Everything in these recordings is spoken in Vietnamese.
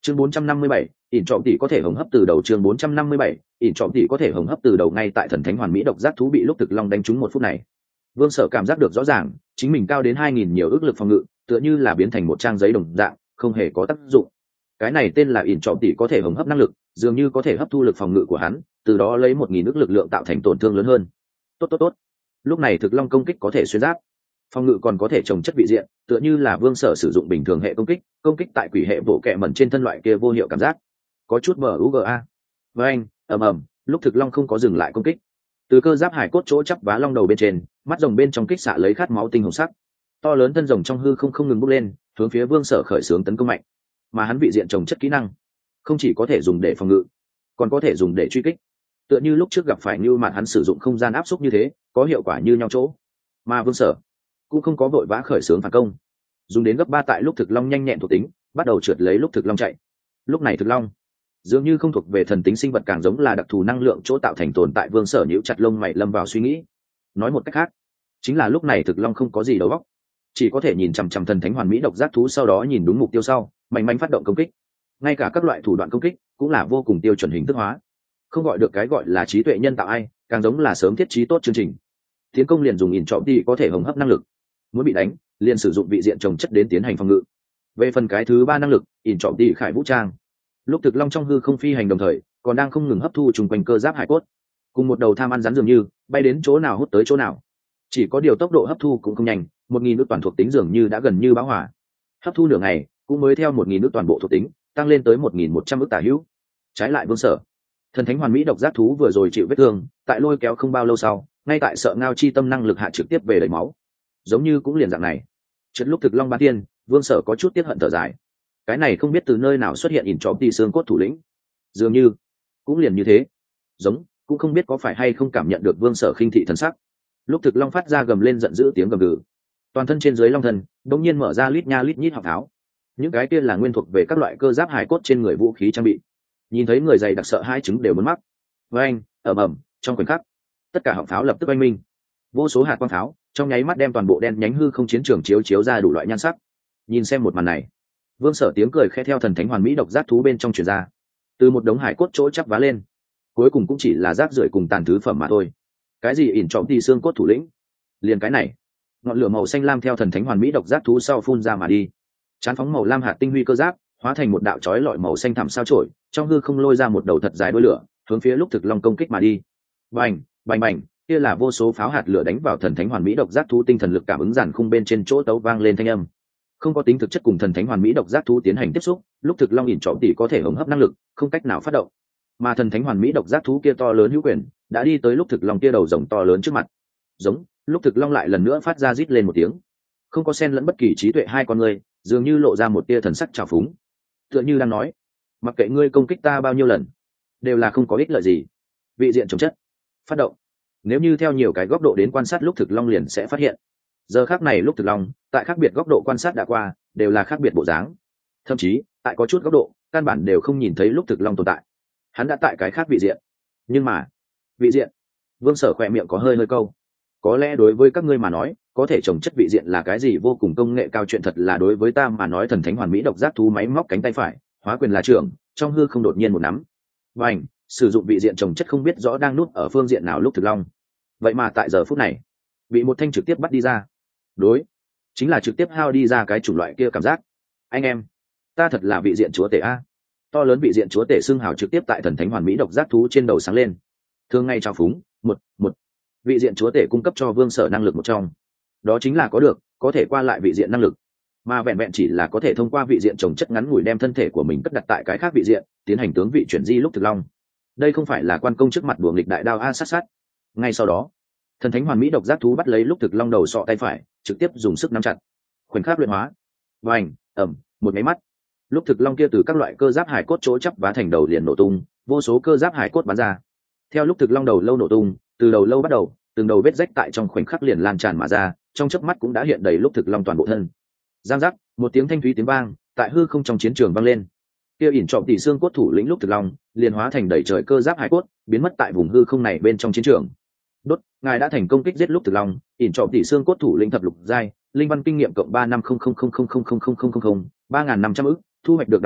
chương 457, ỉn trọm tỷ có thể hồng hấp từ đầu. chương 457, ỉn trọm tỷ có thể hồng hấp từ đầu. Ngay tại thần thánh hoàn mỹ độc giác thú bị lúc thực long đánh trúng một phút này, vương sở cảm giác được rõ ràng chính mình cao đến 2000 nhiều ức lực phòng ngự tựa như là biến thành một trang giấy đồng dạng, không hề có tác dụng. Cái này tên là ỉn trọm tỷ có thể hồng hấp năng lực, dường như có thể hấp thu lực phòng ngự của hắn, từ đó lấy 1000 ức lực lượng tạo thành tổn thương lớn hơn. Tốt. Lúc này thực long công kích có thể xuyên giáp, phòng ngự còn có thể trồng chất vị diện, tựa như là vương sở sử dụng bình thường hệ công kích tại quỷ hệ bộ kệ mẩn trên thân loại kia vô hiệu cảm giác, có chút muga. Với anh ầm, lúc thực long không có dừng lại công kích, từ cơ giáp hải cốt chỗ chắp vá long đầu bên trên, mắt rồng bên trong kích xạ lấy khát máu tinh hồng sắc, to lớn thân rồng trong hư không ngừng bốc lên, hướng phía vương sở khởi xướng tấn công mạnh. Mà hắn vị diện trồng chất kỹ năng không chỉ có thể dùng để phòng ngự, còn có thể dùng để truy kích, tựa như lúc trước gặp phải như mạn hắn sử dụng không gian áp xúc như thế, có hiệu quả như nhau chỗ. Mà vương sở cũng không có vội vã khởi xướng phản công, dùng đến gấp 3 tại lúc thực long nhanh nhẹn thuộc tính, bắt đầu trượt lấy lúc thực long chạy. Lúc này thực long dường như không thuộc về thần tính sinh vật, càng giống là đặc thù năng lượng chỗ tạo thành tồn tại. Vương sở nhíu chặt lông mày lâm vào suy nghĩ. Nói một cách khác, chính là lúc này thực long không có gì đầu óc, chỉ có thể nhìn chằm chằm thần thánh hoàn mỹ độc giác thú, sau đó nhìn đúng mục tiêu sau mạnh mẽ phát động công kích. Ngay cả các loại thủ đoạn công kích cũng là vô cùng tiêu chuẩn hình thức hóa, không gọi được cái gọi là trí tuệ nhân tạo ai, càng giống là sớm thiết trí tốt chương trình. Tiến công liền dùng ỉn trọm tỷ có thể hồng hấp năng lực, muốn bị đánh liền sử dụng vị diện trồng chất đến tiến hành phòng ngự. Về phần cái thứ ba năng lực, ỉn trọm tỷ khải vũ trang, lúc thực long trong hư không phi hành đồng thời còn đang không ngừng hấp thu chung quanh cơ giáp hải cốt, cùng một đầu tham ăn rắn dường như bay đến chỗ nào hút tới chỗ nào. Chỉ có điều tốc độ hấp thu cũng không nhanh, 1000 ức toàn thuộc tính dường như đã gần như bão hỏa, hấp thu nửa ngày cũng mới theo 1000 ức toàn bộ thuộc tính tăng lên tới 1100 ức tả hữu. Trái lại vương sở, thần thánh hoàn mỹ độc giác thú vừa rồi chịu vết thương, tại lôi kéo không bao lâu sau, ngay tại sợ ngao chi tâm năng lực hạ trực tiếp về đầy máu, giống như cũng liền dạng này. Trước lúc thực long ba tiên, vương sở có chút tiếc hận thở dài. Cái này không biết từ nơi nào xuất hiện ỉn trọm tỷ xương cốt thủ lĩnh, dường như cũng liền như thế, giống cũng không biết có phải hay không cảm nhận được vương sở khinh thị thần sắc. Lúc thực long phát ra gầm lên giận dữ tiếng gầm gừ, toàn thân trên dưới long thân đột nhiên mở ra lít nha lít nhít họng tháo, những cái kia là nguyên thuộc về các loại cơ giáp hải cốt trên người vũ khí trang bị, nhìn thấy người dày đặc sợ hai trứng đều muốn mắc. Với anh ầm, trong khoảnh khắc tất cả họng pháo lập tức oanh minh, vô số hạt quang pháo trong nháy mắt đem toàn bộ đen nhánh hư không chiến trường chiếu ra đủ loại nhan sắc. Nhìn xem một màn này, vương sở tiếng cười khẽ theo thần thánh hoàn mỹ độc giác thú bên trong truyền ra, từ một đống hải cốt chỗ chắp vá lên, cuối cùng cũng chỉ là rác rưởi cùng tàn thứ phẩm mà thôi. Cái gì ỉn trọm tỷ xương cốt thủ lĩnh, liền cái này. Ngọn lửa màu xanh lam theo thần thánh hoàn mỹ độc giác thú sau phun ra mà đi, chán phóng màu lam hạt tinh huy cơ giáp hóa thành một đạo chói lọi màu xanh thẳm sao chổi, trong hư không lôi ra một đầu thật dài đuôi lửa, hướng phía lúc thực long công kích mà đi. Bành bành, kia là vô số pháo hạt lửa đánh vào thần thánh hoàn mỹ độc giác thú tinh thần lực cảm ứng giản khung bên trên chỗ tấu vang lên thanh âm. Không có tính thực chất cùng thần thánh hoàn mỹ độc giác thú tiến hành tiếp xúc, lúc thực long ỉn trọm tỷ có thể hỗn hấp năng lực không cách nào phát động, mà thần thánh hoàn mỹ độc giác thú kia to lớn hữu quyền đã đi tới lúc thực long kia đầu rồng to lớn trước mặt. Giống lúc thực long lại lần nữa phát ra rít lên một tiếng, không có xen lẫn bất kỳ trí tuệ hai con người, dường như lộ ra một tia thần sắc trào phúng, tựa như đang nói mặc kệ ngươi công kích ta bao nhiêu lần đều là không có ích lợi gì. Vị diện trồng chất phát động, nếu như theo nhiều cái góc độ đến quan sát lúc thực long liền sẽ phát hiện, giờ khác này lúc thực long tại khác biệt góc độ quan sát đã qua đều là khác biệt bộ dáng, thậm chí tại có chút góc độ căn bản đều không nhìn thấy lúc thực long tồn tại, hắn đã tại cái khác vị diện. Nhưng mà vị diện, vương sở khỏe miệng có hơi câu, có lẽ đối với các ngươi mà nói có thể trồng chất vị diện là cái gì vô cùng công nghệ cao, chuyện thật là đối với ta mà nói thần thánh hoàn mỹ độc giác thú máy móc cánh tay phải hóa quyền là trưởng, trong hư không đột nhiên một nắm và ảnh sử dụng vị diện trồng chất không biết rõ đang núp ở phương diện nào lúc thực long, vậy mà tại giờ phút này bị một thanh trực tiếp bắt đi ra. Đối, chính là trực tiếp hao đi ra cái chủng loại kia cảm giác. Anh em, ta thật là vị diện chúa tể a. To lớn vị diện chúa tể xưng hào trực tiếp tại thần thánh hoàn mỹ độc giác thú trên đầu sáng lên. Thường ngày trao phúng, một vị diện chúa tể cung cấp cho vương sở năng lực một trong, đó chính là có thể qua lại vị diện năng lực, mà vẹn vẹn chỉ là có thể thông qua vị diện trồng chất ngắn ngủi đem thân thể của mình cất đặt tại cái khác vị diện, tiến hành tướng vị chuyển di lúc thực long. Đây không phải là quan công trước mặt đùa nghịch đại đao a sát. Ngay sau đó, thần thánh hoàn mỹ độc giác thú bắt lấy lúc thực long đầu sọ tay phải, trực tiếp dùng sức nắm chặt. Khoảnh khắc luyện hóa, vành một máy mắt, lúc thực long kia từ các loại cơ giáp hải cốt chỗ chắp vá thành đầu liền nổ tung, vô số cơ giáp hải cốt bắn ra. Theo lúc thực long đầu lâu nổ tung, từ đầu lâu bắt đầu, từng đầu vết rách tại trong khoảnh khắc liền lan tràn mà ra, trong chớp mắt cũng đã hiện đầy lúc thực long toàn bộ thân. Giang giác, một tiếng thanh thúy tiếng vang tại hư không trong chiến trường vang lên. Kia ỉn trọm tỷ xương cốt thủ lĩnh lúc thực long liền hóa thành đầy trời cơ giáp hải cốt, biến mất tại vùng hư không này bên trong chiến trường. Đốt, ngài đã thành công kích giết lúc thực long, ỉn trọm tỷ xương cốt thủ lĩnh thập lục giai, linh văn kinh nghiệm cộng 3500000 3500 ức, thu hoạch được đạo cụ,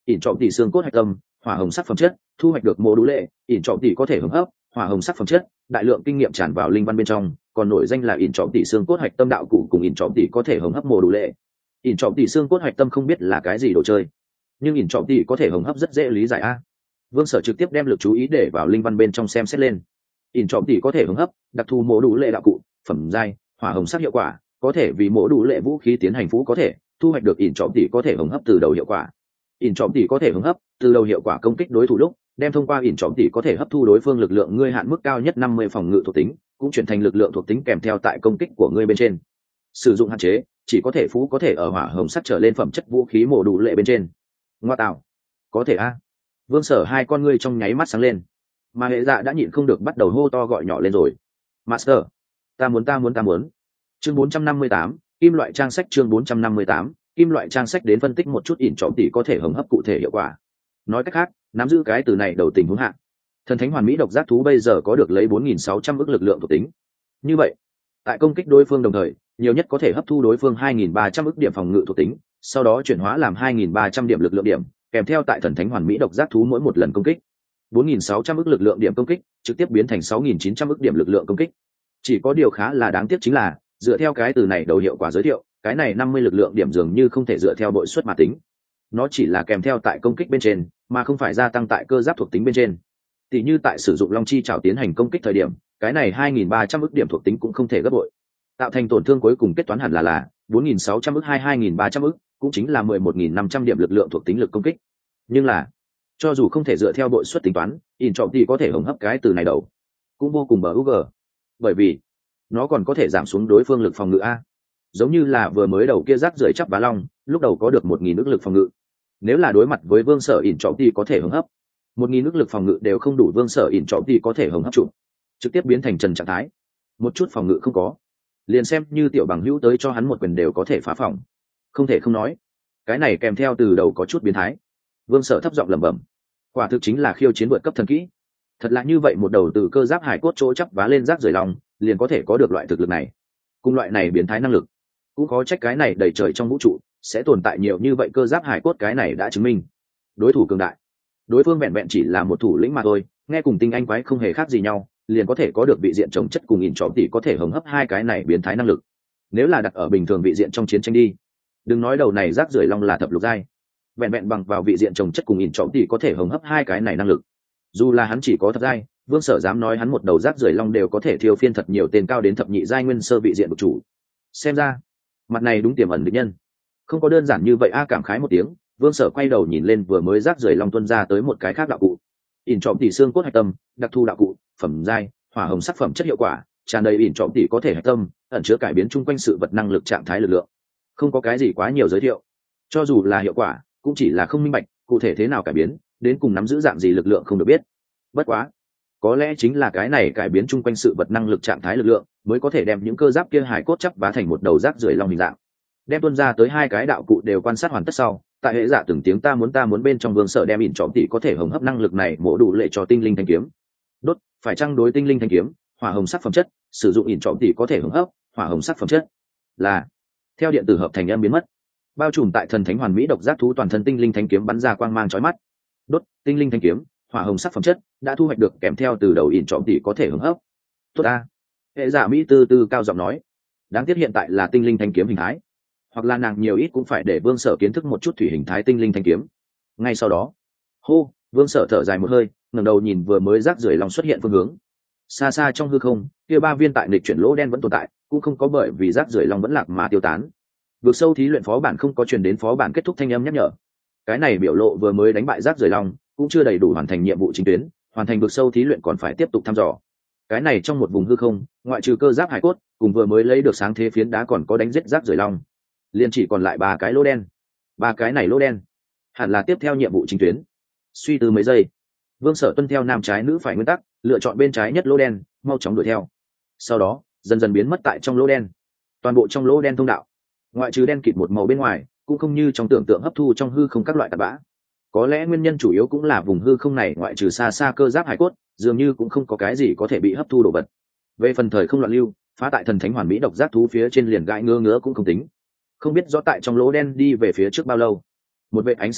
ỉn trọng tỷ xương cốt hạch tâm, hỏa hồng sắc phẩm chất, thu hoạch được mô đủ lệ, ỉn trọng tỷ có thể hứng hấp, hỏa hồng sắc phẩm chất, đại lượng kinh nghiệm tràn vào linh văn bên trong, còn nổi danh là ỉn trọng tỷ xương cốt hạch tâm đạo cụ cùng ỉn trọng tỷ có thể hứng hấp mô đủ lệ. ỉn trọng tỷ xương cốt hạch tâm không biết là cái gì đồ chơi, nhưng ỉn trọng tỷ có thể hứng hấp rất dễ lý giải a. Vương Sở trực tiếp đem lực chú ý để vào linh văn bên trong xem xét lên. ỉn trọng tỷ có thể hứng hấp, đặc thù mô đủ lệ đạo cụ, phẩm giai, hỏa hồng sắc hiệu quả, có thể vì mô đủ lệ vũ khí tiến hành phú có thể thu hoạch được ỉn trọng tỷ có thể hứng hấp từ đầu hiệu quả. ỉn trọng tỷ có thể hứng hấp từ đầu hiệu quả công kích đối thủ lúc đem thông qua ỉn trọng tỷ có thể hấp thu đối phương lực lượng ngươi hạn mức cao nhất 50 phòng ngự thuộc tính, cũng chuyển thành lực lượng thuộc tính kèm theo tại công kích của ngươi bên trên. Sử dụng hạn chế, chỉ có thể phú có thể ở hỏa hồng sắc trở lên phẩm chất vũ khí mổ đủ lệ bên trên. Ngoa tạo, có thể a. Vương Sở hai con ngươi trong nháy mắt sáng lên, mà hệ dạ đã nhịn không được bắt đầu hô to gọi nhỏ lên rồi. Master, ta muốn. Chương 458, kim loại trang sách. Chương 458, kim loại trang sách đến phân tích một chút ỉn trọng tỷ có thể hứng hấp cụ thể hiệu quả. Nói cách khác, nắm giữ cái từ này đầu tình huống hạ, thần thánh hoàn mỹ độc giác thú bây giờ có được lấy 4.600 ức lực lượng thuộc tính. Như vậy, tại công kích đối phương đồng thời, nhiều nhất có thể hấp thu đối phương 2.300 ức điểm phòng ngự thuộc tính, sau đó chuyển hóa làm 2.300 điểm lực lượng điểm, kèm theo tại thần thánh hoàn mỹ độc giác thú mỗi một lần công kích. 4.600 ức lực lượng điểm công kích trực tiếp biến thành 6.900 ức điểm lực lượng công kích. Chỉ có điều khá là đáng tiếc chính là, dựa theo cái từ này đầu hiệu quả giới thiệu, cái này 50 lực lượng điểm dường như không thể dựa theo bội suất mà tính. Nó chỉ là kèm theo tại công kích bên trên, mà không phải gia tăng tại cơ giáp thuộc tính bên trên. Tỷ như tại sử dụng long chi trảo tiến hành công kích thời điểm, cái này 2.300 ức điểm thuộc tính cũng không thể gấp bội. Tạo thành tổn thương cuối cùng kết toán hẳn là 4.600 ức 2.300 ức, cũng chính là 11.500 điểm lực lượng thuộc tính lực công kích. Nhưng là, cho dù không thể dựa theo bội suất tính toán, ỉn trọng tỷ có thể hứng hấp cái từ này đầu cũng vô cùng bờ UG, bởi vì nó còn có thể giảm xuống đối phương lực phòng ngự a. Giống như là vừa mới đầu kia rác rưởi chắp bá long, lúc đầu có được 1.000 ức lực phòng ngự, nếu là đối mặt với Vương Sở ỉn trọng tỷ có thể hứng hấp 1.000 ức lực phòng ngự đều không đủ, Vương Sở ỉn trọng tỷ có thể hứng hấp trụ, trực tiếp biến thành trần trạng thái, một chút phòng ngự không có, liền xem như tiểu bằng hữu tới cho hắn một quyền đều có thể phá phòng. Không thể không nói, cái này kèm theo từ đầu có chút biến thái. Vương Sở thấp giọng lẩm bẩm, quả thực chính là khiêu chiến vượt cấp thần kỹ. Thật là như vậy, một đầu từ cơ giáp hải cốt chỗ chắp vá lên rác rưởi lòng liền có thể có được loại thực lực này, cùng loại này biến thái năng lực, cũng có trách cái này đầy trời trong vũ trụ sẽ tồn tại nhiều như vậy cơ giáp hải cốt. Cái này đã chứng minh đối thủ cường đại. Đối phương vẹn vẹn chỉ là một thủ lĩnh mà thôi, nghe cùng tinh anh quái không hề khác gì nhau, liền có thể có được vị diện trồng chất cùng ỉn trọng tỷ có thể hứng hấp hai cái này biến thái năng lực. Nếu là đặt ở bình thường vị diện trong chiến tranh đi, đừng nói đầu này rác rưởi long là thập lục giai, vẹn vẹn bằng vào vị diện trồng chất cùng ỉn trọng tỷ có thể hứng hấp hai cái này năng lực, dù là hắn chỉ có thập giai, Vương Sở dám nói hắn một đầu rác rưởi long đều có thể thiêu phiên thật nhiều tên cao đến thập nhị giai nguyên sơ vị diện vực chủ. Xem ra mặt này đúng tiềm ẩn địch nhân, không có đơn giản như vậy a. Cảm khái một tiếng, Vương Sở quay đầu nhìn lên vừa mới rác rưởi long tuân ra tới một cái khác đạo cụ. ỉn trọng tỷ xương cốt hạch tâm, đặc thù đạo cụ, phẩm giai, hỏa hồng sắc phẩm chất hiệu quả, tràn đầy ỉn trọng tỷ có thể hạch tâm, ẩn chứa cải biến chung quanh sự vật năng lực trạng thái lực lượng. Không có cái gì quá nhiều giới thiệu, cho dù là hiệu quả cũng chỉ là không minh bạch, cụ thể thế nào cải biến, đến cùng nắm giữ dạng gì lực lượng không được biết. Bất quá, có lẽ chính là cái này cải biến chung quanh sự vật năng lực trạng thái lực lượng mới có thể đem những cơ giáp kia hài cốt chắp vá thành một đầu rác rưởi long hình dạng. Đem tuân ra tới hai cái đạo cụ đều quan sát hoàn tất sau, tại hệ dạ từng tiếng ta muốn bên trong Vương Sở đem ỉn trọng tỷ có thể hứng hấp năng lực này mổ đủ lệ cho tinh linh thanh kiếm. Đốt, phải chăng đối tinh linh thanh kiếm, hỏa hồng sắc phẩm chất, sử dụng ỉn trọng tỷ có thể hứng hấp, hỏa hồng sắc phẩm chất là theo điện tử hợp thành âm biến mất, bao trùm tại thần thánh hoàn mỹ độc giác thú toàn thân tinh linh thanh kiếm bắn ra quang mang chói mắt. Đốt, tinh linh thanh kiếm, hỏa hồng sắc phẩm chất đã thu hoạch được kèm theo từ đầu ỉn trọng tỷ có thể hứng hấp. Tốt ta, hệ giả mỹ tư tư cao giọng nói. Đáng tiếc hiện tại là tinh linh thanh kiếm hình thái, hoặc là nàng nhiều ít cũng phải để Vương Sở kiến thức một chút thủy hình thái tinh linh thanh kiếm. Ngay sau đó, hô, Vương Sở thở dài một hơi, ngẩng đầu nhìn vừa mới rác rưởi long xuất hiện phương hướng. Xa xa trong hư không, kia ba viên tại nghịch chuyển lỗ đen vẫn tồn tại, cũng không có bởi vì rác rưởi long vẫn lạc mà tiêu tán. Vực sâu thí luyện phó bản không có truyền đến phó bản kết thúc thanh âm nhắc nhở. Cái này biểu lộ vừa mới đánh bại rác rưởi long cũng chưa đầy đủ hoàn thành nhiệm vụ chính tuyến, hoàn thành vực sâu thí luyện còn phải tiếp tục thăm dò. Cái này trong một vùng hư không, ngoại trừ cơ giáp hải cốt cùng vừa mới lấy được sáng thế phiến đá còn có đánh giết rác rưởi long, liền chỉ còn lại ba cái lỗ đen. Ba cái này lỗ đen hẳn là tiếp theo nhiệm vụ chính tuyến. Suy tư mấy giây, Vương Sở tuân theo nam trái nữ phải nguyên tắc, lựa chọn bên trái nhất lỗ đen, mau chóng đuổi theo. Sau đó dần dần biến mất tại trong lỗ đen. Toàn bộ trong lỗ đen thông đạo, ngoại trừ đen kịt một màu bên ngoài, cũng không như trong tưởng tượng hấp thu trong hư không các loại tạp bã. Có lẽ nguyên nhân chủ yếu cũng là vùng hư không này ngoại trừ xa xa cơ giáp hải cốt, dường như cũng không có cái gì có thể bị hấp thu đồ vật. Về phần thời không loạn lưu, phá tại thần thánh hoàn mỹ độc giác thú phía trên liền gãi ngứa ngứa cũng không tính. Không biết rõ tại trong lỗ đen đi về phía trước bao lâu, một vệt ánh sáng điểm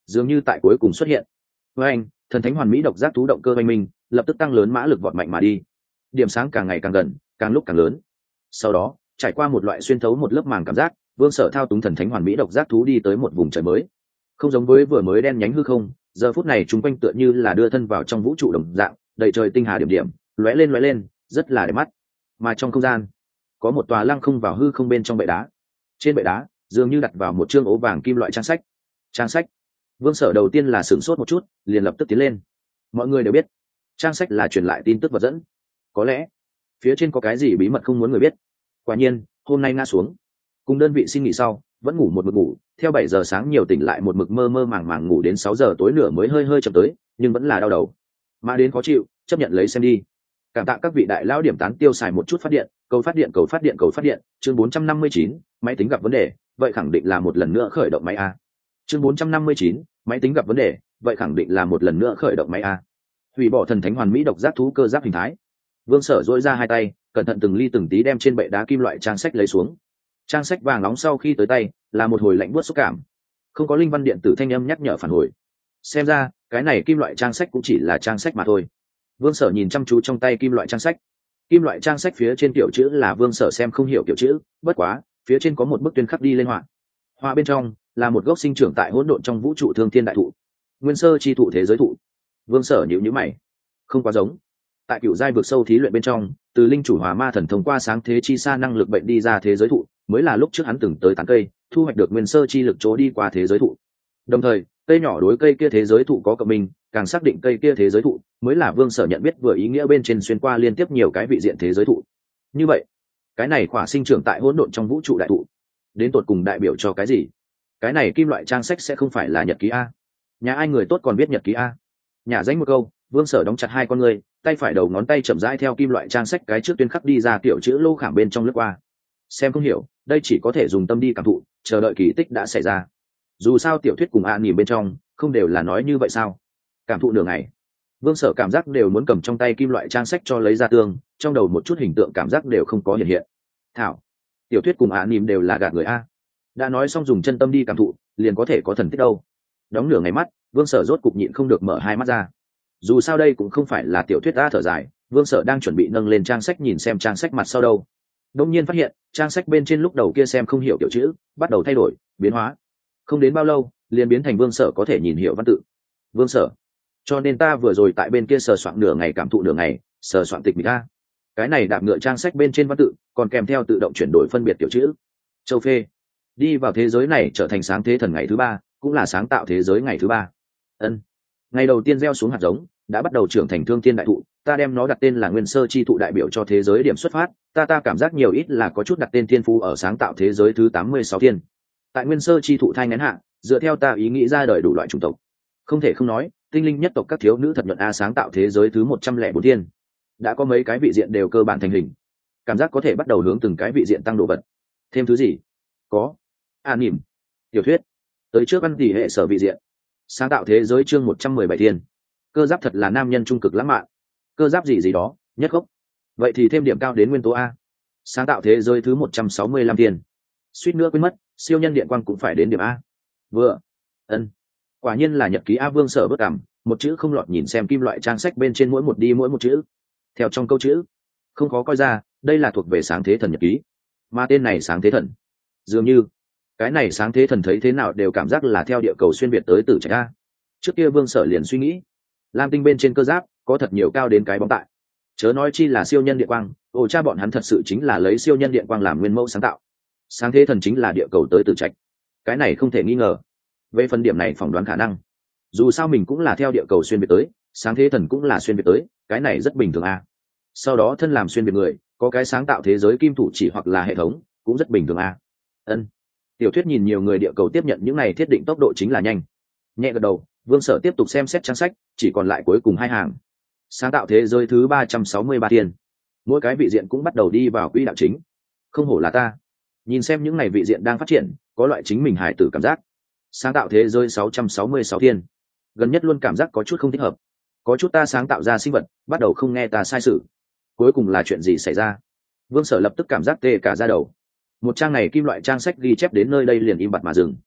dường như tại cuối cùng xuất hiện. Với anh, thần thánh hoàn mỹ độc giác thú động cơ oanh minh, lập tức tăng lớn mã lực vọt mạnh mà đi. Điểm sáng càng ngày càng gần, càng lúc càng lớn. Sau đó, trải qua một loại xuyên thấu một lớp màng cảm giác, Vương Sở thao túng thần thánh hoàn mỹ độc giác thú đi tới một vùng trời mới. Không giống với vừa mới đen nhánh hư không, giờ phút này chúng quanh tựa như là đưa thân vào trong vũ trụ đồng dạng, đầy trời tinh hà điểm điểm, lóe lên, rất là đẹp mắt. Mà trong không gian, có một tòa lăng không vào hư không bên trong bệ đá. Trên bệ đá, dường như đặt vào một chương ố vàng kim loại trang sách. Trang sách. Vương Sở đầu tiên là sửng sốt một chút, liền lập tức tiến lên. Mọi người đều biết, trang sách là truyền lại tin tức vật dẫn. Có lẽ phía trên có cái gì bí mật không muốn người biết. Quả nhiên, hôm nay ngã xuống, cùng đơn vị xin nghỉ sau, vẫn ngủ một mực ngủ, theo 7 giờ sáng nhiều tỉnh lại một mực mơ mơ màng màng ngủ đến 6 giờ tối nửa mới hơi chậm tới, nhưng vẫn là đau đầu. Mà đến khó chịu, chấp nhận lấy xem đi. Cảm tạ các vị đại lão điểm tán tiêu xài một chút phát điện, cầu phát điện, chương 459, máy tính gặp vấn đề, vậy khẳng định là một lần nữa khởi động máy a. Chương 459, máy tính gặp vấn đề, vậy khẳng định là một lần nữa khởi động máy a. Hủy bỏ thần thánh hoàn mỹ độc giác thú cơ giáp hình thái. Vương Sở duỗi ra hai tay, cẩn thận từng ly từng tí đem trên bệ đá kim loại trang sách lấy xuống. Trang sách vàng nóng sau khi tới tay, là một hồi lạnh buốt xúc cảm. Không có linh văn điện tử thanh âm nhắc nhở phản hồi. Xem ra, cái này kim loại trang sách cũng chỉ là trang sách mà thôi. Vương Sở nhìn chăm chú trong tay kim loại trang sách. Kim loại trang sách phía trên kiểu chữ là Vương Sở xem không hiểu kiểu chữ, bất quá, phía trên có một bức tuyên khắc đi lên họa. Họa bên trong là một gốc sinh trưởng tại hỗn độn trong vũ trụ thương thiên đại thụ. Nguyên sơ chi thụ thế giới thụ. Vương Sở nhíu mày. Không quá giống. Tại cựu giai vực sâu thí luyện bên trong, từ linh chủ hỏa ma thần thông qua sáng thế chi xa năng lực bệnh đi ra thế giới thụ, mới là lúc trước hắn từng tới tán cây, thu hoạch được nguyên sơ chi lực chỗ đi qua thế giới thụ. Đồng thời, cây nhỏ đối cây kia thế giới thụ có cộng minh, càng xác định cây kia thế giới thụ mới là Vương Sở nhận biết vừa ý nghĩa bên trên xuyên qua liên tiếp nhiều cái vị diện thế giới thụ. Như vậy, cái này khỏa sinh trưởng tại hỗn độn trong vũ trụ đại thụ, đến tột cùng đại biểu cho cái gì? Cái này kim loại trang sách sẽ không phải là nhật ký a? Nhà ai người tốt còn biết nhật ký a? Nhà danh một câu, Vương Sở đóng chặt hai con ngươi, tay phải đầu ngón tay chậm rãi theo kim loại trang sách cái trước tuyên khắc đi ra kiểu chữ lô khảm bên trong lướt qua. Xem không hiểu, đây chỉ có thể dùng tâm đi cảm thụ, chờ đợi kỳ tích đã xảy ra. Dù sao tiểu thuyết cùng nhìn bên trong, không đều là nói như vậy sao? Cảm thụ nửa ngày, Vương Sở cảm giác đều muốn cầm trong tay kim loại trang sách cho lấy ra tương, trong đầu một chút hình tượng cảm giác đều không có hiện hiện. Thảo, tiểu thuyết cùng nhìn đều là gạt người a. Đã nói xong dùng chân tâm đi cảm thụ, liền có thể có thần tích đâu. Đóng nửa ngày mắt, Vương Sở rốt cục nhịn không được mở hai mắt ra. Dù sao đây cũng không phải là tiểu thuyết đã thở dài, Vương Sở đang chuẩn bị nâng lên trang sách nhìn xem trang sách mặt sau đâu. Đông nhiên phát hiện, trang sách bên trên lúc đầu kia xem không hiểu kiểu chữ, bắt đầu thay đổi, biến hóa. Không đến bao lâu, liền biến thành Vương Sở có thể nhìn hiểu văn tự. Vương Sở, cho nên ta vừa rồi tại bên kia sờ soạn nửa ngày cảm thụ nửa ngày, sờ soạn tịch mịch a. Cái này đạp ngựa trang sách bên trên văn tự, còn kèm theo tự động chuyển đổi phân biệt kiểu chữ. Châu Phê, đi vào thế giới này trở thành sáng thế thần ngày thứ 3, cũng là sáng tạo thế giới ngày thứ 3. Ân. Ngày đầu tiên gieo xuống hạt giống, đã bắt đầu trưởng thành thương thiên đại thụ, ta đem nó đặt tên là nguyên sơ chi thụ đại biểu cho thế giới điểm xuất phát, ta cảm giác nhiều ít là có chút đặt tên thiên phú ở sáng tạo thế giới thứ 86 thiên. Tại nguyên sơ chi thụ thai nghén hạ, dựa theo ta ý nghĩ ra đời đủ loại chủng tộc. Không thể không nói, tinh linh nhất tộc các thiếu nữ thật nhuận a sáng tạo thế giới thứ 104 thiên. Đã có mấy cái vị diện đều cơ bản thành hình. Cảm giác có thể bắt đầu hướng từng cái vị diện tăng độ vật. Thêm thứ gì? Có anime, tiểu thuyết, tới trước ăn tỷ hệ sở vị diện. Sáng tạo thế giới chương 117 thiên. Cơ giáp thật là nam nhân trung cực lãng mạn. Cơ giáp gì đó, nhất gốc. Vậy thì thêm điểm cao đến nguyên tố a. Sáng tạo thế giới thứ 165 thiên. Suýt nữa quên mất, siêu nhân điện quang cũng phải đến điểm a. Vừa. Ân. Quả nhiên là nhật ký a. Vương Sở bất cảm, một chữ không lọt nhìn xem kim loại trang sách bên trên mỗi một chữ. Theo trong câu chữ, không khó coi ra, đây là thuộc về sáng thế thần nhật ký. Mà tên này sáng thế thần, dường như cái này sáng thế thần thấy thế nào đều cảm giác là theo địa cầu xuyên việt tới Tử Trạch a. Trước kia Vương Sở liền suy nghĩ, lam tinh bên trên cơ giáp có thật nhiều cao đến cái bóng tại, chớ nói chi là siêu nhân điện quang, cha bọn hắn thật sự chính là lấy siêu nhân điện quang làm nguyên mẫu sáng tạo. Sáng thế thần chính là địa cầu tới Tử Trạch, cái này không thể nghi ngờ. Về phần điểm này phỏng đoán khả năng, dù sao mình cũng là theo địa cầu xuyên việt tới, sáng thế thần cũng là xuyên việt tới, cái này rất bình thường a. Sau đó thân làm xuyên việt người, có cái sáng tạo thế giới kim thủ chỉ hoặc là hệ thống, cũng rất bình thường a. Ân. Tiểu thuyết nhìn nhiều người địa cầu tiếp nhận những này thiết định tốc độ chính là nhanh. Nhẹ gật đầu, Vương Sở tiếp tục xem xét trang sách, chỉ còn lại cuối cùng hai hàng. Sáng tạo thế giới thứ 363 thiên. Mỗi cái vị diện cũng bắt đầu đi vào quỹ đạo chính. Không hổ là ta. Nhìn xem những này vị diện đang phát triển, có loại chính mình hài tử cảm giác. Sáng tạo thế giới 666 thiên. Gần nhất luôn cảm giác có chút không thích hợp. Có chút ta sáng tạo ra sinh vật, bắt đầu không nghe ta sai sự. Cuối cùng là chuyện gì xảy ra? Vương Sở lập tức cảm giác tê cả da đầu. Một trang này kim loại trang sách ghi chép đến nơi đây liền im bặt mà dừng.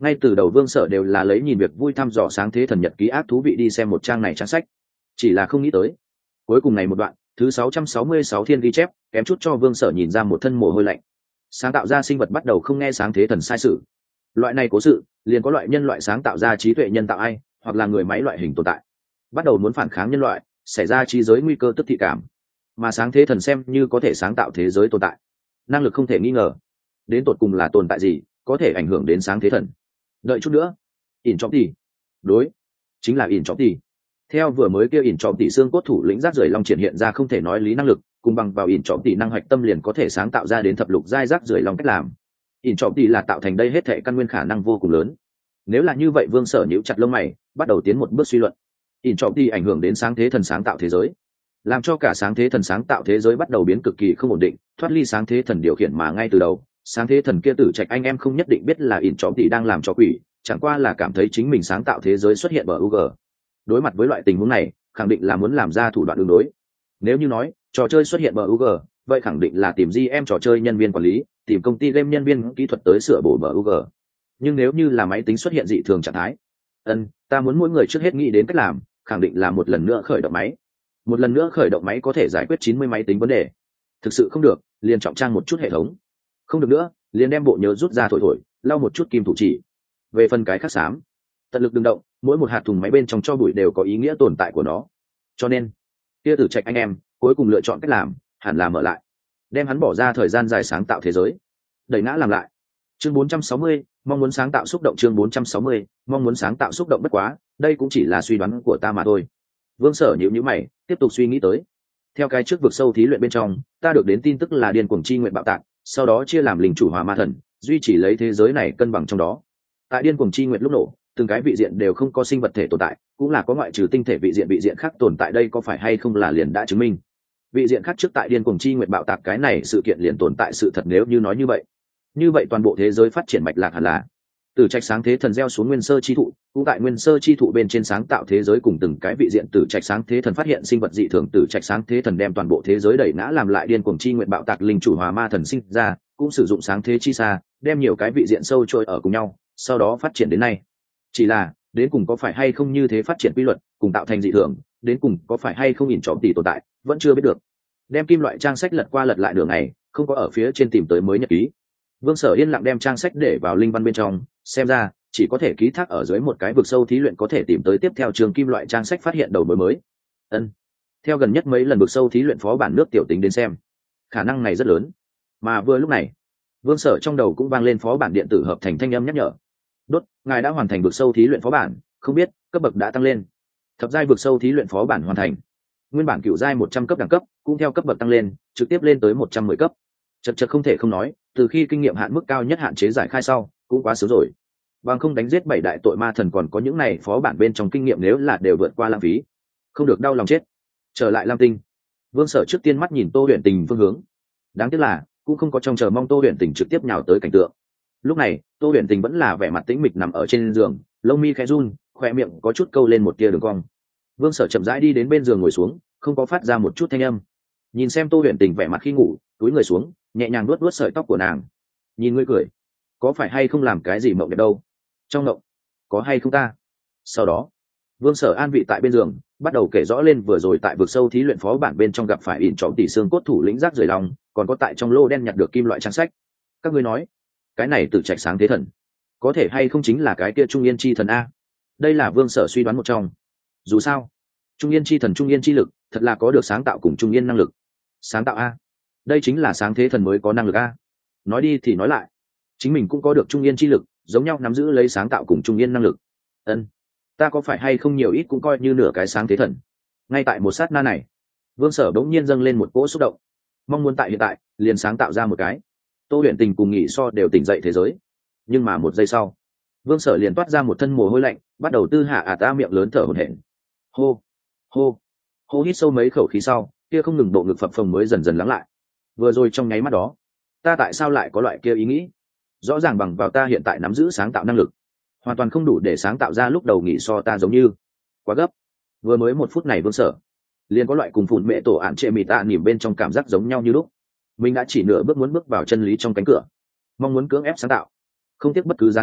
ngay từ đầu Vương Sở đều là lấy nhìn việc vui thăm dò sáng thế thần nhật ký áp thú vị đi xem một trang này trang sách, chỉ là không nghĩ tới cuối cùng này một đoạn thứ 666 thiên ghi chép kém chút cho Vương Sở nhìn ra một thân mồ hôi lạnh. Sáng tạo ra sinh vật bắt đầu không nghe sáng thế thần sai sự. Loại này cố sự liền có loại nhân loại sáng tạo ra trí tuệ nhân tạo ai hoặc là người máy loại hình tồn tại bắt đầu muốn phản kháng nhân loại, xảy ra trí giới nguy cơ tức thị cảm, mà sáng thế thần xem như có thể sáng tạo thế giới tồn tại, năng lực không thể nghi ngờ. Đến tột cùng là tồn tại gì có thể ảnh hưởng đến sáng thế thần? Đợi chút nữa, ỉn trọng tỷ, đối, chính là ỉn trọng tỷ. Theo vừa mới kia ỉn trọng tỷ xương cốt thủ lĩnh rác rưởi long triển hiện ra không thể nói lý năng lực, cùng bằng vào ỉn trọng tỷ năng hoạch tâm liền có thể sáng tạo ra đến thập lục giai rác rưởi long cách làm. ỉn trọng tỷ là tạo thành đây hết thệ căn nguyên khả năng vô cùng lớn. Nếu là như vậy, Vương Sở nhíu chặt lông mày, bắt đầu tiến một bước suy luận. ỉn trọng tỷ ảnh hưởng đến sáng thế thần sáng tạo thế giới, làm cho cả sáng thế thần sáng tạo thế giới bắt đầu biến cực kỳ không ổn định, thoát ly sáng thế thần điều khiển, mà ngay từ đầu sáng thế thần kia Tử Trạch anh em không nhất định biết là ỉn trọng tỷ đang làm cho quỷ, chẳng qua là cảm thấy chính mình sáng tạo thế giới xuất hiện bug. Đối mặt với loại tình huống này, khẳng định là muốn làm ra thủ đoạn ứng đối. Nếu như nói trò chơi xuất hiện bug, vậy khẳng định là tìm GM trò chơi nhân viên quản lý, tìm công ty game nhân viên kỹ thuật tới sửa bổ bug. Nhưng nếu như là máy tính xuất hiện dị thường trạng thái, ta muốn mỗi người trước hết nghĩ đến cách làm, khẳng định là một lần nữa khởi động máy. Một lần nữa khởi động máy có thể giải quyết 90 máy tính vấn đề. Thực sự không được, liền trọng trang một chút hệ thống. Không được nữa, liền đem bộ nhớ rút ra thổi thổi, lau một chút kim thủ chỉ. Về phần cái khắc xám, tận lực đừng động, mỗi một hạt thùng máy bên trong cho bụi đều có ý nghĩa tồn tại của nó. Cho nên kia Tử Trạch anh em cuối cùng lựa chọn cách làm hẳn là mở lại, đem hắn bỏ ra thời gian dài sáng tạo thế giới, đẩy ngã làm lại. Chương 460, mong muốn sáng tạo xúc động. Chương 460, mong muốn sáng tạo xúc động. Bất quá đây cũng chỉ là suy đoán của ta mà thôi. Vương Sở nhíu mày, tiếp tục suy nghĩ tới. Theo cái trước vực sâu thí luyện bên trong, ta được đến tin tức là điên cuồng chi nguyện bạo tạc, sau đó chia làm linh chủ hòa ma thần, duy trì lấy thế giới này cân bằng trong đó. Tại điên cuồng chi nguyện lúc nổ, từng cái vị diện đều không có sinh vật thể tồn tại, cũng là có ngoại trừ tinh thể vị diện khác tồn tại. Đây có phải hay không là liền đã chứng minh vị diện khác trước tại điên cuồng chi nguyện bạo tạc cái này sự kiện liền tồn tại sự thật? Nếu như nói như vậy toàn bộ thế giới phát triển mạch lạc hẳn là Tử Trạch sáng thế thần gieo xuống nguyên sơ chi thụ, cũng tại nguyên sơ chi thụ bên trên sáng tạo thế giới cùng từng cái vị diện. Tử Trạch sáng thế thần phát hiện sinh vật dị thường, Tử Trạch sáng thế thần đem toàn bộ thế giới đẩy ngã làm lại, điên cuồng chi nguyện bạo tạc, linh chủ hòa ma thần sinh ra, cũng sử dụng sáng thế chi xa đem nhiều cái vị diện sâu trôi ở cùng nhau, sau đó phát triển đến nay. Chỉ là đến cùng có phải hay không như thế phát triển quy luật cùng tạo thành dị thường, đến cùng có phải hay không ỉn trọm tỷ tồn tại, vẫn chưa biết được. Đem kim loại trang sách lật qua lật lại nửa ngày, không có ở phía trên tìm tới mới nhật ký. Vương Sở yên lặng đem trang sách để vào linh văn bên trong, xem ra chỉ có thể ký thác ở dưới một cái vực sâu thí luyện có thể tìm tới tiếp theo trường kim loại trang sách phát hiện đầu mối mới. Theo gần nhất mấy lần vực sâu thí luyện phó bản nước tiểu tính đến xem, khả năng này rất lớn. Mà vừa lúc này, Vương Sở trong đầu cũng vang lên phó bản điện tử hợp thành thanh âm nhắc nhở. Đốt, ngài đã hoàn thành vực sâu thí luyện phó bản, không biết cấp bậc đã tăng lên. Thập giai vực sâu thí luyện phó bản hoàn thành. Nguyên bản cửu giai 100 cấp đẳng cấp, cũng theo cấp bậc tăng lên, trực tiếp lên tới 110 cấp. Chật không thể không nói, từ khi kinh nghiệm hạn mức cao nhất hạn chế giải khai sau, cũng quá sớm rồi. Bằng không đánh giết 7 đại tội ma thần còn có những này phó bản bên trong kinh nghiệm nếu là đều vượt qua lãng phí. Không được đau lòng chết. Trở lại Lam Tinh, Vương Sở trước tiên mắt nhìn Tô Huyền Tình phương hướng. Đáng tiếc là cũng không có trông chờ mong Tô Huyền Tình trực tiếp nhào tới cảnh tượng. Lúc này Tô Huyền Tình vẫn là vẻ mặt tĩnh mịch nằm ở trên giường, lông mi khẽ run, khóe miệng có chút câu lên một tia đường cong. Vương Sở chậm rãi đi đến bên giường ngồi xuống, không có phát ra một chút thanh âm. Nhìn xem Tô Huyền Tình vẻ mặt khi ngủ, túi người xuống, nhẹ nhàng vuốt vuốt sợi tóc của nàng. Nhìn ngươi cười, có phải hay không làm cái gì mộng đẹp đâu? Trong mộng có hay không ta? Sau đó Vương Sở an vị tại bên giường, bắt đầu kể rõ lên vừa rồi tại vực sâu thí luyện phó bản bên trong gặp phải ỉn trọm tỷ xương cốt thủ lĩnh rác rưởi lòng, còn có tại trong lô đen nhặt được kim loại trang sách. Các ngươi nói cái này Tử Trạch sáng thế thần có thể hay không chính là cái kia Trung Yên chi thần a? Đây là Vương Sở suy đoán một trong. Dù sao Trung Yên chi thần, Trung Yên chi lực thật là có được sáng tạo cùng Trung Yên năng lực. Sáng tạo a, đây chính là sáng thế thần mới có năng lực a. Nói đi thì nói lại, chính mình cũng có được Trung Yên chi lực, giống nhau nắm giữ lấy sáng tạo cùng Trung Yên năng lực. Ta có phải hay không nhiều ít cũng coi như nửa cái sáng thế thần. Ngay tại một sát na này, Vương Sở bỗng nhiên dâng lên một cỗ xúc động, mong muốn tại hiện tại liền sáng tạo ra một cái Tô Huyền Tình cùng Nghị So đều tỉnh dậy thế giới. Nhưng mà một giây sau, Vương Sở liền toát ra một thân mồ hôi lạnh, bắt đầu tư hạ ta miệng lớn thở hổn hển. Hô hô hô, hít sâu mấy khẩu khí sau, kia không ngừng bộ ngực phập phồng mới dần dần lắng lại. Vừa rồi trong nháy mắt đó, ta tại sao lại có loại kia ý nghĩ? Rõ ràng bằng vào ta hiện tại nắm giữ sáng tạo năng lực, hoàn toàn không đủ để sáng tạo ra lúc đầu Nghị So ta, giống như quá gấp. Vừa mới một phút này Vương Sở liền có loại cùng phụn mẹ tổ ạn trệ mì tạ nỉm bên trong cảm giác giống nhau như lúc. Mình đã chỉ nửa bước muốn bước vào chân lý trong cánh cửa, mong muốn cưỡng ép sáng tạo, không tiếc bất cứ giá nào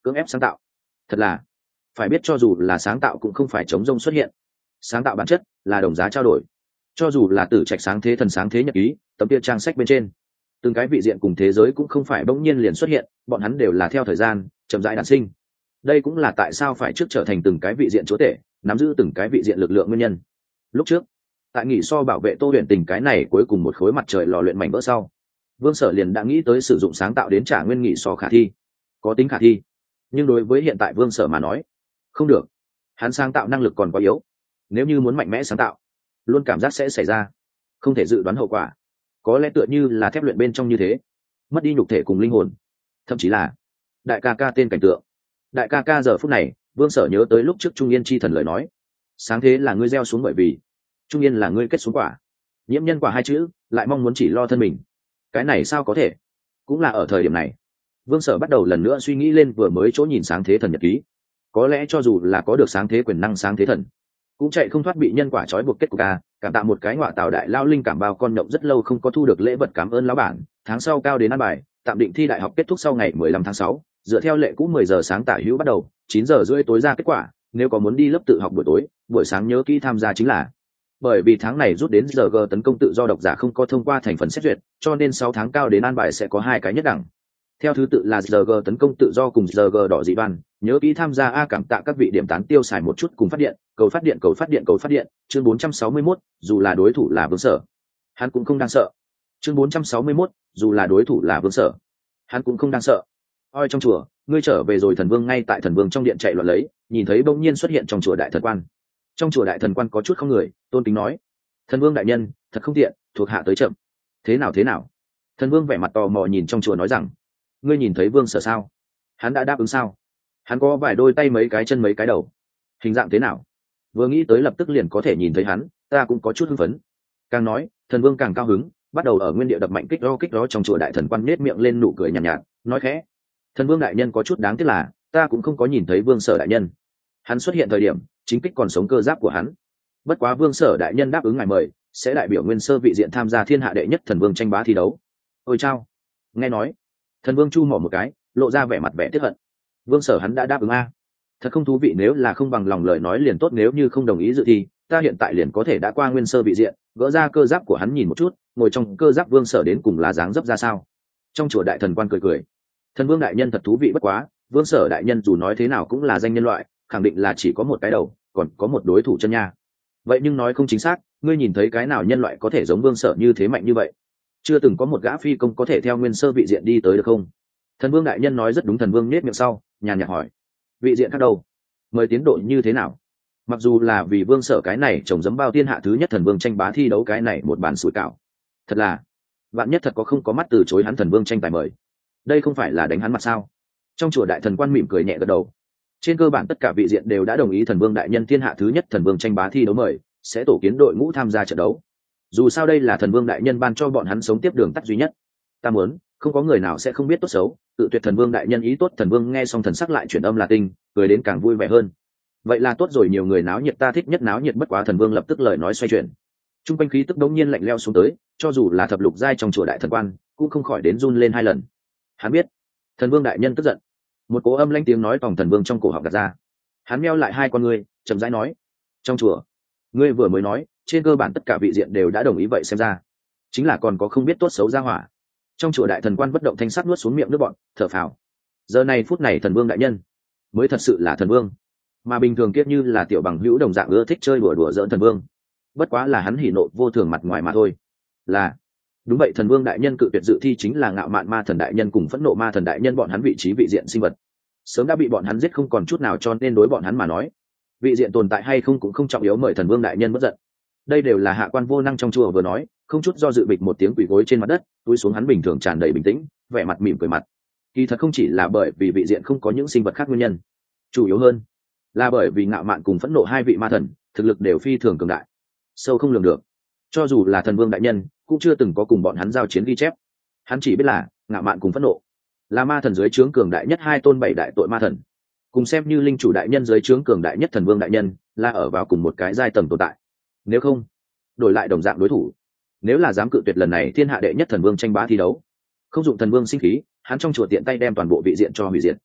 cưỡng ép sáng tạo. Thật là phải biết, cho dù là sáng tạo cũng không phải chống rông xuất hiện, sáng tạo bản chất là đồng giá trao đổi. Cho dù là Tử Trạch sáng thế thần sáng thế nhật ký, tấm kia trang sách bên trên từng cái vị diện cùng thế giới cũng không phải bỗng nhiên liền xuất hiện, bọn hắn đều là theo thời gian chậm rãi đản sinh. Đây cũng là tại sao phải trước trở thành từng cái vị diện chúa tể, nắm giữ từng cái vị diện lực lượng nguyên nhân. Lúc trước tại nghỉ so bảo vệ Tô Huyền Tình cái này cuối cùng một khối mặt trời lò luyện mảnh vỡ sau, Vương Sở liền đã nghĩ tới sử dụng sáng tạo đến trả nguyên nghỉ so khả thi, có tính khả thi. Nhưng đối với hiện tại Vương Sở mà nói, không được, hắn sáng tạo năng lực còn quá yếu. Nếu như muốn mạnh mẽ sáng tạo, luôn cảm giác sẽ xảy ra không thể dự đoán hậu quả, có lẽ tựa như là thép luyện bên trong như thế, mất đi nhục thể cùng linh hồn, thậm chí là đại ca ca tên cảnh tượng. Đại ca ca giờ phút này, Vương Sở nhớ tới lúc trước Trung Yên chi thần lời nói, sáng thế là ngươi gieo xuống, bởi vì Trung Yên là ngươi kết xuống quả. Nhiễm nhân quả hai chữ lại mong muốn chỉ lo thân mình, cái này sao có thể. Cũng là ở thời điểm này, Vương Sở bắt đầu lần nữa suy nghĩ lên vừa mới chỗ nhìn sáng thế thần nhật ký. Có lẽ cho dù là có được sáng thế quyền năng sáng thế thần, cũng chạy không thoát bị nhân quả trói buộc kết cục a. Cảm tạ một cái ngọa tào đại lao linh cảm bao con nhộng rất lâu không có thu được lễ vật cảm ơn lão bản. Tháng sau cao đến ăn bài, tạm định thi đại học kết thúc sau ngày 15 tháng 6, dựa theo lệ cũ 10 giờ sáng tả hữu bắt đầu, 9 giờ rưỡi tối ra kết quả. Nếu có muốn đi lớp tự học buổi tối, buổi sáng nhớ kỹ tham gia chính là. Bởi vì tháng này rút đến giờ g tấn công tự do độc giả không có thông qua thành phần xét duyệt, cho nên 6 tháng cao đến an bài sẽ có 2 cái nhất đẳng. Theo thứ tự là giờ g tấn công tự do cùng giờ g đỏ dị đoan, nhớ kỹ tham gia a. Cảm tạ các vị điểm tán tiêu xài một chút cùng phát điện, cầu phát điện cầu phát điện cầu phát điện. Chương 461, dù là đối thủ là Vương Sở, hắn cũng không đang sợ. Chương 461, dù là đối thủ là Vương Sở, hắn cũng không đang sợ. Oi trong chùa, ngươi trở về rồi. Thần Vương ngay tại Thần Vương trong điện chạy loạn lấy, nhìn thấy bỗng nhiên xuất hiện trong chùa đại thần quan. Trong chùa đại thần quan có chút không người, tôn kính nói: Thần Vương đại nhân, thật không tiện, thuộc hạ tới chậm. Thế nào thế nào? Thần Vương vẻ mặt tò mò nhìn trong chùa nói rằng: ngươi nhìn thấy Vương Sở sao? Hắn đã đáp ứng sao? Hắn có vài đôi tay mấy cái chân mấy cái đầu, hình dạng thế nào? Vừa nghĩ tới lập tức liền có thể nhìn thấy hắn, ta cũng có chút hưng phấn. Càng nói, Thần Vương càng cao hứng, bắt đầu ở nguyên địa đập mạnh kích đó trong chùa đại thần quan nết miệng lên nụ cười nhàn nhạt, nói khẽ: Thần Vương đại nhân có chút đáng tiếc là, ta cũng không có nhìn thấy Vương Sở đại nhân. Hắn xuất hiện thời điểm, chính kích còn sống cơ giáp của hắn. Bất quá Vương Sở đại nhân đáp ứng ngài mời, sẽ đại biểu Nguyên Sơ vị diện tham gia thiên hạ đệ nhất thần vương tranh bá thi đấu. Ôi chao! Nghe nói, Thần Vương chu mỏ một cái, lộ ra vẻ mặt vẻ tiếc hận. Vương Sở hắn đã đáp ứng a. Thật không thú vị, nếu là không bằng lòng lời nói liền tốt, nếu như không đồng ý dự thi, ta hiện tại liền có thể đã qua Nguyên Sơ vị diện, gỡ ra cơ giáp của hắn nhìn một chút, ngồi trong cơ giáp Vương Sở đến cùng là dáng dấp ra sao. Trong chùa đại thần quan cười cười: Thần Vương đại nhân thật thú vị, bất quá Vương Sở đại nhân dù nói thế nào cũng là danh nhân loại, khẳng định là chỉ có một cái đầu, còn có một đối thủ chân nha. Vậy nhưng nói không chính xác, ngươi nhìn thấy cái nào nhân loại có thể giống Vương Sở như thế mạnh như vậy? Chưa từng có một gã phi công có thể theo Nguyên Sơ vị diện đi tới được không? Thần Vương đại nhân nói rất đúng. Thần Vương nhếch miệng sau, nhàn nhạt hỏi: vị diện khác đâu? Mời tiến độ như thế nào? Mặc dù là vì Vương Sở cái này trồng giấm bao thiên hạ thứ nhất thần vương tranh bá thi đấu cái này một bàn sủi cảo. Thật là, bạn nhất thật có không có mắt từ chối hắn thần vương tranh tài mời. Đây không phải là đánh hắn mặt sao? Trong chùa đại thần quan mỉm cười nhẹ gật đầu. Trên cơ bản tất cả vị diện đều đã đồng ý thần vương đại nhân thiên hạ thứ nhất thần vương tranh bá thi đấu mời, sẽ tổ kiến đội ngũ tham gia trận đấu. Dù sao đây là thần vương đại nhân ban cho bọn hắn sống tiếp đường tắt duy nhất. Ta muốn, không có người nào sẽ không biết tốt xấu, tự tuyệt thần vương đại nhân ý tốt. Thần vương nghe xong thần sắc lại chuyển âm là tinh, cười đến càng vui vẻ hơn. Vậy là tốt rồi, nhiều người náo nhiệt ta thích nhất náo nhiệt. Bất quá thần vương lập tức lời nói xoay chuyển, trung quanh khí tức đống nhiên lạnh leo xuống tới, cho dù là thập lục giai trong chùa đại thần quan cũng không khỏi đến run lên 2 lần. Hắn biết thần vương đại nhân tức giận, một cố âm lãnh tiếng nói tòng thần vương trong cổ họng đặt ra. Hắn meo lại 2 con ngươi, chậm rãi nói: trong chùa, ngươi vừa mới nói trên cơ bản tất cả vị diện đều đã đồng ý, vậy xem ra chính là còn có không biết tốt xấu ra hỏa. Trong chùa đại thần quan bất động thanh sắc nuốt xuống miệng nước bọn, thở phào. Giờ này phút này thần vương đại nhân mới thật sự là thần vương, mà bình thường kiếp như là tiểu bằng hữu đồng dạng ưa thích chơi đùa giỡn thần vương. Bất quá là hắn hỉ nộ vô thường mặt ngoài mà thôi. Là đúng vậy, thần vương đại nhân cự tuyệt dự thi chính là ngạo mạn ma thần đại nhân cùng phẫn nộ ma thần đại nhân, bọn hắn vị trí vị diện sinh vật sớm đã bị bọn hắn giết không còn chút nào, cho nên đối bọn hắn mà nói vị diện tồn tại hay không cũng không trọng yếu. Mời thần vương đại nhân bất giận. Đây đều là hạ quan vô năng trong chùa vừa nói, không chút do dự bịch một tiếng quỳ gối trên mặt đất, túi xuống. Hắn bình thường tràn đầy bình tĩnh, vẻ mặt mỉm cười mặt. Kỳ thật không chỉ là bởi vì vị diện không có những sinh vật khác nguyên nhân, chủ yếu hơn là bởi vì ngạo mạn cùng phẫn nộ 2 vị ma thần thực lực đều phi thường cường đại, sâu không lường được. Cho dù là thần vương đại nhân cũng chưa từng có cùng bọn hắn giao chiến ghi chép. Hắn chỉ biết là ngạo mạn cùng phẫn nộ là ma thần dưới trướng cường đại nhất 2 tôn 7 đại tội ma thần, cùng xem như linh chủ đại nhân dưới trướng cường đại nhất thần vương đại nhân là ở vào cùng một cái giai tầng tồn tại. Nếu không đổi lại đồng dạng đối thủ, nếu là dám cự tuyệt lần này thiên hạ đệ nhất thần vương tranh bá thi đấu, không dụng thần vương sinh khí, hắn trong chùa tiện tay đem toàn bộ vị diện cho hủy diệt.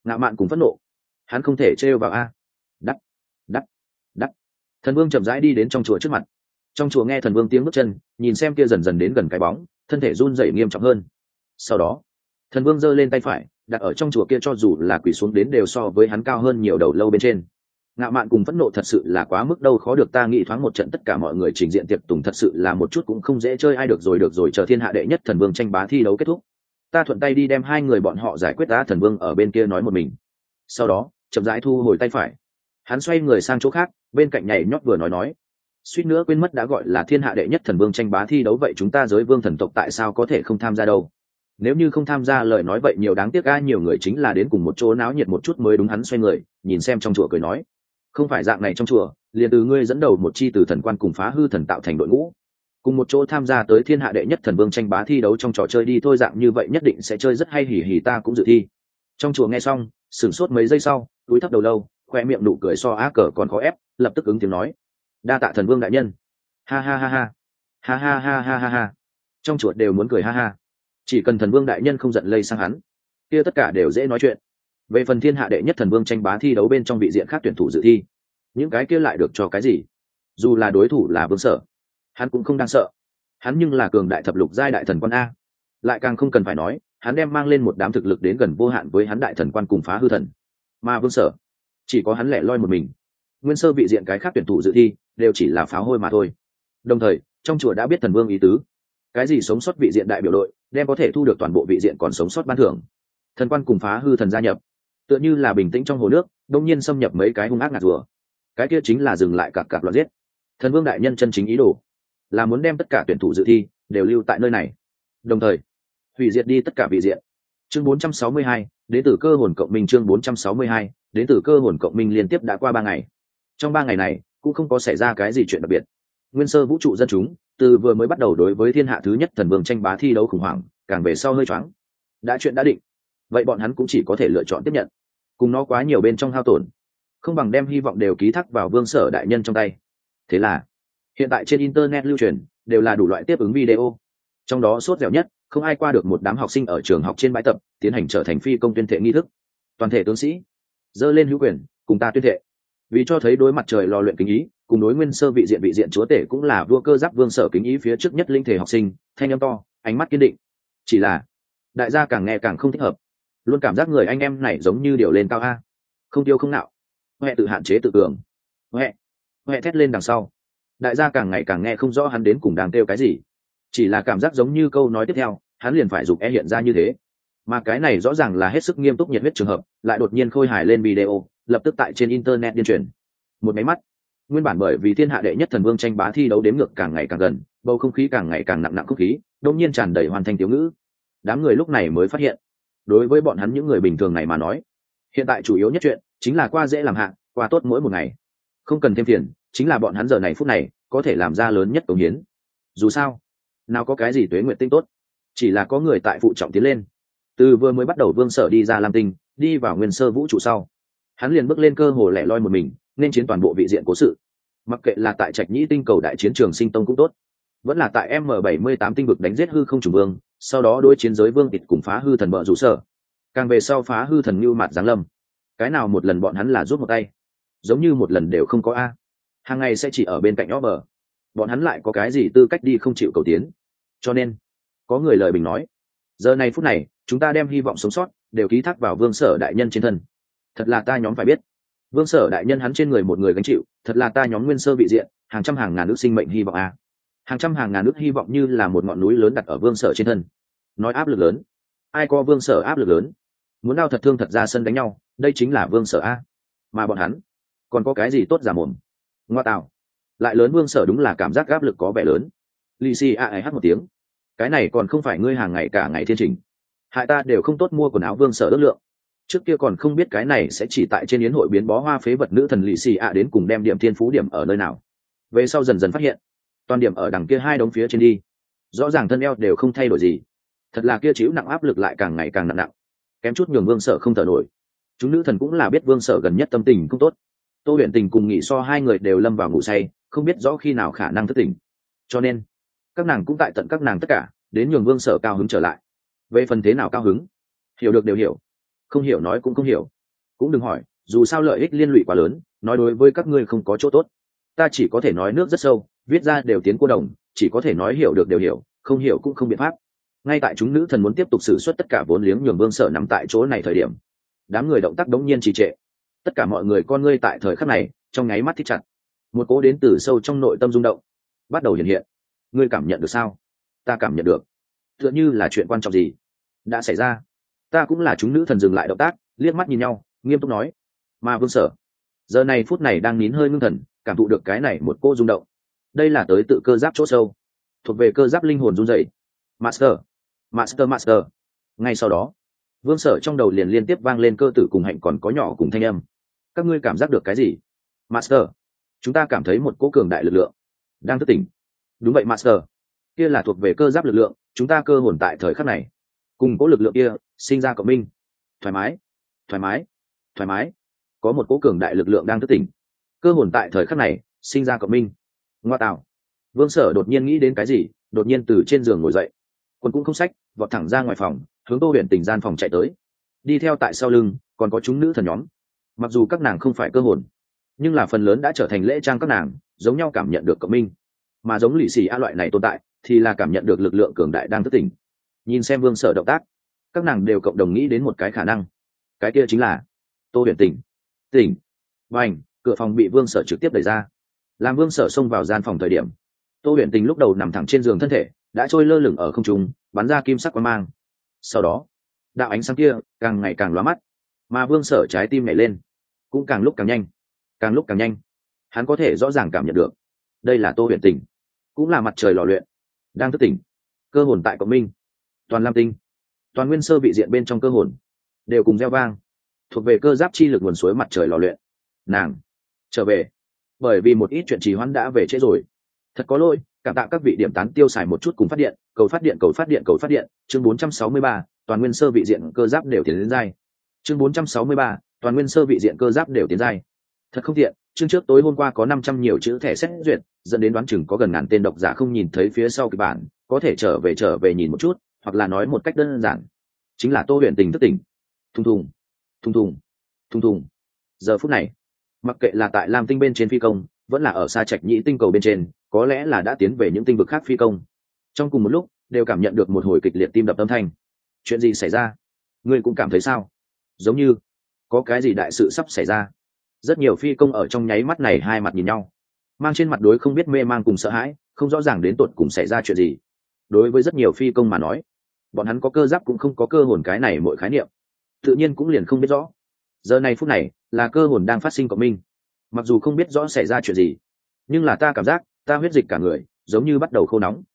Ngạo mạn cùng phẫn nộ, hắn không thể trêu vào a. Đắt, đắt, đắt. Thần vương chậm rãi đi đến trong chùa trước mặt. Trong chùa nghe thần vương tiếng bước chân, nhìn xem kia dần dần đến gần cái bóng, thân thể run rẩy nghiêm trọng hơn. Sau đó thần vương giơ lên tay phải đặt ở trong chùa kia, cho dù là quỳ xuống đến đều so với hắn cao hơn nhiều đầu lâu bên trên. Ngạo mạn cùng phẫn nộ thật sự là quá mức đâu khó được, ta nghĩ thoáng một trận tất cả mọi người trình diện tiệc tùng thật sự là một chút cũng không dễ chơi ai. Được rồi, chờ thiên hạ đệ nhất thần vương tranh bá thi đấu kết thúc, ta thuận tay đi đem hai người bọn họ giải quyết. Ta thần vương ở bên kia nói một mình, sau đó chậm rãi thu hồi tay phải, hắn xoay người sang chỗ khác, bên cạnh nhảy nhót vừa nói suýt nữa quên mất, đã gọi là thiên hạ đệ nhất thần vương tranh bá thi đấu, vậy chúng ta giới vương thần tộc tại sao có thể không tham gia đâu? Nếu như không tham gia lời nói vậy nhiều đáng tiếc a, nhiều người chính là đến cùng một chỗ náo nhiệt một chút mới đúng. Hắn xoay người nhìn xem trong chùa cười nói, không phải dạng này, trong chùa liền từ ngươi dẫn đầu một chi từ thần quan cùng phá hư thần tạo thành đội ngũ, cùng một chỗ tham gia tới thiên hạ đệ nhất thần vương tranh bá thi đấu trong trò chơi đi thôi. Dạng như vậy nhất định sẽ chơi rất hay, hỉ hỉ, ta cũng dự thi. Trong chùa nghe xong sửng sốt mấy giây sau, cúi thấp đầu lâu, khoe miệng nụ cười so á cờ còn khó ép, lập tức ứng tiếng nói, đa tạ thần vương đại nhân. Ha ha ha ha ha ha ha ha ha ha. Trong chùa đều muốn cười ha ha, chỉ cần thần vương đại nhân không giận lây sang hắn, kia tất cả đều dễ nói chuyện. Về phần thiên hạ đệ nhất thần vương tranh bá thi đấu bên trong vị diện khác tuyển thủ dự thi, những cái kia lại được cho cái gì? Dù là đối thủ là vương sở, hắn cũng không đang sợ, hắn nhưng là cường đại thập lục giai đại thần quan a. Lại càng không cần phải nói, hắn đem mang lên một đám thực lực đến gần vô hạn với hắn đại thần quan cùng phá hư thần, mà vương sở chỉ có hắn lẻ loi một mình. Nguyên sơ vị diện cái khác tuyển thủ dự thi đều chỉ là pháo hôi mà thôi. Đồng thời trong chùa đã biết thần vương ý tứ, cái gì sống sót vị diện đại biểu đội đem có thể thu được toàn bộ vị diện còn sống sót ban thưởng. Thần quan cùng phá hư thần gia nhập, tựa như là bình tĩnh trong hồ nước đông nhiên xâm nhập mấy cái hung ác ngạt rùa, cái kia chính là dừng lại cặp loạt giết. Thần vương đại nhân chân chính ý đồ là muốn đem tất cả tuyển thủ dự thi đều lưu tại nơi này, đồng thời hủy diệt đi tất cả vị diện. Chương 462, đến từ cơ hồn cộng minh. Chương 462, đến từ cơ hồn cộng minh. Liên tiếp đã qua 3 ngày. Trong 3 ngày này cũng không có xảy ra cái gì chuyện đặc biệt. Nguyên sơ vũ trụ dân chúng từ vừa mới bắt đầu đối với thiên hạ thứ nhất thần vương tranh bá thi đấu khủng hoảng, càng về sau hơi choáng. Đã chuyện đã định, vậy bọn hắn cũng chỉ có thể lựa chọn tiếp nhận. Cùng nó quá nhiều bên trong hao tổn, không bằng đem hy vọng đều ký thác vào vương sở đại nhân trong tay. Thế là hiện tại trên internet lưu truyền đều là đủ loại tiếp ứng video, trong đó sốt dẻo nhất không ai qua được một đám học sinh ở trường học trên bãi tập tiến hành trở thành phi công tuyên thệ nghi thức. Toàn thể tướng sĩ giơ lên hữu quyền cùng ta tuyên thệ, vì cho thấy đối mặt trời lò luyện kính ý, cùng đối nguyên sơ vị diện chúa tể cũng là vua cơ giáp vương sở kính ý phía trước nhất linh thể học sinh, thanh âm to, ánh mắt kiên định. Chỉ là đại gia càng nghe càng không thích hợp, luôn cảm giác người anh em này giống như điều lên cao a, không tiêu không nạo, huệ tự hạn chế tự cường, huệ thét lên đằng sau. Đại gia càng ngày càng nghe không rõ hắn đến cùng đang kêu cái gì, chỉ là cảm giác giống như câu nói tiếp theo hắn liền phải dục hiện ra như thế. Mà cái này rõ ràng là hết sức nghiêm túc nhiệt huyết trường hợp, lại đột nhiên khôi hài lên video, lập tức tại trên internet điên truyền. Một máy mắt, nguyên bản bởi vì thiên hạ đệ nhất thần vương tranh bá thi đấu đếm ngược càng ngày càng gần, bầu không khí càng ngày càng nặng không khí đột nhiên tràn đầy hoàn thành tiểu ngữ. Đám người lúc này mới phát hiện, đối với bọn hắn những người bình thường này mà nói, hiện tại chủ yếu nhất chuyện chính là qua dễ làm hạ, qua tốt mỗi một ngày, không cần thêm phiền, chính là bọn hắn giờ này phút này có thể làm ra lớn nhất cống hiến. Dù sao nào có cái gì tuế nguyện tinh tốt, chỉ là có người tại phụ trọng tiến lên. Từ vừa mới bắt đầu vương sở đi ra lam tinh, đi vào nguyên sơ vũ trụ sau, hắn liền bước lên cơ hồ lẻ loi một mình nên chiến toàn bộ vị diện cố sự. Mặc kệ là tại Trạch Nhĩ tinh cầu đại chiến trường sinh tông cũng tốt, vẫn là tại M78 tinh vực đánh giết hư không trùng vương, sau đó đối chiến giới vương tịch cùng phá hư thần bợ rủ sở, càng về sau phá hư thần như mặt giáng lâm, cái nào một lần bọn hắn là rút một tay, giống như một lần đều không có a. Hàng ngày sẽ chỉ ở bên cạnh bờ, bọn hắn lại có cái gì tư cách đi không chịu cầu tiến. Cho nên có người lời bình nói, giờ này phút này chúng ta đem hy vọng sống sót đều ký thác vào vương sở đại nhân trên thân. Thật là ta nhóm phải biết, vương sở đại nhân hắn trên người một người gánh chịu, thật là ta nhóm nguyên sơ vị diện hàng trăm hàng ngàn ước sinh mệnh hy vọng a. Hàng trăm hàng ngàn ước hy vọng như là một ngọn núi lớn đặt ở vương sở trên thân. Nói áp lực lớn, ai có vương sở áp lực lớn, muốn đau thật thương thật ra sân đánh nhau, đây chính là vương sở a. Mà bọn hắn còn có cái gì tốt giả mồm, ngoa tạo, lại lớn vương sở đúng là cảm giác áp lực có vẻ lớn. Lì xì a hát một tiếng, cái này còn không phải ngươi hàng ngày cả ngày thiên trình, hại ta đều không tốt mua quần áo vương sở ước lượng. Trước kia còn không biết cái này sẽ chỉ tại trên yến hội biến bó hoa phế vật nữ thần lì xì a đến cùng đem điểm thiên phú điểm ở nơi nào. Về sau dần dần phát hiện, toàn điểm ở đằng kia hai đống phía trên đi, rõ ràng thân eo đều không thay đổi gì, thật là kia chịu nặng áp lực lại càng ngày càng nặng, kém chút nhường vương sở không thở nổi. Chúng nữ thần cũng là biết vương sở gần nhất tâm tình không tốt, Tô Huyền Tình cùng Nghị So hai người đều lâm vào ngủ say, không biết rõ khi nào khả năng thức tỉnh, cho nên các nàng cũng tại tận các nàng tất cả đến nhường vương sở cao hứng trở lại. Về phần thế nào cao hứng, hiểu được đều hiểu, không hiểu nói cũng không hiểu, cũng đừng hỏi, dù sao lợi ích liên lụy quá lớn, nói đối với các ngươi không có chỗ tốt. Ta chỉ có thể nói nước rất sâu, viết ra đều tiến cô đồng, chỉ có thể nói hiểu được đều hiểu, không hiểu cũng không biện pháp. Ngay tại chúng nữ thần muốn tiếp tục sử xuất tất cả vốn liếng nhường Vương Sở nằm tại chỗ này thời điểm, đám người động tác đống nhiên trì trệ. Tất cả mọi người con ngươi tại thời khắc này trong nháy mắt thích chặt, một cố đến từ sâu trong nội tâm rung động bắt đầu hiện hiện. Ngươi cảm nhận được sao? Ta cảm nhận được. Tựa như là chuyện quan trọng gì đã xảy ra. Ta cũng là chúng nữ thần dừng lại động tác, liếc mắt nhìn nhau, nghiêm túc nói. Mà Vương Sở giờ này phút này đang nín hơi ngưng thần, cảm thụ được cái này một cô rung động. Đây là tới tự cơ giáp chỗ sâu, thuộc về cơ giáp linh hồn run rẩy. Master, master, master. Ngay sau đó, Vương Sở trong đầu liền liên tiếp vang lên cơ tử cùng hạnh còn có nhỏ cùng thanh âm. Các ngươi cảm giác được cái gì? Master, chúng ta cảm thấy một cỗ cường đại lực lượng đang thức tỉnh. Đúng vậy Master, kia là thuộc về cơ giáp lực lượng, chúng ta cơ hồn tại thời khắc này cùng cỗ lực lượng kia sinh ra cộng minh. Thoải mái, thoải mái, thoải mái. Có một cỗ cường đại lực lượng đang thức tỉnh, cơ hồn tại thời khắc này sinh ra cộng minh. Ngoa tạo. Vương Sở đột nhiên nghĩ đến cái gì, đột nhiên từ trên giường ngồi dậy, quần cũng không xách, vọt thẳng ra ngoài phòng, hướng Tô Huyền Tình gian phòng chạy tới. Đi theo tại sau lưng còn có chúng nữ thần nhóm. Mặc dù các nàng không phải cơ hồn, nhưng là phần lớn đã trở thành lễ trang các nàng giống nhau cảm nhận được cộng minh, mà giống lì xì a loại này tồn tại thì là cảm nhận được lực lượng cường đại đang thức tỉnh. Nhìn xem Vương Sở động tác, các nàng đều cộng đồng nghĩ đến một cái khả năng, cái kia chính là Tô Huyền Tình tỉnh. Bành, cửa phòng bị Vương Sở trực tiếp đẩy ra. Làm Vương Sở xông vào gian phòng thời điểm, Tô Huyền Tình lúc đầu nằm thẳng trên giường, thân thể đã trôi lơ lửng ở không trung, bắn ra kim sắc quang mang. Sau đó, đạo ánh sáng kia càng ngày càng lóa mắt, mà Vương Sở trái tim nhảy lên cũng càng lúc càng nhanh, càng lúc càng nhanh. Hắn có thể rõ ràng cảm nhận được, đây là Tô Huyền Tình, cũng là mặt trời lò luyện đang thức tỉnh. Cơ hồn tại cộng minh, toàn lam tinh, toàn nguyên sơ vị diện bên trong cơ hồn đều cùng reo vang, thuộc về cơ giáp chi lực nguồn suối mặt trời lò luyện. Nàng trở về, bởi vì một ít chuyện trì hoãn đã về trễ rồi. Thật có lỗi, cảm tạ các vị điểm tán tiêu xài một chút cùng phát điện, cầu phát điện, cầu phát điện, cầu phát điện. Chương 463, toàn nguyên sơ vị diện cơ giáp đều tiến đến giai. Chương 463, toàn nguyên sơ vị diện cơ giáp đều tiến giai. Thật không tiện, chương trước tối hôm qua có 500 nhiều chữ thẻ xét duyệt, dẫn đến đoán chừng có gần ngàn tên độc giả không nhìn thấy phía sau kịch bản, có thể trở về nhìn một chút, hoặc là nói một cách đơn giản, chính là Tô Huyền Tình thức tỉnh. Thùng thùng, thùng thùng, thùng thùng. Giờ phút này, mặc kệ là tại Lam Tinh bên trên phi công, vẫn là ở xa Trạch Nhĩ tinh cầu bên trên, có lẽ là đã tiến về những tinh vực khác phi công, trong cùng một lúc đều cảm nhận được một hồi kịch liệt tim đập âm thanh. Chuyện gì xảy ra? Ngươi cũng cảm thấy sao? Giống như có cái gì đại sự sắp xảy ra. Rất nhiều phi công ở trong nháy mắt này hai mặt nhìn nhau, mang trên mặt đối không biết mê mang cùng sợ hãi, không rõ ràng đến tột cùng xảy ra chuyện gì. Đối với rất nhiều phi công mà nói, bọn hắn có cơ giáp cũng không có cơ hồn cái này mỗi khái niệm, tự nhiên cũng liền không biết rõ. Giờ này phút này là cơ hồn đang phát sinh cộng minh, mặc dù không biết rõ xảy ra chuyện gì, nhưng là ta cảm giác ta huyết dịch cả người giống như bắt đầu khô nóng.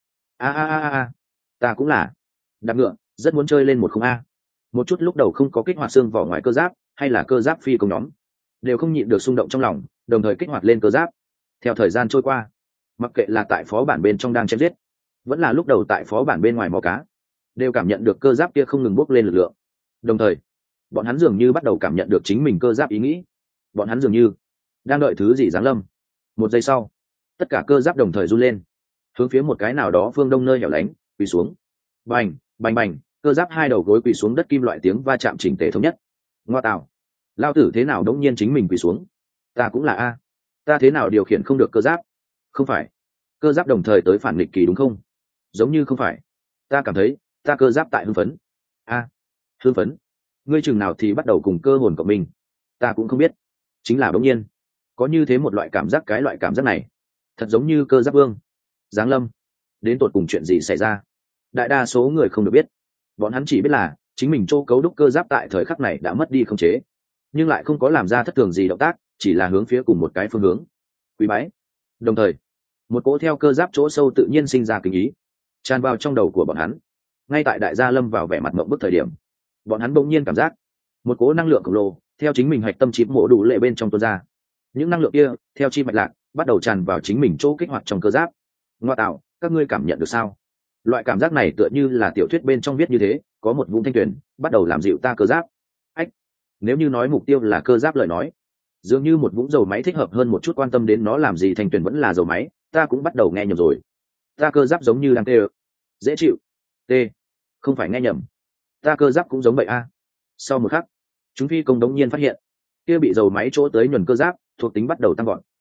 A, ta cũng là đạp ngựa, rất muốn chơi lên một không a. Một chút lúc đầu không có kích hoạt xương vỏ ngoài cơ giáp hay là cơ giáp phi công nhóm đều không nhịn được xung động trong lòng, đồng thời kích hoạt lên cơ giáp. Theo thời gian trôi qua, mặc kệ là tại phó bản bên trong đang chém giết, vẫn là lúc đầu tại phó bản bên ngoài mò cá, đều cảm nhận được cơ giáp kia không ngừng bốc lên lực lượng. Đồng thời bọn hắn dường như bắt đầu cảm nhận được chính mình cơ giáp ý nghĩ, bọn hắn dường như đang đợi thứ gì giáng lâm. Một giây sau, tất cả cơ giáp đồng thời run lên, hướng phía một cái nào đó phương đông nơi hẻo lánh quỳ xuống. Bành bành bành, cơ giáp hai đầu gối quỳ xuống đất, kim loại tiếng va chạm chỉnh tề thống nhất. Ngoa tạo, lao tử thế nào đống nhiên chính mình quỳ xuống? Ta cũng là a, ta thế nào điều khiển không được cơ giáp? Không phải cơ giáp đồng thời tới phản nghịch kỳ đúng không? Giống như không phải. Ta cảm thấy ta cơ giáp tại hưng phấn. A, hưng phấn? Ngươi chừng nào thì bắt đầu cùng cơ hồn cộng minh? Ta cũng không biết, chính là bỗng nhiên có như thế một loại cảm giác. Cái loại cảm giác này thật giống như cơ giáp vương giáng lâm. Đến tột cùng chuyện gì xảy ra, đại đa số người không được biết. Bọn hắn chỉ biết là chính mình chỗ cấu đúc cơ giáp tại thời khắc này đã mất đi khống chế, nhưng lại không có làm ra thất thường gì động tác, chỉ là hướng phía cùng một cái phương hướng quý bái. Đồng thời một cỗ theo cơ giáp chỗ sâu tự nhiên sinh ra kinh ý tràn vào trong đầu của bọn hắn. Ngay tại đại gia lâm vào vẻ mặt mộng bức thời điểm, bọn hắn bỗng nhiên cảm giác một cỗ năng lượng khổng lồ theo chính mình hạch tâm chip mổ đủ lệ bên trong tuôn ra. Những năng lượng kia theo chi mạch lạc bắt đầu tràn vào chính mình chỗ kích hoạt trong cơ giáp. Ngoa tạo, các ngươi cảm nhận được sao? Loại cảm giác này tựa như là tiểu thuyết bên trong viết như thế, có một vũng thanh tuyển bắt đầu làm dịu ta cơ giáp. Ách, nếu như nói mục tiêu là cơ giáp lời nói, dường như một vũng dầu máy thích hợp hơn một chút. Quan tâm đến nó làm gì, thanh tuyển vẫn là dầu máy, ta cũng bắt đầu nghe nhầm rồi. Ta cơ giáp giống như đang tê dễ chịu. Tê, không phải nghe nhầm, ta cơ giáp cũng giống vậy a. Sau một khắc, chúng phi công đống nhiên phát hiện kia bị dầu máy chỗ tới nhuần cơ giáp thuộc tính bắt đầu tăng gọn.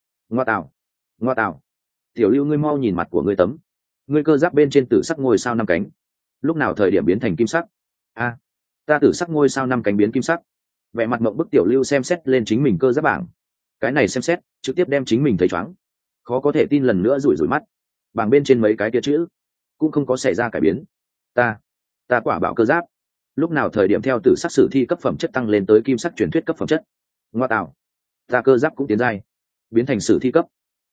Ngoa tào, tiểu lưu ngươi mau nhìn mặt của ngươi tấm, ngươi cơ giáp bên trên tử sắc ngôi sao 5 cánh lúc nào thời điểm biến thành kim sắc? Ta tử sắc ngôi sao 5 cánh biến kim sắc. Vẻ mặt mộng bức tiểu lưu xem xét lên chính mình cơ giáp bảng, cái này xem xét trực tiếp đem chính mình thấy chóng, khó có thể tin lần nữa rủi mắt. Bảng bên trên mấy cái kia chữ cũng không có xảy ra cải biến. Ta quả bảo cơ giáp lúc nào thời điểm theo tử sắc sử thi cấp phẩm chất tăng lên tới kim sắc truyền thuyết cấp phẩm chất. Ngoa tạo, ta cơ giáp cũng tiến giai biến thành sử thi cấp.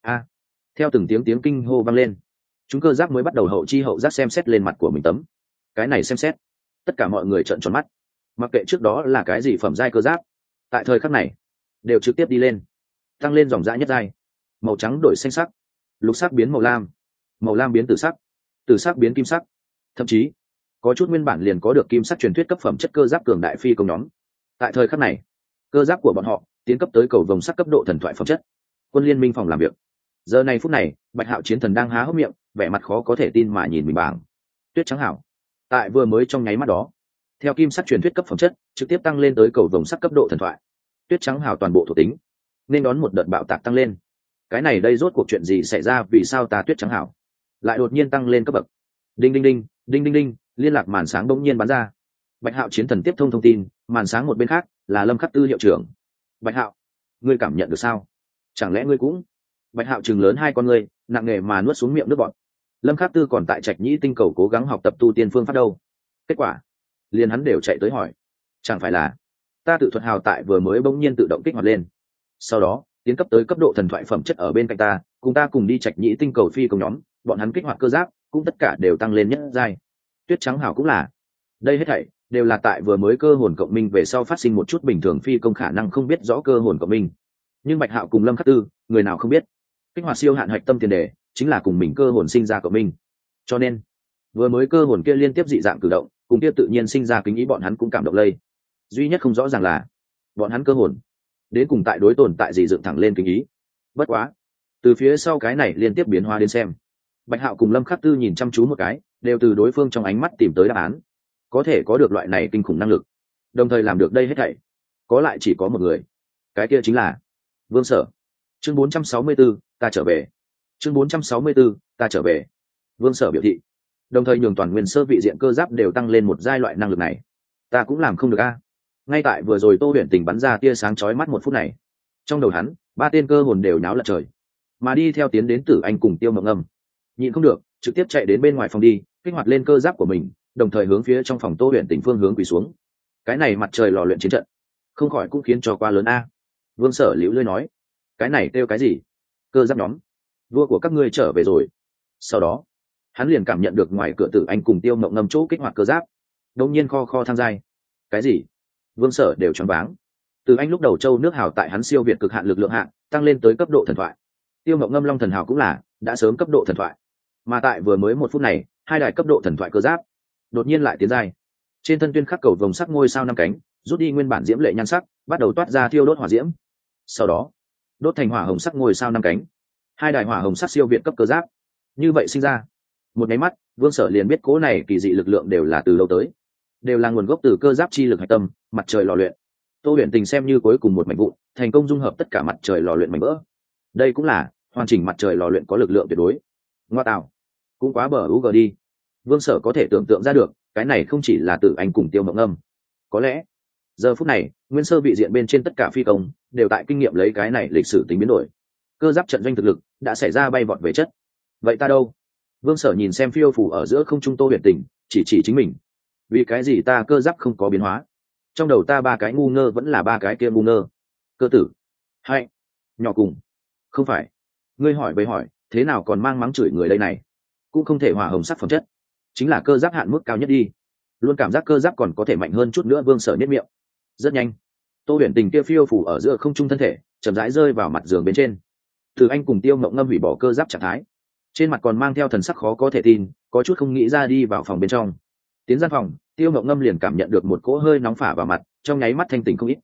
Theo từng tiếng kinh hô vang lên, chúng cơ giáp mới bắt đầu hậu chi hậu giác xem xét lên mặt của mình tấm. Cái này xem xét, tất cả mọi người trợn tròn mắt, mặc kệ trước đó là cái gì phẩm giai cơ giáp, tại thời khắc này đều trực tiếp đi lên, tăng lên dòng dã nhất giai. Màu trắng đổi xanh sắc, lục sắc biến màu lam, màu lam biến tử sắc biến kim sắc, thậm chí có chút nguyên bản liền có được kim sắc truyền thuyết cấp phẩm chất cơ giáp cường đại phi công nhóm, tại thời khắc này cơ giáp của bọn họ tiến cấp tới cầu vồng sắc cấp độ thần thoại phẩm chất. Quân liên minh phòng làm việc, giờ này phút này Bạch Hạo chiến thần đang há hốc miệng, vẻ mặt khó có thể tin mà nhìn mình bảng. Tuyết trắng hảo tại vừa mới trong nháy mắt đó, theo kim sắc truyền thuyết cấp phẩm chất trực tiếp tăng lên tới cầu vồng sắc cấp độ thần thoại. Tuyết trắng hảo toàn bộ thuộc tính nên đón một đợt bạo tạc tăng lên. Cái này đây rốt cuộc chuyện gì xảy ra, vì sao ta Tuyết trắng hảo lại đột nhiên tăng lên cấp bậc? Đinh đinh đinh đinh đinh đinh, liên lạc màn sáng bỗng nhiên bắn ra. Bạch Hạo chiến thần tiếp thông tin, màn sáng một bên khác là Lâm Khắc Tư hiệu trưởng. Bạch Hạo, ngươi cảm nhận được sao? Chẳng lẽ ngươi cũng? Bạch Hạo trừng lớn hai con ngươi, nặng nề mà nuốt xuống miệng nước bọt. Lâm Khắc Tư còn tại Trạch Nhĩ tinh cầu cố gắng học tập tu tiên phương pháp đâu. Kết quả liền hắn đều chạy tới hỏi, chẳng phải là ta tự thuật hào tại vừa mới bỗng nhiên tự động kích hoạt lên, sau đó tiến cấp tới cấp độ thần thoại phẩm chất ở bên cạnh ta cùng đi Trạch Nhĩ tinh cầu phi công nhóm, bọn hắn kích hoạt cơ giáp cũng tất cả đều tăng lên nhất giai. Tuyết trắng hào cũng là, đây hết thảy đều là tại vừa mới cơ hồn cộng minh về sau phát sinh một chút bình thường phi công khả năng không biết rõ cơ hồn cộng minh. Nhưng Bạch Hạo cùng Lâm Khắc Tư người nào không biết, kích hoạt siêu hạn hạch tâm tiền đề chính là cùng mình cơ hồn sinh ra cộng minh, cho nên vừa mới cơ hồn kia liên tiếp dị dạng cử động cùng kia tự nhiên sinh ra kính ý, bọn hắn cũng cảm động lây. Duy nhất không rõ ràng là bọn hắn cơ hồn đến cùng tại đối tồn tại gì dựng thẳng lên kính ý. Bất quá từ phía sau cái này liên tiếp biến hóa đến xem, Bạch Hạo cùng Lâm Khắc Tư nhìn chăm chú một cái, đều từ đối phương trong ánh mắt tìm tới đáp án. Có thể có được loại này kinh khủng năng lực, đồng thời làm được đây hết thảy, có lại chỉ có một người, cái kia chính là Vương Sở. Chương 464, ta trở về. Chương 464, ta trở về. Vương Sở biểu thị, đồng thời nhường toàn nguyên sơ vị diện cơ giáp đều tăng lên một giai loại năng lực này. Ta cũng làm không được a. Ngay tại vừa rồi Tô Huyền Tình bắn ra tia sáng chói mắt một phút này, trong đầu hắn, ba tên cơ hồn đều náo lật trời. Mà đi theo tiến đến Tử Anh cùng Tiêu Mộng Âm, nhịn không được, trực tiếp chạy đến bên ngoài phòng đi, kích hoạt lên cơ giáp của mình, đồng thời hướng phía trong phòng Tô Huyền Tình phương hướng quỳ xuống. Cái này mặt trời lò luyện chiến trận, không khỏi cũng khiến cho quá lớn a. Vương Sở liễu lơi nói, cái này kêu cái gì? Cơ giáp nhóm, vua của các ngươi trở về rồi. Sau đó hắn liền cảm nhận được ngoài cửa Tử Anh cùng Tiêu Mộng Ngâm chỗ kích hoạt cơ giáp đột nhiên kho tham giai. Cái gì? Vương Sở đều choáng váng. Tử Anh lúc đầu châu nước hào tại hắn siêu việt cực hạn lực lượng hạng, tăng lên tới cấp độ thần thoại. Tiêu Mộng Ngâm long thần hào cũng là đã sớm cấp độ thần thoại, mà tại vừa mới một phút này, hai đài cấp độ thần thoại cơ giáp đột nhiên lại tiến giai. Trên thân tuyên khắc cầu vồng sắc ngôi sao 5 cánh, rút đi nguyên bản diễm lệ nhan sắc, bắt đầu toát ra thiêu đốt hỏa diễm. Sau đó đốt thành hỏa hồng sắc ngôi sao 5 cánh, hai đài hỏa hồng sắc siêu việt cấp cơ giáp như vậy sinh ra. Một máy mắt, Vương Sở liền biết cố này kỳ dị lực lượng đều là từ đâu tới, đều là nguồn gốc từ cơ giáp chi lực hạch tâm, mặt trời lò luyện. Tô Huyền Tình xem như cuối cùng một mảnh vụn, thành công dung hợp tất cả mặt trời lò luyện mảnh vỡ. Đây cũng là hoàn chỉnh mặt trời lò luyện có lực lượng tuyệt đối. Ngoa tạo, cũng quá bờ UG đi. Vương Sở có thể tưởng tượng ra được, cái này không chỉ là Tử Anh cùng Tiêu Mộng Âm. Có lẽ giờ phút này, nguyên sơ vị diện bên trên tất cả phi công đều tại kinh nghiệm lấy cái này lịch sử tính biến đổi. Cơ giáp trận doanh thực lực đã xảy ra bay vọt về chất. Vậy ta đâu? Vương Sở nhìn xem phiêu phủ ở giữa không trung Tô Huyền Tình, chỉ chính mình. Vì cái gì ta cơ giáp không có biến hóa? Trong đầu ta ba cái ngu ngơ vẫn là ba cái kia ngu ngơ. Cơ tử, hay nhỏ cùng, không phải. Ngươi hỏi với hỏi, thế nào còn mang mắng chửi người đây này? Cũng không thể hỏa hồng sắc phẩm chất, chính là cơ giáp hạn mức cao nhất đi. Luôn cảm giác cơ giáp còn có thể mạnh hơn chút nữa. Vương Sở nhếch miệng. Rất nhanh, Tô Huyền Tình kia phiêu phủ ở giữa không trung thân thể chậm rãi rơi vào mặt giường bên trên. Từ Anh cùng Tiêu Mộng Ngâm hủy bỏ cơ giáp trạng thái, trên mặt còn mang theo thần sắc khó có thể tin, có chút không nghĩ ra đi vào phòng bên trong. Tiến gian phòng, Tiêu Mộng Ngâm liền cảm nhận được một cỗ hơi nóng phả vào mặt, trong nháy mắt thanh tỉnh không ít.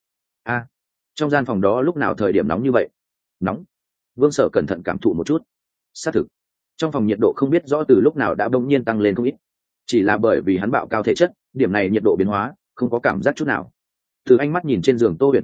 Trong gian phòng đó lúc nào thời điểm nóng như vậy? Nóng. Vương Sở cẩn thận cảm thụ một chút. Xác thực, trong phòng nhiệt độ không biết rõ từ lúc nào đã bỗng nhiên tăng lên không ít. Chỉ là bởi vì hắn bạo cao thể chất, điểm này nhiệt độ biến hóa không có cảm giác chút nào. Từ ánh mắt nhìn trên giường Tô Huyền Tình,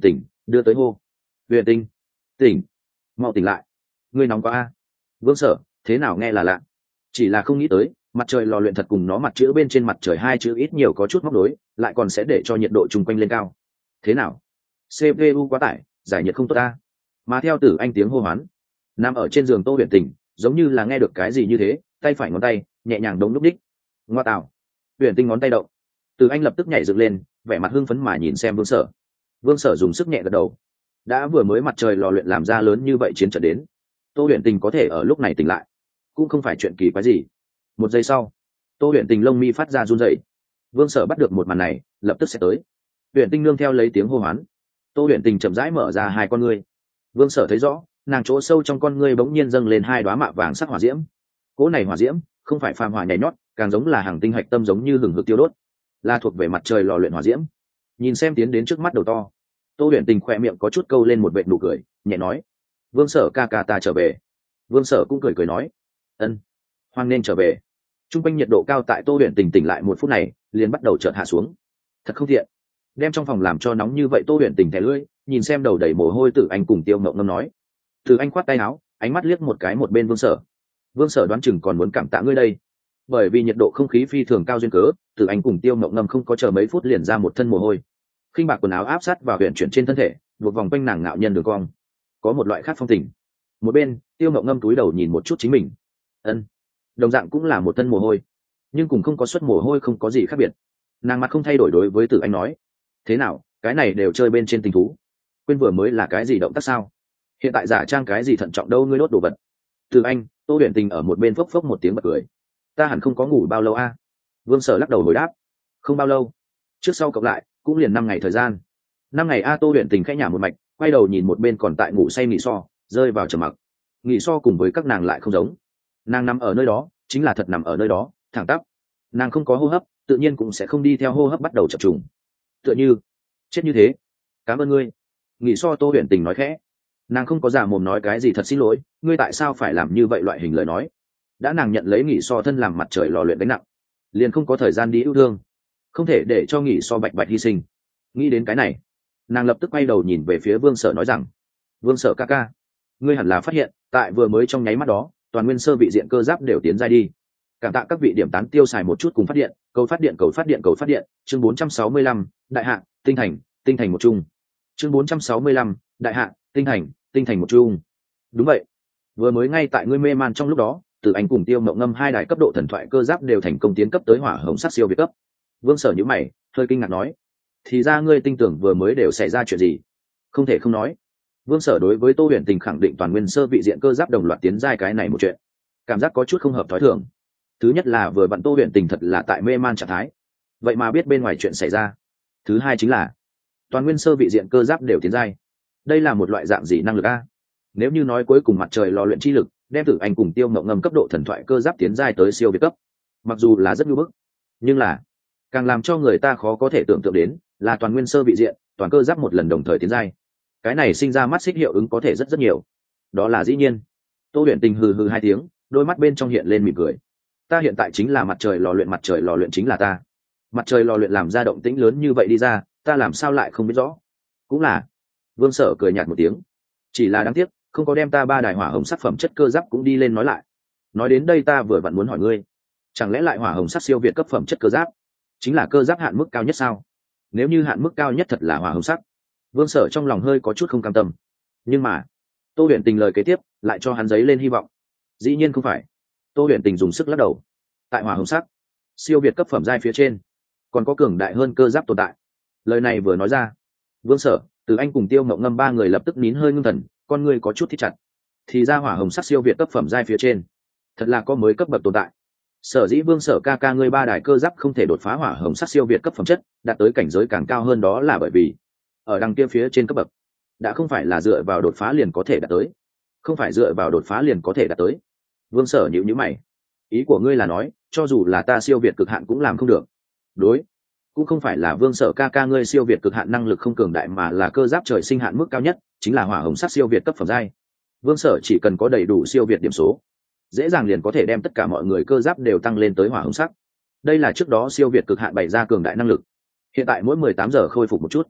đưa tới hô. Huyền Tinh, tỉnh, mau tỉnh lại, ngươi nóng quá a. Vương Sở, thế nào nghe là lạ, chỉ là không nghĩ tới mặt trời lò luyện thật cùng nó mặt chữ bên trên mặt trời hai chữ ít nhiều có chút móc đối, lại còn sẽ để cho nhiệt độ chung quanh lên cao. Thế nào, CPU quá tải, giải nhiệt không tốt ta. Mà theo Tử Anh tiếng hô hoán, nằm ở trên giường Tô Huyền Tình giống như là nghe được cái gì như thế, tay phải ngón tay nhẹ nhàng đống lúc đích. Ngoa tạo, Huyền Tinh ngón tay động. Tử Anh lập tức nhảy dựng lên, vẻ mặt hưng phấn mà nhìn xem Vương Sở. Vương Sở dùng sức nhẹ gật đầu. Đã vừa mới mặt trời lò luyện làm ra lớn như vậy chiến trận đến, Tô Huyền Tình có thể ở lúc này tỉnh lại cũng không phải chuyện kỳ quái gì. Một giây sau, Tô Huyền Tình lông mi phát ra run rẩy. Vương Sở bắt được một màn này, lập tức sẽ tới. Huyền Tinh nương theo lấy tiếng hô hoán, Tô Huyền Tình chậm rãi mở ra hai con ngươi. Vương Sở thấy rõ, nàng chỗ sâu trong con ngươi bỗng nhiên dâng lên hai đóa mạ vàng sắc hỏa diễm. Cỗ này hỏa diễm không phải phàm hỏa nhảy nhót, càng giống là hàng tinh hạch tâm giống như hừng hực tiêu đốt, là thuộc về mặt trời lò luyện hỏa diễm. Nhìn xem tiến đến trước mắt đầu to, Tô Huyền Tình khỏe miệng có chút câu lên một vệt nụ cười, nhẹ nói: Vương Sở ca ca ta trở về. Vương Sở cũng cười cười nói: Ân, hoan nên trở về. Trung quanh nhiệt độ cao tại Tô Huyền Tình tỉnh lại một phút này liền bắt đầu chợt hạ xuống. Thật không thiện, đem trong phòng làm cho nóng như vậy. Tô Huyền Tình thẻ lưỡi nhìn xem đầu đầy mồ hôi Tử Anh cùng Tiêu Ngộng Ngâm nói. Tử Anh khoát tay áo, ánh mắt liếc một cái một bên Vương Sở. Vương Sở đoán chừng còn muốn cảm tạ ngươi đây. Bởi vì nhiệt độ không khí phi thường cao duyên cớ, Tử Anh cùng Tiêu Ngộng Ngâm không có chờ mấy phút liền ra một thân mồ hôi. Khinh bạc quần áo áp sát vào huyền chuyển trên thân thể, buộc vòng quanh nàng ngạo nhân đường cong, có một loại khác phong tình. Một bên Tiêu Ngộng Ngâm túi đầu nhìn một chút chính mình. Ân, đồng dạng cũng là một thân mồ hôi, nhưng cùng không có suất mồ hôi không có gì khác biệt. Nàng mặt không thay đổi đối với Tử Anh nói: thế nào, cái này đều chơi bên trên tình thú, quên vừa mới là cái gì động tác sao? Hiện tại giả trang cái gì thận trọng đâu, ngươi đốt đồ vật. Tử Anh, Tô Huyền Tình ở một bên phốc phốc một tiếng bật cười. Ta hẳn không có ngủ bao lâu a? Vương Sở lắc đầu hồi đáp: không bao lâu, trước sau cộng lại cũng liền 5 ngày thời gian. 5 ngày a? Tô Huyền Tình khẽ nhả một mạch, quay đầu nhìn một bên còn tại ngủ say Nghị So, rơi vào trầm mặc. Nghị So cùng với các nàng lại không giống, nàng nằm ở nơi đó chính là thật nằm ở nơi đó, thẳng tắp. Nàng không có hô hấp, tự nhiên cũng sẽ không đi theo hô hấp bắt đầu chập trùng, tựa như chết như thế. Cảm ơn ngươi. Nghị So Tô Huyền Tình nói khẽ. Nàng không có giả mồm nói cái gì thật xin lỗi, ngươi tại sao phải làm như vậy loại hình lời nói. Đã nàng nhận lấy Nghị So thân làm mặt trời lò luyện gánh nặng, liền không có thời gian đi yêu thương, không thể để cho Nghị So bạch bạch hy sinh. Nghĩ đến cái này, nàng lập tức quay đầu nhìn về phía Vương Sở nói rằng: Vương Sở ca ca, ngươi hẳn là phát hiện tại vừa mới trong nháy mắt đó toàn nguyên sơ vị diện cơ giáp đều tiến giai đi. Cảm tạ các vị điểm tán tiêu xài một chút cùng phát điện, cầu phát điện cầu phát điện cầu phát điện. Chương 465, đại hạ tinh thành một chung. Chương 465, đại hạ tinh thành một chung. Đúng vậy, vừa mới ngay tại ngươi mê man trong lúc đó, Tử Anh cùng Tiêu Ngộng Ngâm hai đại cấp độ thần thoại cơ giáp đều thành công tiến cấp tới hỏa hồng sắc siêu việt cấp. Vương Sở nhíu mày, hơi kinh ngạc nói: thì ra ngươi tin tưởng vừa mới đều xảy ra chuyện gì? Không thể không nói, Vương Sở đối với Tô Huyền Tình khẳng định toàn nguyên sơ vị diện cơ giáp đồng loạt tiến giai cái này một chuyện, cảm giác có chút không hợp thói thường. Thứ nhất là vừa vặn Tô Huyền Tình thật là tại mê man trạng thái, vậy mà biết bên ngoài chuyện xảy ra. Thứ hai chính là toàn nguyên sơ vị diện cơ giáp đều tiến giai, đây là một loại dạng gì năng lực a? Nếu như nói cuối cùng mặt trời lò luyện chi lực đem Tử Anh cùng Tiêu Ngộng Ngâm cấp độ thần thoại cơ giáp tiến giai tới siêu việt cấp, mặc dù là rất nhu bức, nhưng là càng làm cho người ta khó có thể tưởng tượng đến là toàn nguyên sơ vị diện toàn cơ giáp một lần đồng thời tiến giai. Cái này sinh ra mắt xích hiệu ứng có thể rất rất nhiều. Đó là dĩ nhiên. Tô Huyền Tình hừ hừ hai tiếng, đôi mắt bên trong hiện lên mỉm cười. Ta hiện tại chính là mặt trời lò luyện, mặt trời lò luyện chính là ta. Mặt trời lò luyện làm ra động tĩnh lớn như vậy đi ra, ta làm sao lại không biết rõ. Cũng là. Vương Sở cười nhạt một tiếng. Chỉ là đáng tiếc không có đem ta ba đài hỏa hồng sắc phẩm chất cơ giáp cũng đi lên nói lại. Nói đến đây ta vừa vặn muốn hỏi ngươi, chẳng lẽ lại hỏa hồng sắc siêu việt cấp phẩm chất cơ giáp chính là cơ giáp hạn mức cao nhất sao? Nếu như hạn mức cao nhất thật là hỏa hồng sắc, Vương Sở trong lòng hơi có chút không cam tâm. Nhưng mà Tô Huyền Tình lời kế tiếp lại cho hắn giấy lên hy vọng. Dĩ nhiên không phải. Tô Huyền Tình dùng sức lắc đầu. Tại hỏa hồng sắc siêu việt cấp phẩm giai phía trên còn có cường đại hơn cơ giáp tồn tại. Lời này vừa nói ra, Vương Sở, Từ Anh cùng Tiêu Ngộng Ngâm ba người lập tức nín hơi ngưng thần, con người có chút thích chặt. Thì ra hỏa hồng sắc siêu việt cấp phẩm giai phía trên thật là có mới cấp bậc tồn tại. Sở dĩ Vương Sở ca ca ngươi ba đài cơ giáp không thể đột phá hỏa hồng sắc siêu việt cấp phẩm chất, đạt tới cảnh giới càng cao hơn, đó là bởi vì ở đằng kia phía trên cấp bậc đã không phải là dựa vào đột phá liền có thể đạt tới, không phải dựa vào đột phá liền có thể đạt tới. Vương Sở nhíu nhíu mày, ý của ngươi là nói cho dù là ta siêu việt cực hạn cũng làm không được? Đối, cũng không phải là Vương Sở ca ca ngươi siêu việt cực hạn năng lực không cường đại, mà là cơ giáp trời sinh hạn mức cao nhất chính là hỏa hồng sắc siêu việt cấp phẩm giai. Vương Sở chỉ cần có đầy đủ siêu việt điểm số, dễ dàng liền có thể đem tất cả mọi người cơ giáp đều tăng lên tới hỏa hồng sắc. Đây là trước đó siêu việt cực hạn bày ra cường đại năng lực, hiện tại mỗi 18 giờ khôi phục một chút.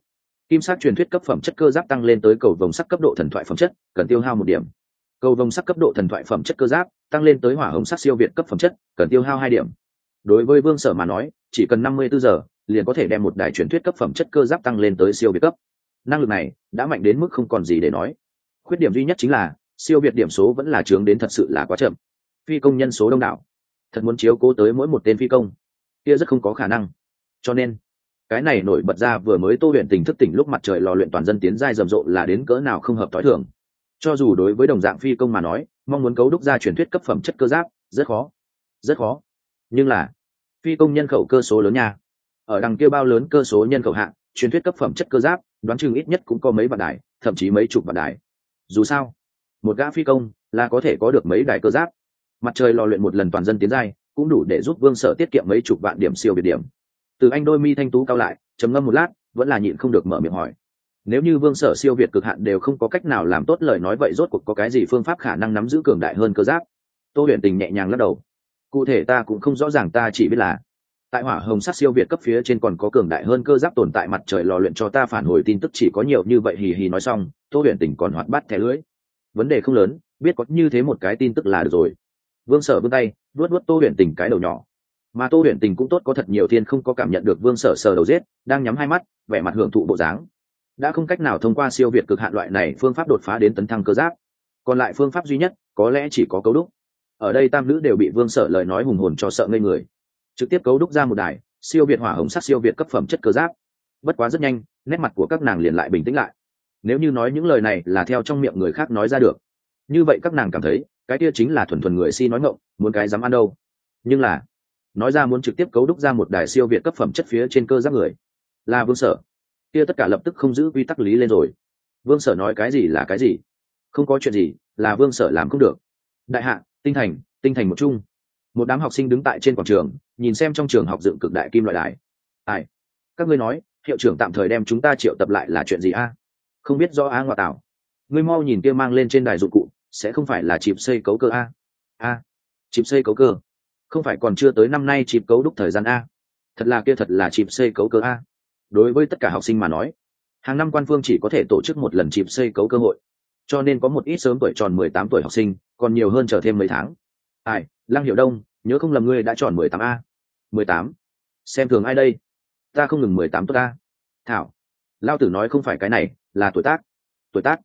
Kim sắc truyền thuyết cấp phẩm chất cơ giáp tăng lên tới cầu vồng sắc cấp độ thần thoại phẩm chất, cần tiêu hao 1 điểm. Cầu vồng sắc cấp độ thần thoại phẩm chất cơ giáp tăng lên tới hỏa hồng sắc siêu việt cấp phẩm chất, cần tiêu hao 2 điểm. Đối với Vương Sở mà nói, chỉ cần 54 giờ liền có thể đem một đài truyền thuyết cấp phẩm chất cơ giáp tăng lên tới siêu việt cấp. Năng lực này đã mạnh đến mức không còn gì để nói. Khuyết điểm duy nhất chính là siêu việt điểm số vẫn là chướng đến thật sự là quá chậm. Phi công nhân số đông đảo, thật muốn chiếu cố tới mỗi một tên phi công, kia rất không có khả năng. Cho nên, cái này nổi bật ra vừa mới Tô Huyền Tình thức tỉnh lúc mặt trời lò luyện toàn dân tiến giai rầm rộ là đến cỡ nào không hợp tối thường. Cho dù đối với đồng dạng phi công mà nói, mong muốn cấu đúc ra truyền thuyết cấp phẩm chất cơ giáp, rất khó. Rất khó. Nhưng là, phi công nhân khẩu cơ số lớn nha. Ở đằng kia bao lớn cơ số nhân khẩu hạng, truyền thuyết cấp phẩm chất cơ giáp, đoán chừng ít nhất cũng có mấy vạn đài, thậm chí mấy chục vạn đài. Dù sao, một gã phi công là có thể có được mấy đài cơ giáp. Mặt trời lò luyện một lần toàn dân tiến giai, cũng đủ để giúp Vương Sở tiết kiệm mấy chục vạn điểm siêu việt điểm. Từ Anh đôi mi thanh tú cao lại, trầm ngâm một lát, vẫn là nhịn không được mở miệng hỏi: nếu như Vương Sở siêu việt cực hạn đều không có cách nào làm tốt lời nói, vậy rốt cuộc có cái gì phương pháp khả năng nắm giữ cường đại hơn cơ giáp? Tô Huyền Tình nhẹ nhàng lắc đầu: cụ thể ta cũng không rõ ràng, ta chỉ biết là tại hỏa hồng sắc siêu việt cấp phía trên còn có cường đại hơn cơ giáp tồn tại. Mặt trời lò luyện cho ta phản hồi tin tức chỉ có nhiều như vậy. Hì hì nói xong, Tô Huyền Tình còn hoạt bát thẻ lưỡi: vấn đề không lớn, biết có như thế một cái tin tức là được rồi. Vương Sở vươn tay vuốt vuốt Tô Huyền Tình cái đầu nhỏ, mà Tô Huyền Tình cũng tốt có thật nhiều thiên không có cảm nhận được Vương Sở sờ đầu giết, đang nhắm hai mắt, vẻ mặt hưởng thụ bộ dáng. Đã không cách nào thông qua siêu việt cực hạn loại này phương pháp đột phá đến tấn thăng cơ giáp, còn lại phương pháp duy nhất có lẽ chỉ có cấu đúc. Ở đây tam nữ đều bị Vương Sở lời nói hùng hồn cho sợ ngây người, trực tiếp cấu đúc ra một đài siêu việt hỏa hồng sắc siêu việt cấp phẩm chất cơ giáp. Bất quá rất nhanh, nét mặt của các nàng liền lại bình tĩnh lại. Nếu như nói những lời này là theo trong miệng người khác nói ra được, như vậy các nàng cảm thấy cái kia chính là thuần thuần người si nói ngọng, muốn cái dám ăn đâu. Nhưng là nói ra muốn trực tiếp cấu đúc ra một đài siêu việt cấp phẩm chất phía trên cơ giáp người là Vương Sở, kia tất cả lập tức không giữ quy tắc lý lên rồi. Vương Sở nói cái gì là cái gì, không có chuyện gì là Vương Sở làm không được. Đại hạ tinh thành một chung, một đám học sinh đứng tại trên quảng trường, nhìn xem trong trường học dựng cực đại kim loại đài. Ai, các ngươi nói hiệu trưởng tạm thời đem chúng ta triệu tập lại là chuyện gì a? Không biết do a ngoại tảo. Ngươi mau nhìn kia mang lên trên đài dụng cụ, sẽ không phải là chịp xây cấu cơ a? Chịp xây cấu cơ, không phải còn chưa tới năm nay chịp cấu đúc thời gian a? Thật là chịp xây cấu cơ a. Đối với tất cả học sinh mà nói, hàng năm quan phương chỉ có thể tổ chức một lần chịp xây cấu cơ hội, cho nên có một ít sớm tuổi tròn 18 tuổi học sinh, còn nhiều hơn chờ thêm mấy tháng. Ai, Lăng Hiểu Đông, nhớ không lầm ngươi đã tròn 18 a? 18? Xem thường ai đây? Ta không ngừng 18 tốt ta. Thảo, lao tử nói không phải cái này, là tuổi tác. Tuổi tác?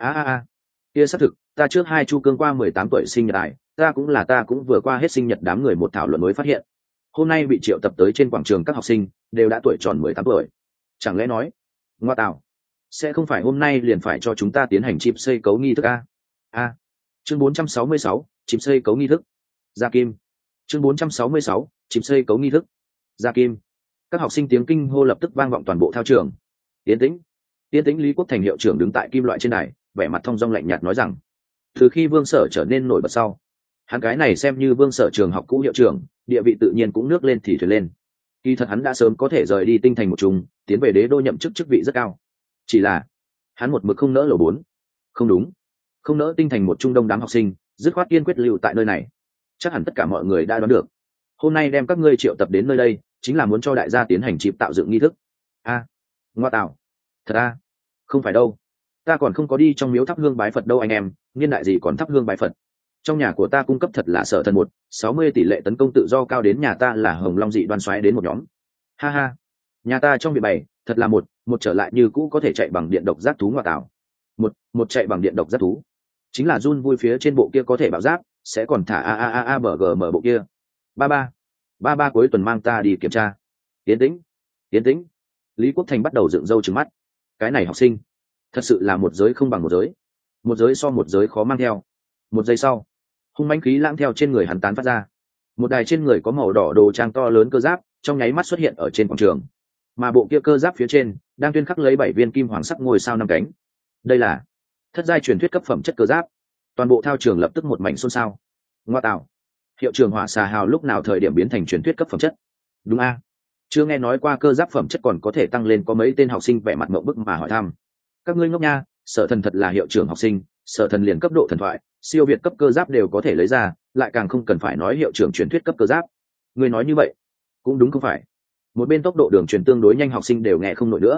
Kia xác thực, ta trước 2 chu cương qua 18 tuổi sinh nhật tài, ta cũng vừa qua hết sinh nhật đám người một thảo luận mới phát hiện. Hôm nay bị triệu tập tới trên quảng trường các học sinh đều đã tuổi tròn 18 tuổi. Chẳng lẽ nói, ngoa tạo, sẽ không phải hôm nay liền phải cho chúng ta tiến hành chịp xây cấu nghi thức a? Chương 466, chịp xây cấu nghi thức. Gia Kim. Chương 466, chịp xây cấu nghi thức. Gia Kim. Các học sinh tiếng kinh hô lập tức vang vọng toàn bộ thao trường. Yên tĩnh. Lý Quốc Thành hiệu trưởng đứng tại kim loại trên đài, vẻ mặt thong dong lạnh nhạt nói rằng, từ khi Vương Sở trở nên nổi bật sau, hắn cái này xem như Vương Sở trường học cũ hiệu trưởng, địa vị tự nhiên cũng nước lên thì thuyền lên. Kỳ thật hắn đã sớm có thể rời đi tinh thành một chung, tiến về đế đô nhậm chức vị rất cao. Chỉ là hắn một mực không nỡ lầu 4. Không đúng, không nỡ tinh thành một trung đông đám học sinh, dứt khoát kiên quyết lưu tại nơi này. Chắc hẳn tất cả mọi người đã đoán được, hôm nay đem các ngươi triệu tập đến nơi đây chính là muốn cho đại gia tiến hành chịp tạo dựng nghi thức. Ngoa tạo, thật không phải đâu, ta còn không có đi trong miếu thắp hương bái Phật đâu anh em, niên đại gì còn thắp hương bái Phật. Trong nhà của ta cung cấp thật là Sở Thần 160 tỷ lệ tấn công tự do cao, đến nhà ta là Hồng Long dị đoan xoáy đến một nhóm. Ha, nhà ta trong viện bày thật là một trở lại như cũ có thể chạy bằng điện độc giác thú. Ngoa tạo, một chạy bằng điện độc giác thú, chính là run vui phía trên bộ kia có thể bạo giáp, sẽ còn thả bgm bộ kia. Ba cuối tuần mang ta đi kiểm tra. Yên tĩnh. Lý Quốc Thành bắt đầu dựng râu trừng mắt. Cái này học sinh thật sự là một giới không bằng một giới so một giới khó mang theo. Một giây sau, hung mãnh khí lãng theo trên người hắn tán phát ra. Một đài trên người có màu đỏ đồ trang to lớn cơ giáp trong nháy mắt xuất hiện ở trên quảng trường, mà bộ kia cơ giáp phía trên đang tuyên khắc lấy 7 viên kim hoàng sắc ngôi sao 5 cánh. Đây là thất giai truyền thuyết cấp phẩm chất cơ giáp. Toàn bộ thao trường lập tức một mảnh xôn xao. Ngoa tạo, hiệu trưởng Hỏa Xà Hào lúc nào thời điểm biến thành truyền thuyết cấp phẩm chất? Đúng chưa nghe nói qua cơ giáp phẩm chất còn có thể tăng lên. Có mấy tên học sinh vẻ mặt ngộp bức mà hỏi thăm. Các ngươi ngốc nha, Sở Thần thật là hiệu trưởng học sinh, Sở Thần liền cấp độ thần thoại siêu việt cấp cơ giáp đều có thể lấy ra, lại càng không cần phải nói hiệu trưởng truyền thuyết cấp cơ giáp. Ngươi nói như vậy cũng đúng không phải? Một bên tốc độ đường truyền tương đối nhanh học sinh đều nghe không nổi nữa.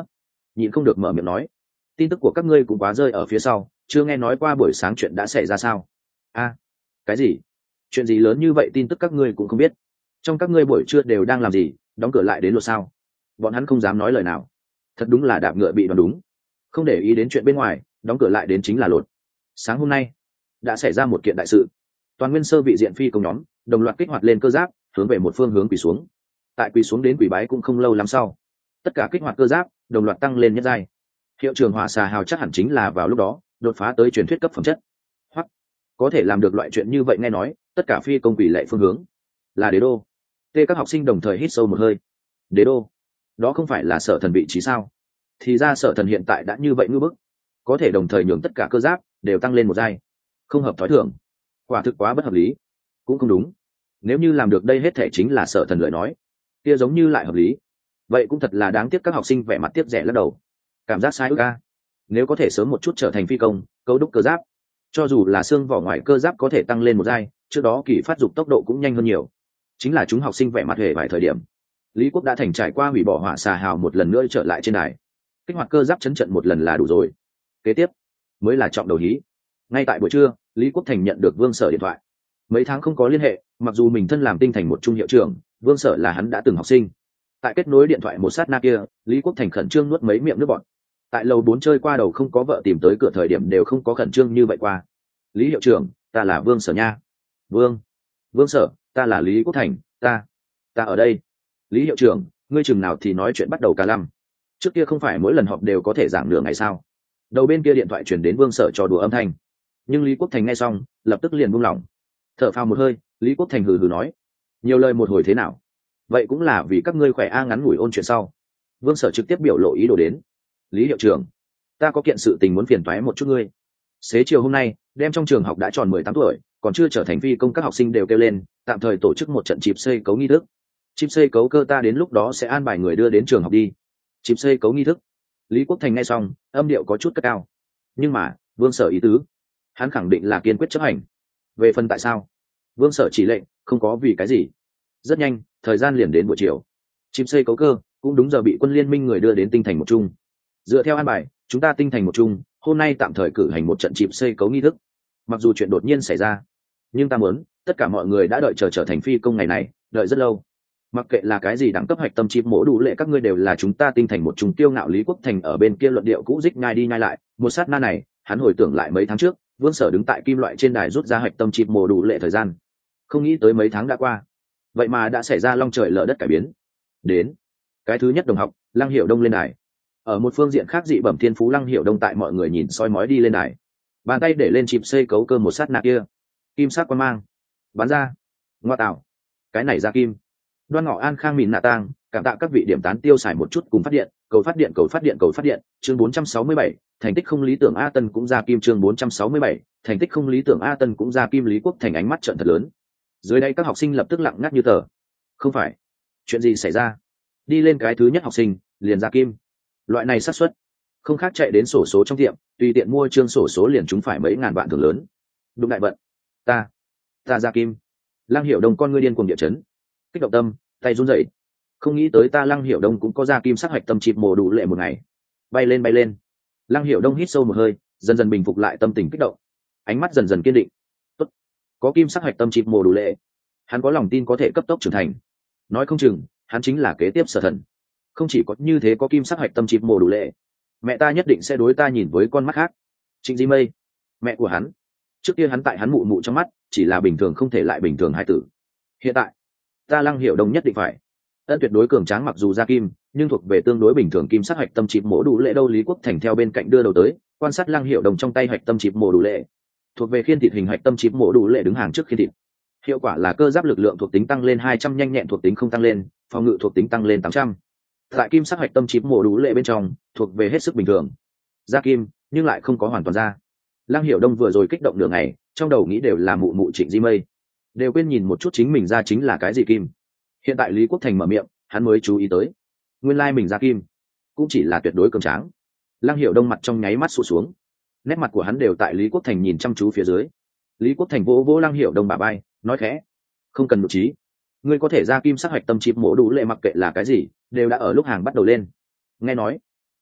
nhịn không được mở miệng nói, tin tức của các ngươi cũng quá rơi ở phía sau, chưa nghe nói qua buổi sáng chuyện đã xảy ra sao? A, cái gì? Chuyện gì lớn như vậy tin tức các ngươi cũng không biết? Trong các ngươi buổi trưa đều đang làm gì, đóng cửa lại đến lột sao? Bọn hắn không dám nói lời nào. Thật đúng là đạp ngựa bị đoán đúng, không để ý đến chuyện bên ngoài, đóng cửa lại đến chính là lột. Sáng hôm nay đã xảy ra một kiện đại sự, toàn nguyên sơ vị diện phi công nhóm đồng loạt kích hoạt lên cơ giáp, hướng về một phương hướng quỳ xuống. Tại quỳ xuống đến quỳ bái cũng không lâu lắm sau, tất cả kích hoạt cơ giáp đồng loạt tăng lên nhất giai. Hiệu trưởng hỏa xà hào chắc hẳn chính là vào lúc đó đột phá tới truyền thuyết cấp phẩm chất, hoặc có thể làm được loại chuyện như vậy. Nghe nói tất cả phi công quỳ lệ phương hướng là đế đô. Các học sinh đồng thời hít sâu một hơi. Đế đô, đó không phải là sở thần vị trí sao? Thì ra sở thần hiện tại đã như vậy ngưỡng bức, có thể đồng thời nhường tất cả cơ giáp đều tăng lên một giai, không hợp thói thường, quả thực quá bất hợp lý. Cũng không đúng, nếu như làm được đây hết thể chính là sở thần lời nói, kia giống như lại hợp lý. Vậy cũng thật là đáng tiếc. Các học sinh vẻ mặt tiếc rẻ lắc đầu, cảm giác sai ước ca. Nếu có thể sớm một chút trở thành phi công, cấu đúc cơ giáp, cho dù là xương vỏ ngoài cơ giáp có thể tăng lên một giai, trước đó kỳ phát dục tốc độ cũng nhanh hơn nhiều. Chính là chúng học sinh vẻ mặt hề vài thời điểm, Lý Quốc đã thành trải qua hủy bỏ hỏa xà hào một lần nữa trở lại trên đài, kích hoạt cơ giáp chấn trận một lần là đủ rồi. Kế tiếp mới là trọng đầu hí. Ngay tại buổi trưa, Lý Quốc Thành nhận được Vương Sở điện thoại. Mấy tháng không có liên hệ, mặc dù mình thân làm tinh thành một trung hiệu trưởng, Vương Sở là hắn đã từng học sinh. Tại kết nối điện thoại một sát na kia, Lý Quốc Thành khẩn trương nuốt mấy miệng nước bọt. Tại lầu 4 chơi qua đầu không có vợ tìm tới cửa thời điểm đều không có khẩn trương như vậy qua. Lý hiệu trưởng, ta là Vương Sở nha. Vương Sở, ta là Lý Quốc Thành, ta ở đây. Lý hiệu trưởng, ngươi chừng nào thì nói chuyện bắt đầu cả lăm. Trước kia không phải mỗi lần họp đều có thể giảng nửa ngày sao? Đầu bên kia điện thoại chuyển đến Vương Sở trò đùa âm thanh. Nhưng Lý Quốc Thành nghe xong lập tức liền buông lỏng, thở phào một hơi. Lý Quốc Thành hừ hừ nói, nhiều lời một hồi thế nào? Vậy cũng là vì các ngươi khỏe a, ngắn ngủi ôn chuyện sau. Vương Sở trực tiếp biểu lộ ý đồ đến. Lý hiệu trưởng, ta có kiện sự tình muốn phiền toái một chút ngươi. Xế chiều hôm nay đem trong trường học đã tròn 18 tuổi còn chưa trở thành phi công các học sinh đều kêu lên, tạm thời tổ chức một trận chịp xây cấu nghi thức. Chịp xây cấu cơ ta đến lúc đó sẽ an bài người đưa đến trường học đi. Chịp xây cấu nghi thức. Lý Quốc Thành nghe xong âm điệu có chút cất cao, nhưng mà Vương Sở ý tứ hắn khẳng định là kiên quyết chấp hành. Về phần tại sao, Vương Sở chỉ lệnh, không có vì cái gì. Rất nhanh thời gian liền đến buổi chiều, chịp xây cấu cơ cũng đúng giờ bị quân liên minh người đưa đến tinh thành một trung. Dựa theo an bài, chúng ta tinh thành một trung hôm nay tạm thời cử hành một trận chịp xây cấu nghi thức. Mặc dù chuyện đột nhiên xảy ra, nhưng ta muốn tất cả mọi người đã đợi chờ trở thành phi công ngày này, đợi rất lâu. Mặc kệ là cái gì đẳng cấp hạch tâm chip mổ đủ lệ, các ngươi đều là chúng ta tinh thành một trung tiêu ngạo. Lý Quốc Thành ở bên kia luận điệu cũ dích nhai đi nhai lại. Một sát na này hắn hồi tưởng lại mấy tháng trước Vương Sở đứng tại kim loại trên đài rút ra hạch tâm chip mổ đủ lệ thời gian. Không nghĩ tới mấy tháng đã qua, vậy mà đã xảy ra long trời lở đất cải biến. Đến cái thứ nhất, đồng học Lăng Hiểu Đông lên đài. Ở một phương diện khác, dị bẩm thiên phú Lăng Hiểu Đông tại mọi người nhìn soi mói đi lên đài, bàn tay để lên chip xây cấu cơ. một sát na kia kim sắc quang mang bắn ra. Ngoa tạo, cái này ra kim. Đoan Ngọ An Khang Mìn Nạ Tang, cảm tạ các vị điểm tán tiêu xài một chút cùng phát điện, cầu phát điện cầu phát điện cầu phát điện. Chương 467, thành tích không lý tưởng A Tân cũng ra kim. Chương 467, thành tích không lý tưởng A Tân cũng ra kim. Lý Quốc Thành ánh mắt trợn thật lớn. Dưới đây các học sinh lập tức lặng ngắt như tờ. Không phải, chuyện gì xảy ra? Đi lên cái thứ nhất học sinh liền ra kim. Loại này xác suất không khác chạy đến sổ số trong tiệm, tùy tiện mua chương sổ số liền chúng phải mấy ngàn vạn thưởng lớn. Đúng đại vận, ta ra kim. Lăng Hiểu Đông con ngươi điên cuồng địa chấn, kích động tâm tay run rẩy. Không nghĩ tới ta Lăng Hiểu Đông cũng có ra kim sắc hạch tâm chip mổ đủ lệ một ngày. Bay lên. Lăng Hiểu Đông hít sâu một hơi, dần dần bình phục lại tâm tình kích động, ánh mắt dần dần kiên định. Tốt, có kim sắc hạch tâm chip mổ đủ lệ, hắn có lòng tin có thể cấp tốc trưởng thành. Nói không chừng hắn chính là kế tiếp Sở Thần. Không chỉ có như thế, có kim sắc hạch tâm chip mổ đủ lệ, mẹ ta nhất định sẽ đối ta nhìn với con mắt khác. Trịnh Di Mây, mẹ của hắn, trước kia hắn tại hắn mụ mụ trong mắt chỉ là bình thường không thể lại bình thường hai tử. Hiện tại ta Lăng Hiểu Đông nhất định phải ân tuyệt đối cường tráng. Mặc dù ra kim nhưng thuộc về tương đối bình thường kim sắc hạch tâm chip mổ đủ lệ đâu. Lý Quốc Thành theo bên cạnh đưa đầu tới quan sát Lăng Hiểu Đông trong tay hạch tâm chip mổ đủ lệ. Thuộc về khiên thịt hình hạch tâm chip mổ đủ lệ đứng hàng trước khiên thịt. Hiệu quả là cơ giáp lực lượng thuộc tính tăng lên 200, nhanh nhẹn thuộc tính không tăng lên, phòng ngự thuộc tính tăng lên 800. Tại kim sắc hạch tâm chip mổ đủ lệ bên trong thuộc về hết sức bình thường. Ra kim nhưng lại không có hoàn toàn ra. Lăng Hiểu Đông vừa rồi kích động nửa ngày, trong đầu nghĩ đều là mụ mụ Trịnh Di Mây, đều quên nhìn một chút chính mình ra chính là cái gì kim. Hiện tại Lý Quốc Thành mở miệng, hắn mới chú ý tới, nguyên lai mình ra kim cũng chỉ là tuyệt đối cường tráng. Lăng Hiểu Đông mặt trong nháy mắt sụt xuống, nét mặt của hắn đều tại Lý Quốc Thành nhìn chăm chú phía dưới. Lý Quốc Thành vỗ vỗ Lăng Hiểu Đông bả vai, nói khẽ, không cần nội trí, ngươi có thể ra kim sắc hạch tâm chip mổ đủ lệ, mặc kệ là cái gì đều đã ở lúc hàng bắt đầu lên. Nghe nói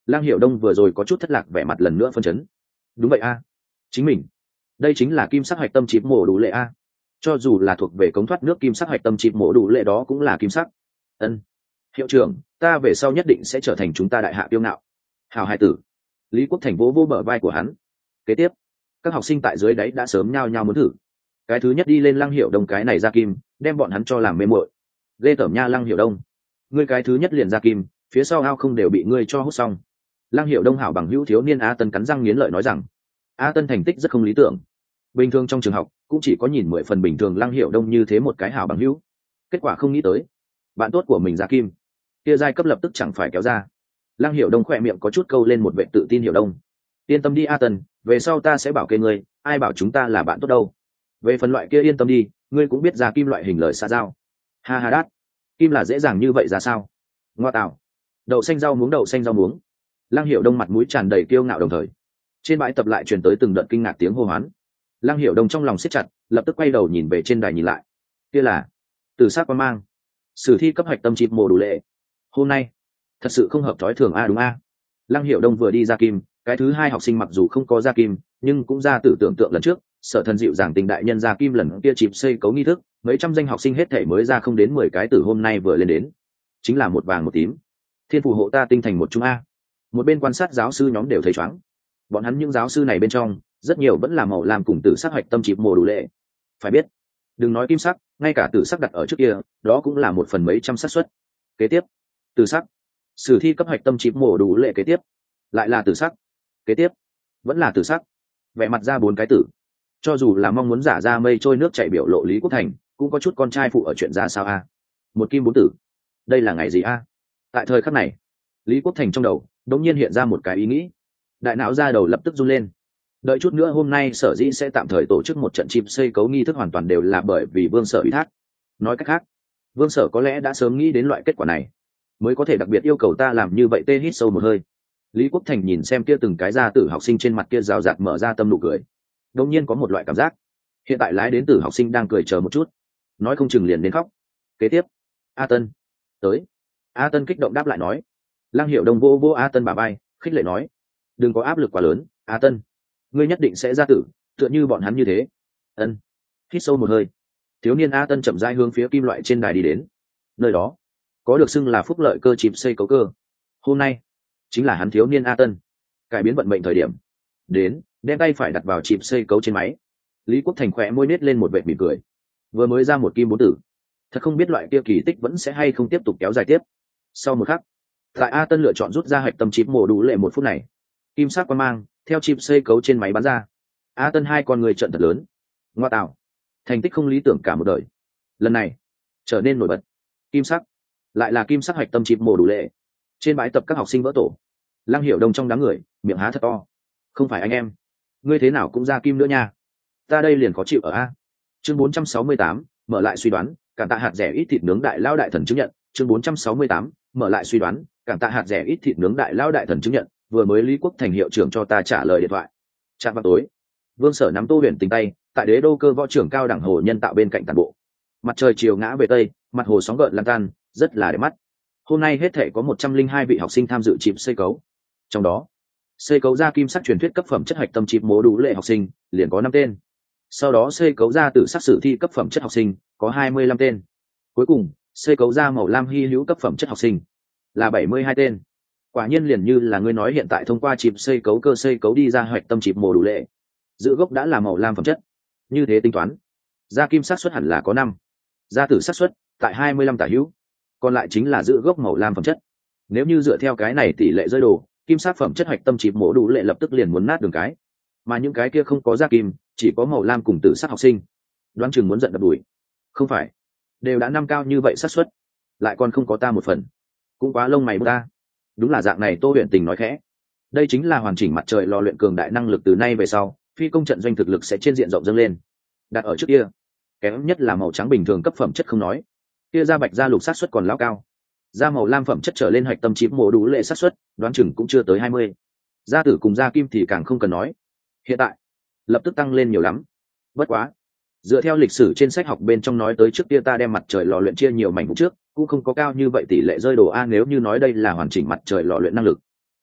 Lăng Hiểu Đông vừa rồi có chút thất lạc, vẻ mặt lần nữa phân chấn. Đúng vậy a, chính mình, đây chính là kim sắc hạch tâm chip mổ đủ lệ a. Cho dù là thuộc về cống thoát nước kim sắc hạch tâm chip mổ đủ lệ đó cũng là kim sắc. Ân, hiệu trưởng, ta về sau nhất định sẽ trở thành chúng ta đại hạ kiêu ngạo. Hào hai tử. Lý Quốc Thành vỗ vỗ bờ vai của hắn. Kế tiếp, các học sinh tại dưới đáy đã sớm nhao nhao muốn thử. Cái thứ nhất đi lên Lăng Hiểu Đông cái này ra kim, đem bọn hắn cho làm mê muội. Ghê tởm nha Lăng Hiểu Đông, ngươi cái thứ nhất liền ra kim, phía sau ao không đều bị ngươi cho hút xong. Lăng Hiểu Đông hảo bằng hữu thiếu niên A Tân cắn răng nghiến lợi nói rằng, A Tân thành tích rất không lý tưởng, bình thường trong trường học cũng chỉ có nhìn 10 phần bình thường Lăng Hiểu Đông như thế một cái hảo bằng hữu. Kết quả không nghĩ tới, bạn tốt của mình ra kim, kia giai cấp lập tức chẳng phải kéo ra. Lăng Hiểu Đông khỏe miệng có chút câu lên một vẻ tự tin. Hiểu Đông, yên tâm đi A Tân, về sau ta sẽ bảo kê ngươi, ai bảo chúng ta là bạn tốt đâu. Về phần loại kia yên tâm đi, ngươi cũng biết ra kim loại hình lời xa giao. Ha ha đát, kim là dễ dàng như vậy ra sao? Ngoa tạo, đậu xanh rau muống, đậu xanh rau muống. Lăng Hiểu Đông mặt mũi tràn đầy kiêu ngạo, đồng thời trên bãi tập lại truyền tới từng đợt kinh ngạc tiếng hô hoán. Lăng Hiểu Đông trong lòng siết chặt, lập tức quay đầu nhìn về trên đài nhìn lại. Kia là Từ Sát Quan Mang, sử thi cấp hạch tâm chip mồ đủ lệ. Hôm nay thật sự không hợp thói thường a, đúng a. Lăng Hiểu Đông vừa đi ra kim, cái thứ hai học sinh mặc dù không có ra kim, nhưng cũng ra tử tưởng tượng lần trước, Sở Thần dịu dàng tình đại nhân ra kim lần kia chịp xây cấu nghi thức, mấy trăm danh học sinh hết thể mới ra không đến 10 cái, từ hôm nay vừa lên đến, chính là một vàng một tím. Thiên phù hộ ta tinh thành một trung a. Một bên quan sát giáo sư nhóm đều thấy choáng. Bọn hắn những giáo sư này bên trong, rất nhiều vẫn là màu làm cùng tử sắc hạch tâm chịp mồ đủ lệ. Phải biết, đừng nói kim sắc, ngay cả tử sắc đặt ở trước kia, đó cũng là một phần mấy trăm xác suất. Kế tiếp, tử sắc, sử thi cấp hạch tâm chịp mồ đủ lệ. Kế tiếp, lại là tử sắc. Kế tiếp, vẫn là tử sắc. Vẽ mặt ra 4 cái tử. Cho dù là mong muốn giả ra mây trôi nước chảy biểu lộ Lý Quốc Thành, cũng có chút con trai phụ ở chuyện ra sao a. Một kim 4 tử, đây là ngày gì a? Tại thời khắc này, Lý Quốc Thành trong đầu đột nhiên hiện ra một cái ý nghĩ, đại não ra đầu lập tức run lên. Đợi chút nữa hôm nay Sở Dĩ sẽ tạm thời tổ chức một trận chip xây cấu nghi thức hoàn toàn đều là bởi vì Vương Sở ủy thác. Nói cách khác, Vương Sở có lẽ đã sớm nghĩ đến loại kết quả này, mới có thể đặc biệt yêu cầu ta làm như vậy. Tê hít sâu một hơi, Lý Quốc Thành nhìn xem kia từng cái gia tử học sinh trên mặt kia rào rạt mở ra tâm nụ cười, đột nhiên có một loại cảm giác, hiện tại lái đến tử học sinh đang cười chờ một chút, nói không chừng liền đến khóc. Kế tiếp, A Tân tới. A Tân kích động đáp lại nói. Lăng Hiểu Đông vô A Tân bả vai, khích lệ nói, đừng có áp lực quá lớn, A Tân, ngươi nhất định sẽ ra tử, tựa như bọn hắn như thế. Ân. Hít sâu một hơi, thiếu niên A Tân chậm rãi hướng phía kim loại trên đài đi đến. Nơi đó có được xưng là phúc lợi cơ chịp xây cấu cơ. Hôm nay chính là hắn thiếu niên A Tân cải biến vận mệnh thời điểm. Đến, đem tay phải đặt vào chịp xây cấu trên máy. Lý Quốc Thành khỏe môi nết lên một vệt mỉm cười. Vừa mới ra một kim 4 tử, thật không biết loại kia kỳ tích vẫn sẽ hay không tiếp tục kéo dài tiếp. Sau một khắc, tại A Tân lựa chọn rút ra hạch tâm chip mổ đủ lệ 1 phút này, kim sắc quang mang theo chip xây cấu trên máy bắn ra. A Tân hai con người trợn thật lớn. Ngoa tạo, thành tích không lý tưởng cả một đời, lần này trở nên nổi bật. Kim sắc, lại là kim sắc hạch tâm chip mổ đủ lệ. Trên bãi tập các học sinh vỡ tổ. Lăng Hiểu Đông trong đám người miệng há thật to. Không phải anh em, ngươi thế nào cũng ra kim nữa nha, ta đây liền khó chịu ở a. Chương 468, mở lại suy đoán, Cảm tạ hạt rẻ ít thịt nướng đại lao đại thần chứng nhận. Chương 468, mở lại suy đoán, Cảm tạ hạt rẻ ít thịt nướng đại lao đại thần chứng nhận. Vừa mới Lý Quốc Thành hiệu trưởng cho ta trả lời điện thoại. Chạm vào tối, Vương Sở nắm Tô Huyền Tình tay, tại Đế Đô cơ võ trưởng cao đẳng hồ nhân tạo bên cạnh tàn bộ. Mặt trời chiều ngã về tây, mặt hồ sóng gợn lan tan, rất là đẹp mắt. Hôm nay hết thể có 102 vị học sinh tham dự chip xây cấu. Trong đó, xây cấu ra kim sắc truyền thuyết cấp phẩm chất hạch tâm chip mố đủ lệ học sinh liền có 5 tên. Sau đó xây cấu ra từ sắc sử thi cấp phẩm chất học sinh có 25 tên. Cuối cùng, xây cấu ra màu lam hy hữu cấp phẩm chất học sinh là 72 tên. Quả nhiên liền như là ngươi nói, hiện tại thông qua chip xây cấu cơ xây cấu đi ra hạch tâm chip mồ đủ lệ, giữ gốc đã là màu lam phẩm chất. Như thế tính toán, ra kim xác suất hẳn là có 5, ra tử xác suất tại 25 tả hữu, còn lại chính là giữ gốc màu lam phẩm chất. Nếu như dựa theo cái này tỷ lệ rơi đồ, kim sắc phẩm chất hạch tâm chip mổ đủ lệ lập tức liền muốn nát đường cái. Mà những cái kia không có ra kim, chỉ có màu lam cùng tử sắc học sinh, đoán chừng muốn giận đập đùi. Không phải, đều đã 5 cao như vậy xác suất, lại còn không có ta một phần, cũng quá lông mày ta. Đúng là dạng này. Tô Huyền Tình nói khẽ. Đây chính là hoàn chỉnh mặt trời lò luyện cường đại năng lực, từ nay về sau phi công trận doanh thực lực sẽ trên diện rộng dâng lên. Đặt ở trước kia, kém nhất là màu trắng bình thường cấp phẩm chất không nói, kia ra bạch ra lục xác suất còn lao cao, da màu lam phẩm chất trở lên hạch tâm chip mổ đủ lệ xác suất đoán chừng cũng chưa tới 20. Da tử cùng da kim thì càng không cần nói, hiện tại lập tức tăng lên nhiều lắm. Bất quá, dựa theo lịch sử trên sách học bên trong nói tới, trước kia ta đem mặt trời lò luyện chia nhiều mảnh vụ trước cũng không có cao như vậy tỷ lệ rơi đồ a. Nếu như nói đây là hoàn chỉnh mặt trời lò luyện năng lực,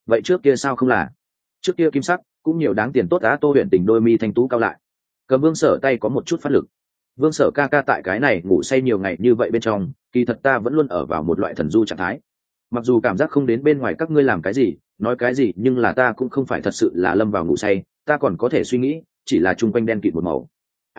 vậy trước kia sao không là? Trước kia kim sắc cũng nhiều đáng tiền tốt á. Tô Huyền Tình đôi mi thanh tú cao lại, cầm Vương Sở tay có một chút phát lực. Vương Sở ca ca tại cái này ngủ say nhiều ngày như vậy bên trong, kỳ thật ta vẫn luôn ở vào một loại thần du trạng thái. Mặc dù cảm giác không đến bên ngoài các ngươi làm cái gì nói cái gì, nhưng là ta cũng không phải thật sự là lâm vào ngủ say, ta còn có thể suy nghĩ, chỉ là chung quanh đen kịt một màu.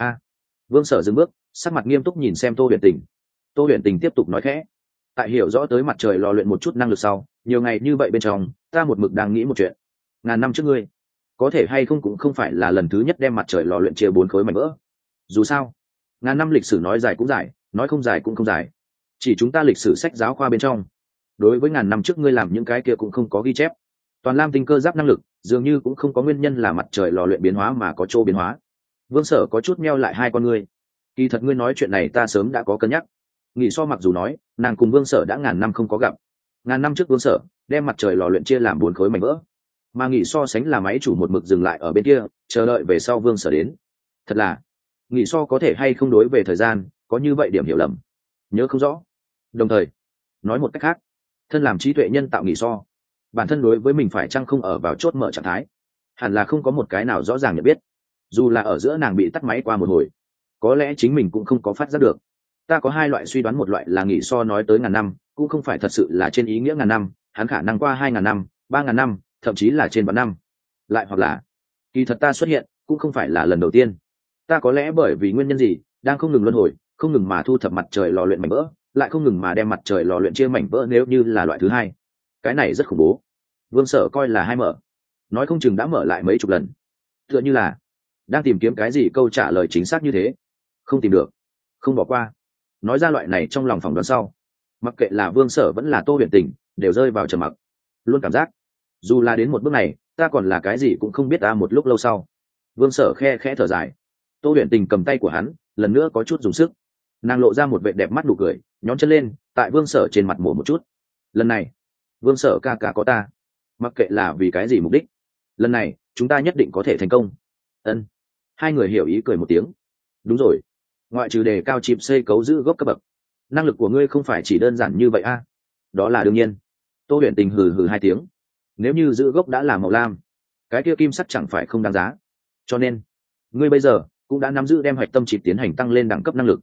Vương Sở dừng bước, sắc mặt nghiêm túc nhìn xem Tô Huyền Tình. Tô Huyền Tình tiếp tục nói khẽ, tại hiểu rõ tới mặt trời lò luyện một chút năng lực sau, nhiều ngày như vậy bên trong, ta một mực đang nghĩ một chuyện. Ngàn năm trước ngươi có thể hay không cũng không phải là lần thứ nhất đem mặt trời lò luyện chia 4 khối mảnh vỡ. Dù sao, ngàn năm lịch sử nói dài cũng dài, nói không dài cũng không dài. Chỉ chúng ta lịch sử sách giáo khoa bên trong, đối với ngàn năm trước ngươi làm những cái kia cũng không có ghi chép. Toàn lam tinh cơ giáp năng lực dường như cũng không có nguyên nhân là mặt trời lò luyện biến hóa mà có chỗ biến hóa. Vương Sở có chút meo lại hai con ngươi. Kỳ thật ngươi nói chuyện này ta sớm đã có cân nhắc. Nghị So mặc dù nói nàng cùng Vương Sở đã ngàn năm không có gặp, ngàn năm trước Vương Sở đem mặt trời lò luyện chia làm 4 khối mảnh vỡ, mà Nghị So sánh là máy chủ một mực dừng lại ở bên kia, chờ đợi về sau Vương Sở đến. Thật là Nghị So có thể hay không đối về thời gian có như vậy điểm hiểu lầm, nhớ không rõ. Đồng thời nói một cách khác, thân làm trí tuệ nhân tạo Nghị So, bản thân đối với mình phải chăng không ở vào chốt mở trạng thái, hẳn là không có một cái nào rõ ràng nhận biết. Dù là ở giữa nàng bị tắt máy qua một hồi, có lẽ chính mình cũng không có phát giác được. Ta có 2 loại suy đoán, một loại là Nghị So nói tới ngàn năm cũng không phải thật sự là trên ý nghĩa ngàn năm, hắn khả năng qua 2.000 năm, 3.000 năm, thậm chí là trên vạn năm. Lại hoặc là kỳ thật ta xuất hiện cũng không phải là lần đầu tiên, ta có lẽ bởi vì nguyên nhân gì đang không ngừng luân hồi, không ngừng mà thu thập mặt trời lò luyện mảnh vỡ, lại không ngừng mà đem mặt trời lò luyện chia mảnh vỡ. Nếu như là loại thứ hai, cái này rất khủng bố. Vương Sở coi là 2 mở, nói không chừng đã mở lại mấy chục lần, tựa như là đang tìm kiếm cái gì câu trả lời chính xác như thế, không tìm được không bỏ qua. Nói ra loại này trong lòng phỏng đoán sau, mặc kệ là Vương Sở vẫn là Tô Huyền Tình đều rơi vào trầm mặc. Luôn cảm giác dù là đến một bước này ta còn là cái gì cũng không biết. Một lúc lâu sau, Vương Sở khe khẽ thở dài. Tô Huyền Tình cầm tay của hắn lần nữa có chút dùng sức, nàng lộ ra một vẻ đẹp mắt nụ cười, nhón chân lên tại Vương Sở trên mặt mổ một chút. Lần này Vương Sở ca ca có ta, mặc kệ là vì cái gì mục đích, lần này chúng ta nhất định có thể thành công. Ân. Hai người hiểu ý cười một tiếng. Đúng rồi, ngoại trừ đề cao chịp xây cấu giữ gốc cấp bậc, năng lực của ngươi không phải chỉ đơn giản như vậy a? Đó là đương nhiên. Tô Huyền Tình hừ hừ 2 tiếng. Nếu như giữ gốc đã là màu lam, cái kia kim sắt chẳng phải không đáng giá. Cho nên ngươi bây giờ cũng đã nắm giữ đem hoạch tâm chịp tiến hành tăng lên đẳng cấp năng lực.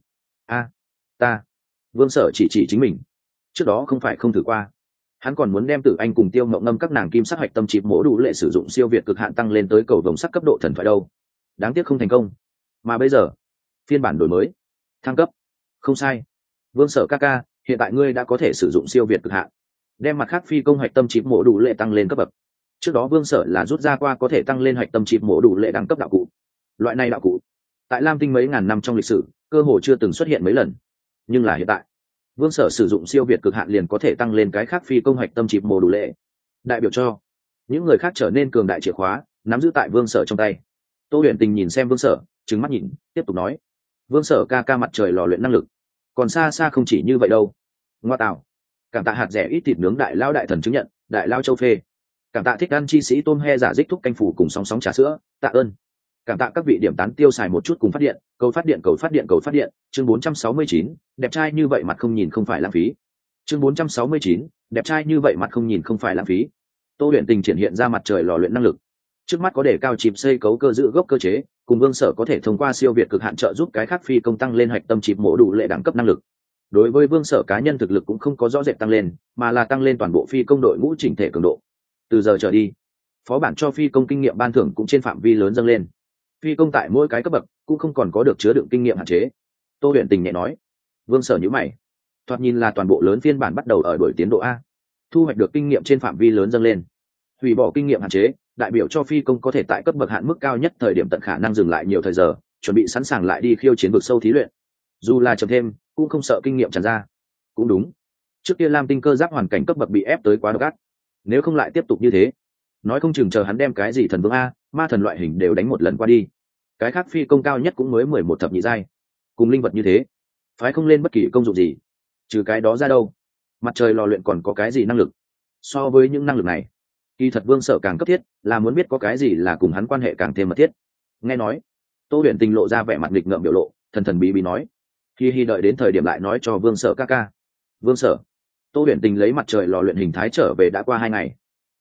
Ta. Vương Sở chỉ chính mình. Trước đó không phải không thử qua, hắn còn muốn đem Tử Anh cùng Tiêu Mộng Ngâm các nàng kim sắc hoạch tâm chịp mỗ đủ lệ sử dụng siêu việt cực hạn tăng lên tới cầu vồng sắc cấp độ thần thoại đâu. Đáng tiếc không thành công. Mà bây giờ phiên bản đổi mới, thăng cấp. Không sai, Vương Sở ca ca, hiện tại ngươi đã có thể sử dụng siêu việt cực hạn, đem mặt khác phi công hoạch tâm chip mổ đủ lệ tăng lên cấp bậc. Trước đó Vương Sở là rút ra qua có thể tăng lên hoạch tâm chip mổ đủ lệ đẳng cấp đạo cụ. Loại này đạo cụ tại Lam Tinh mấy ngàn năm trong lịch sử cơ hồ chưa từng xuất hiện mấy lần, nhưng là hiện tại Vương Sở sử dụng siêu việt cực hạn liền có thể tăng lên cái khác phi công hoạch tâm chip mổ đủ lệ, đại biểu cho những người khác trở nên cường đại chìa khóa nắm giữ tại Vương Sở trong tay. Tô Huyền Tình nhìn xem Vương Sở, trừng mắt nhìn, tiếp tục nói, Vương Sở ca ca mặt trời lò luyện năng lực còn xa xa không chỉ như vậy đâu. Ngoa tạo, cảm tạ hạt rẻ ít thịt nướng đại lao đại thần chứng nhận, đại lao châu phê, cảm tạ thích ăn chi sĩ tôm he giả dích thúc canh phủ cùng sóng sóng trà sữa, tạ ơn. Cảm tạ các vị điểm tán tiêu xài một chút cùng phát điện, cầu phát điện cầu phát điện cầu phát điện. Chương 469, đẹp trai như vậy mặt không nhìn không phải lãng phí. Chương 469, đẹp trai như vậy mặt không nhìn không phải lãng phí. Tô Huyền Tình triển hiện ra mặt trời lò luyện năng lực, trước mắt có để cao chịp xây cấu cơ giữ gốc cơ chế, cùng Vương Sở có thể thông qua siêu việt cực hạn trợ giúp cái khác phi công tăng lên hoạch tâm chịp mổ đủ lệ đẳng cấp năng lực. Đối với Vương Sở cá nhân thực lực cũng không có rõ rệt tăng lên, mà là tăng lên toàn bộ phi công đội ngũ chỉnh thể cường độ. Từ giờ trở đi, phó bản cho phi công kinh nghiệm ban thưởng cũng trên phạm vi lớn dâng lên. Phi công tại mỗi cái cấp bậc cũng không còn có được chứa đựng kinh nghiệm hạn chế. Tô Huyền Tình nhẹ nói. Vương Sở nhíu mày, thoạt nhìn là toàn bộ lớn phiên bản bắt đầu ở đổi tiến độ a, thu hoạch được kinh nghiệm trên phạm vi lớn dâng lên. Hủy bỏ kinh nghiệm hạn chế đại biểu cho phi công có thể tại cấp bậc hạn mức cao nhất thời điểm tận khả năng dừng lại nhiều thời giờ, chuẩn bị sẵn sàng lại đi khiêu chiến vực sâu thí luyện. Dù là chậm thêm cũng không sợ kinh nghiệm tràn ra. Cũng đúng, trước kia Lam Tinh cơ giáp hoàn cảnh cấp bậc bị ép tới quá độc ác, nếu không lại tiếp tục như thế, nói không chừng chờ hắn đem cái gì thần vương a, ma thần loại hình đều đánh một lần qua đi, cái khác phi công cao nhất cũng mới 11 thập nhị giai, cùng linh vật như thế phái không lên bất kỳ công dụng gì. Trừ cái đó ra đâu, mặt trời lò luyện còn có cái gì năng lực so với những năng lực này? Kỳ thật Vương Sở càng cấp thiết là muốn biết có cái gì là cùng hắn quan hệ càng thêm mật thiết. Nghe nói, Tô Huyền Tình lộ ra vẻ mặt nghịch ngợm biểu lộ, thần thần bí bí nói, hi đợi đến thời điểm lại nói cho Vương Sở ca ca. Vương Sở. Tô Huyền Tình lấy mặt trời lò luyện hình thái trở về đã qua 2 ngày.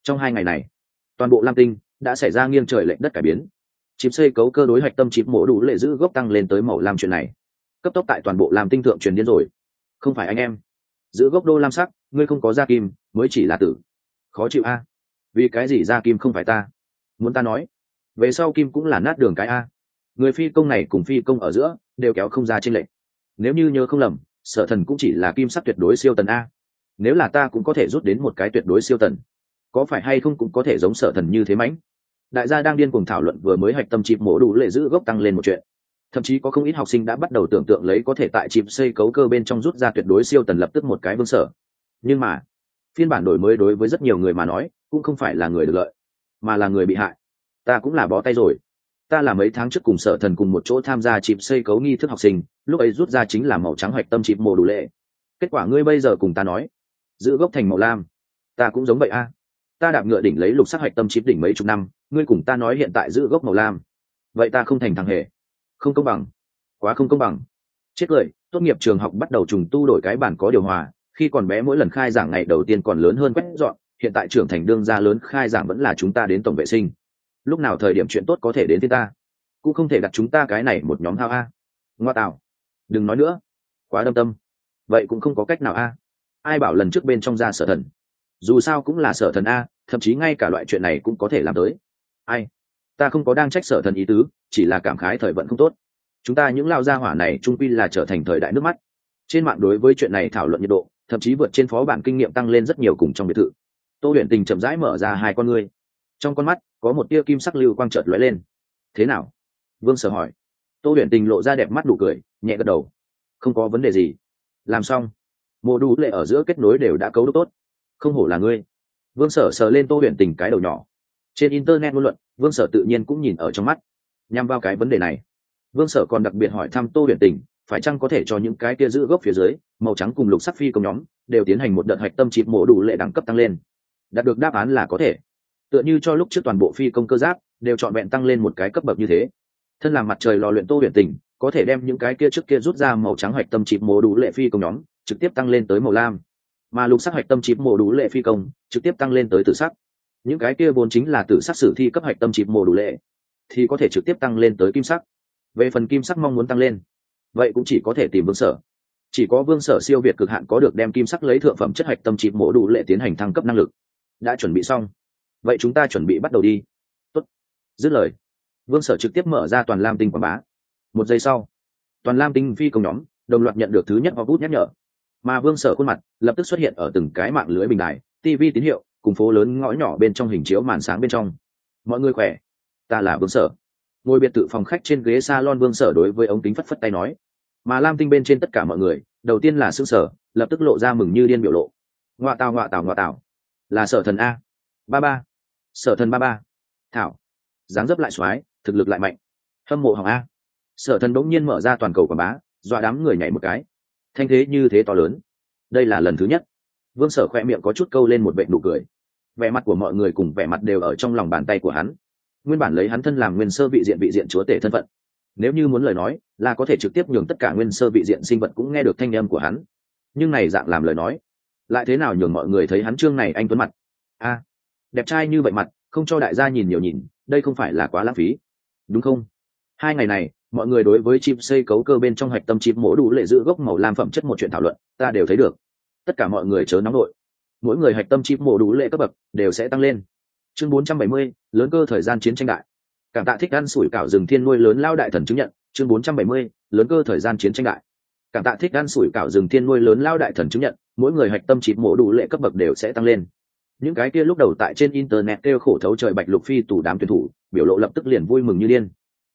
Trong 2 ngày này, toàn bộ lam tinh đã xảy ra nghiêng trời lệch đất cải biến. Chip xây cấu cơ đối hoạch tâm chip mổ đủ lệ giữ gốc tăng lên tới màu lam chuyện này cấp tốc tại toàn bộ lam tinh thượng truyền điên rồi. Không phải anh em, giữ gốc đô lam sắc, ngươi không có da kim mới chỉ là tử. Khó chịu a? Vì cái gì da kim không phải ta? Muốn ta nói về sau kim cũng là nát đường cái a. Người phi công này cùng phi công ở giữa đều kéo không ra chênh lệch. Nếu như nhớ không lầm, Sở Thần cũng chỉ là kim sắc tuyệt đối siêu tần a. Nếu là ta cũng có thể rút đến một cái tuyệt đối siêu tần, có phải hay không cũng có thể giống Sở Thần như thế mãnh. Đại gia đang điên cuồng thảo luận vừa mới hạch tâm chip mổ đủ lệ giữ gốc tăng lên một chuyện. Thậm chí có không ít học sinh đã bắt đầu tưởng tượng lấy có thể tại chip xây cấu cơ bên trong rút ra tuyệt đối siêu tần lập tức một cái vương sở. Nhưng mà phiên bản đổi mới đối với rất nhiều người mà nói cũng không phải là người được lợi, mà là người bị hại. Ta cũng là bó tay rồi. Ta là mấy tháng trước cùng Sở Thần cùng một chỗ tham gia chip xây cấu nghi thức học sinh, lúc ấy rút ra chính là màu trắng hoạch tâm chip mổ đủ lệ. Kết quả ngươi bây giờ cùng ta nói giữ gốc thành màu lam. Ta cũng giống vậy a. Ta đạp ngựa đỉnh lấy lục sắc hoạch tâm chip đỉnh mấy chục năm, ngươi cùng ta nói hiện tại giữ gốc màu lam. Vậy ta không thành thằng hề. Không công bằng, quá không công bằng. Chết cười. Tốt nghiệp trường học bắt đầu trùng tu đổi cái bản có điều hòa, khi còn bé mỗi lần khai giảng ngày đầu tiên còn lớn hơn quét dọn, hiện tại trưởng thành đương gia lớn khai giảng vẫn là chúng ta đến tổng vệ sinh. Lúc nào thời điểm chuyện tốt có thể đến với ta, cũng không thể đặt chúng ta cái này một nhóm thao a. Ngoa tạo, đừng nói nữa, quá đâm tâm. Vậy cũng không có cách nào a. Ai bảo lần trước bên trong ra Sở Thần, dù sao cũng là Sở Thần a, thậm chí ngay cả loại chuyện này cũng có thể làm tới. Ai, ta không có đang trách Sở Thần ý tứ, chỉ là cảm khái thời vận không tốt. Chúng ta những lao gia hỏa này trung quy là trở thành thời đại nước mắt. Trên mạng đối với chuyện này thảo luận nhiệt độ thậm chí vượt trên phó bản kinh nghiệm tăng lên rất nhiều. Cùng trong biệt thự, Tô Huyền Tình chậm rãi mở ra hai con ngươi, trong con mắt có một tia kim sắc lưu quang chợt lóe lên. Thế nào? Vương Sở hỏi. Tô Huyền Tình lộ ra đẹp mắt nụ cười, nhẹ gật đầu. Không có vấn đề gì. Làm xong, mô đủ lệ ở giữa kết nối đều đã cấu đúc tốt. Không hổ là ngươi. Vương Sở sờ lên Tô Huyền Tình cái đầu nhỏ. Trên internet ngôn luận, Vương Sở tự nhiên cũng nhìn ở trong mắt. Nhằm vào cái vấn đề này, Vương Sở còn đặc biệt hỏi thăm Tô Huyền Tình, phải chăng có thể cho những cái kia giữ gốc phía dưới màu trắng cùng lục sắc phi công nhóm đều tiến hành một đợt hạch tâm chip mổ đủ lệ đẳng cấp tăng lên. Đạt được đáp án là có thể. Tựa như cho lúc trước toàn bộ phi công cơ giáp đều chọn vẹn tăng lên một cái cấp bậc như thế. Thân làm mặt trời lò luyện Tô Huyền Tình có thể đem những cái kia trước kia rút ra màu trắng hạch tâm chip mổ đủ lệ phi công nhóm trực tiếp tăng lên tới màu lam, mà lục sắc hạch tâm chip mổ đủ lệ phi công trực tiếp tăng lên tới tử sắc. Những cái kia vốn chính là tử sắc sử thi cấp hạch tâm chip mổ đủ lệ thì có thể trực tiếp tăng lên tới kim sắc. Về phần kim sắc mong muốn tăng lên, vậy cũng chỉ có thể tìm Vương Sở. Chỉ có Vương Sở siêu việt cực hạn có được đem kim sắc lấy thượng phẩm chất hạch tâm chip mổ đủ lệ tiến hành thăng cấp năng lực. Đã chuẩn bị xong, vậy chúng ta chuẩn bị bắt đầu đi. Tốt. Dứt lời, Vương Sở trực tiếp mở ra toàn lam tinh quảng bá. Một giây sau, toàn lam tinh phi công nhóm đồng loạt nhận được thứ nhất bút nhắc nhở, mà Vương Sở khuôn mặt lập tức xuất hiện ở từng cái mạng lưới bình đài, TV tín hiệu cùng phố lớn ngõ nhỏ bên trong hình chiếu màn sáng bên trong. Mọi người khỏe, ta là Vương Sở. Ngồi biệt thự phòng khách trên ghế salon, Vương Sở đối với ống kính phất phất tay nói. Mà lam tinh bên trên tất cả mọi người đầu tiên là sững sờ, lập tức lộ ra mừng như điên biểu lộ. Ngoạ tào ngoạ tào ngoạ tào, là Sở Thần a. Ba ba, Sở Thần ba ba. Thảo, dáng dấp lại xoái, thực lực lại mạnh, hâm mộ hỏng a. Sở Thần bỗng nhiên mở ra toàn cầu quảng bá, dọa đám người nhảy một cái. Thanh thế như thế to lớn, đây là lần thứ nhất. Vương Sở khoe miệng có chút câu lên một vệt nụ cười. Vẻ mặt của mọi người cùng vẻ mặt đều ở trong lòng bàn tay của hắn. Nguyên bản lấy hắn thân làm nguyên sơ vị diện chúa tể thân phận, nếu như muốn lời nói là có thể trực tiếp nhường tất cả nguyên sơ vị diện sinh vật cũng nghe được thanh âm của hắn. Nhưng này dạng làm lời nói lại thế nào nhường mọi người thấy hắn trương này anh tuấn mặt a, đẹp trai như vậy mặt không cho đại gia nhìn nhiều nhìn, đây không phải là quá lãng phí đúng không? 2 ngày này mọi người đối với chip xây cấu cơ bên trong hạch tâm chip mổ đủ lệ giữ gốc màu lam phẩm chất một chuyện thảo luận ta đều thấy được. Tất cả mọi người chớ nóng nội, mỗi người hạch tâm chip mổ đủ lệ cấp bậc đều sẽ tăng lên. Chương 470, lớn cơ thời gian chiến tranh đại. Cảm tạ thích ăn sủi cảo rừng thiên nuôi lớn lao đại thần chứng nhận. Chương 470, lớn cơ thời gian chiến tranh đại. Cảm tạ thích ăn sủi cảo rừng thiên nuôi lớn lao đại thần chứng nhận, mỗi người hạch tâm chip mổ đủ lệ cấp bậc đều sẽ tăng lên. Những cái kia lúc đầu tại trên internet kêu khổ thấu trời bạch lục phi tủ đám tuyển thủ biểu lộ lập tức liền vui mừng như điên.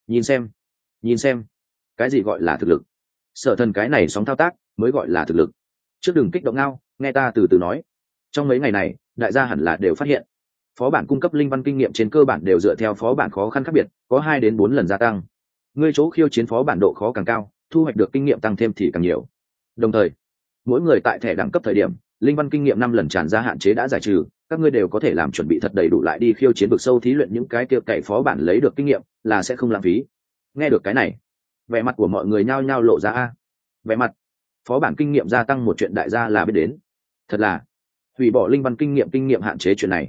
Nhìn xem, cái gì gọi là thực lực? Sở Thần cái này sóng thao tác mới gọi là thực lực. Trước đừng kích động ngao, nghe ta từ từ nói. Trong mấy ngày này đại gia hẳn là đều phát hiện phó bản cung cấp linh văn kinh nghiệm trên cơ bản đều dựa theo phó bản khó khăn khác biệt, có 2 đến 4 lần gia tăng. Ngươi chỗ khiêu chiến phó bản độ khó càng cao, thu hoạch được kinh nghiệm tăng thêm thì càng nhiều. Đồng thời, mỗi người tại thẻ đẳng cấp thời điểm, linh văn kinh nghiệm 5 lần tràn ra hạn chế đã giải trừ, các ngươi đều có thể làm chuẩn bị thật đầy đủ lại đi khiêu chiến vực sâu thí luyện những cái kia cậy phó bản lấy được kinh nghiệm, là sẽ không lãng phí. Nghe được cái này, vẻ mặt của mọi người nhao nhao lộ ra a. Vẻ mặt, phó bản kinh nghiệm gia tăng một chuyện đại gia là biết đến. Thật là hủy bỏ linh văn kinh nghiệm hạn chế chuyện này,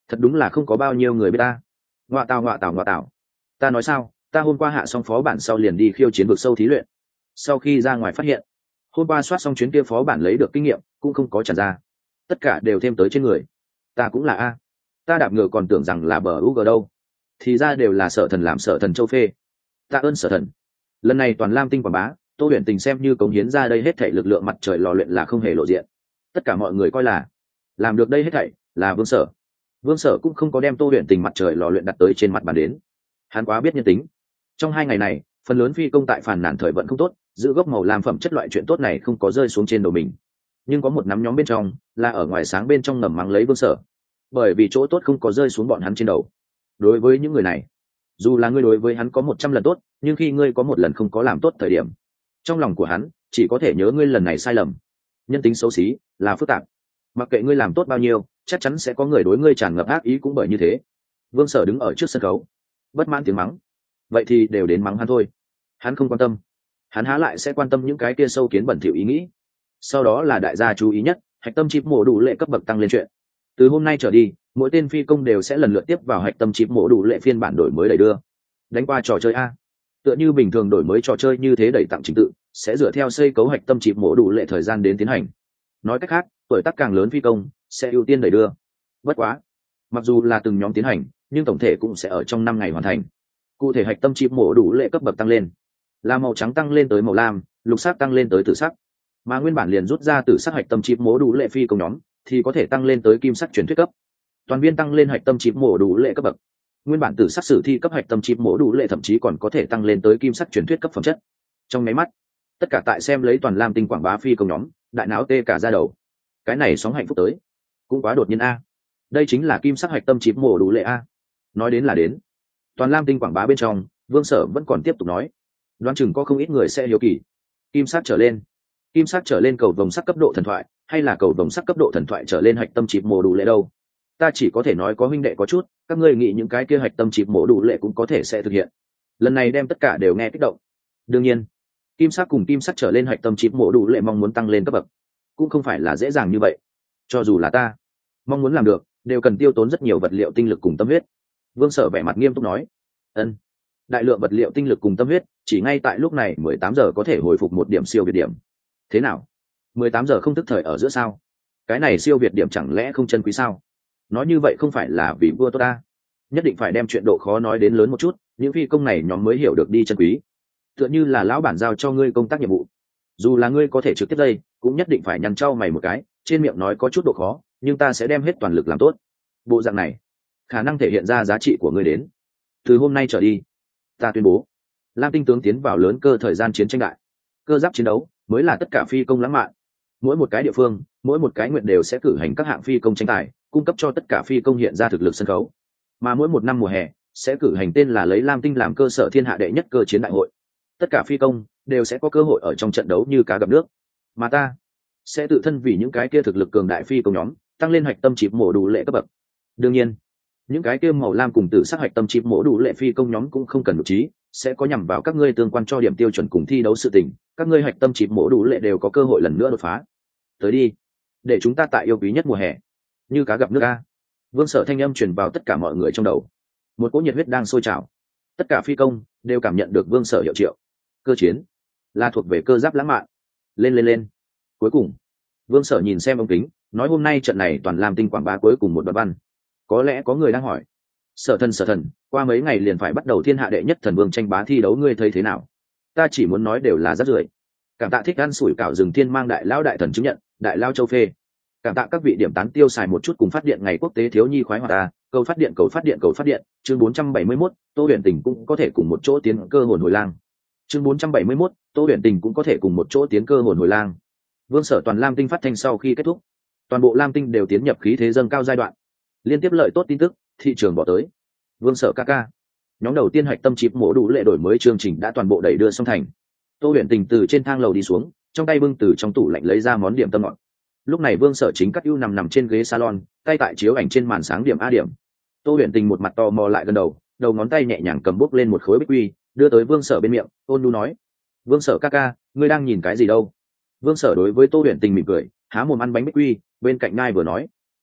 thật đúng là không có bao nhiêu người biết ta. Ngoạ tào. Ta nói sao, ta hôm qua hạ xong phó bản sau liền đi khiêu chiến vực sâu thí luyện. Sau khi ra ngoài phát hiện, hôm qua soát xong chuyến kia phó bản lấy được kinh nghiệm cũng không có tràn ra, tất cả đều thêm tới trên người. Ta cũng là a, ta đạp ngựa còn tưởng rằng là bờ UG đâu, thì ra đều là Sở Thần làm Sở Thần châu phê. Tạ ơn Sở Thần. Lần này toàn lam tinh quảng bá, Tô Huyền Tình xem như cống hiến ra đây hết thảy lực lượng mặt trời lò luyện là không hề lộ diện. Tất cả mọi người coi là làm được đây hết thảy là Vương Sở. Vương Sở cũng không có đem Tô Huyền Tình mặt trời lò luyện đặt tới trên mặt bàn đến. Hắn quá biết nhân tính. Trong 2 ngày này, phần lớn phi công tại phàn nàn thời vận không tốt, giữ gốc màu làm phẩm chất loại chuyện tốt này không có rơi xuống trên đầu mình. Nhưng có một nắm nhóm bên trong, là ở ngoài sáng bên trong ngầm mắng lấy Vương Sở. Bởi vì chỗ tốt không có rơi xuống bọn hắn trên đầu. Đối với những người này, dù là ngươi đối với hắn có 100 lần tốt, nhưng khi ngươi có một lần không có làm tốt thời điểm, trong lòng của hắn chỉ có thể nhớ ngươi lần này sai lầm. Nhân tính xấu xí là phức tạp, mặc kệ ngươi làm tốt bao nhiêu, chắc chắn sẽ có người đối ngươi tràn ngập ác ý cũng bởi như thế. Vương Sở đứng ở trước sân khấu, bất mãn tiếng mắng. Vậy thì đều đến mắng hắn thôi. Hắn không quan tâm. Hắn há lại sẽ quan tâm những cái kia sâu kiến bẩn thỉu ý nghĩ. Sau đó là đại gia chú ý nhất, hạch tâm chip mổ đủ lệ cấp bậc tăng lên chuyện. Từ hôm nay trở đi, mỗi tên phi công đều sẽ lần lượt tiếp vào hạch tâm chip mổ đủ lệ phiên bản đổi mới đẩy đưa. Đánh qua trò chơi a. Tựa như bình thường đổi mới trò chơi như thế đẩy tặng trình tự, sẽ dựa theo xây cấu hạch tâm chip mổ đủ lệ thời gian đến tiến hành. Nói cách khác, tuổi tác càng lớn phi công sẽ ưu tiên đẩy đưa. Bất quá, mặc dù là từng nhóm tiến hành, nhưng tổng thể cũng sẽ ở trong 5 ngày hoàn thành. Cụ thể hạch tâm chip mổ đủ lệ cấp bậc tăng lên, là màu trắng tăng lên tới màu lam, lục sắc tăng lên tới tử sắc, mà nguyên bản liền rút ra tử sắc hạch tâm chip mổ đủ lệ phi công nhóm thì có thể tăng lên tới kim sắc truyền thuyết cấp. Toàn viên tăng lên hạch tâm chip mổ đủ lệ cấp bậc. Nguyên bản tử sắc sử thi cấp hạch tâm chip mổ đủ lệ thậm chí còn có thể tăng lên tới kim sắc truyền thuyết cấp phẩm chất. Trong máy mắt, tất cả tại xem lấy toàn lam tinh quảng bá phi công nhóm, đại não tê cả da đầu. Cái này sóng hạnh phúc tới, cũng quá đột nhiên a. Đây chính là kim sắc hạch tâm chip mổ đủ lệ a. Nói đến là đến. Toàn lam tinh quảng bá bên trong, Vương Sở vẫn còn tiếp tục nói, đoán chừng có không ít người sẽ hiếu kỳ. Kim sắc trở lên, kim sắc trở lên cầu vồng sắc cấp độ thần thoại, hay là cầu vồng sắc cấp độ thần thoại trở lên hạch tâm chip mổ đủ lệ đâu? Ta chỉ có thể nói có huynh đệ có chút, các ngươi nghĩ những cái kia hạch tâm chip mổ đủ lệ cũng có thể sẽ thực hiện. Lần này đem tất cả đều nghe kích động. Đương nhiên, kim sắc cùng kim sắc trở lên hạch tâm chip mổ đủ lệ mong muốn tăng lên cấp bậc, cũng không phải là dễ dàng như vậy. Cho dù là ta mong muốn làm được, đều cần tiêu tốn rất nhiều vật liệu tinh lực cùng tâm huyết. Vương Sở vẻ mặt nghiêm túc nói, ân, đại lượng vật liệu tinh lực cùng tâm huyết, chỉ ngay tại lúc này 18 giờ có thể hồi phục một điểm siêu việt điểm. Thế nào, 18 giờ không tức thời ở giữa sao? Cái này siêu việt điểm chẳng lẽ không chân quý sao? Nói như vậy không phải là vì vua tốt ta. Nhất định phải đem chuyện độ khó nói đến lớn một chút, những phi công này nhóm mới hiểu được đi chân quý. Tựa như là lão bản giao cho ngươi công tác nhiệm vụ, dù là ngươi có thể trực tiếp đây, cũng nhất định phải nhăn trau mày một cái, trên miệng nói có chút độ khó, nhưng ta sẽ đem hết toàn lực làm tốt. Bộ dạng này, khả năng thể hiện ra giá trị của ngươi đến. Từ hôm nay trở đi, ta tuyên bố, lam tinh tướng tiến vào lớn cơ thời gian chiến tranh đại. Cơ giáp chiến đấu mới là tất cả phi công lãng mạn. Mỗi một cái địa phương, mỗi một cái nguyện đều sẽ cử hành các hạng phi công tranh tài, cung cấp cho tất cả phi công hiện ra thực lực sân khấu. Mà mỗi một năm mùa hè sẽ cử hành tên là lấy lam tinh làm cơ sở thiên hạ đệ nhất cơ chiến đại hội. Tất cả phi công đều sẽ có cơ hội ở trong trận đấu như cá gặp nước. Mà ta sẽ tự thân vì những cái kia thực lực cường đại phi công nhóm tăng lên hạch tâm chip mổ đủ lệ cấp bậc. Đương nhiên, những cái kia màu lam cùng tử sắc hạch tâm chip mổ đủ lệ phi công nhóm cũng không cần nội trí, sẽ có nhằm vào các ngươi tương quan cho điểm tiêu chuẩn cùng thi đấu sự tình, các ngươi hạch tâm chip mổ đủ lệ đều có cơ hội lần nữa đột phá. Tới đi, để chúng ta tại yêu quý nhất mùa hè như cá gặp nước a. Vương Sở thanh âm truyền vào tất cả mọi người trong đầu, một cỗ nhiệt huyết đang sôi trào. Tất cả phi công đều cảm nhận được Vương Sở hiệu triệu. Cơ chiến là thuộc về cơ giáp lãng mạn. Lên. Cuối cùng, Vương Sở nhìn xem ống kính, nói hôm nay trận này toàn lam tinh quảng bá cuối cùng một đoạn văn. Có lẽ có người đang hỏi, Sở thần, qua mấy ngày liền phải bắt đầu thiên hạ đệ nhất thần vương tranh bá thi đấu, ngươi thấy thế nào? Ta chỉ muốn nói đều là rác rưởi. Cảm tạ thích ăn sủi cảo rừng thiên mang đại lao đại thần chứng nhận, đại lao châu phê. Cảm tạ các vị điểm tán tiêu xài một chút cùng phát điện ngày quốc tế thiếu nhi khoái hoạt ta, cầu phát điện, chương 471, Tô Huyền Tình cũng có thể cùng một chỗ tiến cơ hồn hồi lang. Chương 471, Tô Huyền Tình cũng có thể cùng một chỗ tiến cơ hồn hồi lang. Vương Sở toàn lam tinh phát thanh sau khi kết thúc, toàn bộ lam tinh đều tiến nhập khí thế dâng cao giai đoạn. Liên tiếp lợi tốt tin tức, thị trường bỏ tới. Vương Sở ca, nhóm đầu tiên hạch tâm chip mổ đủ lệ đổi mới chương trình đã toàn bộ đẩy đưa xong thành. Tô Huyền Tình từ trên thang lầu đi xuống, trong tay bưng từ trong tủ lạnh lấy ra món điểm tâm ngọt. Lúc này Vương Sở chính cắt ưu nằm trên ghế salon, tay tại chiếu ảnh trên màn sáng điểm a điểm. Tô Huyền Tình một mặt tò mò lại gần đầu ngón tay nhẹ nhàng cầm bốc lên một khối bích quy, đưa tới Vương Sở bên miệng, ôn nhu nói: "Vương Sở ca, ngươi đang nhìn cái gì đâu?" Vương Sở đối với Tô Huyền Tình mỉm cười, há mồm ăn bánh bích quy, bên cạnh ngai vừa nói: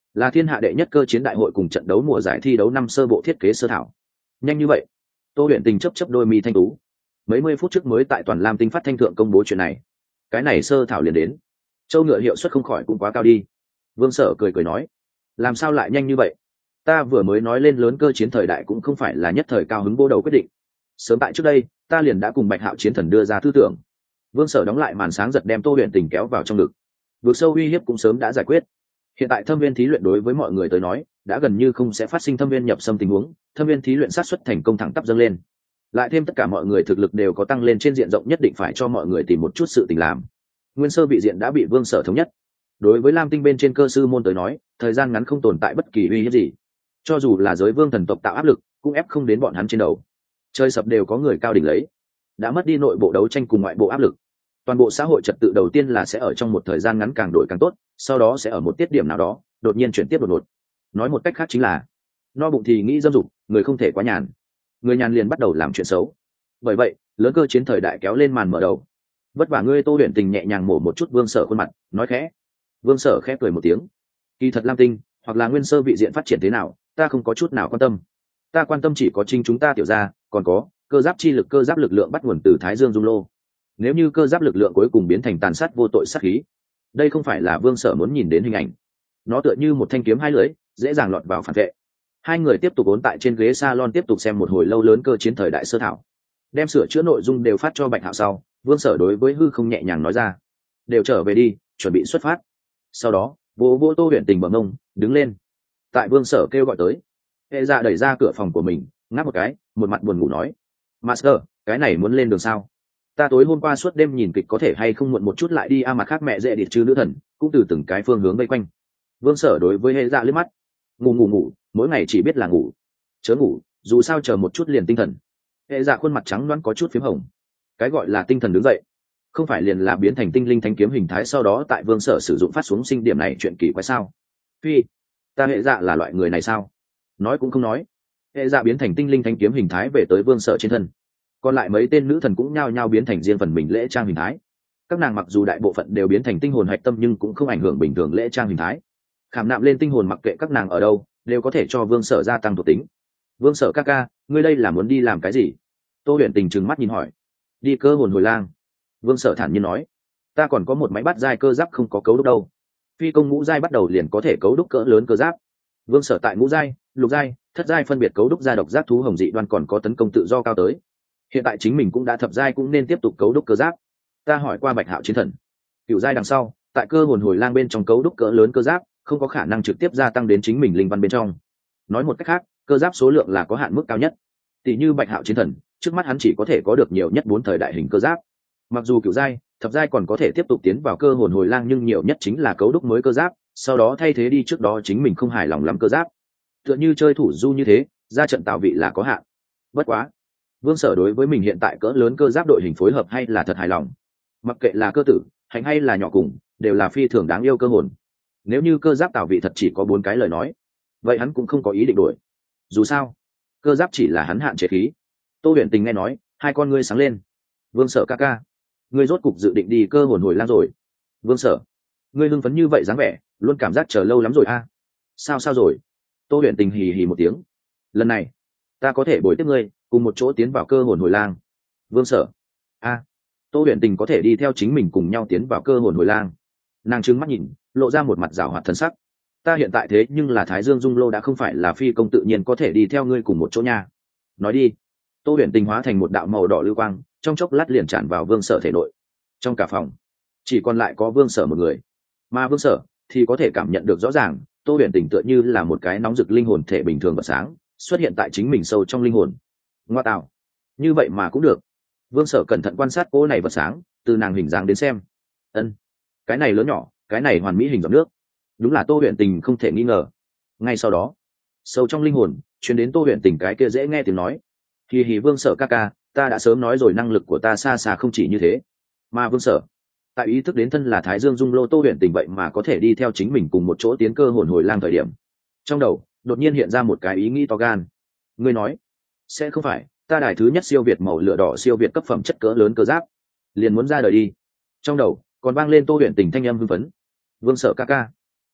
là thiên hạ đệ nhất cơ chiến đại hội cùng trận đấu mùa giải thi đấu năm sơ bộ thiết kế sơ thảo. Nhanh như vậy? Tô Huyền Tình chấp đôi mi thanh tú. Mấy mươi phút trước mới tại Toàn Lam Tinh phát thanh thượng công bố chuyện này. Cái này sơ thảo liền đến. Châu ngựa hiệu suất không khỏi cũng quá cao đi. Vương Sở cười nói, làm sao lại nhanh như vậy? Ta vừa mới nói lên lớn cơ chiến thời đại cũng không phải là nhất thời cao hứng vô đầu quyết định. Sớm tại trước đây, ta liền đã cùng Bạch Hạo chiến thần đưa ra tư tưởng. Vương Sở đóng lại màn sáng giật đem Tô Huyền Tình kéo vào trong ngực. Vực sâu uy hiếp cũng sớm đã giải quyết. Hiện tại thâm viên thí luyện đối với mọi người tới nói đã gần như không sẽ phát sinh thâm viên nhập xâm tình huống, thâm viên thí luyện sát xuất thành công thẳng tắp dâng lên. Lại thêm tất cả mọi người thực lực đều có tăng lên trên diện rộng, nhất định phải cho mọi người tìm một chút sự tình làm. Nguyên sơ vị diện đã bị Vương Sở thống nhất. Đối với Lam Tinh bên trên cơ sư môn tới nói, thời gian ngắn không tồn tại bất kỳ uy hiếp gì. Cho dù là giới vương thần tộc tạo áp lực, cũng ép không đến bọn hắn trên đầu. Chơi sập đều có người cao đỉnh lấy. Đã mất đi nội bộ đấu tranh cùng ngoại bộ áp lực. Toàn bộ xã hội trật tự đầu tiên là sẽ ở trong một thời gian ngắn càng đổi càng tốt, sau đó sẽ ở một tiết điểm nào đó đột nhiên chuyển tiếp đột ngột. Nói một cách khác chính là no bụng thì nghĩ dâm dục, người không thể quá nhàn, người nhàn liền bắt đầu làm chuyện xấu. Bởi vậy lớn cơ chiến thời đại kéo lên màn mở đầu. Vất vả ngươi. Tô Huyền Tình nhẹ nhàng mổ một chút Vương Sở khuôn mặt, nói khẽ. Vương Sở khẽ cười một tiếng. Kỳ thật Lam Tinh hoặc là nguyên sơ vị diện phát triển thế nào, ta không có chút nào quan tâm. Ta quan tâm chỉ có chính chúng ta tiểu gia, còn có cơ giáp chi lực. Cơ giáp lực lượng bắt nguồn từ Thái Dương Dung Lô. Nếu như cơ giáp lực lượng cuối cùng biến thành tàn sát vô tội sát khí, đây không phải là Vương Sở muốn nhìn đến hình ảnh. Nó tựa như một thanh kiếm hai lưỡi, dễ dàng lọt vào phản vệ. Hai người tiếp tục ốn tại trên ghế salon tiếp tục xem một hồi lâu lớn cơ chiến thời đại sơ thảo. Đem sửa chữa nội dung đều phát cho Bạch Hạo sau, Vương Sở đối với hư không nhẹ nhàng nói ra, đều trở về đi, chuẩn bị xuất phát. Sau đó vô Tô Huyền Tình bờ mông đứng lên. Tại Vương Sở kêu gọi tới, hệ dạ đẩy ra cửa phòng của mình, ngáp một cái, một mặt buồn ngủ nói, Master, cái này muốn lên đường sao? Ta tối hôm qua suốt đêm nhìn kịch, có thể hay không muộn một chút lại đi mặt khác mẹ dễ địt chứ nữ thần cũng từ từng cái phương hướng vây quanh. Vương Sở đối với hệ dạ liếc mắt, ngủ, mỗi ngày chỉ biết là ngủ, chớ ngủ, dù sao chờ một chút liền tinh thần. Hệ dạ khuôn mặt trắng loáng có chút phím hồng. Cái gọi là tinh thần đứng dậy, không phải liền là biến thành tinh linh thánh kiếm hình thái, sau đó tại Vương Sở sử dụng phát xuống sinh điểm này chuyện kỳ quái sao? Phi, ta hệ dạ là loại người này sao? Nói cũng không nói. Hệ dạ biến thành tinh linh thánh kiếm hình thái về tới Vương Sở trên thân. Còn lại mấy tên nữ thần cũng nhao nhao biến thành riêng phần mình lễ trang hình thái. Các nàng mặc dù đại bộ phận đều biến thành tinh hồn hạch tâm, nhưng cũng không ảnh hưởng bình thường lễ trang hình thái. Khảm nạm lên tinh hồn, mặc kệ các nàng ở đâu đều có thể cho Vương Sở gia tăng thuộc tính. Vương Sở ca ca, ngươi đây là muốn đi làm cái gì? Tô Huyền Tình trừng mắt nhìn hỏi. Đi cơ hồn hồi lang. Vương Sở thản nhiên nói, ta còn có một máy bắt giai cơ giáp không có cấu đúc đâu. Phi công ngũ giai bắt đầu liền có thể cấu đúc cỡ lớn cơ giáp. Vương Sở tại ngũ giai, lục giai, thất giai phân biệt cấu đúc ra độc giác thú hồng dị đoan, còn có tấn công tự do cao tới. Hiện tại chính mình cũng đã thập giai, cũng nên tiếp tục cấu đúc cơ giáp. Ta hỏi qua Bạch Hạo chiến thần, cựu giai đằng sau tại cơ hồn hồi lang bên trong cấu đúc cỡ lớn cơ giáp không có khả năng trực tiếp gia tăng đến chính mình linh văn bên trong. Nói một cách khác, cơ giáp số lượng là có hạn mức cao nhất. Tỷ như Bạch Hạo chiến thần, trước mắt hắn chỉ có thể có được nhiều nhất 4 thời đại hình cơ giáp. Mặc dù cựu giai, thập giai còn có thể tiếp tục tiến vào cơ hồn hồi lang, nhưng nhiều nhất chính là cấu đúc mới cơ giáp, sau đó thay thế đi trước đó chính mình không hài lòng lắm cơ giáp. Tựa như chơi thủ du như thế, ra trận tạo vị là có hạn. Bất quá, Vương Sở đối với mình hiện tại cỡ lớn cơ giáp đội hình phối hợp hay là thật hài lòng. Mặc kệ là cơ tử, hành hay là nhỏ cùng, đều là phi thường đáng yêu cơ hồn. Nếu như cơ giáp tạo vị thật chỉ có 4 cái lời nói, vậy hắn cũng không có ý định đổi. Dù sao, cơ giáp chỉ là hắn hạn chế khí. Tô Huyền Tình nghe nói, hai con ngươi sáng lên. Vương Sở ca ca, ngươi rốt cục dự định đi cơ hồn hồi lang rồi? Vương Sở, ngươi hưng phấn như vậy dáng vẻ, luôn cảm giác chờ lâu lắm rồi a. Sao rồi? Tô Huyền Tình hì hì một tiếng. Lần này ta có thể bồi tiếp ngươi cùng một chỗ tiến vào cơ hồn hồi lang. Vương Sở, Tô Huyền Tình có thể đi theo chính mình cùng nhau tiến vào cơ hồn hồi lang. Nàng trừng mắt nhìn, lộ ra một mặt giảo hoạt thần sắc. Ta hiện tại thế nhưng là Thái Dương Dung Lô, đã không phải là phi công tự nhiên có thể đi theo ngươi cùng một chỗ nha. Nói đi. Tô Huyền Tình hóa thành một đạo màu đỏ lưu quang, trong chốc lát liền tràn vào Vương Sở thể nội. Trong cả phòng chỉ còn lại có Vương Sở một người, mà Vương Sở thì có thể cảm nhận được rõ ràng, Tô Huyền Tình tựa như là một cái nóng rực linh hồn thể bình thường vật sáng xuất hiện tại chính mình sâu trong linh hồn. Ngoa tạo, như vậy mà cũng được. Vương Sở cẩn thận quan sát cô này vật sáng, từ nàng hình dáng đến xem, cái này lớn nhỏ, cái này hoàn mỹ hình giọt nước, đúng là Tô Huyền Tình không thể nghi ngờ. Ngay sau đó, sâu trong linh hồn truyền đến Tô Huyền Tình cái kia dễ nghe tiếng nói, hì Vương Sở ca ca, ta đã sớm nói rồi, năng lực của ta xa xa không chỉ như thế. Mà Vương Sở tại ý thức đến thân là Thái Dương Dung Lô Tô Huyền Tình vậy mà có thể đi theo chính mình cùng một chỗ tiến cơ hồn hồi lang thời điểm, trong đầu đột nhiên hiện ra một cái ý nghĩ to gan. Ngươi nói sẽ không phải ta đài thứ nhất siêu việt màu lửa đỏ siêu việt cấp phẩm chất cỡ lớn cơ giáp liền muốn ra đời đi? Trong đầu còn vang lên Tô Huyền Tình thanh âm hưng phấn. Vương Sở ca ca,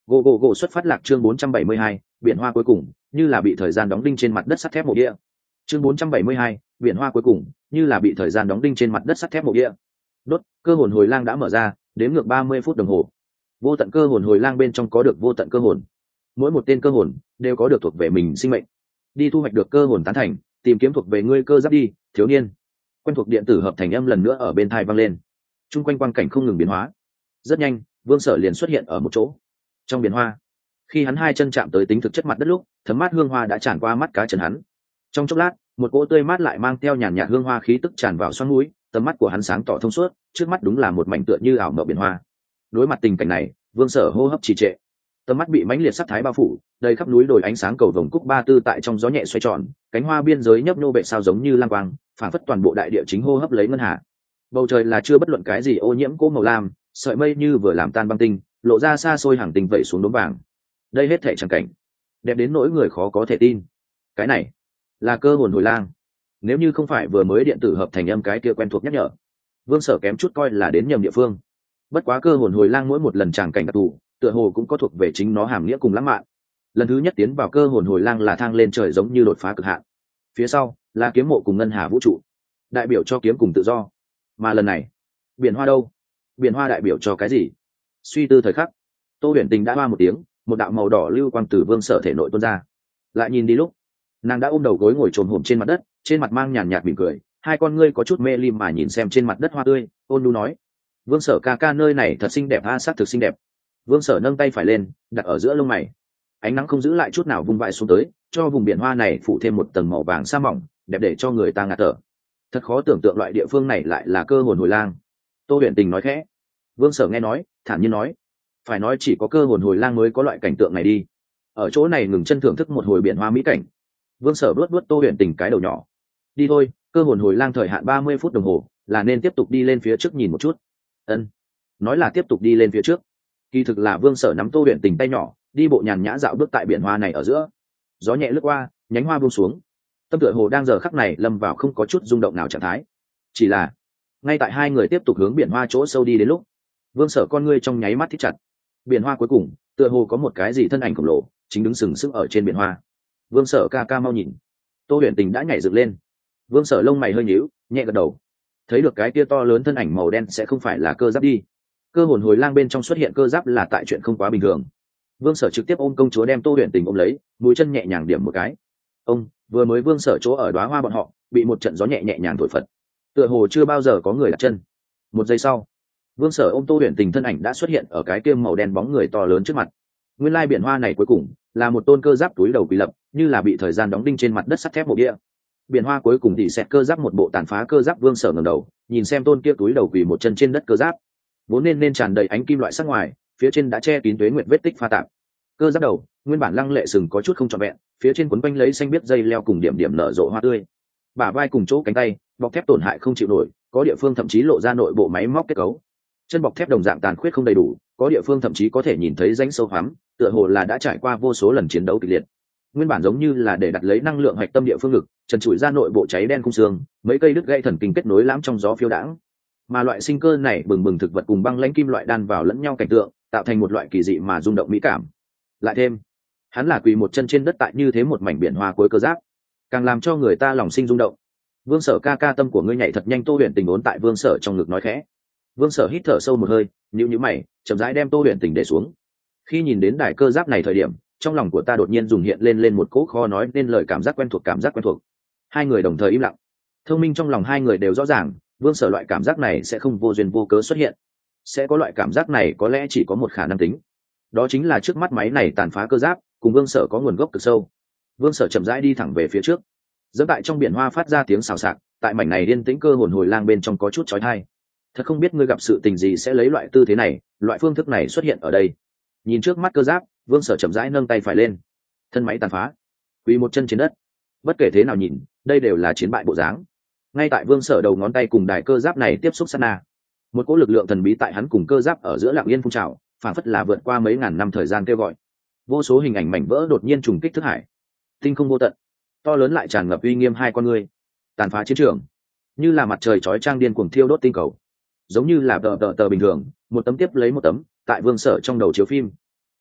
Go xuất phát lạc chương 472, biển hoa cuối cùng, như là bị thời gian đóng đinh trên mặt đất sắt thép mộ địa. Chương 472, biển hoa cuối cùng, như là bị thời gian đóng đinh trên mặt đất sắt thép mộ địa. Đốt, cơ hồn hồi lang đã mở ra, đếm ngược 30 phút đồng hồ. Vô tận cơ hồn hồi lang bên trong có được vô tận cơ hồn. Mỗi một tên cơ hồn đều có được thuộc về mình sinh mệnh. Đi thu hoạch được cơ hồn tán thành, tìm kiếm thuộc về ngươi cơ giáp đi, thiếu niên. Quen thuộc điện tử hợp thành âm lần nữa ở bên tai vang lên. Trung quanh quang cảnh không ngừng biến hóa. Rất nhanh, Vương Sở liền xuất hiện ở một chỗ. Trong biển hoa, khi hắn hai chân chạm tới tính thực chất mặt đất lúc, thấm mát hương hoa đã tràn qua mắt cá chân hắn. Trong chốc lát, một cỗ tươi mát lại mang theo nhàn nhạt hương hoa khí tức tràn vào xoắn mũi, tầm mắt của hắn sáng tỏ thông suốt, trước mắt đúng là một mảnh tựa như ảo mộng biển hoa. Đối mặt tình cảnh này, Vương Sở hô hấp trì trệ, tầm mắt bị mãnh liệt sắc thái bao phủ, đầy khắp núi đồi ánh sáng cầu vồng cúc ba tư tại trong gió nhẹ xoay tròn, cánh hoa biên giới nhấp nhô bệ sao giống như lang quang, phảng phất toàn bộ đại địa chính hô hấp lấy ngân hà. Bầu trời là chưa bất luận cái gì ô nhiễm cỗ màu lam, sợi mây như vừa làm tan băng tinh, lộ ra xa xôi hàng tinh vẩy xuống đốm vàng. Đây hết thảy chẳng cảnh đẹp đến nỗi người khó có thể tin. Cái này là cơ hồn hồi lang. Nếu như không phải vừa mới điện tử hợp thành âm cái kia quen thuộc nhắc nhở, Vương Sở kém chút coi là đến nhầm địa phương. Bất quá cơ hồn hồi lang mỗi một lần tràng cảnh đặc thù, tựa hồ cũng có thuộc về chính nó hàm nghĩa cùng lãng mạn. Lần thứ nhất tiến vào cơ hồn hồi lang là thang lên trời giống như đột phá cực hạn. Phía sau là kiếm mộ cùng ngân hà vũ trụ, đại biểu cho kiếm cùng tự do. Mà lần này, biển hoa đâu? Biển hoa đại biểu cho cái gì? Suy tư thời khắc, Tô Huyền Tình đã hoa một tiếng, một đạo màu đỏ lưu quang từ Vương Sở thể nội tuôn ra. Lại nhìn đi lúc, nàng đã ôm đầu gối ngồi trồm hổm trên mặt đất, trên mặt mang nhàn nhạt mỉm cười, hai con ngươi có chút mê lim mà nhìn xem trên mặt đất hoa tươi, ôn nhu nói: Vương Sở ca ca nơi này thật xinh đẹp a, sắc thực xinh đẹp. Vương Sở nâng tay phải lên, đặt ở giữa lông mày. Ánh nắng không giữ lại chút nào vung vãi xuống tới, cho vùng biển hoa này phủ thêm một tầng màu vàng sa mỏng, đẹp để cho người ta ngạt thở. Thật khó tưởng tượng loại địa phương này lại là cơ hồn hồi lang. Tô Huyền Tình nói khẽ. Vương Sở nghe nói, thản nhiên nói: phải nói chỉ có cơ hồn hồi lang mới có loại cảnh tượng này đi. Ở chỗ này ngừng chân thưởng thức một hồi biển hoa mỹ cảnh. Vương Sở vuốt Tô Huyền Tình cái đầu nhỏ. Đi thôi, cơ hồn hồi lang thời hạn 30 phút đồng hồ, là nên tiếp tục đi lên phía trước nhìn một chút. Ân. Nói là tiếp tục đi lên phía trước, kỳ thực là Vương Sở nắm Tô Huyền Tình tay nhỏ, đi bộ nhàn nhã dạo bước tại biển hoa này ở giữa. Gió nhẹ lướt qua, nhánh hoa buông xuống. Tâm tựa hồ đang giờ khắc này lâm vào không có chút rung động nào trạng thái. Chỉ là, ngay tại hai người tiếp tục hướng biển hoa chỗ sâu đi đến lúc, Vương Sở con ngươi trong nháy mắt thích chặt. Biển hoa cuối cùng, tựa hồ có một cái gì thân ảnh khổng lồ, chính đứng sừng sững ở trên biển hoa. Vương Sở ca ca mau nhìn. Tô Huyền Tình đã nhảy dựng lên. Vương Sở lông mày hơi nhíu, nhẹ gật đầu. Thấy được cái kia to lớn thân ảnh màu đen sẽ không phải là cơ giáp đi. Cơ hồn hồi lang bên trong xuất hiện cơ giáp là tại chuyện không quá bình thường. Vương Sở trực tiếp ôm công chúa đem Tô Huyền Tình ôm lấy, mũi chân nhẹ nhàng điểm một cái. Ông, vừa mới Vương Sở chỗ ở đóa hoa bọn họ, bị một trận gió nhẹ nhẹ nhàng thổi phật. Tựa hồ chưa bao giờ có người đặt chân. Một giây sau, Vương Sở ôm Tô Huyền Tình thân ảnh đã xuất hiện ở cái kia màu đen bóng người to lớn trước mặt. Nguyên lai biển hoa này cuối cùng là một tôn cơ giáp túi đầu quỳ lập, như là bị thời gian đóng đinh trên mặt đất sắt thép mộ địa. Biển hoa cuối cùng thì xẹt cơ giáp một bộ tàn phá cơ giáp. Vương Sở ngẩng đầu, nhìn xem tôn kia túi đầu quỳ một chân trên đất cơ giáp, vốn nên tràn đầy ánh kim loại sắc ngoài, phía trên đã che kín tuế nguyệt vết tích pha tạp. Cơ giáp đầu nguyên bản lăng lệ sừng có chút không trọn vẹn, phía trên quấn quanh lấy xanh biếc dây leo cùng điểm điểm nở rộ hoa tươi. Bả vai cùng chỗ cánh tay bọc thép tổn hại không chịu nổi, có địa phương thậm chí lộ ra nội bộ máy móc kết cấu. Chân bọc thép đồng dạng tàn khuyết không đầy đủ, có địa phương thậm chí có thể nhìn thấy rãnh sâu hoắm, tựa hồ là đã trải qua vô số lần chiến đấu kịch liệt. Nguyên bản giống như là để đặt lấy năng lượng hạch tâm địa phương ngực, trần trụi ra nội bộ cháy đen khung xương, mấy cây đứt gãy thần kinh kết nối lãm trong gió phiêu đãng. Mà loại sinh cơ này bừng bừng thực vật cùng băng lãnh kim loại đan vào lẫn nhau cảnh tượng, tạo thành một loại kỳ dị mà rung động mỹ cảm. Lại thêm, hắn là quỳ một chân trên đất tại như thế một mảnh biển hoa cuối cơ giáp, càng làm cho người ta lòng sinh rung động. Vương Sở ca ca, tâm của ngươi nhảy thật nhanh. Tô Huyền Tình ốn tại Vương Sở trong ngực nói khẽ. Vương Sở hít thở sâu một hơi, nhíu mày, chậm rãi đem Tô Huyền Tình để xuống. Khi nhìn đến đài cơ giáp này thời điểm, trong lòng của ta đột nhiên dùng hiện lên một cỗ khó nói nên lời cảm giác quen thuộc. Hai người đồng thời im lặng. Thông minh trong lòng hai người đều rõ ràng, Vương Sở loại cảm giác này sẽ không vô duyên vô cớ xuất hiện. Sẽ có loại cảm giác này có lẽ chỉ có một khả năng tính. Đó chính là trước mắt máy này tàn phá cơ giáp, cùng Vương Sở có nguồn gốc cực sâu. Vương Sở chậm rãi đi thẳng về phía trước. Dẫm tại trong biển hoa phát ra tiếng xào xạc, tại mảnh này yên tĩnh cơ hồn hồi lang bên trong có chút chói tai. Thật không biết ngươi gặp sự tình gì sẽ lấy loại tư thế này, loại phương thức này xuất hiện ở đây. Nhìn trước mắt cơ giáp, Vương Sở chậm rãi nâng tay phải lên. Thân máy tàn phá, quỳ một chân trên đất. Bất kể thế nào nhìn, đây đều là chiến bại bộ dáng. Ngay tại Vương Sở đầu ngón tay cùng đài cơ giáp này tiếp xúc sát na, một cỗ lực lượng thần bí tại hắn cùng cơ giáp ở giữa lặng yên phun trào, phản phất là vượt qua mấy ngàn năm thời gian kêu gọi. Vô số hình ảnh mảnh vỡ đột nhiên trùng kích thức hải. Tinh không vô tận, to lớn lại tràn ngập uy nghiêm hai con ngươi. Tàn phá chiến trường, như là mặt trời chói chang điên cuồng thiêu đốt tinh cầu, giống như là tờ bình thường, một tấm tiếp lấy một tấm, tại Vương Sở trong đầu chiếu phim.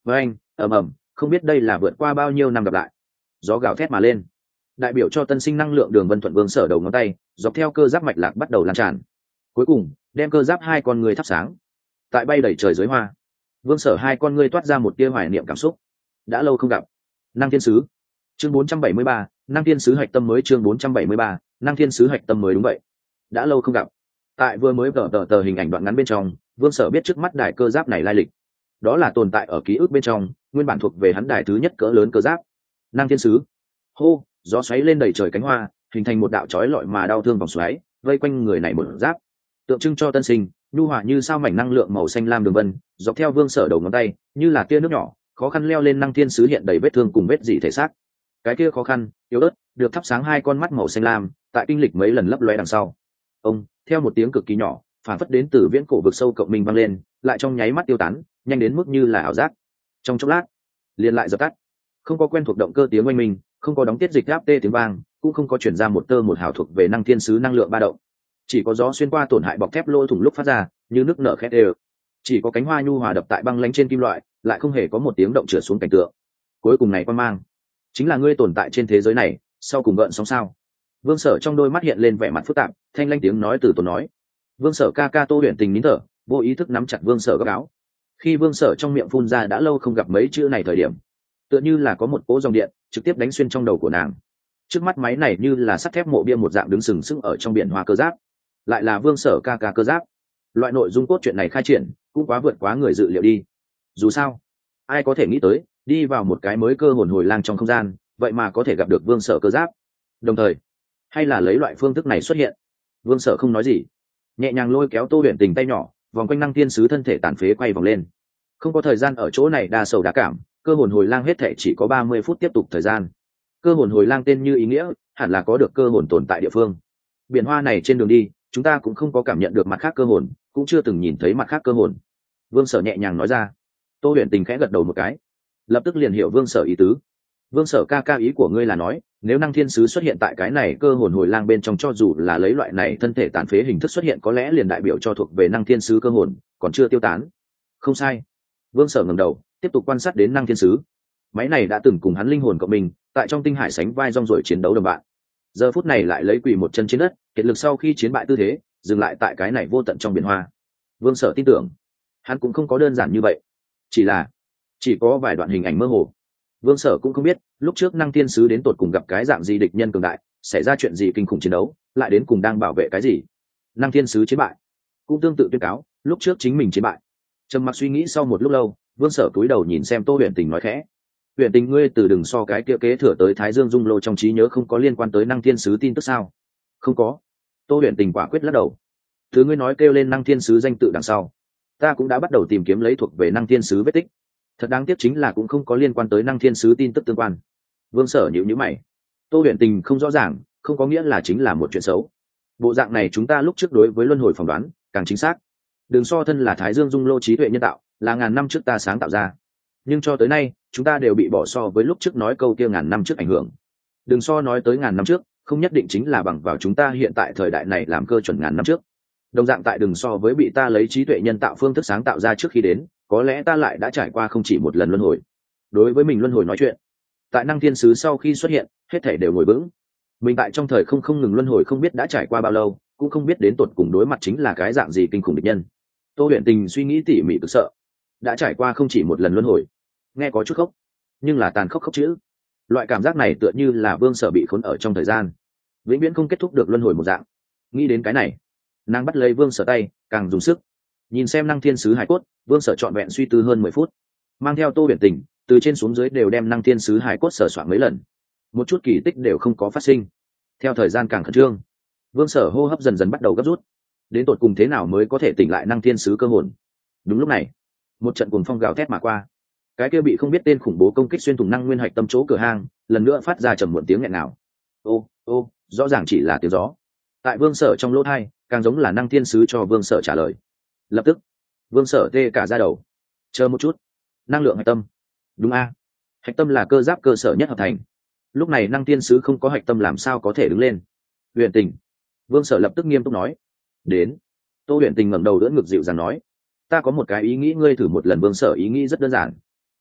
với anh ầm ầm, không biết đây là vượt qua bao nhiêu năm gặp lại. Gió gào thét mà lên, đại biểu cho tân sinh năng lượng đường vân thuận vương sở đầu ngón tay dọc theo cơ giáp mạch lạc bắt đầu lan tràn, cuối cùng đem cơ giáp hai con người thắp sáng. Tại bay đầy trời dưới hoa, vương sở hai con ngươi toát ra một tia hoài niệm cảm xúc. Đã lâu không gặp. Năng thiên sứ. Chương 473, năng thiên sứ hạch tâm mới. Chương 473, năng thiên sứ hạch tâm mới. Đúng vậy, đã lâu không gặp. Tại vừa mới tờ hình ảnh đoạn ngắn bên trong, vương sở biết trước mắt đài cơ giáp này lai lịch. Đó là tồn tại ở ký ức bên trong, nguyên bản thuộc về hắn đài thứ nhất cỡ lớn cơ giáp. Năng thiên sứ. Hô, gió xoáy lên đầy trời cánh hoa, hình thành một đạo chói lọi mà đau thương vòng xoáy, vây quanh người này một giáp, tượng trưng cho tân sinh, nhu hòa như sao mảnh năng lượng màu xanh lam đường vân, dọc theo vương sở đầu ngón tay, như là tia nước nhỏ, khó khăn leo lên năng thiên sứ hiện đầy vết thương cùng vết dị thể xác. Cái kia khó khăn, yếu ớt, được thắp sáng hai con mắt màu xanh lam, tại kinh lịch mấy lần lấp lóe đằng sau. Ông, theo một tiếng cực kỳ nhỏ, phản phất đến từ viễn cổ vực sâu cộng minh vang lên, lại trong nháy mắt tiêu tán, nhanh đến mức như là ảo giác. Trong chốc lát, liền lại dập tắt. Không có quen thuộc động cơ tiếng oanh minh, không có đóng tiết dịch áp tê tiếng vang, cũng không có chuyển ra một tơ một hào thuộc về năng thiên sứ năng lượng ba động. Chỉ có gió xuyên qua tổn hại bọc thép lỗ thủng lúc phát ra, như nước nở khét đều. Chỉ có cánh hoa nhu hòa đập tại băng lánh trên kim loại, lại không hề có một tiếng động trượt xuống cảnh tượng. Cuối cùng này quan mang, chính là ngươi tồn tại trên thế giới này, sau cùng gợn sóng sao? Vương Sở trong đôi mắt hiện lên vẻ mặt phức tạp, thanh lanh tiếng nói từ tốn nói. Vương Sở ca ca Tô Huyền Tình nín thở, vô ý thức nắm chặt Vương Sở góc áo. Khi Vương Sở trong miệng phun ra đã lâu không gặp mấy chữ này thời điểm, tựa như là có một cỗ dòng điện trực tiếp đánh xuyên trong đầu của nàng. Trước mắt máy này như là sắt thép mộ bia một dạng đứng sừng sững ở trong biển hoa cơ giáp, lại là Vương Sở ca ca cơ giáp. Loại nội dung cốt truyện này khai triển cũng quá vượt quá người dự liệu đi. Dù sao, ai có thể nghĩ tới đi vào một cái mới cơ hồn hồi lang trong không gian, vậy mà có thể gặp được Vương Sở cơ giáp. Đồng thời, hay là lấy loại phương thức này xuất hiện. Vương Sở không nói gì, nhẹ nhàng lôi kéo Tô Huyền Tình tay nhỏ, vòng quanh năng thiên sứ thân thể tàn phế quay vòng lên. Không có thời gian ở chỗ này đa sầu đa cảm, cơ hồn hồi lang hết thể chỉ có 30 phút tiếp tục thời gian. Cơ hồn hồi lang tên như ý nghĩa, hẳn là có được cơ hồn tồn tại địa phương. Biển hoa này trên đường đi, chúng ta cũng không có cảm nhận được mặt khác cơ hồn, cũng chưa từng nhìn thấy mặt khác cơ hồn. Vương Sở nhẹ nhàng nói ra. Tô Huyền Tình khẽ gật đầu một cái, lập tức liền hiểu Vương Sở ý tứ. Vương Sở ca ca, ý của ngươi là nói, nếu năng thiên sứ xuất hiện tại cái này cơ hồn hồi lang bên trong, cho dù là lấy loại này thân thể tàn phế hình thức xuất hiện, có lẽ liền đại biểu cho thuộc về năng thiên sứ cơ hồn còn chưa tiêu tán. Không sai. Vương Sở ngẩng đầu, tiếp tục quan sát đến năng thiên sứ. Máy này đã từng cùng hắn linh hồn cộng mình, tại trong tinh hải sánh vai rong ruổi chiến đấu đồng bạn. Giờ phút này lại lấy quỳ một chân trên đất, kiệt lực sau khi chiến bại tư thế, dừng lại tại cái này vô tận trong biển hoa. Vương Sở tin tưởng, hắn cũng không có đơn giản như vậy, chỉ có vài đoạn hình ảnh mơ hồ. Vương Sở cũng không biết lúc trước năng thiên sứ đến tột cùng gặp cái dạng gì địch nhân cường đại, xảy ra chuyện gì kinh khủng chiến đấu, lại đến cùng đang bảo vệ cái gì. Năng thiên sứ chiến bại, cũng tương tự tuyên cáo lúc trước chính mình chiến bại. Trầm mặc suy nghĩ sau một lúc lâu, Vương Sở cúi đầu nhìn xem Tô Huyền Tình nói khẽ. Huyền Tình, ngươi từ đừng so cái kia kế thừa tới Thái Dương Dung Lô trong trí nhớ không có liên quan tới năng thiên sứ tin tức sao? Không có. Tô Huyền Tình quả quyết lắc đầu. Thứ ngươi nói kêu lên năng thiên sứ danh tự đằng sau, ta cũng đã bắt đầu tìm kiếm lấy thuộc về năng thiên sứ vết tích. Thật đáng tiếc chính là cũng không có liên quan tới năng thiên sứ tin tức tương quan. Vương Sở nhíu nhíu mày. Tô Huyền Tình không rõ ràng, không có nghĩa là chính là một chuyện xấu. Bộ dạng này chúng ta lúc trước đối với luân hồi phỏng đoán càng chính xác. Đường so thân là Thái Dương Dung Lô trí tuệ nhân tạo, là ngàn năm trước ta sáng tạo ra, nhưng cho tới nay chúng ta đều bị bỏ so với lúc trước nói câu kia ngàn năm trước ảnh hưởng. Đừng so nói tới ngàn năm trước, không nhất định chính là bằng vào chúng ta hiện tại thời đại này làm cơ chuẩn ngàn năm trước. Đồng dạng tại đừng so với bị ta lấy trí tuệ nhân tạo phương thức sáng tạo ra trước khi đến, có lẽ ta lại đã trải qua không chỉ một lần luân hồi. Đối với mình luân hồi nói chuyện, tại năng thiên sứ sau khi xuất hiện, hết thể đều ngồi vững. Mình tại trong thời không ngừng luân hồi, không biết đã trải qua bao lâu, cũng không biết đến tột cùng đối mặt chính là cái dạng gì kinh khủng địch nhân. Tô Huyền Tình suy nghĩ tỉ mỉ cực sợ. Đã trải qua không chỉ một lần luân hồi, nghe có chút khóc, nhưng là tàn khốc khóc chữ. Loại cảm giác này tựa như là Vương Sở bị khốn ở trong thời gian, vĩnh viễn không kết thúc được luân hồi một dạng. Nghĩ đến cái này, nàng bắt lấy Vương Sở tay, càng dùng sức. Nhìn xem năng thiên sứ hải cốt, Vương Sở trọn vẹn suy tư hơn 10 phút, mang theo Tô Huyền Tình từ trên xuống dưới đều đem năng thiên sứ hải cốt sờ soạn mấy lần, một chút kỳ tích đều không có phát sinh. Theo thời gian càng khẩn trương, Vương Sở hô hấp dần dần bắt đầu gấp rút. Đến tột cùng thế nào mới có thể tỉnh lại năng thiên sứ cơ hồn? Đúng lúc này, một trận cuồng phong gào thét mà qua. Cái kia bị không biết tên khủng bố công kích xuyên thủng năng nguyên hạch tâm chỗ cửa hang, lần nữa phát ra trầm muộn tiếng nghẹn nào. Ô ô, rõ ràng chỉ là tiếng gió. Tại Vương Sở trong lỗ tai, càng giống là năng thiên sứ cho Vương Sở trả lời. Lập tức, Vương Sở tê cả da đầu. Chờ một chút, năng lượng hạch tâm. Đúng a, hạch tâm là cơ giáp cơ sở nhất hợp thành. Lúc này năng thiên sứ không có hạch tâm làm sao có thể đứng lên? Huyền Tình. Vương Sở lập tức nghiêm túc nói. Đến. Tô Huyền Tình ngẩng đầu đỡ ngực dịu dàng nói. Ta có một cái ý nghĩ, ngươi thử một lần. Vương Sở ý nghĩ rất đơn giản.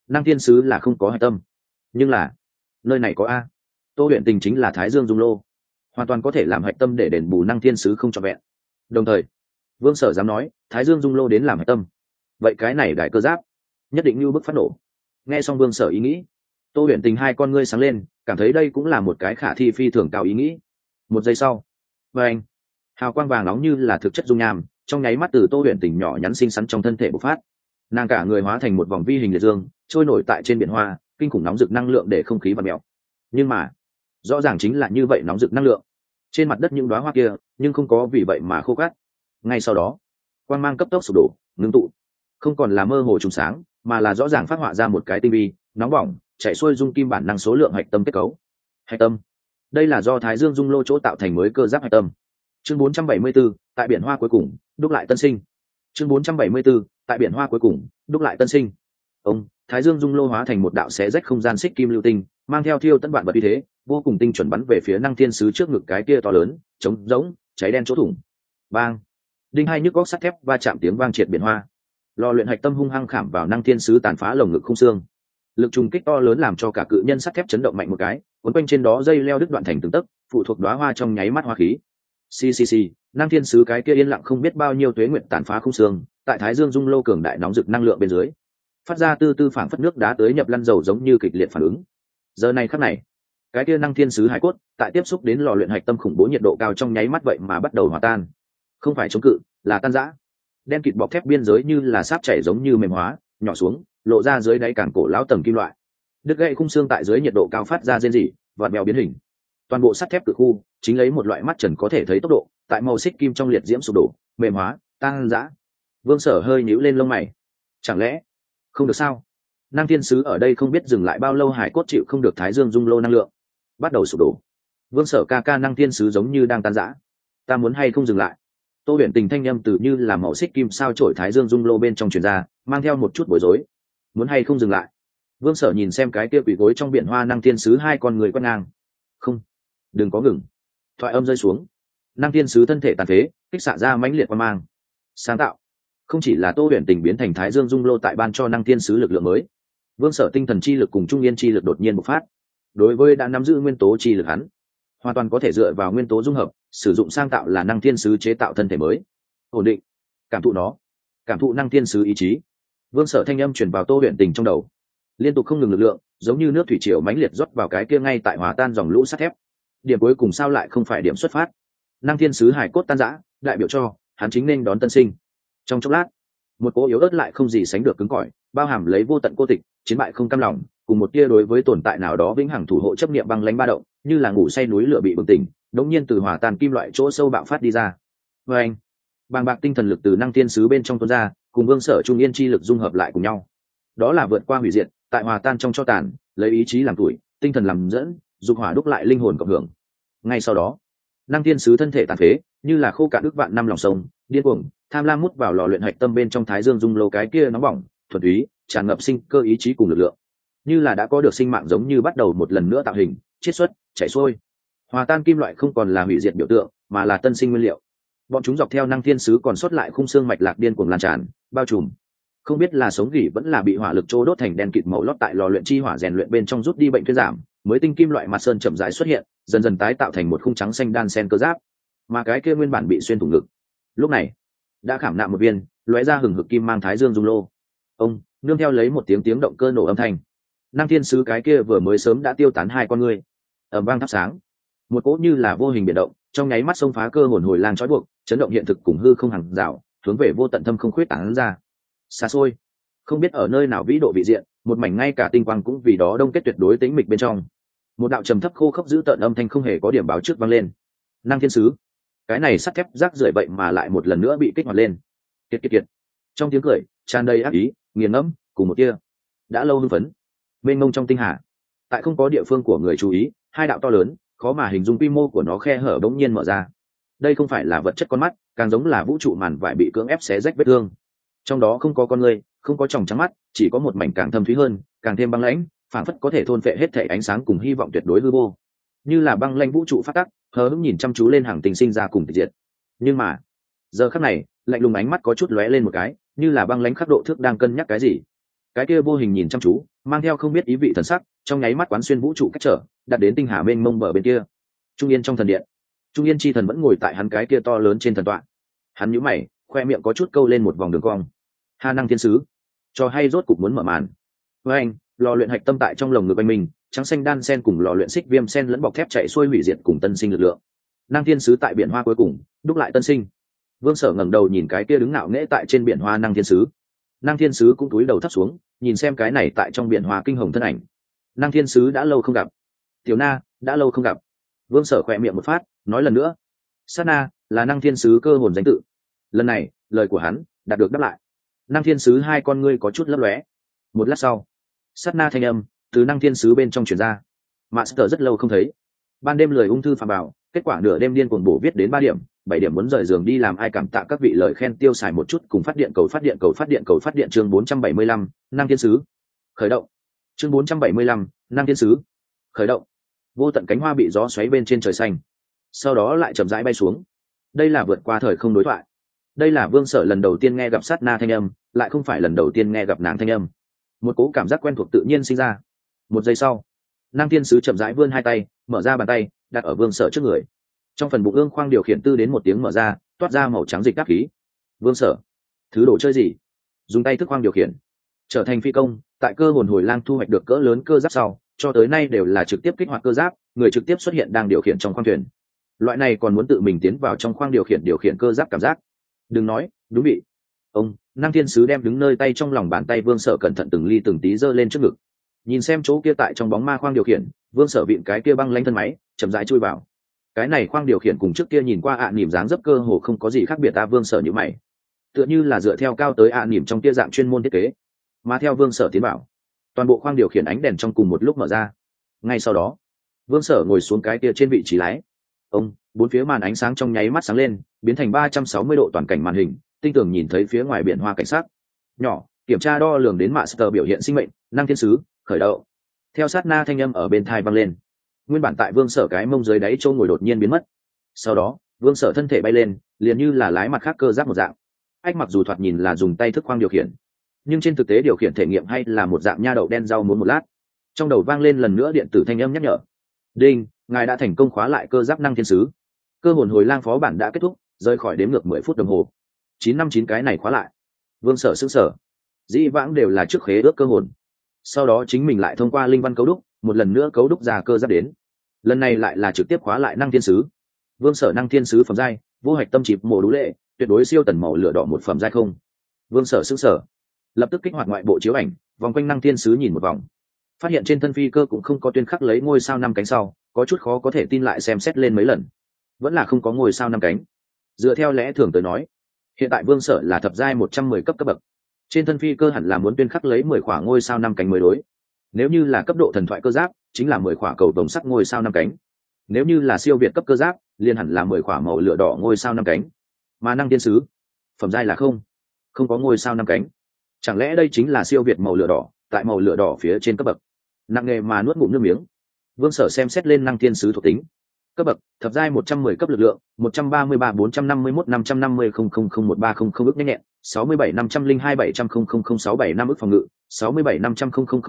Năng thiên sứ là không có hạch tâm, nhưng là nơi này có a. Tô Huyền Tình chính là Thái Dương Dung Lô, hoàn toàn có thể làm hạch tâm để đền bù Năng thiên sứ không trọn vẹn. Đồng thời Vương Sở dám nói Thái Dương Dung Lô đến làm hạch tâm, vậy cái này đại cơ giáp nhất định như bức phát nổ. Nghe xong Vương Sở ý nghĩ, Tô Huyền Tình hai con ngươi sáng lên, cảm thấy đây cũng là một cái khả thi phi thường cao ý nghĩ. Một giây sau, và anh hào quang vàng nóng như là thực chất dung nham trong nháy mắt từ Tô Huyền Tình nhỏ nhắn xinh xắn trong thân thể bộc phát, nàng cả người hóa thành một vòng vi hình liệt dương trôi nổi tại trên biển hoa, kinh khủng nóng rực năng lượng để không khí và mèo. Nhưng mà rõ ràng chính là như vậy nóng rực năng lượng, trên mặt đất những đóa hoa kia nhưng không có vì vậy mà khô cát. Ngay sau đó quang mang cấp tốc sụp đổ ngưng tụ, không còn là mơ hồ trùng sáng mà là rõ ràng phát họa ra một cái tinh vi nóng bỏng chạy xuôi dung kim bản năng số lượng hạch tâm kết cấu. Hạch tâm, đây là do Thái Dương Dung Lô chỗ tạo thành mới cơ giáp hạch tâm. Chương 474, tại biển hoa cuối cùng đúc lại tân sinh. Chương 474, tại biển hoa cuối cùng đúc lại tân sinh. Ông Thái Dương Dung Lô hóa thành một đạo xé rách không gian xích kim lưu tinh, mang theo thiêu tận vạn vật uy thế, vô cùng tinh chuẩn bắn về phía Năng thiên sứ trước ngực cái kia to lớn trống rỗng cháy đen chỗ thủng. Bang, đinh hai nhức góc sắt thép va chạm tiếng vang triệt biển hoa. Lò luyện hạch tâm hung hăng khảm vào Năng thiên sứ, tàn phá lồng ngực không xương. Lực trùng kích to lớn làm cho cả cự nhân sắt thép chấn động mạnh một cái, cuốn quanh trên đó dây leo đứt đoạn thành từng tấc, phụ thuộc đóa hoa trong nháy mắt hoa khí. Xì. Năng thiên sứ cái kia yên lặng không biết bao nhiêu tuế nguyện tàn phá không xương, tại Thái Dương Dung Lô cường đại nóng rực năng lượng bên dưới, phát ra tư tư phảng phất nước đá tới nhập lăn dầu giống như kịch liệt phản ứng. Giờ này khắc này, cái kia Năng thiên sứ hải cốt tại tiếp xúc đến lò luyện hạch tâm khủng bố nhiệt độ cao trong nháy mắt vậy mà bắt đầu hòa tan, không phải chống cự, là tan rã. Đen kịt bọc thép biên giới như là sáp chảy giống như mềm hóa, nhỏ xuống, lộ ra dưới đáy càng cổ lão tầng kim loại. Đứt gãy khung xương tại dưới nhiệt độ cao phát ra rên rỉ, vặn vẹo biến hình. Toàn bộ sắt thép cự khu chính lấy một loại mắt trần có thể thấy tốc độ, tại màu xích kim trong liệt diễm sụp đổ, mềm hóa, tan rã. Vương Sở hơi nhíu lên lông mày. Chẳng lẽ không được sao? Năng thiên sứ ở đây không biết dừng lại bao lâu, hải cốt chịu không được Thái Dương Dung Lô năng lượng, bắt đầu sụp đổ. Vương Sở ca Năng thiên sứ giống như đang tan rã. Ta muốn hay không dừng lại? Tô Huyền Tình thanh âm từ như là màu xích kim sao chổi Thái Dương Dung Lô bên trong truyền ra, mang theo một chút bối rối. Muốn hay không dừng lại? Vương Sở nhìn xem cái kia quỷ gối trong biển hoa Năng thiên sứ, hai con người quét ngang. Không, đừng có ngừng. Thoại âm rơi xuống, Năng thiên sứ thân thể tàn phế, kích xạ ra mãnh liệt quang mang. Sáng tạo, không chỉ là Tô Huyền Tình biến thành Thái Dương Dung Lô tại ban cho Năng thiên sứ lực lượng mới, Vương Sở tinh thần chi lực cùng trung yên chi lực đột nhiên bộc phát. Đối với đã nắm giữ nguyên tố chi lực hắn, hoàn toàn có thể dựa vào nguyên tố dung hợp, sử dụng sang tạo là Năng thiên sứ chế tạo thân thể mới. Ổn định, cảm thụ nó, cảm thụ Năng thiên sứ ý chí. Vương Sở thanh âm truyền vào Tô Huyền Tình trong đầu, liên tục không ngừng lực lượng, giống như nước thủy triều mãnh liệt rót vào cái kia ngay tại hòa tan dòng lũ sắt thép. Điểm cuối cùng sao lại không phải điểm xuất phát? Năng thiên sứ hải cốt tan rã, đại biểu cho hắn chính nên đón tân sinh. Trong chốc lát, một cỗ yếu ớt lại không gì sánh được cứng cỏi, bao hàm lấy vô tận cô tịch, chiến bại không cam lòng, cùng một tia đối với tồn tại nào đó vĩnh hằng thủ hộ chấp niệm băng lãnh ba động, như là ngủ say núi lửa bị bừng tỉnh, đống nhiên từ hòa tan kim loại chỗ sâu bạo phát đi ra. Và anh, bàng bạc tinh thần lực từ Năng thiên sứ bên trong tuôn ra, cùng Vương Sở trung yên chi lực dung hợp lại cùng nhau. Đó là vượt qua hủy diệt, tại hòa tan trong cho tàn, lấy ý chí làm tuổi, tinh thần làm dẫn, dục hỏa đúc lại linh hồn cộng hưởng. Ngay sau đó, Năng thiên sứ thân thể tàn phế, như là khô cạn ức vạn năm lòng sông, điên cuồng tham lam mút vào lò luyện hạch tâm bên trong Thái Dương Dung Lô cái kia nóng bỏng, thuần túy, tràn ngập sinh cơ ý chí cùng lực lượng, như là đã có được sinh mạng giống như bắt đầu một lần nữa tạo hình, chiết xuất, chảy xuôi. Hòa tan kim loại không còn là hủy diệt biểu tượng, mà là tân sinh nguyên liệu. Bọn chúng dọc theo Năng thiên sứ còn sót lại khung xương mạch lạc điên cuồng lan tràn, bao trùm. Không biết là sống gỉ vẫn là bị hỏa lực trô đốt thành đen kịt màu lót, tại lò luyện chi hỏa rèn luyện bên trong rút đi bệnh thuyên giảm, mới tinh kim loại mặt sơn chậm rãi xuất hiện, dần dần tái tạo thành một khung trắng xanh đan sen cơ giáp. Mà cái kia nguyên bản bị xuyên thủng ngực, lúc này đã khảm nạm một viên lóe ra hừng hực kim mang Thái Dương Dung Lô. Ông nương theo lấy một tiếng động cơ nổ âm thanh, Năng thiên sứ cái kia vừa mới sớm đã tiêu tán hai con ngươi ầm vang thắp sáng, một cỗ như là vô hình biển động trong nháy mắt xông phá cơ hồn hồi lang trói buộc, chấn động hiện thực cùng hư không hàng rào, hướng về vô tận thâm không khuyết tán ra. Xa xôi, không biết ở nơi nào vĩ độ vị diện, một mảnh ngay cả tinh quang cũng vì đó đông kết tuyệt đối tĩnh mịch bên trong. Một đạo trầm thấp khô khốc dữ tợn âm thanh không hề có điểm báo trước vang lên. Năng thiên sứ, cái này sắt thép rác rưởi vậy mà lại một lần nữa bị kích hoạt lên. Kiệt. Trong tiếng cười tràn đầy ác ý, nghiền ngẫm, cùng một tia đã lâu hưng phấn. Mênh mông trong tinh hà, tại không có địa phương của người chú ý, hai đạo to lớn, khó mà hình dung quy mô của nó khe hở bỗng nhiên mở ra. Đây không phải là vật chất con mắt, càng giống là vũ trụ màn vải bị cưỡng ép xé rách vết thương. Trong đó không có con người, không có tròng trắng mắt, chỉ có một mảnh càng thâm thúy hơn, càng thêm băng lãnh, phảng phất có thể thôn phệ hết thảy ánh sáng cùng hy vọng tuyệt đối hư vô. Như là băng lãnh vũ trụ phát tắc, hờ hững nhìn chăm chú lên hàng tình sinh ra cùng tịch diệt. Nhưng mà giờ khắc này, lạnh lùng ánh mắt có chút lóe lên một cái, như là băng lãnh khắc độ thước đang cân nhắc cái gì. cái kia vô hình nhìn chăm chú, mang theo không biết ý vị thần sắc, trong nháy mắt quán xuyên vũ trụ cách trở, đặt đến tinh hà mênh mông bờ bên kia. Trung yên trong thần điện, Trung yên chi thần vẫn ngồi tại hắn cái kia to lớn trên thần tọa. Hắn nhíu mày, khoe miệng có chút câu lên một vòng đường cong. Hà năng thiên sứ, cho hay rốt cục muốn mở màn. Với anh, lò luyện hạch tâm tại trong lồng ngực anh mình, trắng xanh đan sen cùng lò luyện xích viêm sen lẫn bọc thép chạy xuôi hủy diệt cùng tân sinh lực lượng. Năng thiên sứ tại biển hoa cuối cùng, đúc lại tân sinh. Vương Sở ngẩng đầu nhìn cái kia đứng ngạo nghễ tại trên biển hoa năng thiên sứ. Năng thiên sứ cũng cúi đầu thấp xuống, nhìn xem cái này tại trong biển hoa kinh hồng thân ảnh. Năng thiên sứ đã lâu không gặp. Tiểu Na, đã lâu không gặp. Vương Sở khỏe miệng một phát, nói lần nữa. Sát na là năng thiên sứ cơ hồn danh tự. Lần này, lời của hắn đạt được đáp lại. Năng thiên sứ hai con ngươi có chút lấp lóe. Một lát sau, sát na thanh âm từ năng thiên sứ bên trong truyền ra. Master rất lâu không thấy. Ban đêm lười ung thư phàm bảo, kết quả nửa đêm điên cuồng bổ viết đến 3 điểm, 7 điểm muốn rời giường đi làm, ai cảm tạ các vị lời khen tiêu xài một chút cùng phát điện chương 475, năng thiên sứ. Khởi động. Chương 475, năng thiên sứ. Khởi động. Vô tận cánh hoa bị gió xoáy bên trên trời xanh, sau đó lại chậm rãi bay xuống. Đây là vượt qua thời không đối thoại. Đây là Vương Sở lần đầu tiên nghe gặp sát na thanh âm, lại không phải lần đầu tiên nghe gặp nàng thanh âm. Một cố cảm giác quen thuộc tự nhiên sinh ra. Một giây sau, năng thiên sứ chậm rãi vươn hai tay, mở ra bàn tay, đặt ở Vương Sở trước người. Trong phần bụng ương khoang điều khiển tư đến một tiếng mở ra, toát ra màu trắng dịch đáp khí. Vương Sở, thứ đồ chơi gì? Dùng tay thức khoang điều khiển, trở thành phi công. Tại cơ hồn hồi lang thu hoạch được cỡ lớn cơ giáp sau, cho tới nay đều là trực tiếp kích hoạt cơ giáp, người trực tiếp xuất hiện đang điều khiển trong khoang thuyền. Loại này còn muốn tự mình tiến vào trong khoang điều khiển cơ giáp cảm giác. Đừng nói, đúng vị. Ông năng thiên sứ đem đứng nơi tay trong lòng bàn tay Vương Sở cẩn thận từng ly từng tí giơ lên trước ngực, nhìn xem chỗ kia tại trong bóng ma khoang điều khiển. Vương Sở vịn cái kia băng lanh thân máy, chậm rãi chui vào. Cái này khoang điều khiển cùng trước kia nhìn qua nỉm dáng dấp cơ hồ không có gì khác biệt. Ta Vương Sở nhíu mày, tựa như là dựa theo cao tới nỉm trong kia dạng chuyên môn thiết kế. Mà theo Vương Sở tiến vào, toàn bộ khoang điều khiển ánh đèn trong cùng một lúc mở ra. Ngay sau đó, Vương Sở ngồi xuống cái kia trên vị trí lái. Bốn phía màn ánh sáng trong nháy mắt sáng lên, biến thành 360 độ toàn cảnh màn hình, tinh tường nhìn thấy phía ngoài biển hoa cảnh sát. Nhỏ, kiểm tra đo lường đến Master biểu hiện sinh mệnh, năng thiên sứ, khởi động. Theo sát na thanh âm ở bên tai vang lên. Nguyên bản tại Vương Sở cái mông dưới đáy chỗ ngồi đột nhiên biến mất. Sau đó, Vương Sở thân thể bay lên, liền như là lái mặt khác cơ giáp một dạng. Ách mặc dù thoạt nhìn là dùng tay thức khoang điều khiển, nhưng trên thực tế điều khiển thể nghiệm hay là một dạng nha đậu đen rau muống một lát. Trong đầu vang lên lần nữa điện tử thanh âm nhắc nhở. Đinh, ngài đã thành công khóa lại cơ giáp năng thiên sứ. Cơ hồn hồi lang phó bản đã kết thúc, rời khỏi đếm ngược 10 phút đồng hồ. 959 cái này khóa lại. Vương Sở sững sờ. Dĩ vãng đều là trước khế ước cơ hồn, sau đó chính mình lại thông qua linh văn cấu đúc, một lần nữa cấu đúc ra cơ giáp đến. Lần này lại là trực tiếp khóa lại năng thiên sứ. Vương Sở năng thiên sứ phẩm giai, vô hạch tâm chịp mổ đú lệ, tuyệt đối siêu tần màu lửa đỏ một phẩm giai không. Vương Sở sững sờ, lập tức kích hoạt ngoại bộ chiếu ảnh, vòng quanh năng thiên sứ nhìn một vòng, phát hiện trên thân phi cơ cũng không có tuyên khắc lấy ngôi sao 5 cánh sau, có chút khó có thể tin, lại xem xét lên mấy lần, vẫn là không có ngôi sao 5 cánh. Dựa theo lẽ thường tới nói, hiện tại Vương Sở là thập giai 110 cấp bậc, trên thân phi cơ hẳn là muốn tuyên khắc lấy 10 khỏa ngôi sao 5 cánh mới đối. Nếu như là cấp độ thần thoại cơ giáp, chính là 10 khỏa cầu vồng sắc ngôi sao 5 cánh. Nếu như là siêu việt cấp cơ giáp, liền hẳn là 10 khỏa màu lửa đỏ ngôi sao 5 cánh. Mà năng thiên sứ, phẩm giai là không có ngôi sao 5 cánh. Chẳng lẽ đây chính là siêu việt màu lửa đỏ, tại màu lửa đỏ phía trên cấp bậc. Nặng nề mà nuốt ngụm nước miếng. Vương Sở xem xét lên năng thiên sứ thuộc tính. Cấp bậc, thập giai 110 cấp lực lượng, 133 451 550 0001300 ức nhanh nhẹn, 67 502 700 00065 ức phòng ngự, 67 500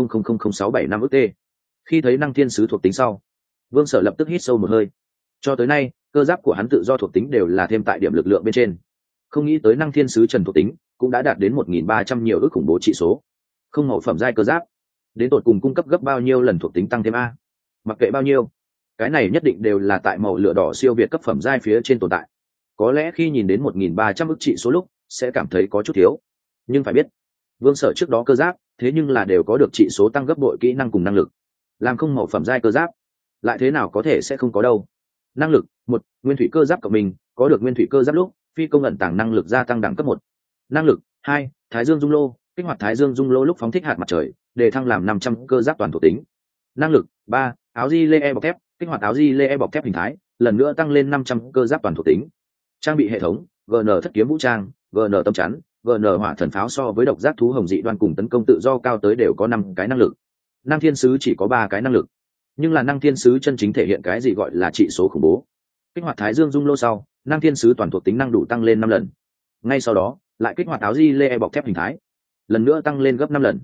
0000675 ức T. Khi thấy năng thiên sứ thuộc tính sau, Vương Sở lập tức hít sâu một hơi. Cho tới nay, cơ giáp của hắn tự do thuộc tính đều là thêm tại điểm lực lượng bên trên. Không nghĩ tới năng thiên sứ trần thuộc tính cũng đã đạt đến 1300 nhiều ức khủng bố trị số. Không mẫu phẩm giai cơ giáp, đến tột cùng cung cấp gấp bao nhiêu lần thuộc tính tăng thêm a? Mặc kệ bao nhiêu, cái này nhất định đều là tại màu lửa đỏ siêu việt cấp phẩm giai phía trên tồn tại. Có lẽ khi nhìn đến 1300 ức trị số lúc sẽ cảm thấy có chút thiếu, nhưng phải biết, Vương Sở trước đó cơ giáp thế nhưng là đều có được trị số tăng gấp bội kỹ năng cùng năng lực, làm không màu phẩm giai cơ giáp lại thế nào có thể sẽ không có đâu. Năng lực 1, nguyên thủy cơ giáp của mình có được nguyên thủy cơ giáp lúc phi công ẩn tàng năng lực gia tăng đẳng cấp 1. Năng lực 2, Thái Dương Dung Lô, kích hoạt Thái Dương Dung Lô lúc phóng thích hạt mặt trời, để thăng làm 500 cơ giáp toàn thuộc tính. Năng lực 3, áo di lê bọc thép, kích hoạt áo di lê bọc thép hình thái, lần nữa tăng lên 500 cơ giáp toàn thuộc tính. Trang bị hệ thống, GN thất kiếm vũ trang, GN tâm chắn, GN hỏa thần pháo, so với độc giác thú hồng dị đoan cùng tấn công tự do cao tới đều có 5 cái năng lực. Năng thiên sứ chỉ có 3 cái năng lực, nhưng là năng thiên sứ chân chính thể hiện cái gì gọi là trị số khủng bố. Kích hoạt Thái Dương Dung Lô sau, năng thiên sứ toàn thuộc tính năng đủ tăng lên 5 lần. Ngay sau đó, lại kích hoạt áo di lê bọc thép hình thái, lần nữa tăng lên gấp 5 lần.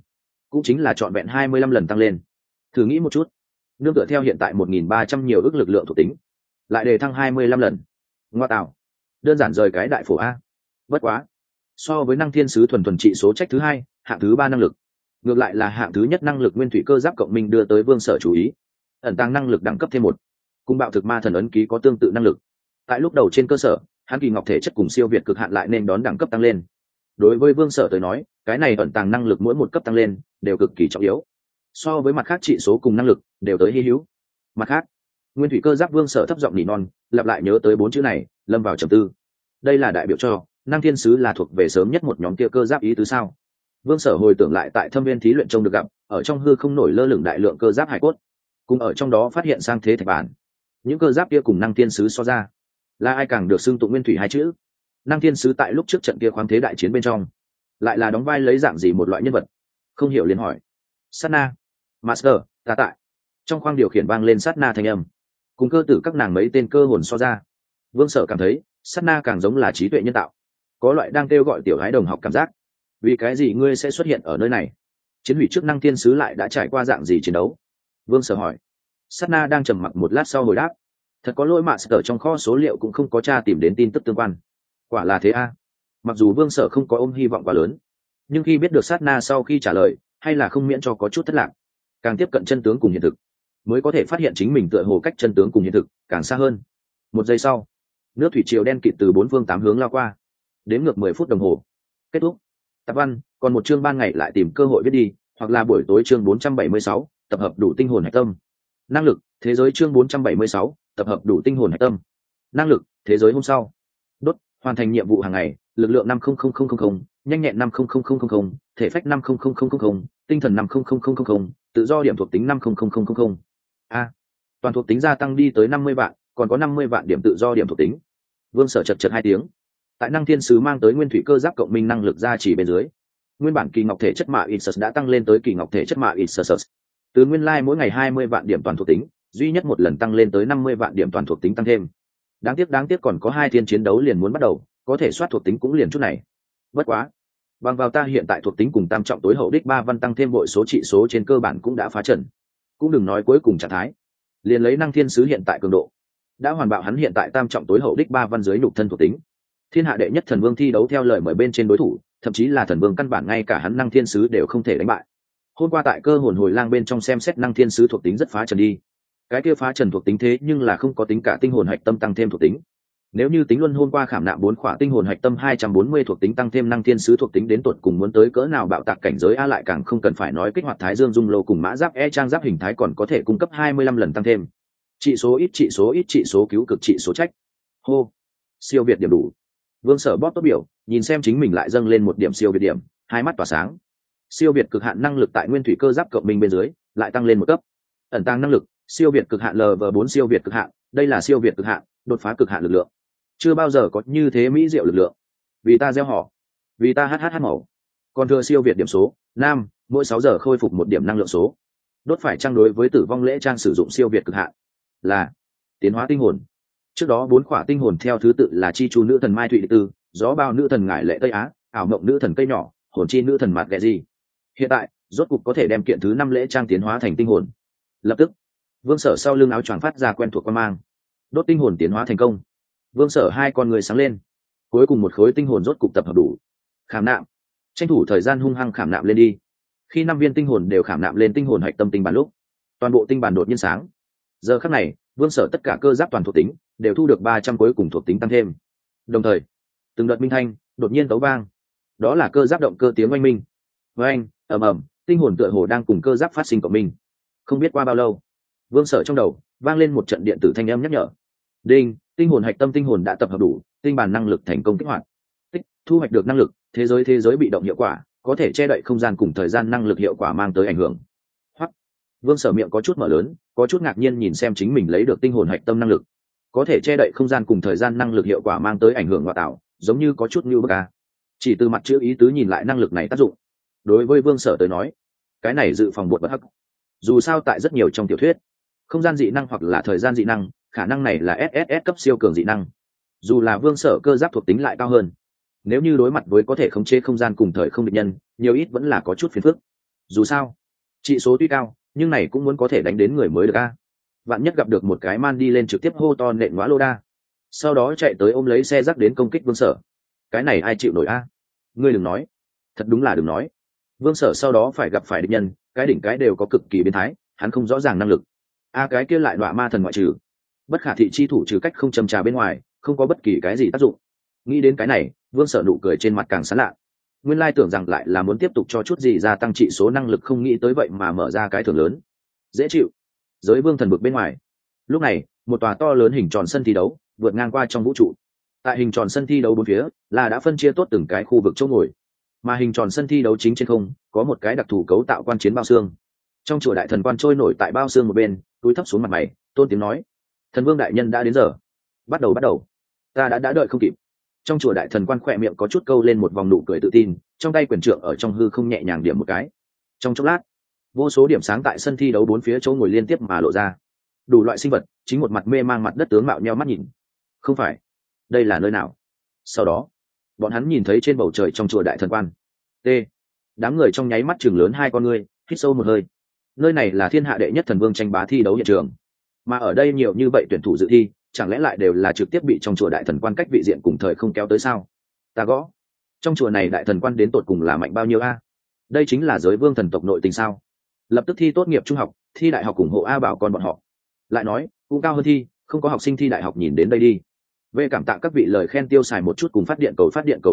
cũng chính là trọn vẹn 25 lần tăng lên. Thử nghĩ một chút, nương tựa theo hiện tại 1.300 nhiều ước lực lượng thuộc tính, lại đề thăng 25 lần. Ngoa tạo, đơn giản rời cái đại phổ a. Bất quá, so với năng thiên sứ thuần thuần trị số trách thứ hai, hạng thứ ba năng lực, ngược lại là hạng thứ nhất năng lực nguyên thủy cơ giáp cộng minh đưa tới Vương Sở chú ý. Ẩn tàng năng lực đẳng cấp thêm một, cùng bạo thực ma thần ấn ký có tương tự năng lực. Tại lúc đầu trên cơ sở, hắn kỳ ngọc thể chất cùng siêu việt cực hạn lại nên đón đẳng cấp tăng lên. Đối với Vương Sở tới nói, cái này ẩn tàng năng lực mỗi một cấp tăng lên đều cực kỳ trọng yếu, so với mặt khác trị số cùng năng lực đều tới hy hữu. Mặt khác, nguyên thủy cơ giáp Vương Sở thấp giọng nỉ non, lặp lại nhớ tới 4 chữ này, lâm vào trầm tư. Đây là đại biểu cho năng thiên sứ là thuộc về sớm nhất một nhóm kia cơ giáp ý tứ sao? Vương Sở hồi tưởng lại tại thâm viên thí luyện trông được gặp, ở trong hư không nổi lơ lửng đại lượng cơ giáp hải cốt, cùng ở trong đó phát hiện sang thế thạch bản. Những cơ giáp kia cùng năng thiên sứ so ra, là ai càng được xưng tụng nguyên thủy hai chữ? Năng thiên sứ tại lúc trước trận kia khoáng thế đại chiến bên trong, lại là đóng vai lấy dạng gì một loại nhân vật? Không hiểu liền hỏi. Sát na, Master, ta tại. Trong khoang điều khiển vang lên sát na thanh âm, cùng cơ tử các nàng mấy tên cơ hồn so ra, Vương Sở cảm thấy sát na càng giống là trí tuệ nhân tạo, có loại đang kêu gọi tiểu gái đồng học cảm giác. Vì cái gì ngươi sẽ xuất hiện ở nơi này? Chiến hủy trước năng thiên sứ lại đã trải qua dạng gì chiến đấu? Vương Sở hỏi. Sát na đang trầm mặc một lát sau hồi đáp. Thật có lỗi, Master trong kho số liệu cũng không có tra tìm đến tin tức tương quan. Quả là thế a. Mặc dù Vương Sở không có ôm hy vọng quá lớn, nhưng khi biết được sát na sau khi trả lời, hay là không miễn cho có chút thất lạc. Càng tiếp cận chân tướng cùng hiện thực, mới có thể phát hiện chính mình tựa hồ cách chân tướng cùng hiện thực càng xa hơn. Một giây sau, nước thủy triều đen kịt từ 4 phương 8 hướng lao qua, đếm ngược 10 phút đồng hồ. Kết thúc. Tập văn, còn một chương ban ngày lại tìm cơ hội viết đi, hoặc là buổi tối chương 476, tập hợp đủ tinh hồn hạch tâm. Năng lực, thế giới chương 476, tập hợp đủ tinh hồn hạch tâm. Năng lực, thế giới hôm sau. Đốt, hoàn thành nhiệm vụ hàng ngày, lực lượng 50000, nhanh nhẹn 50000, thể phách 50000, tinh thần 50000, tự do điểm thuộc tính 50000. A, toàn thuộc tính gia tăng đi tới 50 vạn, còn có 50 vạn điểm tự do điểm thuộc tính. Vương Sở chật 2 tiếng. Tại năng thiên sứ mang tới nguyên thủy cơ giáp cộng minh năng lực gia trì bên dưới, nguyên bản kỳ ngọc thể chất mạ Insus đã tăng lên tới kỳ ngọc thể chất mạ Insus. Từ nguyên lai mỗi ngày 20 vạn điểm toàn thuộc tính, duy nhất một lần tăng lên tới 50 vạn điểm toàn thuộc tính tăng thêm. Đáng tiếc còn có 2 thiên chiến đấu liền muốn bắt đầu, có thể soát thuộc tính cũng liền chút này. Bất quá, bằng vào ta hiện tại thuộc tính cùng tam trọng tối hậu đích 3 văn tăng thêm bội số trị số trên cơ bản cũng đã phá trần. Cũng đừng nói cuối cùng trạng thái, liền lấy năng thiên sứ hiện tại cường độ, đã hoàn bạo hắn hiện tại tam trọng tối hậu đích 3 văn dưới nhục thân thuộc tính. Thiên hạ đệ nhất thần vương thi đấu theo lời mời bên trên đối thủ, thậm chí là thần vương căn bản ngay cả hắn năng thiên sứ đều không thể đánh bại. Hôm qua tại cơ hồn hồi lang bên trong xem xét năng thiên sứ thuộc tính rất phá trần đi. Cái kia phá trần thuộc tính thế nhưng là không có tính cả tinh hồn hạch tâm tăng thêm thuộc tính. Nếu như tính luân hôm qua khảm nạm 4 khỏa tinh hồn hạch tâm 240 thuộc tính tăng thêm năng thiên sứ thuộc tính đến tột cùng muốn tới cỡ nào bạo tạc cảnh giới a, lại càng không cần phải nói kích hoạt thái dương dung lô cùng mã giáp trang giáp hình thái còn có thể cung cấp 25 lần tăng thêm. Trị số ít trị số cứu cực trị số trách. Hô, siêu việt điểm đủ. Vương Sở bóp tốt biểu, nhìn xem chính mình lại dâng lên một điểm siêu việt điểm, hai mắt tỏa sáng. Siêu việt cực hạn năng lực tại nguyên thủy cơ giáp cộng minh bên dưới, lại tăng lên một cấp. Ẩn tàng năng lực, siêu việt cực hạn LV4 siêu việt cực hạn, đây là siêu việt cực hạn, đột phá cực hạn lực lượng. Chưa bao giờ có như thế mỹ diệu lực lượng. Vì ta gieo họ, vì ta hát màu. Còn thừa siêu việt điểm số, nam, mỗi 6 giờ khôi phục 1 điểm năng lượng số. Đốt phải trang đối với tử vong lễ trang sử dụng siêu việt cực hạn là tiến hóa tinh hồn. Trước đó 4 khỏa tinh hồn theo thứ tự là chi chu nữ thần Mai Thụy Tư, gió bao nữ thần Ngải Lệ Tây Á, ảo mộng nữ thần cây nhỏ, hồn chi nữ thần Mạt Ghẹ Gì. Hiện tại, rốt cục có thể đem kiện thứ 5 lễ trang tiến hóa thành tinh hồn. Lập tức, Vương Sở sau lưng áo choàng phát ra quen thuộc quan mang. Đốt tinh hồn tiến hóa thành công. Vương Sở hai con người sáng lên. Cuối cùng một khối tinh hồn rốt cục tập hợp đủ. Khảm nạm. Tranh thủ thời gian hung hăng khảm nạm lên đi. Khi 5 viên tinh hồn đều khảm nạm lên tinh hồn hạch tâm tinh bản lúc, toàn bộ tinh bản đột nhiên sáng. Giờ khắc này, Vương Sở tất cả cơ giáp toàn thuộc tính đều thu được 300 cuối cùng thuộc tính tăng thêm. Đồng thời, từng đợt minh thanh đột nhiên tấu vang. Đó là cơ giáp động cơ tiếng oanh minh. Oanh, ầm, tinh hồn tựa hồ đang cùng cơ giáp phát sinh cộng minh. Không biết qua bao lâu, Vương Sở trong đầu vang lên một trận điện tử thanh âm nhắc nhở. Đinh, tinh hồn hạch tâm tinh hồn đã tập hợp đủ, tinh bản năng lực thành công kích hoạt. Tích, thu hoạch được năng lực, thế giới bị động hiệu quả, có thể che đậy không gian cùng thời gian năng lực hiệu quả mang tới ảnh hưởng. Hoặc, Vương Sở miệng có chút mở lớn, có chút ngạc nhiên nhìn xem chính mình lấy được tinh hồn hạch tâm năng lực, có thể che đậy không gian cùng thời gian năng lực hiệu quả mang tới ảnh hưởng ngoại tạo, giống như có chút như bức a. Chỉ từ mặt chữ ý tứ nhìn lại năng lực này tác dụng, đối với Vương Sở tới nói, cái này dự phòng buột bất hắc. Dù sao tại rất nhiều trong tiểu thuyết, không gian dị năng hoặc là thời gian dị năng, khả năng này là SSS cấp siêu cường dị năng. Dù là Vương Sở cơ giáp thuộc tính lại cao hơn, nếu như đối mặt với có thể khống chế không gian cùng thời không địch nhân, nhiều ít vẫn là có chút phiền phức. dù sao trị số tuy cao nhưng này cũng muốn có thể đánh đến người mới được a. Vạn nhất gặp được một cái man đi lên trực tiếp hô to nện ngóa lô đa, sau đó chạy tới ôm lấy xe rắc đến công kích Vương Sở, cái này ai chịu nổi a? Ngươi đừng nói, thật đúng là đừng nói. Vương Sở sau đó phải gặp phải địch nhân, cái đỉnh cái đều có cực kỳ biến thái, hắn không rõ ràng năng lực. Cái kia lại đọa ma thần ngoại trừ, bất khả thị chi thủ trừ cách không châm trà bên ngoài, không có bất kỳ cái gì tác dụng. Nghĩ đến cái này, Vương Sở nụ cười trên mặt càng sán lạ. Nguyên lai tưởng rằng lại là muốn tiếp tục cho chút gì gia tăng trị số năng lực, không nghĩ tới vậy mà mở ra cái thưởng lớn. Dễ chịu. Giới Vương thần vực bên ngoài. Lúc này, một tòa to lớn hình tròn sân thi đấu vượt ngang qua trong vũ trụ. Tại hình tròn sân thi đấu bốn phía là đã phân chia tốt từng cái khu vực chỗ ngồi, mà hình tròn sân thi đấu chính trên không có một cái đặc thù cấu tạo quan chiến bao xương. Trong chùa đại thần quan trôi nổi tại bao xương một bên, túi thấp xuống mặt mày, tôn tiếng nói: thần vương đại nhân đã đến giờ, bắt đầu, ta đã đợi không kịp. Trong chùa đại thần quan khỏe miệng có chút câu lên một vòng nụ cười tự tin, trong tay quyền trượng ở trong hư không nhẹ nhàng điểm một cái. Trong chốc lát, vô số điểm sáng tại sân thi đấu bốn phía chỗ ngồi liên tiếp mà lộ ra, đủ loại sinh vật chính một mặt mê mang mặt đất tướng mạo nheo mắt nhìn. Không phải, đây là nơi nào? Sau đó bọn hắn nhìn thấy trên bầu trời trong chùa đại thần quan t đám người trong nháy mắt chừng lớn hai con ngươi, hít sâu một hơi. Nơi này là thiên hạ đệ nhất thần vương tranh bá thi đấu hiện trường, mà ở đây nhiều như vậy tuyển thủ dự thi, chẳng lẽ lại đều là trực tiếp bị trong chùa đại thần quan cách vị diện cùng thời không kéo tới sao? Ta gõ, trong chùa này đại thần quan đến tột cùng là mạnh bao nhiêu a? Đây chính là giới vương thần tộc nội tình sao? Lập tức thi tốt nghiệp trung học, thi đại học ủng hộ a bảo con bọn họ. Lại nói cũng cao hơn thi, không có học sinh thi đại học nhìn đến đây đi. Về cảm tạ các vị lời khen tiêu xài một chút cùng phát điện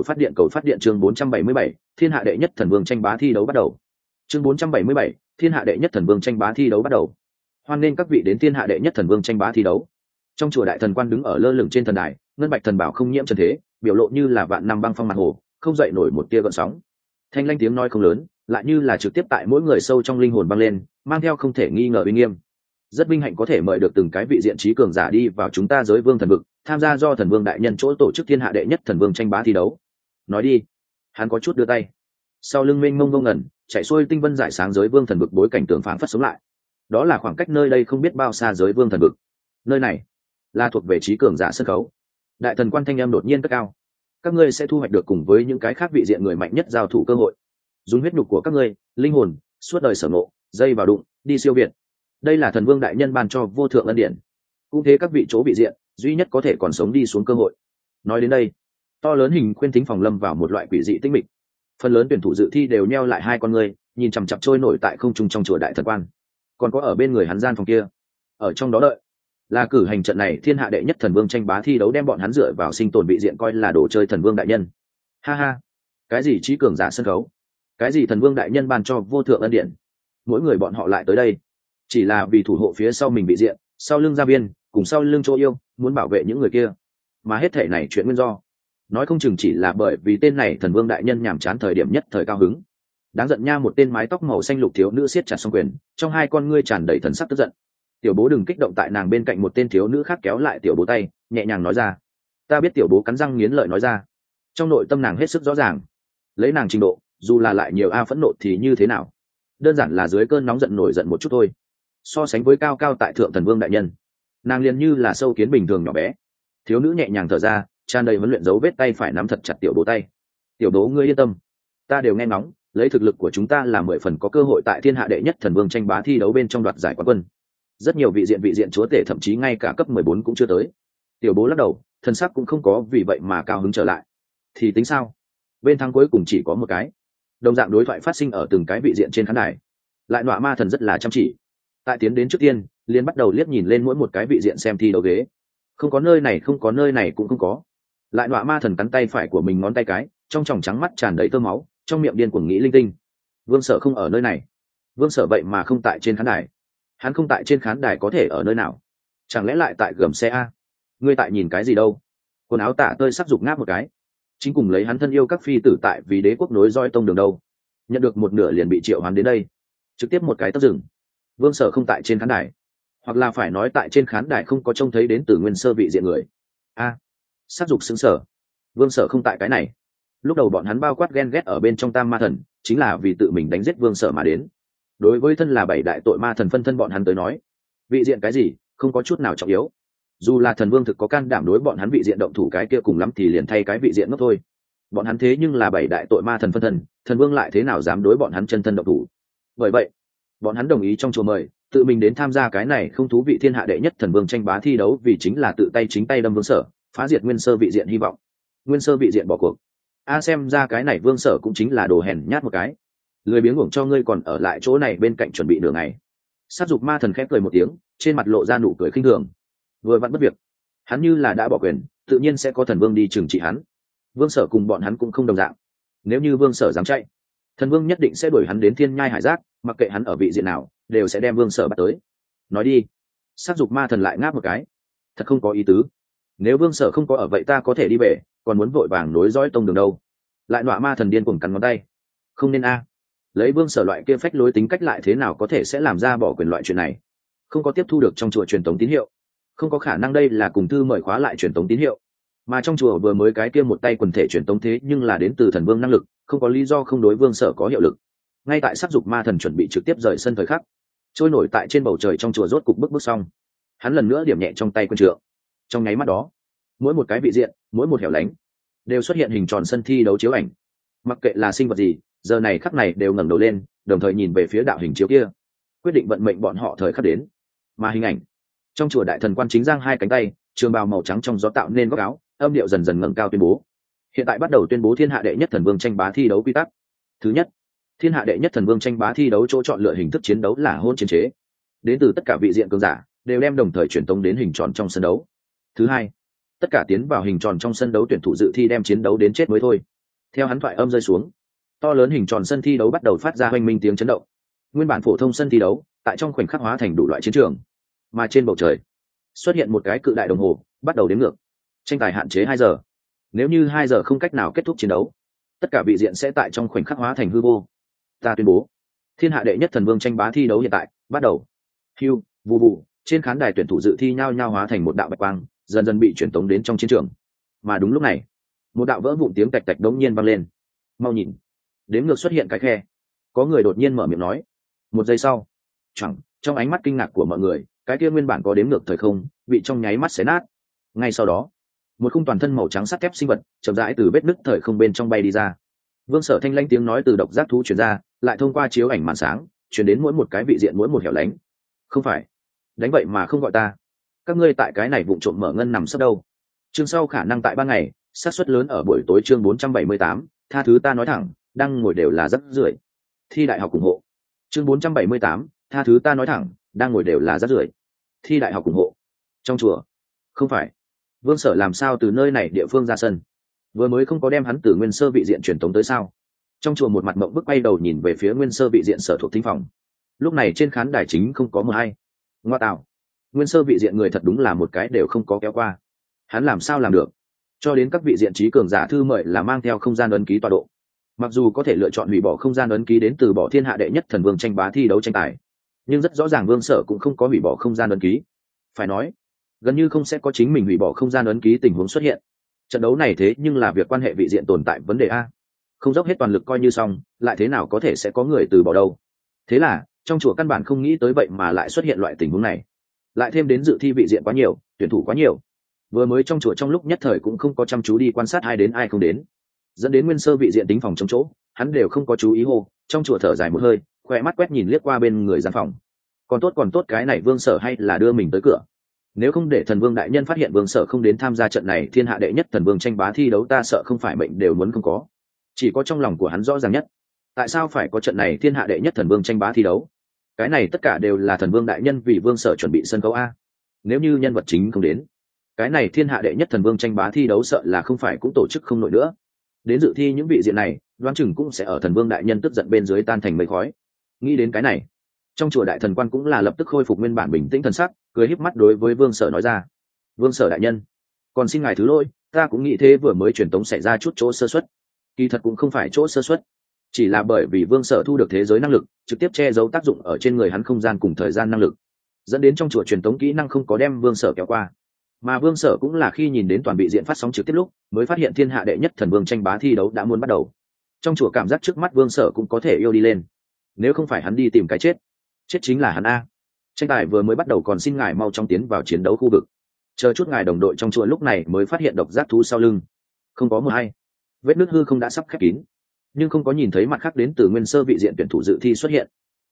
chương 477, thiên hạ đệ nhất thần vương tranh bá thi đấu bắt đầu. Chương 477, thiên hạ đệ nhất thần vương tranh bá thi đấu bắt đầu. Hoan nghênh các vị đến thiên hạ đệ nhất thần vương tranh bá thi đấu. Trong chùa đại thần quan đứng ở lơ lửng trên thần đài, ngân bạch thần bảo không nhiễm trần thế, biểu lộ như là vạn năm băng phong mặt hồ, không dậy nổi một tia gợn sóng. Thanh lanh tiếng nói không lớn, lại như là trực tiếp tại mỗi người sâu trong linh hồn vang lên, mang theo không thể nghi ngờ uy nghiêm. Rất vinh hạnh có thể mời được từng cái vị diện trí cường giả đi vào chúng ta giới vương thần vực, tham gia do thần vương đại nhân chỗ tổ chức thiên hạ đệ nhất thần vương tranh bá thi đấu. Nói đi. Hắn có chút đưa tay, sau lưng mênh mông ngông ngẩn chạy xuôi tinh vân rải sáng giới vương thần vực, bối cảnh tường phảng phất sống lại. Đó là khoảng cách nơi đây không biết bao xa giới vương thần vực. Nơi này là thuộc về trí cường giả sân khấu. Đại thần quan thanh âm đột nhiên cất cao: các ngươi sẽ thu hoạch được cùng với những cái khác vị diện người mạnh nhất giao thủ cơ hội, dùng huyết nhục của các ngươi, linh hồn, suốt đời sở ngộ, dây vào đụng, đi siêu việt. Đây là thần vương đại nhân ban cho vô thượng ân điển, cũng thế các vị chỗ vị diện duy nhất có thể còn sống đi xuống cơ hội. Nói đến đây, to lớn hình khuyên thính phòng lâm vào một loại quỷ dị tĩnh mịch. Phần lớn tuyển thủ dự thi đều nheo lại hai con ngươi, nhìn chằm chặp trôi nổi tại không trung trong chùa đại thần quan. Còn có ở bên người hắn gian phòng kia, ở trong đó đợi là cử hành trận này thiên hạ đệ nhất thần vương tranh bá thi đấu, đem bọn hắn dựa vào sinh tồn vị diện coi là đồ chơi thần vương đại nhân. Ha ha, cái gì trí cường giả sân khấu, cái gì thần vương đại nhân ban cho vô thượng ân điển, mỗi người bọn họ lại tới đây chỉ là vì thủ hộ phía sau mình vị diện, sau lưng gia viên cùng sau lưng chỗ yêu, muốn bảo vệ những người kia. Mà hết thể này chuyện nguyên do, nói không chừng chỉ là bởi vì tên này thần vương đại nhân nhàm chán thời điểm nhất thời cao hứng. Đáng giận nha, một tên mái tóc màu xanh lục thiếu nữ siết chặt song quyền, trong hai con ngươi tràn đầy thần sắc tức giận. Tiểu bố đừng kích động, tại nàng bên cạnh một tên thiếu nữ khác kéo lại tiểu bố tay, nhẹ nhàng nói ra. Ta biết. Tiểu bố cắn răng nghiến lợi nói ra. Trong nội tâm nàng hết sức rõ ràng, lấy nàng trình độ, dù là lại nhiều phẫn nộ thì như thế nào, đơn giản là dưới cơn nóng giận nổi giận một chút thôi. So sánh với cao cao tại thượng thần vương đại nhân, nàng liền như là sâu kiến bình thường nhỏ bé. Thiếu nữ nhẹ nhàng thở ra, tràn đầy huấn luyện dấu vết tay phải nắm thật chặt tiểu bố tay. Tiểu bố ngươi yên tâm, ta đều nghe ngóng, lấy thực lực của chúng ta là 10 phần có cơ hội tại thiên hạ đệ nhất thần vương tranh bá thi đấu bên trong đoạt giải quán quân. Rất nhiều vị diện chúa tể thậm chí ngay cả cấp 14 cũng chưa tới. Tiểu bố lắc đầu, thân sắc cũng không có vì vậy mà cao hứng trở lại. Thì tính sao, bên thắng cuối cùng chỉ có một cái. Đồng dạng đối thoại phát sinh ở từng cái vị diện trên khán đài. Lại nọa ma thần rất là chăm chỉ, tại tiến đến trước tiên liền bắt đầu liếc nhìn lên mỗi một cái vị diện xem thi đấu ghế. Không có nơi này, không có nơi này cũng không có. Lại nọa ma thần cắn tay phải của mình ngón tay cái, trong tròng trắng mắt tràn đầy tơ máu, trong miệng điên cuồng nghĩ linh tinh. Vương Sở không ở nơi này. Vương Sở vậy mà không tại trên khán đài. Hắn không tại trên khán đài có thể ở nơi nào? Chẳng lẽ lại tại gầm xe a? Ngươi tại nhìn cái gì đâu? Quần áo tả tơi sắc dục ngáp một cái, chính cùng lấy hắn thân yêu các phi tử tại vì đế quốc nối roi tông đường đâu. Nhận được một nửa liền bị triệu hoán đến đây, trực tiếp một cái tấp rừng. Vương Sở không tại trên khán đài, hoặc là phải nói tại trên khán đài không có trông thấy đến từ nguyên sơ vị diện người. Sát dục xứng sở. Vương Sở không tại cái này. Lúc đầu bọn hắn bao quát ghen ghét ở bên trong tam ma thần, chính là vì tự mình đánh giết Vương Sở mà đến. Đối với thân là 7 đại tội ma thần phân thân bọn hắn tới nói, vị diện cái gì không có chút nào trọng yếu. Dù là thần vương thực có can đảm đối bọn hắn vị diện động thủ, cái kia cùng lắm thì liền thay cái vị diện ngốc thôi. Bọn hắn thế nhưng là 7 đại tội ma thần phân thân, thần vương lại thế nào dám đối bọn hắn chân thân động thủ. Bởi vậy bọn hắn đồng ý trong chùa mời tự mình đến tham gia cái này không thú vị thiên hạ đệ nhất thần vương tranh bá thi đấu, vì chính là tự tay chính tay đâm Vương Sở, phá diệt Nguyên Sơ vị diện hy vọng. Nguyên Sơ vị diện bỏ cuộc. Xem ra cái này Vương Sở cũng chính là đồ hèn nhát một cái, lười biếng uổng cho ngươi còn ở lại chỗ này bên cạnh chuẩn bị nửa ngày. Sát dục ma thần khép cười một tiếng, trên mặt lộ ra nụ cười khinh thường. Vừa vặn bất việc, hắn như là đã bỏ quyền, tự nhiên sẽ có thần vương đi trừng trị hắn. Vương Sở cùng bọn hắn cũng không đồng dạng. Nếu như Vương Sở dám chạy, thần vương nhất định sẽ đuổi hắn đến thiên nhai hải giác, mặc kệ hắn ở vị diện nào đều sẽ đem Vương Sở bắt tới. Nói đi. Sát dục ma thần lại ngáp một cái. Thật không có ý tứ. Nếu Vương Sở không có ở vậy ta có thể đi về, còn muốn vội vàng nối dõi tông đường đâu. Lại nọa ma thần điên cuồng cắn ngón tay. Không nên lấy Vương Sở loại kia phách lối tính cách lại thế nào có thể sẽ làm ra bỏ quyền loại chuyện này. Không có tiếp thu được trong chùa truyền tống tín hiệu, không có khả năng đây là cùng thư mời khóa lại truyền tống tín hiệu, mà trong chùa vừa mới cái kia một tay quần thể truyền tống thế nhưng là đến từ thần vương năng lực, không có lý do không đối Vương Sở có hiệu lực. Ngay tại sắc dục ma thần chuẩn bị trực tiếp rời sân thời khắc, trôi nổi tại trên bầu trời trong chùa rốt cục bước xong, hắn lần nữa điểm nhẹ trong tay quân trượng. Trong nháy mắt đó, mỗi một cái vị diện, mỗi một hẻo lánh đều xuất hiện hình tròn sân thi đấu chiếu ảnh. Mặc kệ là sinh vật gì, giờ này khắc này đều ngẩng đầu lên, đồng thời nhìn về phía đạo hình chiếu kia, quyết định vận mệnh bọn họ thời khắc đến. Mà hình ảnh trong chùa đại thần quan chính giang hai cánh tay, trường bào màu trắng trong gió tạo nên góc áo, âm điệu dần dần ngẩng cao tuyên bố: hiện tại bắt đầu tuyên bố thiên hạ đệ nhất thần vương tranh bá thi đấu quy tắc. Thứ nhất, thiên hạ đệ nhất thần vương tranh bá thi đấu chỗ chọn lựa hình thức chiến đấu là hôn chiến chế, đến từ tất cả vị diện cường giả đều đem đồng thời truyền tống đến hình tròn trong sân đấu. Thứ hai, tất cả tiến vào hình tròn trong sân đấu tuyển thủ dự thi đem chiến đấu đến chết mới thôi. Theo hắn thoại âm rơi xuống, to lớn hình tròn sân thi đấu bắt đầu phát ra oanh minh tiếng chấn động. Nguyên bản phổ thông sân thi đấu tại trong khoảnh khắc hóa thành đủ loại chiến trường, mà trên bầu trời xuất hiện một cái cự đại đồng hồ bắt đầu đếm ngược. Tranh tài hạn chế 2 giờ, nếu như 2 giờ không cách nào kết thúc chiến đấu, tất cả vị diện sẽ tại trong khoảnh khắc hóa thành hư vô. Ta tuyên bố thiên hạ đệ nhất thần vương tranh bá thi đấu hiện tại bắt đầu. Hưu, vù vù, trên khán đài tuyển thủ dự thi nhao nhao hóa thành một đạo bạch quang, dần dần bị chuyển tống đến trong chiến trường. Mà đúng lúc này, một đạo vỡ vụn tiếng tạch tạch đống nhiên vang lên. Mau nhìn, đếm ngược xuất hiện cái khe. Có người đột nhiên mở miệng nói. Một giây sau, trong ánh mắt kinh ngạc của mọi người, cái kia nguyên bản có đếm ngược thời không bị trong nháy mắt xé nát. Ngay sau đó, một khung toàn thân màu trắng sắt thép sinh vật chậm rãi từ vết nứt thời không bên trong bay đi ra. Vương Sở thanh lãnh tiếng nói từ độc giác thú truyền ra, lại thông qua chiếu ảnh màn sáng truyền đến mỗi một cái vị diện, mỗi một hẻo lánh. Không phải, đánh vậy mà không gọi ta, các ngươi tại cái này vụng trộm mở ngân nằm sấp đâu. Chương sau khả năng tại 3 ngày, xác suất lớn ở buổi tối. Chương 478, tha thứ ta nói thẳng, đang ngồi đều là rất rưởi. Thi đại học ủng hộ. Chương 478, tha thứ ta nói thẳng, đang ngồi đều là rất rưởi. Thi đại học ủng hộ. Trong chùa. Không phải, Vương Sở làm sao từ nơi này địa phương ra sân? Vừa mới không có đem hắn từ Nguyên Sơ vị diện truyền tống tới sao? Trong chùa một mặt mộng bức bay đầu nhìn về phía Nguyên Sơ vị diện sở thuộc thính phòng. Lúc này trên khán đài chính không có mờ hay. Ngoa tạo, Nguyên Sơ vị diện người thật đúng là một cái đều không có kéo qua. Hắn làm sao làm được? Cho đến các vị diện trí cường giả thư mời là mang theo không gian ấn ký tọa độ. Mặc dù có thể lựa chọn hủy bỏ không gian ấn ký đến từ bỏ thiên hạ đệ nhất thần vương tranh bá thi đấu tranh tài, nhưng rất rõ ràng Vương Sở cũng không có hủy bỏ không gian ấn ký. Phải nói, gần như không sẽ có chính mình hủy bỏ không gian ấn ký tình huống xuất hiện. Trận đấu này thế nhưng là việc quan hệ vị diện tồn tại vấn đề a, không dốc hết toàn lực coi như xong, lại thế nào có thể sẽ có người từ bỏ đâu. Thế là trong chùa căn bản không nghĩ tới vậy mà lại xuất hiện loại tình huống này, lại thêm đến dự thi vị diện quá nhiều, tuyển thủ quá nhiều, vừa mới trong chùa trong lúc nhất thời cũng không có chăm chú đi quan sát ai đến ai không đến, dẫn đến Nguyên Sơ vị diện tính phòng trong chỗ hắn đều không có chú ý hô. Trong chùa thở dài một hơi, khoe mắt quét nhìn liếc qua bên người gian phòng. Còn tốt cái này Vương Sở hay là đưa mình tới cửa, nếu không để thần vương đại nhân phát hiện Vương Sở không đến tham gia trận này thiên hạ đệ nhất thần vương tranh bá thi đấu, ta sợ không phải mệnh đều muốn không có. Chỉ có trong lòng của hắn rõ ràng nhất, tại sao phải có trận này thiên hạ đệ nhất thần vương tranh bá thi đấu. Cái này tất cả đều là thần vương đại nhân vì Vương Sở chuẩn bị sân khấu a. Nếu như nhân vật chính không đến, cái này thiên hạ đệ nhất thần vương tranh bá thi đấu sợ là không phải cũng tổ chức không nổi nữa. Đến dự thi những vị diện này đoán chừng cũng sẽ ở thần vương đại nhân tức giận bên dưới tan thành mây khói. Nghĩ đến cái này, trong chùa đại thần quan cũng là lập tức khôi phục nguyên bản bình tĩnh thần sắc, cười híp mắt đối với Vương Sở nói ra: Vương Sở đại nhân, còn xin ngài thứ lỗi, ta cũng nghĩ thế, vừa mới truyền tống xảy ra chút chỗ sơ suất. Kỳ thật cũng không phải chỗ sơ suất, chỉ là bởi vì Vương Sở thu được thế giới năng lực, trực tiếp che giấu tác dụng ở trên người hắn không gian cùng thời gian năng lực, dẫn đến trong chùa truyền tống kỹ năng không có đem Vương Sở kéo qua. Mà Vương Sở cũng là khi nhìn đến toàn bị diện phát sóng trực tiếp lúc mới phát hiện thiên hạ đệ nhất thần vương tranh bá thi đấu đã muốn bắt đầu. Trong chùa cảm giác trước mắt Vương Sở cũng có thể yêu đi lên, nếu không phải hắn đi tìm cái chết, chết chính là hắn a. Tranh tài vừa mới bắt đầu, còn xin ngài mau chóng tiến vào chiến đấu khu vực. Chờ chút ngài đồng đội trong chùa lúc này mới phát hiện độc giác thú sau lưng không có mờ hay, vết nứt hư không đã sắp khép kín, nhưng không có nhìn thấy mặt khác đến từ Nguyên Sơ vị diện tuyển thủ dự thi xuất hiện.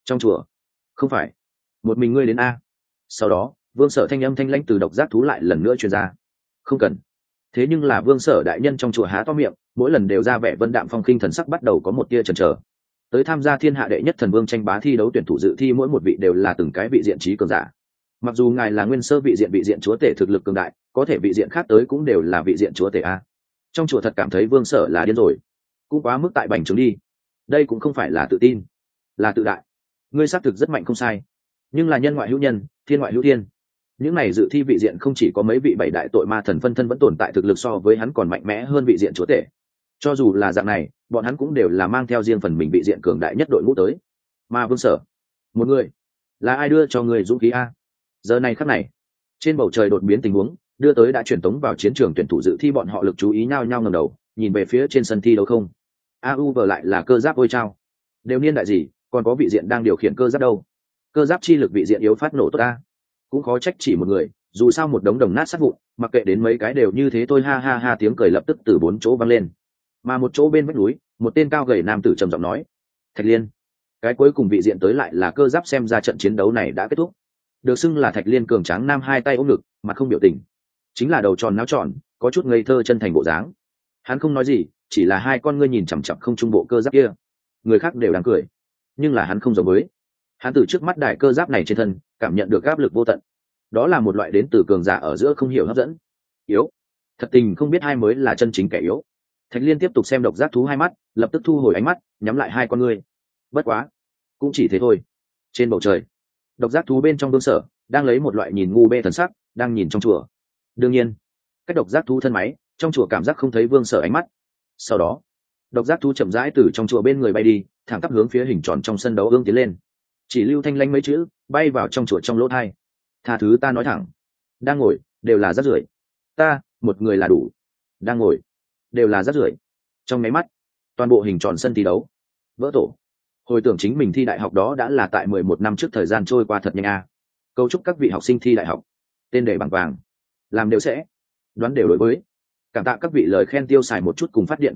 Trong chùa? Không phải. Một mình ngươi đến a? Sau đó Vương Sở thanh âm thanh lãnh từ độc giác thú lại lần nữa truyền ra. Không cần. Thế nhưng là Vương Sở đại nhân trong chùa há to miệng, mỗi lần đều ra vẻ vân đạm phong khinh, thần sắc bắt đầu có một tia chần chờ. Tới tham gia thiên hạ đệ nhất thần vương tranh bá thi đấu tuyển thủ dự thi mỗi một vị đều là từng cái vị diện trí cường giả. Mặc dù ngài là nguyên sơ vị diện chúa tể thực lực cường đại, có thể vị diện khác tới cũng đều là vị diện chúa tể a. Trong chùa thật cảm thấy Vương Sở là điên rồi, cũng quá mức tại bành trướng đi. Đây cũng không phải là tự tin, là tự đại. Ngươi xác thực rất mạnh không sai, nhưng là nhân ngoại hữu nhân, thiên ngoại hữu thiên. Những này dự thi vị diện không chỉ có mấy vị bảy đại tội ma thần phân thân vẫn tồn tại thực lực so với hắn còn mạnh mẽ hơn vị diện chúa tể. Cho dù là dạng này, bọn hắn cũng đều là mang theo riêng phần mình vị diện cường đại nhất đội ngũ tới. Mà Vương Sở, một người, là ai đưa cho người dũng khí a? Giờ này khắc này, trên bầu trời đột biến tình huống, đưa tới đã truyền tống vào chiến trường tuyển thủ dự thi bọn họ lực chú ý nhao nhao ngẩng đầu, nhìn về phía trên sân thi đấu không. AU vừa lại là cơ giáp ôi trao. Đều niên đại gì, còn có vị diện đang điều khiển cơ giáp đâu? Cơ giáp chi lực vị diện yếu phát nổ tốt a. Cũng khó trách chỉ một người, dù sao một đống đồng nát sát vụn, mặc kệ đến mấy cái đều như thế thôi, ha ha ha, tiếng cười lập tức từ bốn chỗ vang lên. Mà một chỗ bên vách núi, một tên cao gầy nam tử trầm giọng nói: Thạch Liên. Cái cuối cùng vị diện tới lại là cơ giáp, xem ra trận chiến đấu này đã kết thúc. Được xưng là Thạch Liên cường tráng nam, hai tay ôm ngực, mặt không biểu tình, chính là đầu tròn náo tròn, có chút ngây thơ chân thành bộ dáng. Hắn không nói gì, chỉ là hai con ngươi nhìn chằm chằm không trung bộ cơ giáp kia. Người khác đều đang cười, nhưng là hắn không giống với. Hắn từ trước mắt đại cơ giáp này trên thân cảm nhận được áp lực vô tận, đó là một loại đến từ cường giả ở giữa không hiểu hấp dẫn. Yếu, thật tình không biết ai mới là chân chính kẻ yếu. Thạch Liên tiếp tục xem độc giác thú hai mắt, lập tức thu hồi ánh mắt, nhắm lại hai con ngươi. Bất quá, cũng chỉ thế thôi. Trên bầu trời, độc giác thú bên trong Vương Sở đang lấy một loại nhìn ngu bê thần sắc, đang nhìn trong chùa. Đương nhiên, cách độc giác thú thân máy, trong chùa cảm giác không thấy Vương Sở ánh mắt. Sau đó, độc giác thú chậm rãi từ trong chùa bên người bay đi, thẳng tắp hướng phía hình tròn trong sân đấu ương tiến lên. Chỉ lưu thanh lanh mấy chữ bay vào trong chùa trong lỗ thai. Tha thứ ta nói thẳng, đang ngồi đều là rác rưởi. Ta một người là đủ. Đang ngồi đều là rác rưởi. Trong máy mắt, toàn bộ hình tròn sân thi đấu vỡ tổ. Hồi tưởng chính mình thi đại học đó đã là tại 11 năm trước, thời gian trôi qua thật nhanh a. Câu chúc các vị học sinh thi đại học tên đề bằng vàng, làm đều sẽ đoán đều đối với. Cảm tạ các vị lời khen tiêu xài một chút, cùng phát điện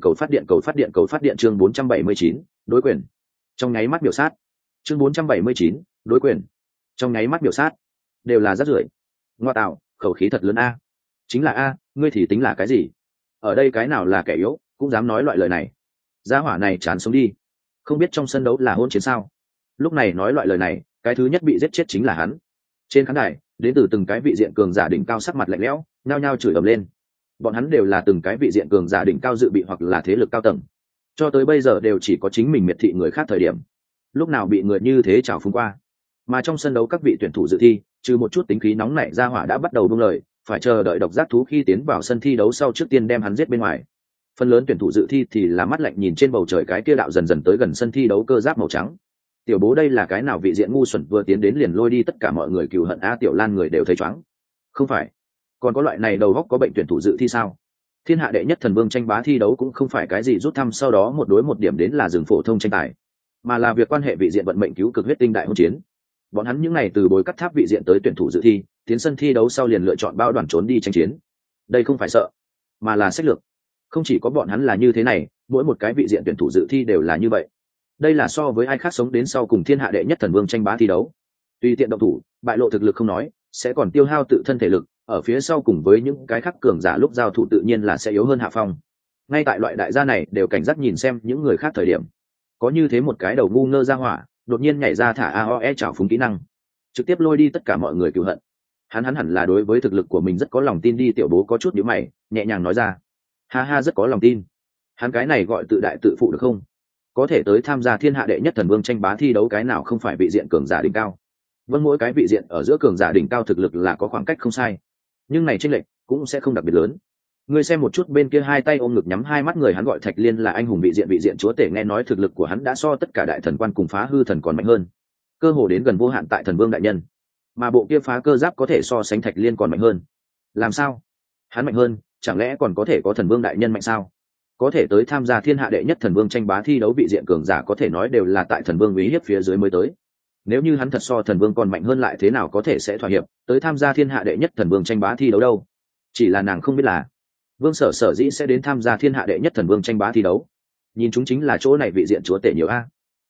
chương 479, đối quyền. Trong nháy mắt biểu sát. Chương 479, đối quyền. Trong nháy mắt biểu sát. Đều là rác rưởi. Ngoa tạo, khẩu khí thật lớn a. Chính là a, ngươi thì tính là cái gì? Ở đây cái nào là kẻ yếu, cũng dám nói loại lời này. Gia hỏa này chán sống đi. Không biết trong sân đấu là hôn chiến sao? Lúc này nói loại lời này, cái thứ nhất bị giết chết chính là hắn. Trên khán đài, đến từ từng cái vị diện cường giả đỉnh cao sắc mặt lạnh lẽo, nhao nhao chửi ầm lên. Bọn hắn đều là từng cái vị diện cường giả đỉnh cao dự bị hoặc là thế lực cao tầng. Cho tới bây giờ đều chỉ có chính mình miệt thị người khác thời điểm. Lúc nào bị người như thế trào phúng qua. Mà trong sân đấu các vị tuyển thủ dự thi, trừ một chút tính khí nóng nảy ra hỏa đã bắt đầu buông lời, phải chờ đợi độc giác thú khi tiến vào sân thi đấu sau trước tiên đem hắn giết bên ngoài. Phần lớn tuyển thủ dự thi thì là mắt lạnh nhìn trên bầu trời cái kia đạo dần dần tới gần sân thi đấu cơ giáp màu trắng. Tiểu bố đây là cái nào vị diện ngu xuẩn vừa tiến đến liền lôi đi tất cả mọi người cừu hận a. Tiểu Lan người đều thấy chóng. Không phải, còn có loại này đầu góc có bệnh tuyển thủ dự thi sao? Thiên hạ đệ nhất thần vương tranh bá thi đấu cũng không phải cái gì rút thăm sau đó một đối một điểm đến là rừng phổ thông tranh tài, mà là việc quan hệ vị diện vận mệnh cứu cực huyết tinh đại hôn chiến. Bọn hắn những ngày từ bối cắt tháp vị diện tới tuyển thủ dự thi, tiến sân thi đấu sau liền lựa chọn bao đoàn trốn đi tranh chiến. Đây không phải sợ, mà là sách lược. Không chỉ có bọn hắn là như thế này, mỗi một cái vị diện tuyển thủ dự thi đều là như vậy. Đây là so với ai khác sống đến sau cùng thiên hạ đệ nhất thần vương tranh bá thi đấu. Tùy tiện động thủ, bại lộ thực lực không nói, sẽ còn tiêu hao tự thân thể lực, ở phía sau cùng với những cái khác cường giả lúc giao thủ tự nhiên là sẽ yếu hơn hạ phong. Ngay tại loại đại gia này đều cảnh giác nhìn xem những người khác thời điểm, có như thế một cái đầu ngu ngơ ra hỏa đột nhiên nhảy ra thả AOE trảo phúng kỹ năng, trực tiếp lôi đi tất cả mọi người cừu hận. Hắn hẳn là đối với thực lực của mình rất có lòng tin đi. Tiểu bố có chút nhíu mày, nhẹ nhàng nói ra: ha ha, rất có lòng tin. Hắn cái này gọi tự đại tự phụ được không? Có thể tới tham gia thiên hạ đệ nhất thần vương tranh bá thi đấu, cái nào không phải vị diện cường giả đỉnh cao? Vâng, mỗi cái vị diện ở giữa cường giả đỉnh cao thực lực là có khoảng cách không sai, nhưng này chênh lệch cũng sẽ không đặc biệt lớn. Ngươi xem một chút bên kia hai tay ôm ngực nhắm hai mắt người, hắn gọi Thạch Liên là anh hùng vị diện chúa tể, nghe nói thực lực của hắn đã so tất cả đại thần quan cùng phá hư thần còn mạnh hơn, cơ hồ đến gần vô hạn tại thần vương đại nhân. Mà bộ kia phá cơ giáp có thể so sánh Thạch Liên còn mạnh hơn. Làm sao? Hắn mạnh hơn, chẳng lẽ còn có thể có thần vương đại nhân mạnh sao? Có thể tới tham gia thiên hạ đệ nhất thần vương tranh bá thi đấu vị diện cường giả có thể nói đều là tại thần vương uy hiếp phía dưới mới tới. Nếu như hắn thật so thần vương còn mạnh hơn lại thế nào có thể sẽ thỏa hiệp tới tham gia thiên hạ đệ nhất thần vương tranh bá thi đấu đâu? Chỉ là nàng không biết là Vương Sở sở dĩ sẽ đến tham gia thiên hạ đệ nhất thần vương tranh bá thi đấu, nhìn chúng chính là chỗ này vị diện chúa tể nhiều a.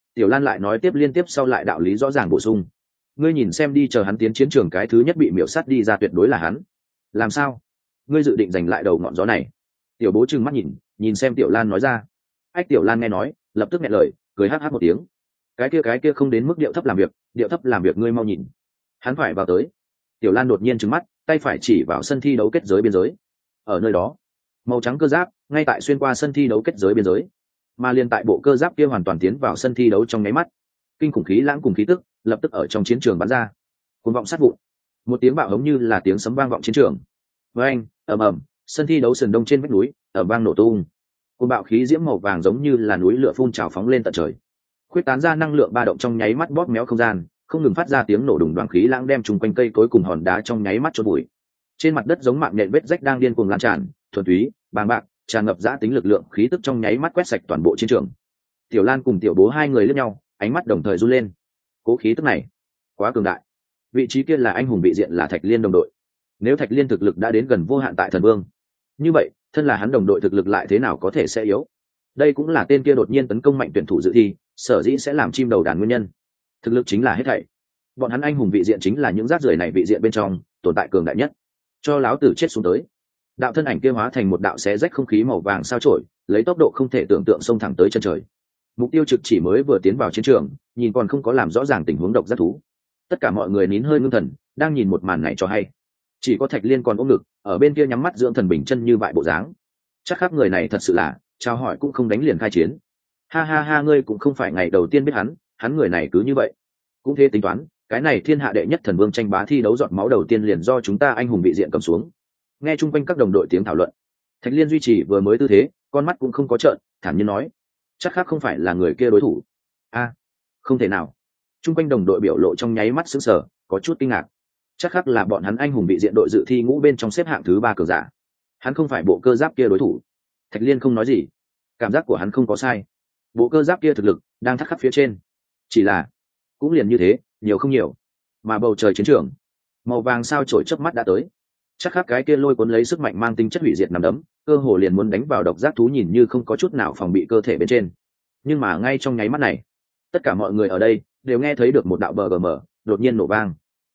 Tiểu Lan lại nói tiếp liên tiếp sau lại đạo lý rõ ràng bổ sung. Ngươi nhìn xem đi, chờ hắn tiến chiến trường cái thứ nhất bị miểu sát đi ra tuyệt đối là hắn. Làm sao? Ngươi dự định giành lại đầu ngọn gió này? Tiểu Bố trừng mắt nhìn xem Tiểu Lan nói ra. Ách Tiểu Lan nghe nói, lập tức nghẹn lời, cười hắc hắc một tiếng. Cái kia không đến mức điệu thấp làm việc ngươi mau nhìn. Hắn phải vào tới. Tiểu Lan đột nhiên trừng mắt, tay phải chỉ vào sân thi đấu kết giới biên giới. Ở nơi đó, màu trắng cơ giáp ngay tại xuyên qua sân thi đấu kết giới biên giới, mà liền tại bộ cơ giáp kia hoàn toàn tiến vào sân thi đấu trong nháy mắt, kinh khủng khí lãng cùng khí tức lập tức ở trong chiến trường bắn ra, cuồng vọng sát vụn. Một tiếng bạo hống như là tiếng sấm vang vọng chiến trường. Với anh, ầm ầm, sân thi đấu sườn đông trên vách núi ở vang nổ tung. Cuồng bạo khí diễm màu vàng giống như là núi lửa phun trào phóng lên tận trời, khuyết tán ra năng lượng ba động trong nháy mắt bóp méo không gian, không ngừng phát ra tiếng nổ đùng đoàng, khí lãng đem chung quanh cây cối cùng hòn đá trong nháy mắt chôn bụi. Trên mặt đất giống mạng nhện vết rách đang điên cuồng lan tràn, thuần túy, bàng bạc, tràn ngập dã tính lực lượng khí tức trong nháy mắt quét sạch toàn bộ chiến trường. Tiểu Lan cùng Tiểu Bố hai người liếc nhau, ánh mắt đồng thời run lên. Cố khí tức này quá cường đại. Vị trí kia là anh hùng vị diện là Thạch Liên đồng đội. Nếu Thạch Liên thực lực đã đến gần vô hạn tại thần vương, như vậy thân là hắn đồng đội thực lực lại thế nào có thể sẽ yếu? Đây cũng là tên kia đột nhiên tấn công mạnh tuyển thủ dự thi, sở dĩ sẽ làm chim đầu đàn nguyên nhân. Thực lực chính là hết thảy. Bọn hắn anh hùng vị diện chính là những rác rưởi này vị diện bên trong tồn tại cường đại nhất. Cho láo tử chết xuống tới. Đạo thân ảnh kia hóa thành một đạo xé rách không khí màu vàng sao chổi, lấy tốc độ không thể tưởng tượng xông thẳng tới chân trời. Mục tiêu trực chỉ mới vừa tiến vào chiến trường, nhìn còn không có làm rõ ràng tình huống độc giác thú. Tất cả mọi người nín hơi ngưng thần, đang nhìn một màn này cho hay. Chỉ có Thạch Liên còn ôm ngực, ở bên kia nhắm mắt dưỡng thần bình chân như bại bộ dáng. Chắc khắc người này thật sự là, chào hỏi cũng không đánh liền khai chiến. Ha ha ha, ngươi cũng không phải ngày đầu tiên biết hắn người này cứ như vậy. Cũng thế tính toán, cái này thiên hạ đệ nhất thần vương tranh bá thi đấu giọt máu đầu tiên liền do chúng ta anh hùng vị diện cầm xuống. Nghe chung quanh các đồng đội tiếng thảo luận, Thạch Liên duy trì vừa mới tư thế, con mắt cũng không có trợn, thản nhiên nói: chắc khác không phải là người kia đối thủ. Không thể nào. Chung quanh đồng đội biểu lộ trong nháy mắt sững sờ, có chút kinh ngạc. Chắc khác là bọn hắn anh hùng vị diện đội dự thi ngũ bên trong xếp hạng thứ 3 cường giả. Hắn không phải bộ cơ giáp kia đối thủ. Thạch Liên không nói gì, cảm giác của hắn không có sai. Bộ cơ giáp kia thực lực đang thắt khắp phía trên, chỉ là cũng liền như thế, nhiều không nhiều. Mà bầu trời chiến trường, màu vàng sao chổi chớp mắt đã tới. Chắc khác cái kia lôi cuốn lấy sức mạnh mang tính chất hủy diệt nằm đấm, cơ hồ liền muốn đánh vào độc giác thú nhìn như không có chút nào phòng bị cơ thể bên trên. Nhưng mà ngay trong nháy mắt này, tất cả mọi người ở đây đều nghe thấy được một đạo bgm đột nhiên nổ vang.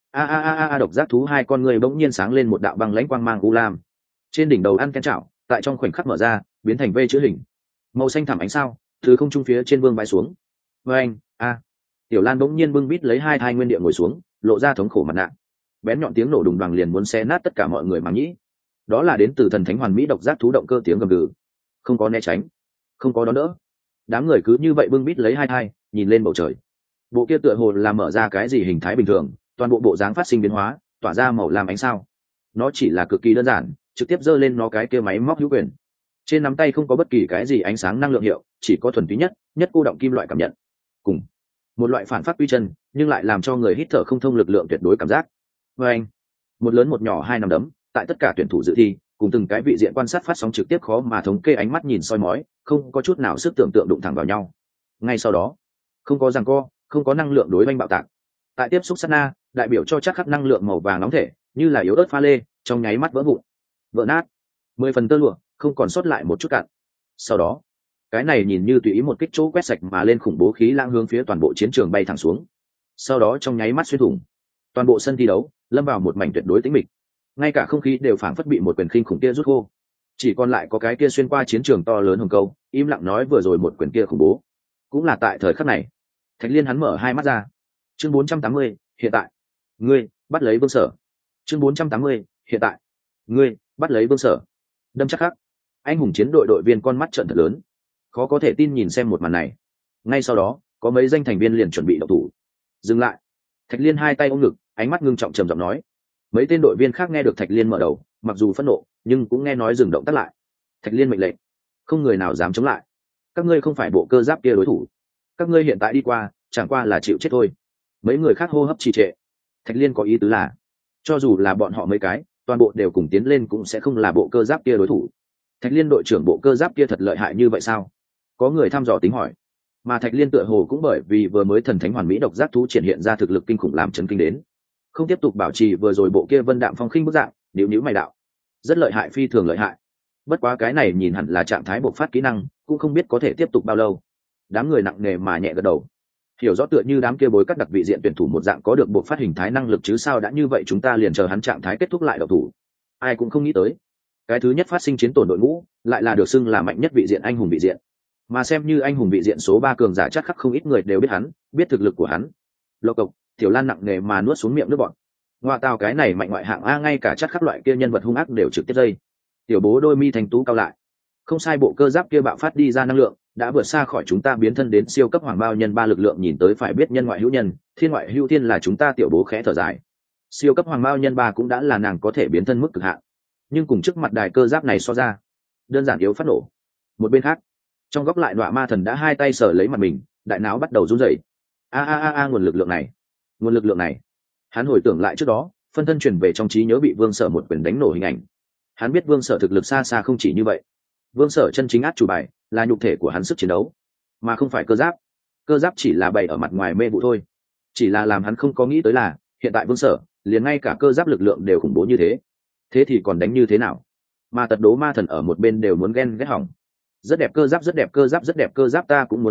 Độc giác thú hai con người bỗng nhiên sáng lên một đạo băng lãnh quang mang u lam, trên đỉnh đầu ăn ken chảo, tại trong khoảnh khắc mở ra, biến thành V chữ hình, màu xanh thẳm ánh sao từ không trung phía trên vương bay xuống. Tiểu Lan bỗng nhiên bưng bít lấy hai thai nguyên địa ngồi xuống, lộ ra thống khổ mặt nạ. Bén nhọn tiếng nổ đùng đoàng liền muốn xé nát tất cả mọi người màng nhĩ. Đó là đến từ thần thánh hoàn mỹ độc giác thú động cơ tiếng gầm gừ, không có né tránh, không có đón đỡ. Đám người cứ như vậy bưng bít lấy hai thai, nhìn lên bầu trời. Bộ kia tựa hồ là mở ra cái gì hình thái bình thường, toàn bộ bộ dáng phát sinh biến hóa, tỏa ra màu lam ánh sao. Nó chỉ là cực kỳ đơn giản, trực tiếp giơ lên nó cái kia máy móc hữu quyền. Trên nắm tay không có bất kỳ cái gì ánh sáng năng lượng hiệu, chỉ có thuần túy nhất cô động kim loại cảm nhận, cùng một loại phản phát quy chân, nhưng lại làm cho người hít thở không thông lực lượng tuyệt đối cảm giác. Một lớn một nhỏ hai nắm đấm, tại tất cả tuyển thủ dự thi cùng từng cái vị diện quan sát phát sóng trực tiếp khó mà thống kê ánh mắt nhìn soi mói, không có chút nào sức tưởng tượng đụng thẳng vào nhau. Ngay sau đó, không có giằng co, không có năng lượng đối oanh bạo tạc. Tại tiếp xúc sát na, đại biểu cho chắc khắc năng lượng màu vàng nóng thể, như là yếu ớt pha lê, trong nháy mắt vỡ vụn, vỡ nát. 10 phần tơ lụa, không còn sót lại một chút cặn. Sau đó, cái này nhìn như tùy ý một kích chỗ quét sạch mà lên khủng bố khí lãng hướng phía toàn bộ chiến trường bay thẳng xuống. Sau đó trong nháy mắt xuyên thủng toàn bộ sân thi đấu, lâm vào một mảnh tuyệt đối tĩnh mịch. Ngay cả không khí đều phảng phất bị một quyền khinh khủng kia rút khô, chỉ còn lại có cái kia xuyên qua chiến trường to lớn hồng câu im lặng nói vừa rồi một quyền kia khủng bố. Cũng là tại thời khắc này, Thạch Liên hắn mở hai mắt ra. Chương 480, hiện tại ngươi bắt lấy Vương Sở. Chương 480, hiện tại ngươi bắt lấy Vương Sở. Đâm chắc khắc, anh hùng chiến đội đội viên con mắt trợn thật lớn, khó có thể tin nhìn xem một màn này. Ngay sau đó, có mấy danh thành viên liền chuẩn bị động thủ. Dừng lại. Thạch Liên hai tay ôm ngực, ánh mắt ngưng trọng trầm giọng nói. Mấy tên đội viên khác nghe được Thạch Liên mở đầu, mặc dù phẫn nộ, nhưng cũng nghe nói dừng động tác lại. Thạch Liên mệnh lệnh, không người nào dám chống lại. Các ngươi không phải bộ cơ giáp kia đối thủ, các ngươi hiện tại đi qua, chẳng qua là chịu chết thôi. Mấy người khác hô hấp trì trệ. Thạch Liên có ý tứ là, cho dù là bọn họ mấy cái, toàn bộ đều cùng tiến lên cũng sẽ không là bộ cơ giáp kia đối thủ. Thạch Liên đội trưởng bộ cơ giáp kia thật lợi hại như vậy sao? Có người thăm dò tính hỏi. Mà Thạch Liên tựa hồ cũng bởi vì vừa mới thần thánh hoàn mỹ độc giác thú triển hiện ra thực lực kinh khủng làm chấn kinh đến, không tiếp tục bảo trì vừa rồi bộ kia vân đạm phong khinh bức dạng, nhíu mày đạo: rất lợi hại, phi thường lợi hại. Bất quá cái này nhìn hẳn là trạng thái bộc phát kỹ năng, cũng không biết có thể tiếp tục bao lâu. Đám người nặng nề mà nhẹ gật đầu. hiểu rõ tựa như đám kia bối cắt đặc vị diện tuyển thủ một dạng có được buộc phát hình thái năng lực chứ sao, đã như vậy chúng ta liền chờ hắn trạng thái kết thúc lại độc thủ. Ai cũng không nghĩ tới cái thứ nhất phát sinh chiến tổn đội ngũ lại là được xưng là mạnh nhất vị diện anh hùng vị diện, mà xem như anh hùng vị diện số 3 cường giả chắc khắc không ít người đều biết hắn, biết thực lực của hắn. Lộc cộc, Tiểu Lan nặng nề mà nuốt xuống miệng nước bọt. Ngoa tào, cái này mạnh ngoại hạng a, ngay cả chắc khắc loại kia nhân vật hung ác đều trực tiếp dây. Tiểu bố đôi mi thành tú cao lại. Không sai, bộ cơ giáp kia bạo phát đi ra năng lượng đã vượt xa khỏi chúng ta biến thân đến siêu cấp hoàng bao nhân 3 lực lượng, nhìn tới phải biết nhân ngoại hữu nhân, thiên ngoại hữu thiên là chúng ta. Tiểu bố khẽ thở dài. Siêu cấp hoàng bao nhân 3 cũng đã là nàng có thể biến thân mức cực hạn, nhưng cùng trước mặt đài cơ giáp này so ra, đơn giản yếu phát nổ. Một bên khác, trong góc lại đọa ma thần đã hai tay sờ lấy mặt mình, đại não bắt đầu run rẩy. Nguồn lực lượng này. Hắn hồi tưởng lại trước đó phân thân truyền về trong trí nhớ bị Vương Sở một quyền đánh nổ hình ảnh. Hắn biết Vương Sở thực lực xa xa không chỉ như vậy. Vương Sở chân chính át chủ bài là nhục thể của hắn sức chiến đấu, mà không phải cơ giáp. Cơ giáp chỉ là bày ở mặt ngoài mê vụ thôi. Chỉ là làm hắn không có nghĩ tới là hiện tại Vương Sở liền ngay cả cơ giáp lực lượng đều khủng bố như thế. Thế thì còn đánh như thế nào? Mà tật đố ma thần ở một bên đều muốn ghen ghét hỏng. Rất đẹp cơ giáp, ta cũng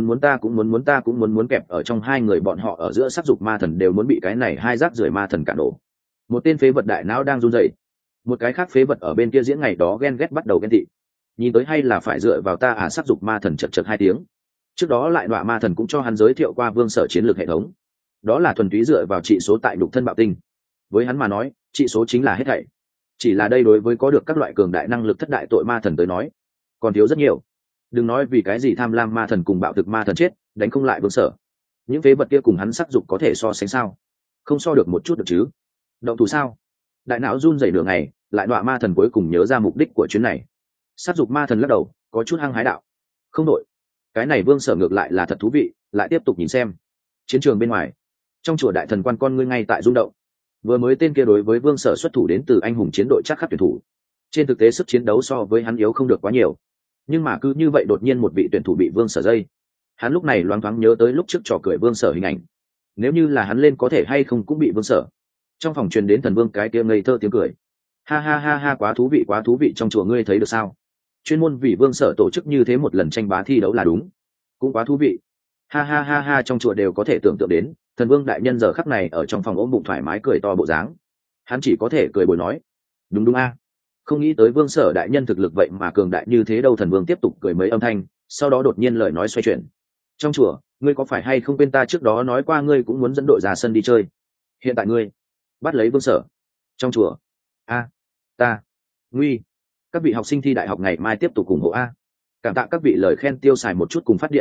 muốn kẹp ở trong hai người bọn họ ở giữa, sắc dục ma thần đều muốn bị cái này hai rác rưởi ma thần cản đổ. Một tên phế vật đại não đang run rẩy, một cái khác phế vật ở bên kia diễn ngày đó ghen ghét bắt đầu ghen tị. Nhìn tới hay là phải dựa vào ta à, sắc dục ma thần chật chật 2 tiếng. Trước đó lại đọa ma thần cũng cho hắn giới thiệu qua Vương Sở chiến lược hệ thống, đó là thuần túy dựa vào trị số tại đục thân bạo tinh. Với hắn mà nói, trị số chính là hết thảy. Chỉ là đây đối với có được các loại cường đại năng lực thất đại tội ma thần tới nói còn thiếu rất nhiều. Đừng nói vì cái gì tham lam ma thần cùng bạo thực ma thần chết đánh không lại Vương Sở, những phế vật kia cùng hắn sắc dục có thể so sánh sao? Không so được một chút được chứ. Động thủ sao? Đại não run rẩy nửa ngày, lại đọa ma thần cuối cùng nhớ ra mục đích của chuyến này. Sắc dục ma thần lắc đầu, có chút hăng hái đạo: không đội, cái này Vương Sở ngược lại là thật thú vị, lại tiếp tục nhìn xem. Chiến trường bên ngoài, trong chùa đại thần quan con ngươi ngay tại rung động. Vừa mới tên kia đối với Vương Sở xuất thủ đến từ anh hùng chiến đội chắc khắc tuyển thủ, trên thực tế sức chiến đấu so với hắn yếu không được quá nhiều, nhưng mà cứ như vậy đột nhiên một vị tuyển thủ bị Vương Sở dây. Hắn lúc này loáng thoáng nhớ tới lúc trước trò cười Vương Sở hình ảnh, nếu như là hắn lên có thể hay không cũng bị Vương Sở. Trong phòng truyền đến thần vương cái kia ngây thơ tiếng cười: ha, quá thú vị, trong chùa ngươi thấy được sao? Chuyên môn vì Vương Sở tổ chức như thế một lần tranh bá thi đấu là đúng, cũng quá thú vị. Ha, trong chùa đều có thể tưởng tượng đến thần vương đại nhân giờ khắc này ở trong phòng ôm bụng thoải mái cười to bộ dáng, hắn chỉ có thể cười bồi nói: đúng a, không nghĩ tới Vương Sở đại nhân thực lực vậy mà cường đại như thế đâu. Thần vương tiếp tục cười mấy âm thanh, sau đó đột nhiên lời nói xoay chuyển: trong chùa, ngươi có phải hay không quên ta trước đó nói qua ngươi cũng muốn dẫn đội ra sân đi chơi? Hiện tại ngươi bắt lấy Vương Sở. Trong chùa, ta nguy, các vị học sinh thi đại học ngày mai tiếp tục ủng hộ a. Cảm tạ các vị lời khen tiêu xài một chút cùng phát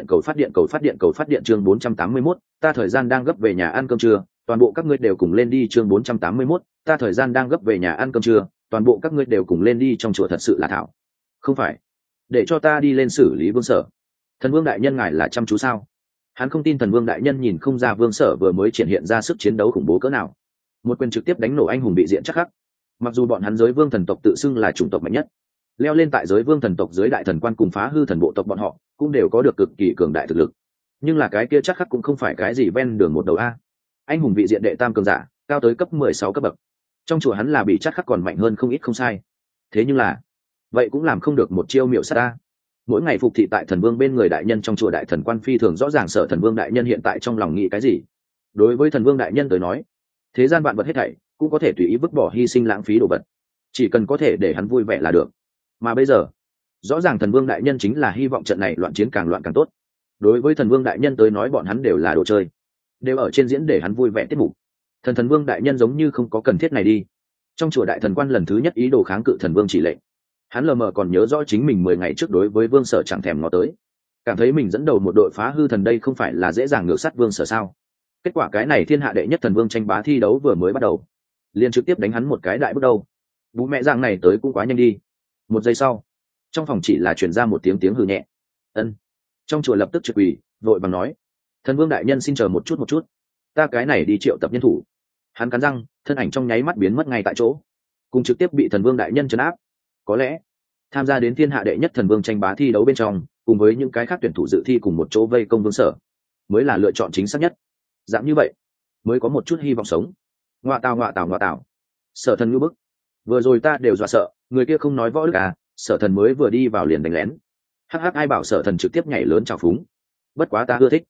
điện chương 481, ta thời gian đang gấp về nhà ăn cơm trưa, toàn bộ các ngươi đều cùng lên đi chương 481, ta thời gian đang gấp về nhà ăn cơm trưa, toàn bộ các ngươi đều cùng lên đi. Trong chùa thật sự là thảo. Không phải, để cho ta đi lên xử lý Vương Sở. Thần vương đại nhân ngài là chăm chú sao? Hắn không tin thần vương đại nhân nhìn không ra Vương Sở vừa mới triển hiện ra sức chiến đấu khủng bố cỡ nào. Một quyền trực tiếp đánh nổ anh hùng bị diện chắc khắc. Mặc dù bọn hắn giới vương thần tộc tự xưng là chủng tộc mạnh nhất, leo lên tại giới vương thần tộc dưới đại thần quan cùng phá hư thần bộ tộc bọn họ cũng đều có được cực kỳ cường đại thực lực, nhưng là cái kia chắc khắc cũng không phải cái gì ven đường một đầu a. Anh hùng vị diện đệ tam cường giả, cao tới cấp 16 cấp bậc. Trong chùa hắn là bị chắc khắc còn mạnh hơn không ít không sai. Thế nhưng là vậy cũng làm không được một chiêu miệu sát a. Mỗi ngày phục thị tại thần vương bên người đại nhân trong chùa đại thần quan phi thường rõ ràng sợ thần vương đại nhân hiện tại trong lòng nghĩ cái gì. Đối với thần vương đại nhân tới nói, thế gian vạn vật hết thảy cũng có thể tùy ý vứt bỏ, hy sinh lãng phí đồ vật, chỉ cần có thể để hắn vui vẻ là được. Mà bây giờ rõ ràng thần vương đại nhân chính là hy vọng trận này loạn chiến càng loạn càng tốt. Đối với thần vương đại nhân tới nói bọn hắn đều là đồ chơi, đều ở trên diễn để hắn vui vẻ tiết mục. Thần vương đại nhân giống như không có cần thiết này đi. Trong chùa đại thần quan lần thứ nhất ý đồ kháng cự thần vương chỉ lệnh. Hắn lờ mờ còn nhớ rõ chính mình 10 ngày trước đối với Vương Sở chẳng thèm ngó tới, cảm thấy mình dẫn đầu một đội phá hư thần đây không phải là dễ dàng ngược sát Vương Sở sao. Kết quả cái này thiên hạ đệ nhất thần vương tranh bá thi đấu vừa mới bắt đầu liền trực tiếp đánh hắn một cái đại bước đầu. Bú mẹ dạng này tới cũng quá nhanh đi. Một giây sau, trong phòng chỉ là truyền ra một tiếng hừ nhẹ. Ân. Trong chùa lập tức trượt quỳ, vội vàng nói: thần vương đại nhân xin chờ một chút, ta cái này đi triệu tập nhân thủ. Hắn cắn răng, thân ảnh trong nháy mắt biến mất ngay tại chỗ, cùng trực tiếp bị thần vương đại nhân trấn áp. Có lẽ tham gia đến thiên hạ đệ nhất thần vương tranh bá thi đấu bên trong, cùng với những cái khác tuyển thủ dự thi cùng một chỗ vây công Vương Sở mới là lựa chọn chính xác nhất. Dạng như vậy mới có một chút hy vọng sống. Ngoạ tào. Sở thần ngư bức, vừa rồi ta đều dọa sợ, người kia không nói võ đức à? Sở thần mới vừa đi vào liền đánh lén. Hắc ai bảo sở thần trực tiếp nhảy lớn trào phúng. Bất quá ta ưa thích.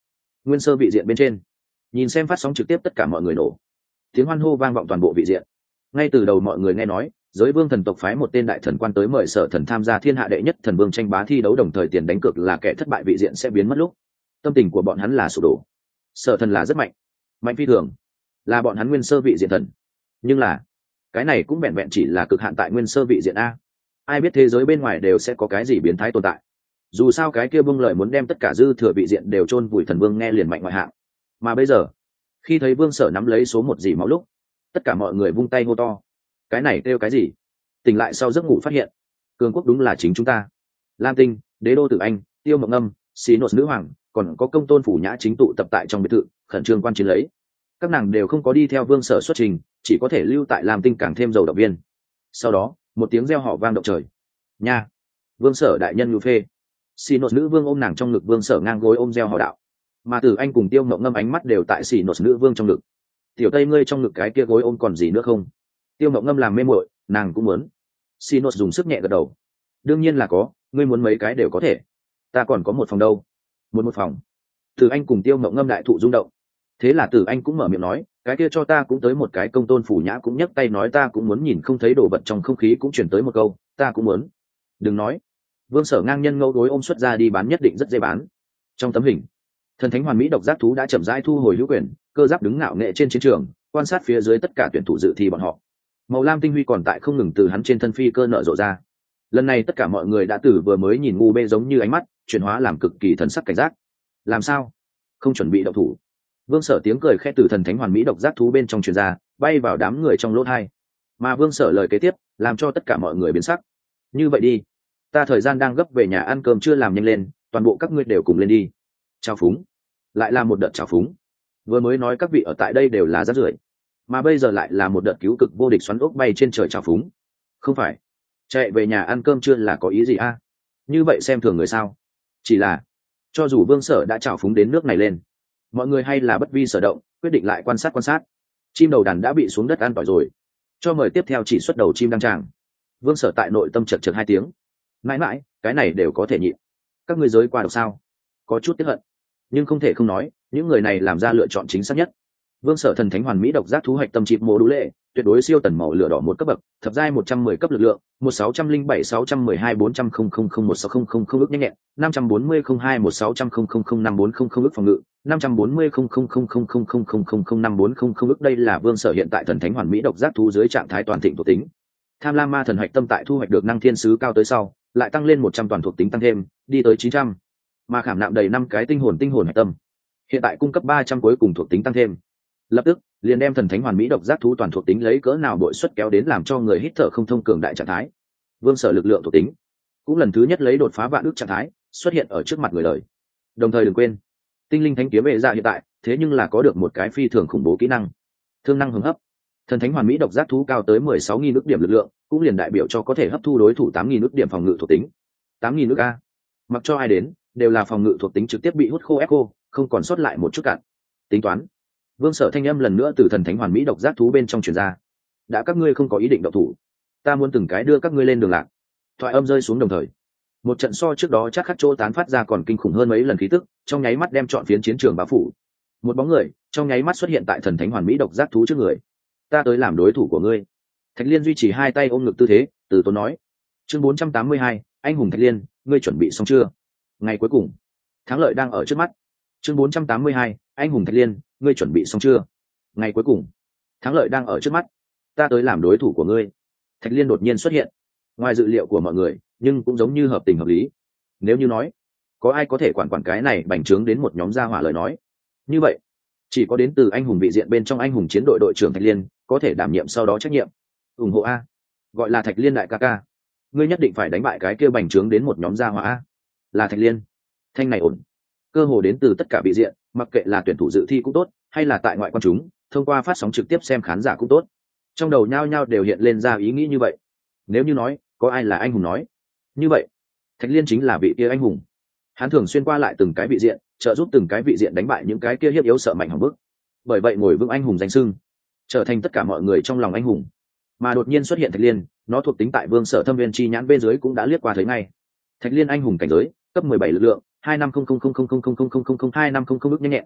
Nguyên sơ vị diện bên trên, nhìn xem phát sóng trực tiếp tất cả mọi người nổ tiếng hoan hô vang vọng toàn bộ vị diện. Ngay từ đầu mọi người nghe nói giới vương thần tộc phái một tên đại thần quan tới mời Sở Thần tham gia thiên hạ đệ nhất thần vương tranh bá thi đấu, đồng thời tiền đánh cược là kẻ thất bại vị diện sẽ biến mất lúc, tâm tình của bọn hắn là sụp đổ. Sở Thần là rất mạnh, mạnh phi thường, là bọn hắn nguyên sơ vị diện thần, nhưng là cái này cũng vẹn vẹn chỉ là cực hạn tại nguyên sơ vị diện a. Ai biết thế giới bên ngoài đều sẽ có cái gì biến thái tồn tại. Dù sao cái kia Vương Lợi muốn đem tất cả dư thừa vị diện đều chôn vùi thần vương nghe liền mạnh ngoại hạng. Mà bây giờ, khi thấy Vương Sở nắm lấy số một dì máu lúc, tất cả mọi người vung tay hô to. Cái này kêu cái gì? Tỉnh lại sau giấc ngủ phát hiện, cường quốc đúng là chính chúng ta. Lam Tinh, Đế đô Tử Anh, Tiêu Mộng Ngâm, Xí Nột nữ hoàng, còn có Công Tôn phủ nhã chính tụ tập tại trong biệt thự, khẩn trương quan chiến lấy. Các nàng đều không có đi theo Vương Sở xuất trình, chỉ có thể lưu tại Lam Tinh càng thêm giàu động viên. Sau đó, một tiếng reo hò vang động trời. Nha, Vương Sở đại nhân ngưu phê. Xí Nột nữ vương ôm nàng trong ngực, Vương Sở ngang gối ôm reo hò đạo. Mà Tử Anh cùng Tiêu Mộng Ngâm ánh mắt đều tại Xí Nột nữ vương trong ngực. Tiểu Tây ngươi trong ngực cái kia gối ôm còn gì nữa không? Tiêu Mộng Ngâm làm mê muội, nàng cũng muốn. Xí Nột dùng sức nhẹ gật đầu. Đương nhiên là có, ngươi muốn mấy cái đều có thể. Ta còn có một phòng đâu. Một phòng. Tử Anh cùng Tiêu Mộng Ngâm đại thụ rung động. Thế là Tử Anh cũng mở miệng nói, cái kia cho ta cũng tới một cái. Công Tôn phủ nhã cũng nhấc tay nói ta cũng muốn. Nhìn không thấy đồ vật trong không khí cũng chuyển tới một câu, ta cũng muốn. Đừng nói. Vương Sở ngang nhân ngẫu đối ôm xuất ra đi bán, nhất định rất dễ bán. Trong tấm hình, thần thánh hoàn mỹ độc giác thú đã chậm rãi thu hồi hữu quyền, cơ giáp đứng ngạo nghệ trên chiến trường, quan sát phía dưới tất cả tuyển thủ dự thi bọn họ. Màu lam tinh huy còn tại không ngừng từ hắn trên thân phi cơ nở rộ ra. Lần này tất cả mọi người đã từ vừa mới nhìn ngu bê giống như ánh mắt chuyển hóa làm cực kỳ thần sắc cảnh giác. Làm sao? Không chuẩn bị động thủ? Vương Sở tiếng cười khẽ từ thần thánh hoàn mỹ độc giác thú bên trong truyền ra, bay vào đám người trong lỗ tai. Mà Vương Sở lời kế tiếp làm cho tất cả mọi người biến sắc. Như vậy đi, ta thời gian đang gấp, về nhà ăn cơm chưa làm nhanh lên, toàn bộ các ngươi đều cùng lên đi. Chào phúng, lại là một đợt chào phúng. Vừa mới nói các vị ở tại đây đều là rác rưởi, mà bây giờ lại là một đợt cứu cực vô địch xoắn ốc bay trên trời chào phúng. Không phải chạy về nhà ăn cơm chưa là có ý gì a? Như vậy xem thường người sao? Chỉ là cho dù Vương Sở đã chào phúng đến nước này lên, mọi người hay là bất vi sở động, quyết định lại quan sát. Chim đầu đàn đã bị xuống đất ăn tỏi rồi, cho mời tiếp theo chỉ xuất đầu chim đăng tràng. Vương Sở tại nội tâm chật chật hai tiếng, mãi mãi cái này đều có thể nhịn. Các ngươi giới qua được sao? Có chút tiếc hận, nhưng không thể không nói, những người này làm ra lựa chọn chính xác nhất. Vương Sở thần thánh hoàn mỹ độc giác thú hạch tâm chịp mô đũ lệ, tuyệt đối siêu tần màu lửa đỏ một cấp bậc, thập giai 110 cấp lực lượng, 1607612160001600 ức nhanh nhẹn, 540021600054000 ức phòng ngự, 5400000054000 ức. Đây là Vương Sở hiện tại thần thánh hoàn mỹ độc giác thú dưới trạng thái toàn thịnh thuộc tính. Tham lam ma thần hạch tâm tại thu hoạch được năng thiên sứ cao tới sau, lại tăng lên 100 toàn thuộc tính tăng thêm, đi tới 900. Mà khảm nạm đầy 5 cái tinh hồn hạch tâm, hiện tại cung cấp 300 cuối cùng thuộc tính tăng thêm. Lập tức liền đem thần thánh hoàn mỹ độc giác thú toàn thuộc tính lấy cỡ nào bội suất kéo đến làm cho người hít thở không thông cường đại trạng thái. Vương Sở lực lượng thuộc tính cũng lần thứ nhất lấy đột phá vạn ước trạng thái xuất hiện ở trước mặt người đời. Đồng thời đừng quên, tinh linh thánh kiếm vệ dạ hiện tại thế nhưng là có được một cái phi thường khủng bố kỹ năng, thương năng hứng hấp. Thần thánh hoàn mỹ độc giác thú cao tới 16.000 ức điểm lực lượng, cũng liền đại biểu cho có thể hấp thu đối thủ 8.000 ức điểm phòng ngự thuộc tính. 8.000 ức a, mặc cho ai đến đều là phòng ngự thuộc tính trực tiếp bị hút khô ép khô, không còn sót lại một chút cạn. Tính toán. Vương Sở thanh âm lần nữa từ thần thánh hoàn mỹ độc giác thú bên trong truyền ra. Đã các ngươi không có ý định động thủ, ta muốn từng cái đưa các ngươi lên đường lạc. Thoại âm rơi xuống đồng thời, một trận so trước đó chắc khắc chỗ tán phát ra còn kinh khủng hơn mấy lần khí tức, trong nháy mắt đem trọn phiến chiến trường bao phủ. Một bóng người trong nháy mắt xuất hiện tại thần thánh hoàn mỹ độc giác thú trước người. Ta tới làm đối thủ của ngươi. Thạch Liên duy trì hai tay ôm ngực tư thế, từ tốn nói. Chương 482, anh hùng Thạch Liên, ngươi chuẩn bị xong chưa? Ngày cuối cùng, thắng lợi đang ở trước mắt. Chương 482, anh hùng Thạch Liên, ngươi chuẩn bị xong chưa? Ngày cuối cùng, thắng lợi đang ở trước mắt. Ta tới làm đối thủ của ngươi. Thạch Liên đột nhiên xuất hiện, ngoài dự liệu của mọi người, nhưng cũng giống như hợp tình hợp lý. Nếu như nói, có ai có thể quản cái này bành trướng đến một nhóm gia hỏa lời nói, như vậy, chỉ có đến từ anh hùng vị diện bên trong anh hùng chiến đội đội trưởng Thạch Liên có thể đảm nhiệm sau đó trách nhiệm. Ủng hộ a, gọi là Thạch Liên đại ca ca. Ngươi nhất định phải đánh bại cái kia bành trướng đến một nhóm gia hỏa a. Là Thạch Liên. Thanh này ổn. Cơ hồ đến từ tất cả vị diện, mặc kệ là tuyển thủ dự thi cũng tốt, hay là tại ngoại quan chúng, thông qua phát sóng trực tiếp xem khán giả cũng tốt, trong đầu nhao nhao đều hiện lên ra ý nghĩ như vậy. Nếu như nói có ai là anh hùng nói, như vậy Thạch Liên chính là vị kia anh hùng. Hắn thường xuyên qua lại từng cái vị diện, trợ giúp từng cái vị diện đánh bại những cái kia hiếp yếu sợ mạnh hỏng bức, bởi vậy ngồi vững anh hùng danh xưng, trở thành tất cả mọi người trong lòng anh hùng. Mà đột nhiên xuất hiện Thạch Liên, nó thuộc tính tại Vương Sở thâm viên chi nhãn bên dưới cũng đã liếc qua thấy ngay. Thạch Liên anh hùng cảnh giới cấp 17 lực lượng, 25000000002500000 ức nhanh nhẹn,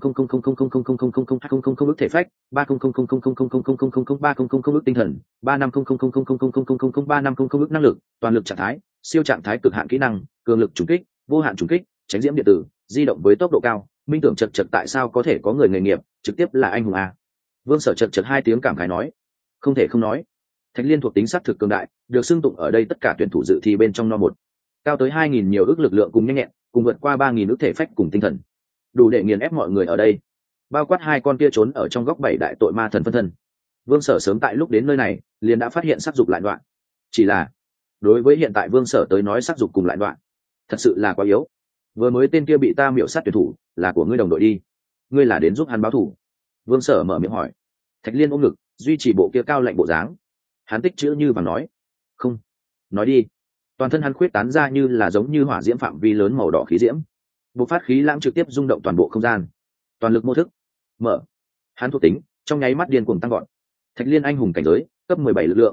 2000000000000 ức thể phách, 30000000000030000 ức tinh thần, 35000000000035000 ức năng lực, toàn lực trạng thái, siêu trạng thái cực hạn kỹ năng, cường lực trùng kích, vô hạn trùng kích, tránh diễm điện tử, di động với tốc độ cao, minh tưởng chật chật tại sao có thể có người nghề nghiệp, trực tiếp là anh hùng a. Vương Sở chật chật hai tiếng cảm khái nói, không thể không nói, Thạch Liên thuộc tính sát thực cường đại, được xưng tụng ở đây tất cả tuyển thủ dự thi bên trong no một, cao tới 2000 nhiều ức lực lượng cùng nhanh nhẹn, cùng vượt qua 3000 ức thể phách cùng tinh thần, đủ để nghiền ép mọi người ở đây, bao quát hai con kia trốn ở trong góc bảy đại tội ma thần phân thân. Vương Sở sớm tại lúc đến nơi này liền đã phát hiện sát dục lại đoạn, chỉ là đối với hiện tại Vương Sở tới nói sát dục cùng lại đoạn thật sự là quá yếu. Vừa mới tên kia bị ta miểu sát tuyển thủ là của ngươi đồng đội đi, ngươi là đến giúp hắn báo thù? Vương Sở mở miệng hỏi. Thạch Liên ôm ngực duy trì bộ kia cao lạnh bộ dáng, hắn tích chữ như và nói, không, nói đi. Toàn thân hắn khuyết tán ra như là giống như hỏa diễm phạm vi lớn màu đỏ khí diễm, bộc phát khí lãng trực tiếp rung động toàn bộ không gian. Toàn lực mô thức mở, hắn thuộc tính trong nháy mắt điên cuồng tăng gọn. Thạch Liên anh hùng cảnh giới cấp 17 lực lượng,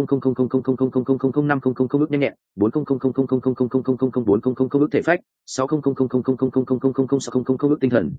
50000000000050000 ức nhanh nhẹn, 40000000000040000 ức thể phách, 60000000000006000 ức tinh thần,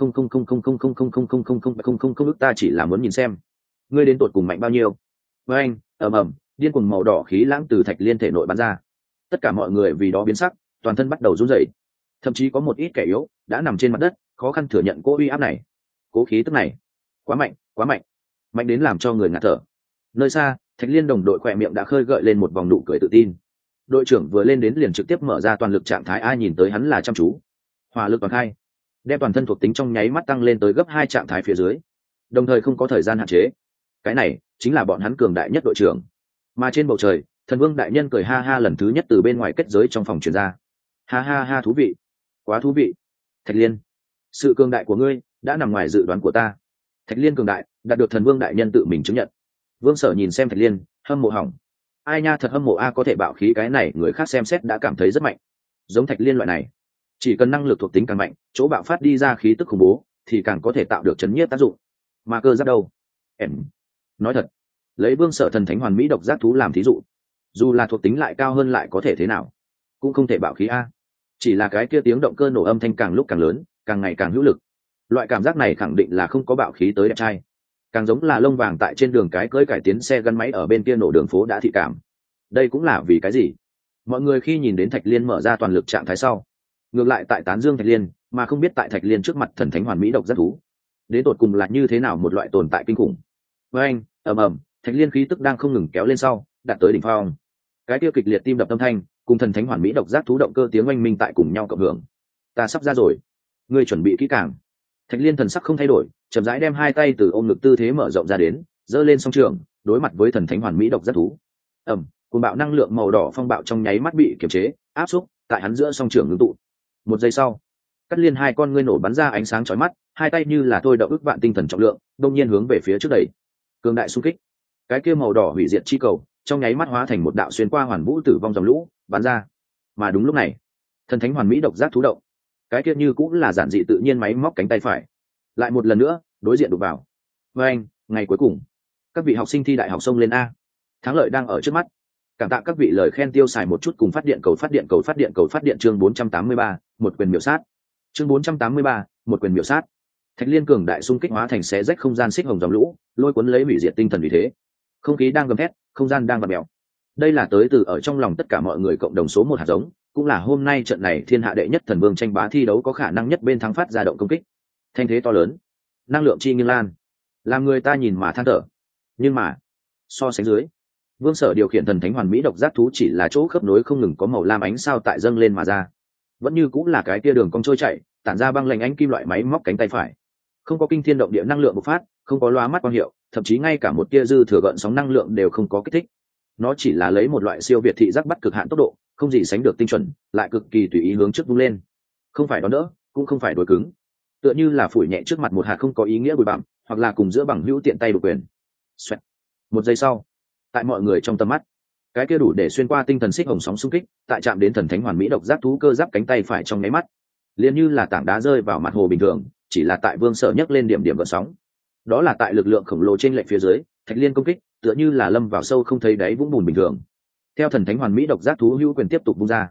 700000000000000 ức ta chỉ là muốn nhìn xem ngươi đến tột cùng mạnh bao nhiêu. Với anh, ầm, điên cuồng màu đỏ khí lãng từ Thạch Liên thể nội bắn ra. Tất cả mọi người vì đó biến sắc, toàn thân bắt đầu run rẩy. Thậm chí có một ít kẻ yếu đã nằm trên mặt đất, khó khăn thừa nhận cỗ uy áp này. Cố khí tức này, quá mạnh, mạnh đến làm cho người ngạt thở. Nơi xa, Thạch Liên đồng đội khỏe miệng đã khơi gợi lên một vòng nụ cười tự tin. Đội trưởng vừa lên đến liền trực tiếp mở ra toàn lực trạng thái, ai nhìn tới hắn là chăm chú. Hỏa lực toàn khai, đem toàn thân thuộc tính trong nháy mắt tăng lên tới gấp 2 trạng thái phía dưới, đồng thời không có thời gian hạn chế. Cái này chính là bọn hắn cường đại nhất đội trưởng. Mà trên bầu trời, Thần Vương đại nhân cười ha ha lần thứ nhất từ bên ngoài kết giới trong phòng truyền ra. Ha, thú vị, quá thú vị. Thạch Liên, sự cường đại của ngươi đã nằm ngoài dự đoán của ta. Thạch Liên cường đại, đạt được Thần Vương đại nhân tự mình chứng nhận. Vương Sở nhìn xem Thạch Liên, hâm mộ hỏng. Ai nha, thật hâm mộ a, có thể bạo khí cái này người khác xem xét đã cảm thấy rất mạnh. Giống Thạch Liên loại này, chỉ cần năng lực thuộc tính càng mạnh, chỗ bạo phát đi ra khí tức khủng bố thì càng có thể tạo được chấn nhiếp tác dụng. Mà cơ giáp đâu? Nói thật, lấy Vương Sở thần thánh hoàn mỹ độc giác thú làm thí dụ, dù là thuộc tính lại cao hơn lại có thể thế nào, cũng không thể bạo khí a. Chỉ là cái kia tiếng động cơ nổ âm thanh càng lúc càng lớn, càng ngày càng hữu lực. Loại cảm giác này khẳng định là không có bạo khí tới đẹp trai, càng giống là lông vàng tại trên đường cái cưỡi cải tiến xe gắn máy ở bên kia nổ đường phố đã thị cảm. Đây cũng là vì cái gì mọi người khi nhìn đến Thạch Liên mở ra toàn lực trạng thái sau, ngược lại tại tán dương Thạch Liên, mà không biết tại Thạch Liên trước mặt thần thánh hoàn mỹ độc giác thú đến tột cùng là như thế nào một loại tồn tại kinh khủng. Với anh, ầm, Thạch Liên khí tức đang không ngừng kéo lên sau, đạt tới đỉnh phong. Cái tiêu kịch liệt tim đập âm thanh cùng thần thánh hoàn mỹ độc giác thú động cơ tiếng oanh minh tại cùng nhau cộng hưởng. Ta sắp ra rồi, ngươi chuẩn bị kỹ càng. Thạch Liên thần sắc không thay đổi, chậm rãi đem hai tay từ ôm ngực tư thế mở rộng ra đến, giơ lên song trường, đối mặt với thần thánh hoàn mỹ độc giác thú. Cuồng bạo năng lượng màu đỏ phong bạo trong nháy mắt bị kiềm chế, áp xúc tại hắn giữa song trường ngưng tụ. Một giây sau, Cắt Liên hai con ngươi nổ bắn ra ánh sáng chói mắt, hai tay như là thôi động ức vạn tinh thần trọng lượng, đông nhiên hướng về phía trước đẩy. Cường đại xung kích, cái kia màu đỏ hủy diệt chi cầu trong nháy mắt hóa thành một đạo xuyên qua hoàn vũ tử vong dòng lũ bắn ra. Mà đúng lúc này, thần thánh hoàn mỹ độc giác thú động, cái kia như cũng là giản dị tự nhiên máy móc cánh tay phải lại một lần nữa đối diện đụng vào. Với anh, ngày cuối cùng, các vị học sinh thi đại học xông lên a, thắng lợi đang ở trước mắt. Cảm tạ các vị lời khen tiêu xài một chút cùng phát điện chương 483, một quyền miểu sát. Chương 483, một quyền miểu sát. Thạch Liên cường đại xung kích hóa thành xé rách không gian xích hồng dòng lũ, lôi cuốn lấy hủy diệt tinh thần vì thế. Không khí đang gầm thét, không gian đang vặn mèo. Đây là tới từ ở trong lòng tất cả mọi người cộng đồng số một hạt giống, cũng là hôm nay trận này thiên hạ đệ nhất thần vương tranh bá thi đấu có khả năng nhất bên thắng phát ra động công kích. Thanh thế to lớn, năng lượng chi nghiêng lan, làm người ta nhìn mà than thở. Nhưng mà, so sánh dưới, Vương Sở điều khiển thần thánh hoàn mỹ độc giác thú chỉ là chỗ khớp nối không ngừng có màu lam ánh sao tại dâng lên mà ra, vẫn như cũng là cái tia đường cong trôi chạy, tản ra băng lạnh ánh kim loại máy móc cánh tay phải, không có kinh thiên động địa năng lượng bộc phát, không có loa mắt quang hiệu, thậm chí ngay cả một tia dư thừa gợn sóng năng lượng đều không có kích thích. Nó chỉ là lấy một loại siêu việt thị giác bắt cực hạn tốc độ, không gì sánh được tinh chuẩn, lại cực kỳ tùy ý hướng trước vung lên, không phải đón đỡ, cũng không phải đối cứng, tựa như là phủi nhẹ trước mặt một hạt không có ý nghĩa bụi bặm, hoặc là cùng giữa bằng hữu tiện tay độc quyền. Xoẹt. Một giây sau, tại mọi người trong tầm mắt, cái kia đủ để xuyên qua tinh thần xích hồng sóng xung kích, tại chạm đến thần thánh hoàn mỹ độc giác thú cơ giáp cánh tay phải trong nháy mắt, liền như là tảng đá rơi vào mặt hồ bình thường, chỉ là tại Vương Sở nhấc lên điểm điểm gợn sóng. Đó là tại lực lượng khổng lồ trên lệch phía dưới, Thạch Liên công kích, tựa như là lâm vào sâu không thấy đáy vũng bùn bình thường. Theo thần thánh hoàn mỹ độc giác thú hữu quyền tiếp tục vung ra,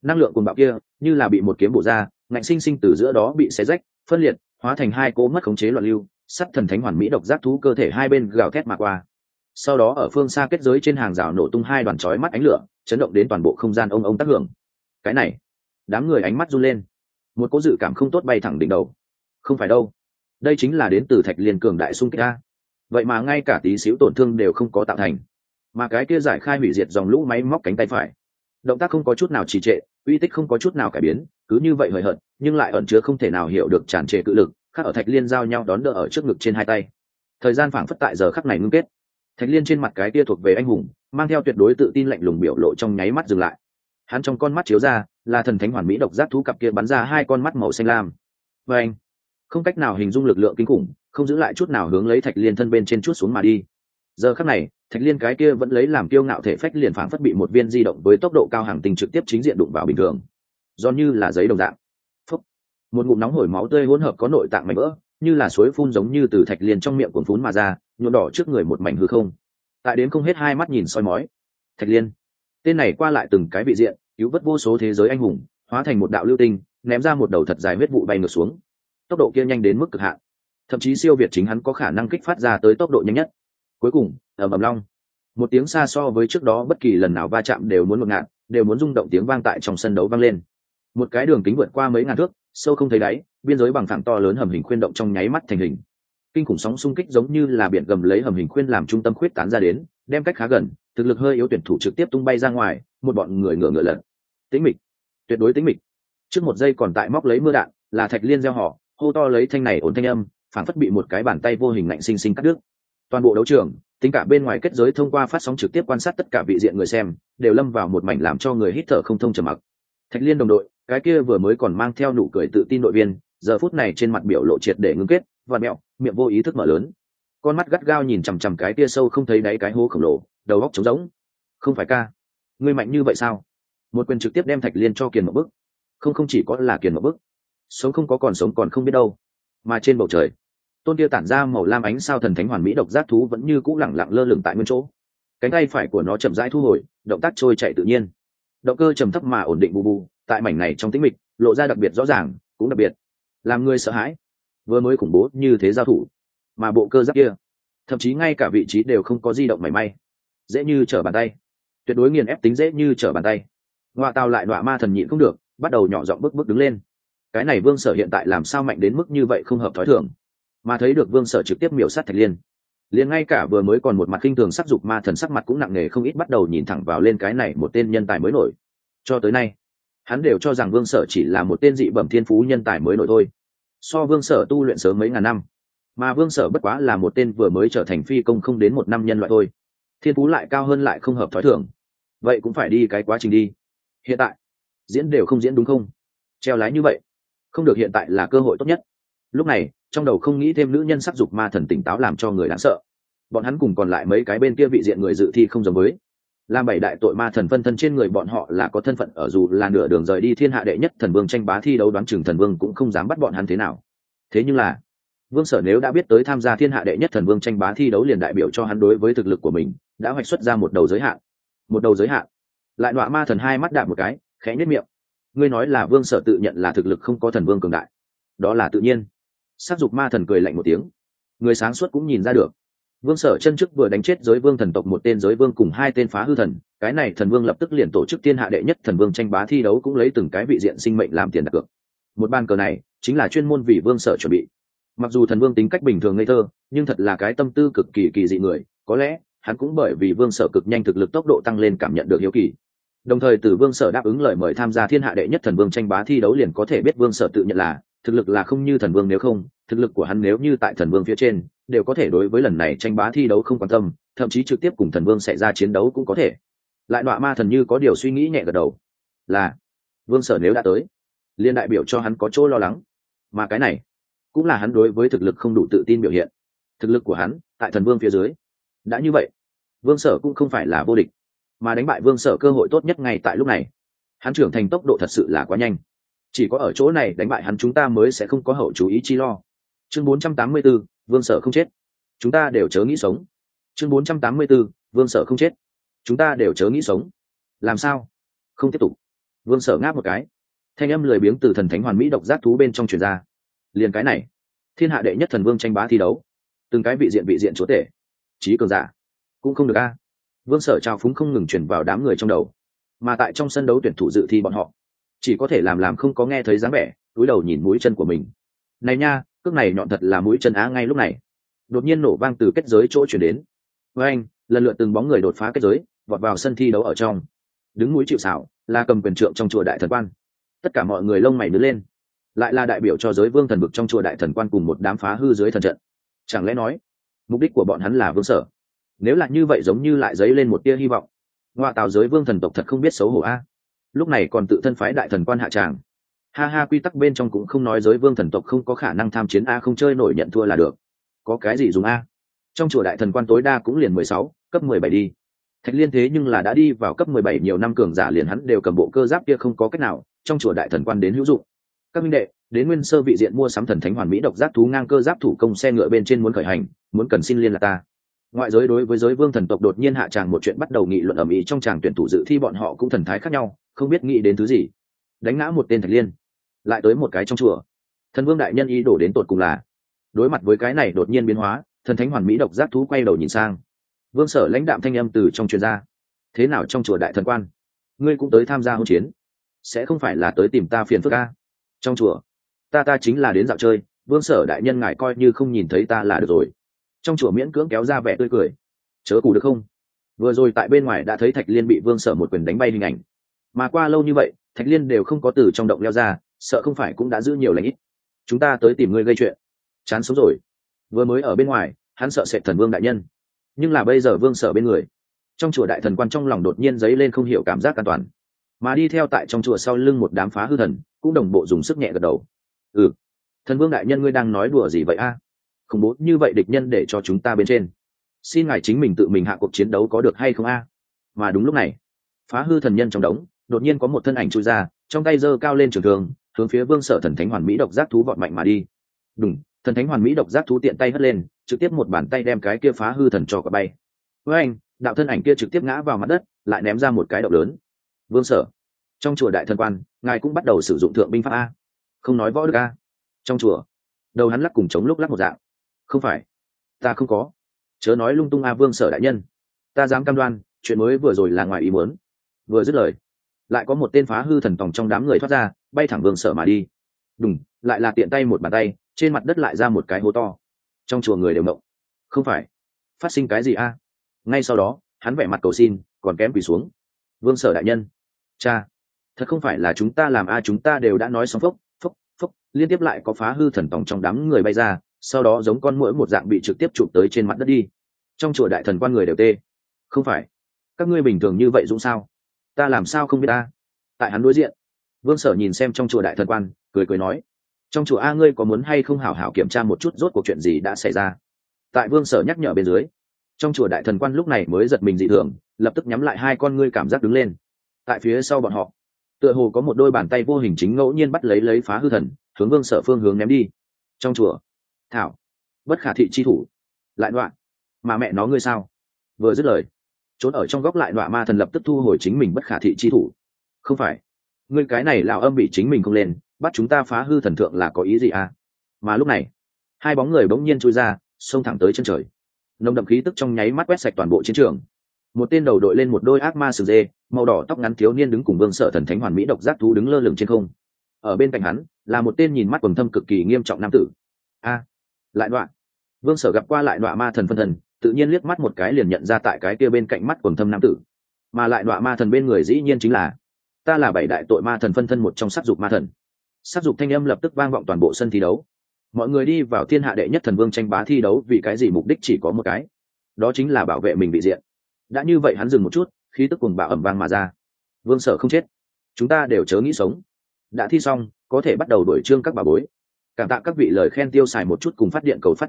năng lượng cuồng bạo kia như là bị một kiếm bổ ra, ngạnh sinh sinh từ giữa đó bị xé rách phân liệt, hóa thành hai cỗ mất khống chế loạn lưu, sắt thần thánh hoàn mỹ độc giác thú cơ thể hai bên gào thét mà qua. Sau đó ở phương xa kết giới trên hàng rào nổ tung hai đoàn chói mắt ánh lửa, chấn động đến toàn bộ không gian ông tác hưởng. Cái này, đám người ánh mắt run lên, một cỗ dự cảm không tốt bay thẳng đỉnh đầu. Không phải đâu, đây chính là đến từ Thạch Liên cường đại xung kích a. Vậy mà ngay cả tí xíu tổn thương đều không có tạo thành, mà cái kia giải khai hủy diệt dòng lũ máy móc cánh tay phải, động tác không có chút nào trì trệ, uy tích không có chút nào cải biến, cứ như vậy hời hợt nhưng lại ẩn chứa không thể nào hiểu được tràn trề cự lực, khác ở Thạch Liên giao nhau đón đỡ ở trước ngực trên hai tay. Thời gian phảng phất tại giờ khắc này ngưng kết. Thạch Liên trên mặt cái kia thuộc về anh hùng, mang theo tuyệt đối tự tin lạnh lùng biểu lộ trong nháy mắt dừng lại. Hắn trong con mắt chiếu ra là thần thánh hoàn mỹ độc giác thú cặp kia bắn ra hai con mắt màu xanh lam. Và anh không cách nào hình dung lực lượng kinh khủng, không giữ lại chút nào hướng lấy Thạch Liên thân bên trên chút xuống mà đi. Giờ khắc này, Thạch Liên cái kia vẫn lấy làm kiêu ngạo thể phách liền phảng phất bị một viên di động với tốc độ cao hàng tinh trực tiếp chính diện đụng vào bình thường, giòn như là giấy đồng dạng. Phúc. Một ngụm nóng hổi máu tươi hỗn hợp có nội tạng mảnh vỡ, như là suối phun giống như từ Thạch Liên trong miệng cuồn phún mà ra, nhuộm đỏ trước người một mảnh hư không. Tại đến không hết hai mắt nhìn soi mói. Thạch Liên, tên này qua lại từng cái vị diện, cứu vớt vô số thế giới anh hùng, hóa thành một đạo lưu tinh, ném ra một đầu thật dài huyết vụ bay ngược xuống. Tốc độ kia nhanh đến mức cực hạn, thậm chí siêu việt chính hắn có khả năng kích phát ra tới tốc độ nhanh nhất. Cuối cùng, ầm ầm long, một tiếng xa so với trước đó bất kỳ lần nào va chạm đều muốn ngột ngạt, đều muốn rung động tiếng vang tại trong sân đấu vang lên. Một cái đường kính vượt qua mấy ngàn thước, sâu không thấy đáy, biên giới bằng phẳng to lớn hầm hình khuyên động trong nháy mắt thành hình. Kinh khủng sóng xung kích giống như là biển gầm lấy hầm hình khuyên làm trung tâm khuyết tán ra đến, đem cách khá gần, thực lực hơi yếu tuyển thủ trực tiếp tung bay ra ngoài, một bọn người ngửa ngửa lật. Tĩnh mịch, tuyệt đối tĩnh mịch. Trước một giây còn tại móc lấy mưa đạn, là Thạch Liên gieo họ, hô to lấy thanh này ổn thanh âm, phản phất bị một cái bàn tay vô hình lạnh sinh sinh cắt đứt. Toàn bộ đấu trường, tính cả bên ngoài kết giới thông qua phát sóng trực tiếp quan sát tất cả vị diện người xem, đều lâm vào một mảnh làm cho người hít thở không thông trầm mặc. Thạch Liên đồng đội, cái kia vừa mới còn mang theo nụ cười tự tin đội viên, giờ phút này trên mặt biểu lộ triệt để ngưng kết, và mẹo, miệng vô ý thức mở lớn, con mắt gắt gao nhìn chằm chằm cái kia sâu không thấy đáy cái hố khổng lồ, đầu óc trống rỗng. Không phải ca, ngươi mạnh như vậy sao? Một quyền trực tiếp đem Thạch Liên cho kiền một bức. Không chỉ có là kiền một bức, sống không có còn sống còn không biết đâu. Mà trên bầu trời, tôn kia tản ra màu lam ánh sao thần thánh hoàn mỹ độc giác thú vẫn như cũ lẳng lặng lơ lửng tại nguyên chỗ. Cánh tay phải của nó chậm rãi thu hồi, động tác trôi chạy tự nhiên, động cơ trầm thấp mà ổn định bù bù, tại mảnh này trong tĩnh mịch lộ ra đặc biệt rõ ràng, cũng đặc biệt làm người sợ hãi. Vừa mới khủng bố như thế giao thủ, mà bộ cơ giáp kia thậm chí ngay cả vị trí đều không có di động mảy may, dễ như trở bàn tay, tuyệt đối nghiền ép tính dễ như trở bàn tay. Ngoại tào lại đọa ma thần nhịn không được, bắt đầu nhỏ giọng bức bức đứng lên. Cái này Vương Sở hiện tại làm sao mạnh đến mức như vậy không hợp thói thường, mà thấy được Vương Sở trực tiếp miểu sát Thạch Liên, liền ngay cả vừa mới còn một mặt khinh thường sắc dục ma thần sắc mặt cũng nặng nề không ít, bắt đầu nhìn thẳng vào lên cái này một tên nhân tài mới nổi. Cho tới nay hắn đều cho rằng Vương Sở chỉ là một tên dị bẩm thiên phú nhân tài mới nổi thôi, so Vương Sở tu luyện sớm mấy ngàn năm, mà Vương Sở bất quá là một tên vừa mới trở thành phi công không đến một năm nhân loại thôi, thiên phú lại cao hơn lại không hợp thói thường, vậy cũng phải đi cái quá trình đi. Hiện tại diễn đều không diễn đúng không, treo lái như vậy không được, hiện tại là cơ hội tốt nhất. Lúc này trong đầu không nghĩ thêm nữ nhân sắc dục ma thần tỉnh táo làm cho người đáng sợ. Bọn hắn cùng còn lại mấy cái bên kia vị diện người dự thi không giống với, làm bảy đại tội ma thần phân thân trên người bọn họ là có thân phận, ở dù là nửa đường rời đi thiên hạ đệ nhất thần vương tranh bá thi đấu, đoán chừng thần vương cũng không dám bắt bọn hắn thế nào. Thế nhưng là Vương Sở nếu đã biết tới tham gia thiên hạ đệ nhất thần vương tranh bá thi đấu, liền đại biểu cho hắn đối với thực lực của mình đã hoạch xuất ra một đầu giới hạn. Một đầu giới hạn. Lại đọa ma thần hai mắt đạp một cái, khẽ nhếch miệng. Ngươi nói là Vương Sở tự nhận là thực lực không có thần vương cường đại, đó là tự nhiên. Sắc dục ma thần cười lạnh một tiếng, người sáng suốt cũng nhìn ra được. Vương Sở chân trước vừa đánh chết giới vương thần tộc một tên giới vương cùng hai tên phá hư thần, cái này thần vương lập tức liền tổ chức thiên hạ đệ nhất thần vương tranh bá thi đấu, cũng lấy từng cái vị diện sinh mệnh làm tiền đặt cược. Một bàn cờ này chính là chuyên môn vì Vương Sở chuẩn bị. Mặc dù thần vương tính cách bình thường ngây thơ, nhưng thật là cái tâm tư cực kỳ kỳ dị người, có lẽ hắn cũng bởi vì Vương Sở cực nhanh thực lực tốc độ tăng lên cảm nhận được hiếu kỳ. Đồng thời từ Vương Sở đáp ứng lời mời tham gia thiên hạ đệ nhất thần vương tranh bá thi đấu, liền có thể biết Vương Sở tự nhận là thực lực là không như thần vương, nếu không thực lực của hắn nếu như tại thần vương phía trên, đều có thể đối với lần này tranh bá thi đấu không quan tâm, thậm chí trực tiếp cùng thần vương xảy ra chiến đấu cũng có thể. Lại đọa ma thần như có điều suy nghĩ nhẹ gật đầu, là Vương Sở nếu đã tới, liên đại biểu cho hắn có chỗ lo lắng, mà cái này cũng là hắn đối với thực lực không đủ tự tin biểu hiện. Thực lực của hắn tại thần vương phía dưới, đã như vậy Vương Sở cũng không phải là vô địch, mà đánh bại Vương Sở cơ hội tốt nhất ngay tại lúc này. Hắn trưởng thành tốc độ thật sự là quá nhanh, chỉ có ở chỗ này đánh bại hắn chúng ta mới sẽ không có hậu chú ý chi lo. Chương 484, Vương Sở không chết, chúng ta đều chớ nghĩ sống. Chương 484, Vương Sở không chết, chúng ta đều chớ nghĩ sống. Làm sao không tiếp tục? Vương Sở ngáp một cái, thanh âm lười biếng từ thần thánh hoàn mỹ độc giác thú bên trong truyền ra. Liền cái này, thiên hạ đệ nhất thần vương tranh bá thi đấu, từng cái vị diện chúa tể, trí cường giả, cũng không được a. Vương Sở trao phúng không ngừng truyền vào đám người trong đầu, mà tại trong sân đấu tuyển thủ dự thi bọn họ chỉ có thể làm không có nghe thấy dáng vẻ, cúi đầu nhìn mũi chân của mình. Này nha, cước này nhọn thật là mũi chân á. Ngay lúc này, đột nhiên nổ vang từ kết giới chỗ chuyển đến. Với anh, lần lượt từng bóng người đột phá kết giới, vọt vào sân thi đấu ở trong. Đứng mũi chịu sào là cầm quyền trượng trong chùa Đại Thần Quan. Tất cả mọi người lông mày nhướng lên, lại là đại biểu cho giới vương thần vực trong chùa Đại Thần Quan cùng một đám phá hư dưới thần trận. Chẳng lẽ nói, mục đích của bọn hắn là Vương Sở? Nếu là như vậy giống như lại dấy lên một tia hy vọng. Ngoại tào giới vương thần tộc thật không biết xấu hổ a. Lúc này còn tự thân phái Đại Thần Quan hạ tràng. Ha ha, quy tắc bên trong cũng không nói giới vương thần tộc không có khả năng tham chiến a, không chơi nổi nhận thua là được. Có cái gì dùng a? Trong chùa Đại Thần Quan tối đa cũng liền 16, cấp 17 đi. Thạch Liên thế nhưng là đã đi vào cấp 17 nhiều năm cường giả, liền hắn đều cầm bộ cơ giáp kia không có cách nào, trong chùa Đại Thần Quan đến hữu dụng. Các minh đệ, đến nguyên sơ vị diện mua sắm thần thánh hoàn mỹ độc giác thú ngang cơ giáp thủ công xe ngựa bên trên muốn khởi hành, muốn cần xin liên là ta. Ngoại giới đối với giới vương thần tộc đột nhiên hạ tràng một chuyện bắt đầu nghị luận ầm ĩ, trong tràng tuyển thủ dự thi bọn họ cũng thần thái khác nhau, không biết nghĩ đến thứ gì. Đánh ngã một tên Thạch Liên, lại tới một cái trong chùa. Thần vương đại nhân ý đổ đến tột cùng là. Đối mặt với cái này đột nhiên biến hóa, thần thánh hoàn mỹ độc giác thú quay đầu nhìn sang. Vương Sở lãnh đạm thanh âm từ trong truyền ra. Thế nào trong chùa Đại Thần Quan, ngươi cũng tới tham gia hôn chiến? Sẽ không phải là tới tìm ta phiền phức a? Trong chùa, ta chính là đến dạo chơi, Vương Sở đại nhân ngài coi như không nhìn thấy ta là được rồi. Trong chùa miễn cưỡng kéo ra vẻ tươi cười. Chớ cù được không? Vừa rồi tại bên ngoài đã thấy Thạch Liên bị Vương Sở một quyền đánh bay hình ảnh, mà qua lâu như vậy Thạch Liên đều không có từ trong động leo ra, sợ không phải cũng đã giữ nhiều lãnh ít. Chúng ta tới tìm ngươi gây chuyện, chán sống rồi. Vừa mới ở bên ngoài hắn sợ sệt thần vương đại nhân, nhưng là bây giờ Vương Sở bên người, trong chùa Đại Thần Quan trong lòng đột nhiên dấy lên không hiểu cảm giác an toàn, mà đi theo tại trong chùa sau lưng một đám phá hư thần cũng đồng bộ dùng sức nhẹ gật đầu. Thần vương đại nhân ngươi đang nói đùa gì vậy a? Khủng bố như vậy địch nhân để cho chúng ta bên trên, xin ngài chính mình tự mình hạ cuộc chiến đấu có được hay không a? Mà đúng lúc này, phá hư thần nhân trong đống đột nhiên có một thân ảnh chui ra, trong tay giơ cao lên trường thương, hướng phía Vương Sở thần thánh hoàn mỹ độc giác thú vọt mạnh mà đi. Đùng, thần thánh hoàn mỹ độc giác thú tiện tay hất lên, trực tiếp một bàn tay đem cái kia phá hư thần cho quả bay. Với anh, đạo thân ảnh kia trực tiếp ngã vào mặt đất, lại ném ra một cái động lớn. Vương Sở, trong chùa Đại Thần Quan, ngài cũng bắt đầu sử dụng thượng binh pháp a? Không nói võ đức a? Trong chùa, đầu hắn lắc cùng chống lúc lắc một dạng. Không phải, ta không có. Chớ nói lung tung a Vương Sở đại nhân, ta dám cam đoan, chuyện mới vừa rồi là ngoài ý muốn. Vừa dứt lời, lại có một tên phá hư thần tòng trong đám người thoát ra, bay thẳng Vương Sở mà đi. Đùng, lại là tiện tay một bàn tay, trên mặt đất lại ra một cái hố to. Trong chùa người đều mộng. Không phải, phát sinh cái gì a? Ngay sau đó hắn vẻ mặt cầu xin, còn kém quỳ xuống. Vương Sở đại nhân, cha, thật không phải là chúng ta làm a, chúng ta đều đã nói xong. Phốc, liên tiếp lại có phá hư thần tòng trong đám người bay ra, sau đó giống con muỗi một dạng bị trực tiếp chụp tới trên mặt đất đi. Trong chùa Đại Thần Quan người đều tê. Không phải, các ngươi bình thường như vậy dũng sao? Ta làm sao không biết ta? Tại hắn đối diện, Vương Sở nhìn xem trong chùa Đại Thần Quan, cười nói, trong chùa a, ngươi có muốn hay không hảo hảo kiểm tra một chút rốt cuộc chuyện gì đã xảy ra? Tại Vương Sở nhắc nhở bên dưới, trong chùa Đại Thần Quan lúc này mới giật mình dị thường, lập tức nhắm lại hai con ngươi, cảm giác đứng lên. Tại phía sau bọn họ, tựa hồ có một đôi bàn tay vô hình chính ngẫu nhiên bắt lấy phá hư thần, hướng Vương Sở phương hướng ném đi. Trong chùa, thảo, bất khả thị chi thủ, lại đoạn, mà mẹ nó ngươi sao? Vừa dứt lời, trốn ở trong góc lại đoạn ma thần lập tức thu hồi chính mình bất khả thị chi thủ. Không phải, ngươi cái này lão âm bị chính mình không lên, bắt chúng ta phá hư thần thượng là có ý gì à? Mà lúc này, hai bóng người bỗng nhiên chui ra, xông thẳng tới chân trời. Nồng đậm khí tức trong nháy mắt quét sạch toàn bộ chiến trường. Một tên đầu đội lên một đôi ác ma sừng dê, màu đỏ tóc ngắn thiếu niên đứng cùng Vương Sở thần thánh hoàn mỹ độc giác thú đứng lơ lửng trên không. Ở bên cạnh hắn là một tên nhìn mắt quầng thâm cực kỳ nghiêm trọng nam tử. A, lại đoạn. Vương Sở gặp qua lại đoạn ma thần phân thần, tự nhiên liếc mắt một cái liền nhận ra tại cái kia bên cạnh mắt quầng thâm nam tử. Mà lại đoạn ma thần bên người dĩ nhiên chính là, ta là bảy đại tội ma thần phân thân một trong sát dục ma thần. Sát dục thanh âm lập tức vang vọng toàn bộ sân thi đấu. Mọi người đi vào thiên hạ đệ nhất thần vương tranh bá thi đấu vì cái gì? Mục đích chỉ có một cái, đó chính là bảo vệ mình vị diện. Đã như vậy hắn dừng một chút, khí tức cuồng bạo ầm vang mà ra. Vương Sở không chết, chúng ta đều chớ nghĩ sống. Đã thi xong, có thể bắt đầu đổi chương các bà bối. Cảm tạ các vị lời khen tiêu xài một chút cùng phát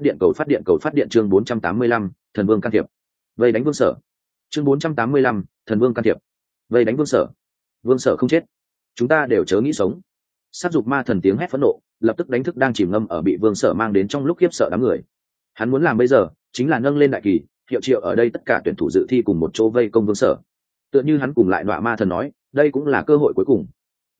điện chương 485, thần vương can thiệp. Vây đánh Vương Sở. Chương 485, thần vương can thiệp. Vây đánh Vương Sở. Vương Sở không chết, chúng ta đều chớ nghĩ sống. Sát dục ma thần tiếng hét phẫn nộ, lập tức đánh thức đang chìm ngâm ở bị Vương Sở mang đến trong lúc khiếp sợ đám người. Hắn muốn làm bây giờ chính là nâng lên đại kỳ, hiệu triệu ở đây tất cả tuyển thủ dự thi cùng một chỗ vây công Vương Sở. Tựa như hắn cùng lại nọa ma thần nói, đây cũng là cơ hội cuối cùng.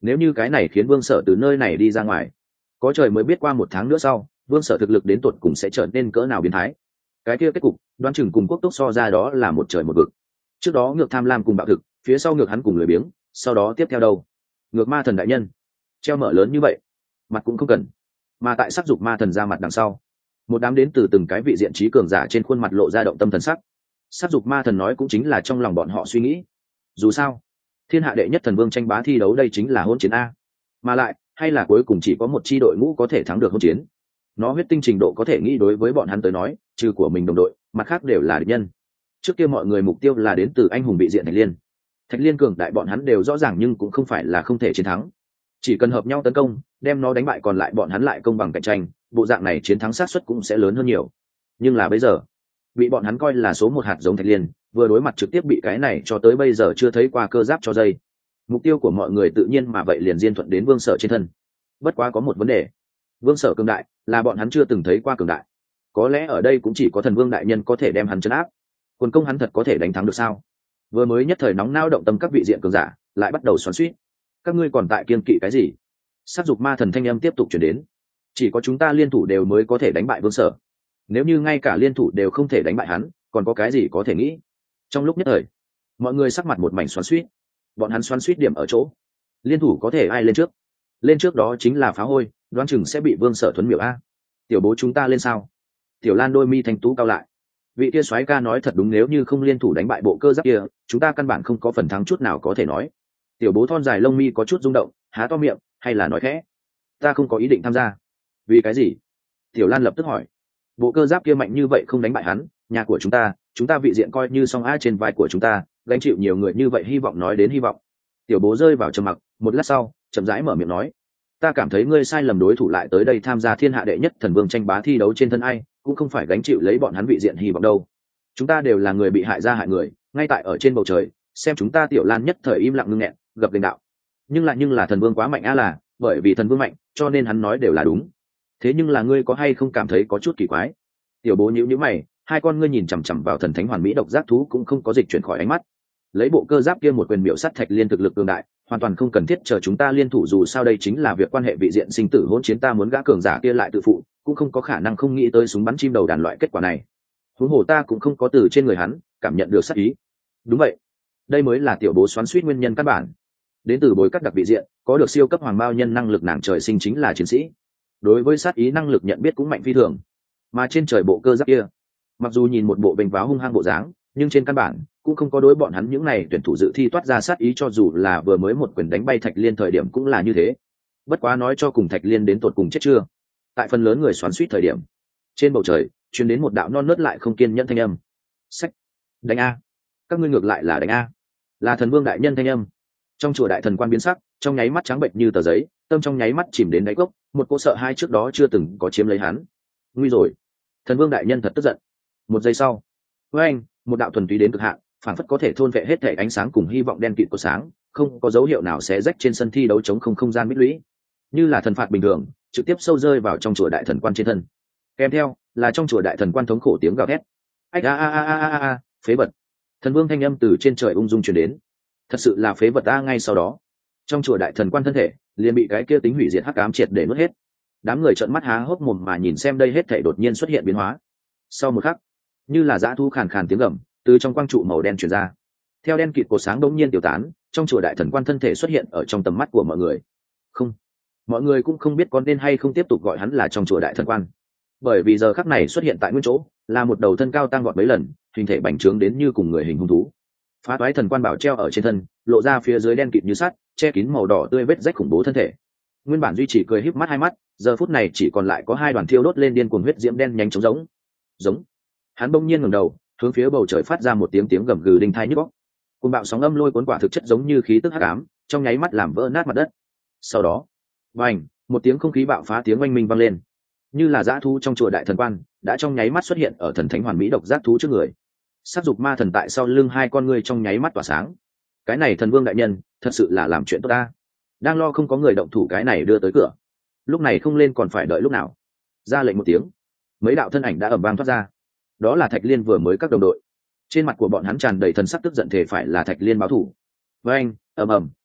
nếu như cái này khiến Vương Sở từ nơi này đi ra ngoài, có trời mới biết qua 1 tháng nữa sau Vương Sở thực lực đến tột cùng sẽ trở nên cỡ nào biến thái. Cái kia kết cục đoán chừng cùng Quốc Túc so ra đó là một trời một vực. Trước đó ngược tham lam cùng bạo thực, phía sau ngược hắn cùng lười biếng, sau đó tiếp theo đâu ngược ma thần đại nhân treo mở lớn như vậy mặt cũng không cần. Mà tại sắc dục ma thần ra mặt đằng sau, một đám đến từ từng cái vị diện trí cường giả trên khuôn mặt lộ ra động tâm thần sắc. Sắc dục ma thần nói cũng chính là trong lòng bọn họ suy nghĩ. Dù sao thiên hạ đệ nhất thần vương tranh bá thi đấu đây chính là hôn chiến a, mà lại hay là cuối cùng chỉ có một chi đội ngũ có thể thắng được hôn chiến. Nó huyết tinh trình độ có thể nghĩ đối với bọn hắn tới nói trừ của mình đồng đội mặt khác đều là địch nhân. Trước kia mọi người mục tiêu là đến từ anh hùng vị diện Thạch Liên. Thạch Liên cường đại bọn hắn đều rõ ràng nhưng cũng không phải là không thể chiến thắng, chỉ cần hợp nhau tấn công đem nó đánh bại còn lại bọn hắn lại công bằng cạnh tranh, bộ dạng này chiến thắng xác suất cũng sẽ lớn hơn nhiều. Nhưng là bây giờ bị bọn hắn coi là số 1 hạt giống Thạch Liên vừa đối mặt trực tiếp bị cái này cho tới bây giờ chưa thấy qua cơ giáp cho dây. Mục tiêu của mọi người tự nhiên mà vậy liền diên thuận đến Vương Sở trên thân. Bất quá có một vấn đề, Vương Sở cường đại là bọn hắn chưa từng thấy qua cường đại, có lẽ ở đây cũng chỉ có thần vương đại nhân có thể đem hắn trấn áp. Quân công hắn thật có thể đánh thắng được sao? Vừa mới nhất thời nóng nao động tâm các vị diện cường giả lại bắt đầu xoắn xuýt. Các ngươi còn tại kiên kỵ cái gì? Sát dục ma thần thanh âm tiếp tục truyền đến. Chỉ có chúng ta liên thủ đều mới có thể đánh bại Vương Sở. Nếu như ngay cả liên thủ đều không thể đánh bại hắn, còn có cái gì có thể nghĩ? Trong lúc nhất thời, mọi người sắc mặt một mảnh xoắn xuýt. Bọn hắn xoắn xuýt điểm ở chỗ, liên thủ có thể ai lên trước? Lên trước đó chính là phá hôi, đoán chừng sẽ bị Vương Sở thuấn miểu a. Tiểu bố chúng ta lên sao? Tiểu Lan đôi mi thanh tú cao lại. Vị kia soái ca nói thật đúng, nếu như không liên thủ đánh bại bộ cơ giáp kia chúng ta căn bản không có phần thắng chút nào có thể nói. Tiểu bố thon dài lông mi có chút rung động, há to miệng hay là nói khẽ, ta không có ý định tham gia. Vì cái gì? Tiểu Lan lập tức hỏi. Bộ cơ giáp kia mạnh như vậy không đánh bại hắn, nhà của chúng ta vị diện coi như song a trên vai của chúng ta gánh chịu nhiều người như vậy. Hy vọng nói đến hy vọng, tiểu bố rơi vào trầm mặc một lát sau chậm rãi mở miệng nói, ta cảm thấy ngươi sai lầm, đối thủ lại tới đây tham gia thiên hạ đệ nhất thần vương tranh bá thi đấu trên thân ai cũng không phải gánh chịu lấy bọn hắn vị diện hy vọng đâu. Chúng ta đều là người bị hại ra hại người, ngay tại ở trên bầu trời xem chúng ta. Tiểu Lan nhất thời im lặng ngưng nghẹn gập gành đạo, nhưng là thần vương quá mạnh a, là bởi vì thần vương mạnh cho nên hắn nói đều là đúng. Thế nhưng là ngươi có hay không cảm thấy có chút kỳ quái? Tiểu bố nhíu nhíu mày, hai con ngươi nhìn chằm chằm vào thần thánh hoàn mỹ độc giác thú cũng không có dịch chuyển khỏi ánh mắt. Lấy bộ cơ giáp kia một quyền miểu sát Thạch Liên thực lực cường đại, hoàn toàn không cần thiết chờ chúng ta liên thủ, dù sao đây chính là việc quan hệ vị diện sinh tử hỗn chiến, ta muốn gã cường giả kia lại tự phụ cũng không có khả năng không nghĩ tới súng bắn chim đầu đàn loại kết quả này. Huống hồ ta cũng không có từ trên người hắn cảm nhận được sát ý. Đúng vậy, đây mới là tiểu bố xoắn xuýt nguyên nhân căn bản. Đến từ bối các đặc vị diện có được siêu cấp hoàng bao nhân năng lực, nàng trời sinh chính là chiến sĩ, đối với sát ý năng lực nhận biết cũng mạnh phi thường. Mà trên trời bộ cơ giáp kia mặc dù nhìn một bộ bềnh váo hung hăng bộ dáng, nhưng trên căn bản cũng không có đối bọn hắn những này tuyển thủ dự thi toát ra sát ý, cho dù là vừa mới một quyền đánh bay Thạch Liên thời điểm cũng là như thế. Bất quá nói cho cùng Thạch Liên đến tột cùng chết chưa? Tại phần lớn người xoắn xuýt thời điểm, trên bầu trời truyền đến một đạo non nớt lại không kiên nhẫn thanh âm. Sách, đánh a, các ngươi ngược lại là đánh a. Là thần vương đại nhân thanh âm. Trong chùa đại thần quan biến sắc, trong nháy mắt trắng bệnh như tờ giấy, tâm trong nháy mắt chìm đến đáy cốc, một cô sợ hai trước đó chưa từng có chiếm lấy hắn. Nguy rồi, thần vương đại nhân thật tức giận. Một giây sau, với anh, một đạo thuần túy đến cực hạn, phản phất có thể thôn vệ hết thể ánh sáng cùng hy vọng đen kịt của sáng, không có dấu hiệu nào xé rách trên sân thi đấu chống không gian bích lũy, như là thần phạt bình thường, trực tiếp sâu rơi vào trong chùa đại thần quan trên thân. Kèm theo là trong chùa đại thần quan thống khổ tiếng gào thét. Ách a a a a a a, phế vật. Thần vương thanh âm từ trên trời ung dung truyền đến. Thật sự là phế vật a. Ngay sau đó, trong chùa đại thần quan thân thể liền bị cái kia tính hủy diệt hắc ám triệt để nuốt hết. Đám người trợn mắt há hốc mồm mà nhìn xem đây hết thảy đột nhiên xuất hiện biến hóa. Sau một khắc, như là dã thu khàn khàn tiếng gầm từ trong quang trụ màu đen truyền ra. Theo đen kịt cột sáng đống nhiên tiêu tán, trong chùa đại thần quan thân thể xuất hiện ở trong tầm mắt của mọi người. Không, mọi người cũng không biết có nên hay không tiếp tục gọi hắn là trong chùa đại thần quan, bởi vì giờ khắc này xuất hiện tại nguyên chỗ là một đầu thân cao tăng vọt mấy lần, hình thể bành trướng đến như cùng người hình hung thú. Phá toái thần quan bảo treo ở trên thân, lộ ra phía dưới đen kịt như sắt, che kín màu đỏ tươi vết rách khủng bố thân thể. Nguyên bản duy trì cười híp mắt hai mắt, giờ phút này chỉ còn lại có hai đoàn thiêu đốt lên điên cuồng huyết diễm đen nhánh trống giống. Hắn bỗng nhiên ngẩng đầu, hướng phía bầu trời phát ra một tiếng gầm gừ đinh tai nhức óc. Cuồng bạo sóng âm lôi cuốn quả thực chất giống như khí tức hắc ám, trong nháy mắt làm vỡ nát mặt đất. Sau đó, bành, một tiếng không khí bạo phá tiếng oanh minh vang lên, như là dã thú trong chùa đại thần quan đã trong nháy mắt xuất hiện ở thần thánh hoàn mỹ độc giác thú trước người. Sát dục ma thần tại sau lưng hai con ngươi trong nháy mắt tỏa sáng. Cái này thần vương đại nhân thật sự là làm chuyện tốt ta. Đang lo không có người động thủ cái này đưa tới cửa, lúc này không lên còn phải đợi lúc nào. Ra lệnh một tiếng, mấy đạo thân ảnh đã ầm vang thoát ra. Đó là Thạch Liên vừa mới các đồng đội, trên mặt của bọn hắn tràn đầy thần sắc tức giận, thể phải là Thạch Liên báo thù. Với anh, ầm ầm,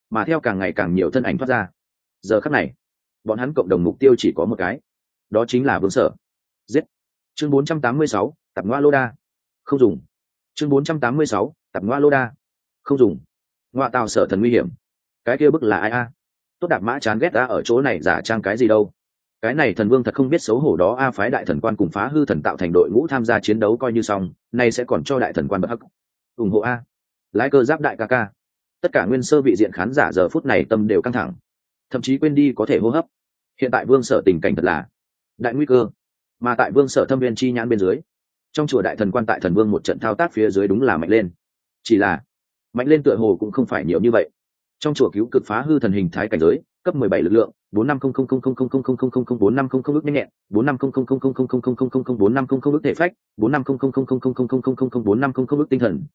mà theo càng ngày càng nhiều thân ảnh thoát ra. Giờ khắc này bọn hắn cộng đồng mục tiêu chỉ có một cái, đó chính là Vương Sở. Giết. Chương 486, tập ngoa lô đa. Không dùng. Chương 486, tập ngoa lô đa. Không dùng. Ngoa tào Sở thần nguy hiểm. Cái kia bức là ai a? Tốt Đạp Mã chán ghét ta ở chỗ này giả trang cái gì đâu. Cái này thần vương thật không biết xấu hổ đó a, phái đại thần quan cùng phá hư thần tạo thành đội ngũ tham gia chiến đấu coi như xong, nay sẽ còn cho đại thần quan bậc hắc. Ủng hộ a. Lái cơ giáp đại ca ca. Tất cả nguyên sơ vị diện khán giả giờ phút này tâm đều căng thẳng, thậm chí quên đi có thể hô hấp. Hiện tại Vương Sở tình cảnh thật là đại nguy cơ, mà tại Vương Sở thâm viên chi nhãn bên dưới, trong chùa đại thần quan tại thần vương một trận thao tác phía dưới đúng là mạnh lên, chỉ là mạnh lên tựa hồ cũng không phải nhiều như vậy. Trong chùa cứu cực phá hư thần hình thái cảnh giới cấp 17 lực lượng 45000000004500 ức nhanh nhẹn 450000004500 ức thể phách 450000004500 ức tinh thần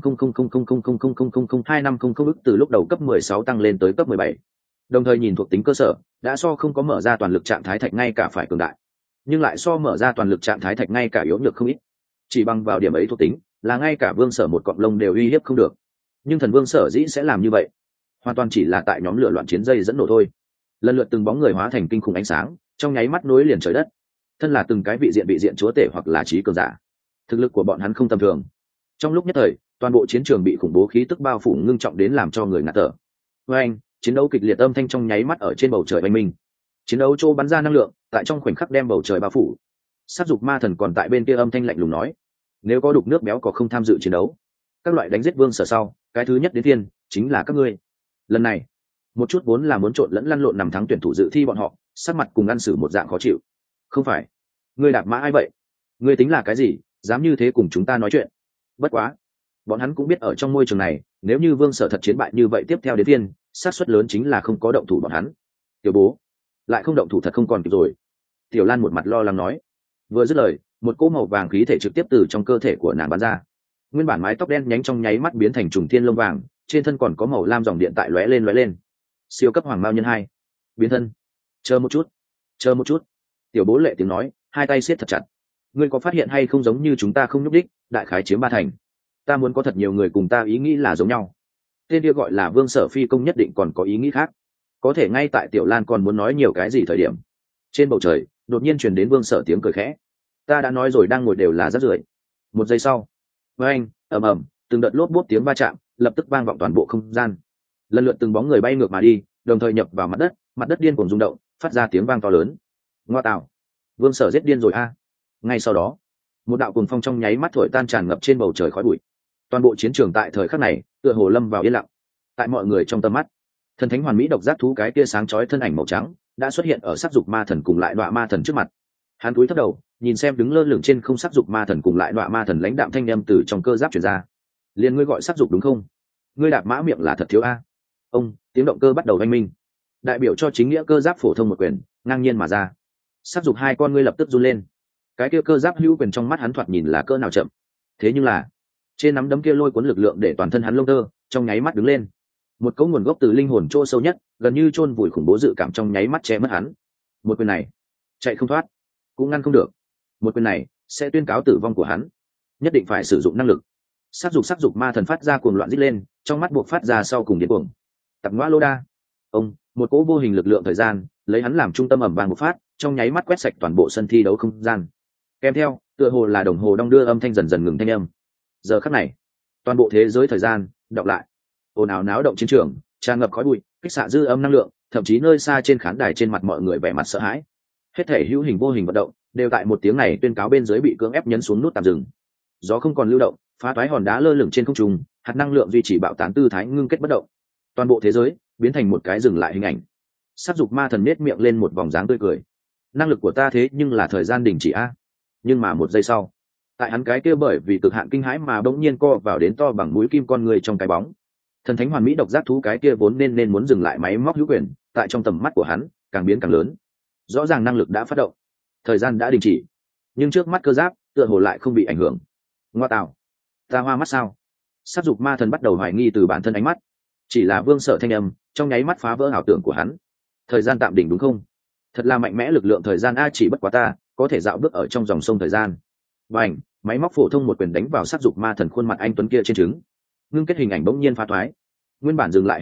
250000002500 ức từ lúc đầu cấp 16 tăng lên tới cấp 17. Đồng thời nhìn thuộc tính cơ sở đã so không có mở ra toàn lực trạng thái thạch ngay cả phải cường đại, nhưng lại so mở ra toàn lực trạng thái thạch ngay cả yếu nhược không ít. Chỉ bằng vào điểm ấy thuộc tính là ngay cả Vương Sở một cọng lông đều uy hiếp không được. Nhưng thần Vương sở dĩ sẽ làm như vậy hoàn toàn chỉ là tại nhóm lửa loạn chiến dây dẫn nổ thôi. Lần lượt từng bóng người hóa thành kinh khủng ánh sáng, trong nháy mắt nối liền trời đất. Thân là từng cái vị diện chúa tể hoặc là trí cường giả, thực lực của bọn hắn không tầm thường. Trong lúc nhất thời toàn bộ chiến trường bị khủng bố khí tức bao phủ ngưng trọng đến làm cho người ngạt thở. Với anh chiến đấu kịch liệt âm thanh trong nháy mắt ở trên bầu trời oanh minh. Chiến đấu trô bắn ra năng lượng tại trong khoảnh khắc đem bầu trời bao phủ. Sát dục ma thần còn tại bên kia âm thanh lạnh lùng nói, nếu có đục nước béo có không tham dự chiến đấu, các loại đánh giết Vương Sở sau, cái thứ nhất đến thiên chính là các ngươi. Lần này một chút vốn là muốn trộn lẫn lăn lộn nằm thắng tuyển thủ dự thi bọn họ sắc mặt cùng ăn xử một dạng khó chịu. Không phải, ngươi Đạp Mã ai vậy? Ngươi tính là cái gì dám như thế cùng chúng ta nói chuyện? Bất quá bọn hắn cũng biết ở trong môi trường này, nếu như Vương Sở thật chiến bại như vậy tiếp theo đến thiên, xác suất lớn chính là không có động thủ bọn hắn. Tiểu bố lại không động thủ thật không còn kịp rồi. Tiểu Lan một mặt lo lắng nói. Vừa dứt lời một cỗ màu vàng khí thể trực tiếp từ trong cơ thể của nàng bắn ra. Nguyên bản mái tóc đen nhánh trong nháy mắt biến thành trùng thiên lông vàng, trên thân còn có màu lam dòng điện tại lóe lên. Siêu cấp hoàng mao nhân 2 biến thân. Chờ một chút. Tiểu bố lệ tiếng nói, hai tay siết thật chặt. Ngươi có phát hiện hay không, giống như chúng ta không nhúc đích, đại khái chiếm 3 thành. Ta muốn có thật nhiều người cùng ta ý nghĩ là giống nhau. Tên kia gọi là Vương Sở phi công nhất định còn có ý nghĩ khác. Có thể ngay tại Tiểu Lan còn muốn nói nhiều cái gì thời điểm, trên bầu trời đột nhiên truyền đến Vương Sở tiếng cười khẽ. Ta đã nói rồi, đang ngồi đều là rác rưởi. Một giây sau, với anh ầm ầm, từng đợt lốp bốp tiếng va chạm lập tức vang vọng toàn bộ không gian. Lần lượt từng bóng người bay ngược mà đi, đồng thời nhập vào mặt đất điên cuồng rung động, phát ra tiếng vang to lớn. Ngoa tạo, Vương Sở giết điên rồi a! Ngay sau đó một đạo cuồng phong trong nháy mắt thổi tan tràn ngập trên bầu trời khói bụi. Toàn bộ chiến trường tại thời khắc này tựa hồ lâm vào yên lặng. Tại mọi người trong tầm mắt, thần thánh hoàn mỹ độc giác thú cái tia sáng chói thân ảnh màu trắng đã xuất hiện ở sắc dục ma thần cùng lại đọa ma thần trước mặt. Hắn cúi thấp đầu nhìn xem đứng lơ lửng trên không sắc dục ma thần cùng lại đọa ma thần lãnh đạm thanh âm từ trong cơ giáp truyền ra. Liền ngươi gọi sắc dục đúng không? Ngươi Đạp Mã miệng là thật thiếu a. Ông tiếng động cơ bắt đầu oanh minh, đại biểu cho chính nghĩa cơ giáp phổ thông một quyền ngang nhiên mà ra. Sắc dục hai con ngươi lập tức run lên. Cái kia cơ giáp hữu quyền trong mắt hắn thoạt nhìn là cỡ nào chậm, thế nhưng là trên nắm đấm kia lôi cuốn lực lượng để toàn thân hắn lông tơ trong nháy mắt đứng lên. Một cấu nguồn gốc từ linh hồn chỗ sâu nhất, gần như chôn vùi khủng bố dự cảm trong nháy mắt che mất hắn. Một quyền này chạy không thoát, cũng ngăn không được. Một quyền này sẽ tuyên cáo tử vong của hắn. Nhất định phải sử dụng năng lực. Sắc dục ma thần phát ra cuồng loạn rít lên, trong mắt buộc phát ra sau cùng điên cuồng. Tập ngoa lô đa. Ông một cỗ vô hình lực lượng thời gian lấy hắn làm trung tâm ầm vang một phát, trong nháy mắt quét sạch toàn bộ sân thi đấu không gian. Kèm theo tựa hồ là đồng hồ đong đưa âm thanh dần dần ngừng thanh âm. Giờ khắc này toàn bộ thế giới thời gian đọc lại, ồn ào náo động chiến trường tràn ngập khói bụi, kích xạ dư âm năng lượng, thậm chí nơi xa trên khán đài trên mặt mọi người vẻ mặt sợ hãi. Hết thể hữu hình vô hình vận động đều tại một tiếng này tuyên cáo bên dưới bị cưỡng ép nhấn xuống nút tạm dừng. Gió không còn lưu động, phá toái hòn đá lơ lửng trên không trung, hạt năng lượng duy trì bạo tán tư thái ngưng kết bất động. Toàn bộ thế giới biến thành một cái dừng lại hình ảnh. Sắc dục ma thần nết miệng lên một vòng dáng tươi cười. Năng lực của ta thế nhưng là thời gian đình chỉ a. Nhưng mà một giây sau, tại hắn cái kia bởi vì cực hạn kinh hãi mà bỗng nhiên co vào đến to bằng mũi kim con người trong cái bóng. Thần thánh hoàn mỹ độc giác thú cái kia vốn nên muốn dừng lại máy móc hữu quyền, tại trong tầm mắt của hắn càng biến càng lớn. Rõ ràng năng lực đã phát động, thời gian đã đình chỉ, nhưng trước mắt cơ giáp tựa hồ lại không bị ảnh hưởng. Ngoa tạo, ta hoa mắt sao? Sắc dục ma thần bắt đầu hoài nghi từ bản thân ánh mắt. Chỉ là Vương Sở thanh âm trong nháy mắt phá vỡ ảo tưởng của hắn. Thời gian tạm đỉnh đúng không? Thật là mạnh mẽ lực lượng thời gian a, chỉ bất quá ta có thể dạo bước ở trong dòng sông thời gian. Bành, máy móc phổ thông một quyền đánh vào sắc dục ma thần khuôn mặt anh tuấn kia trên trứng. Ngưng kết hình ảnh bỗng nhiên phá thoái. Nguyên bản dừng lại hình ảnh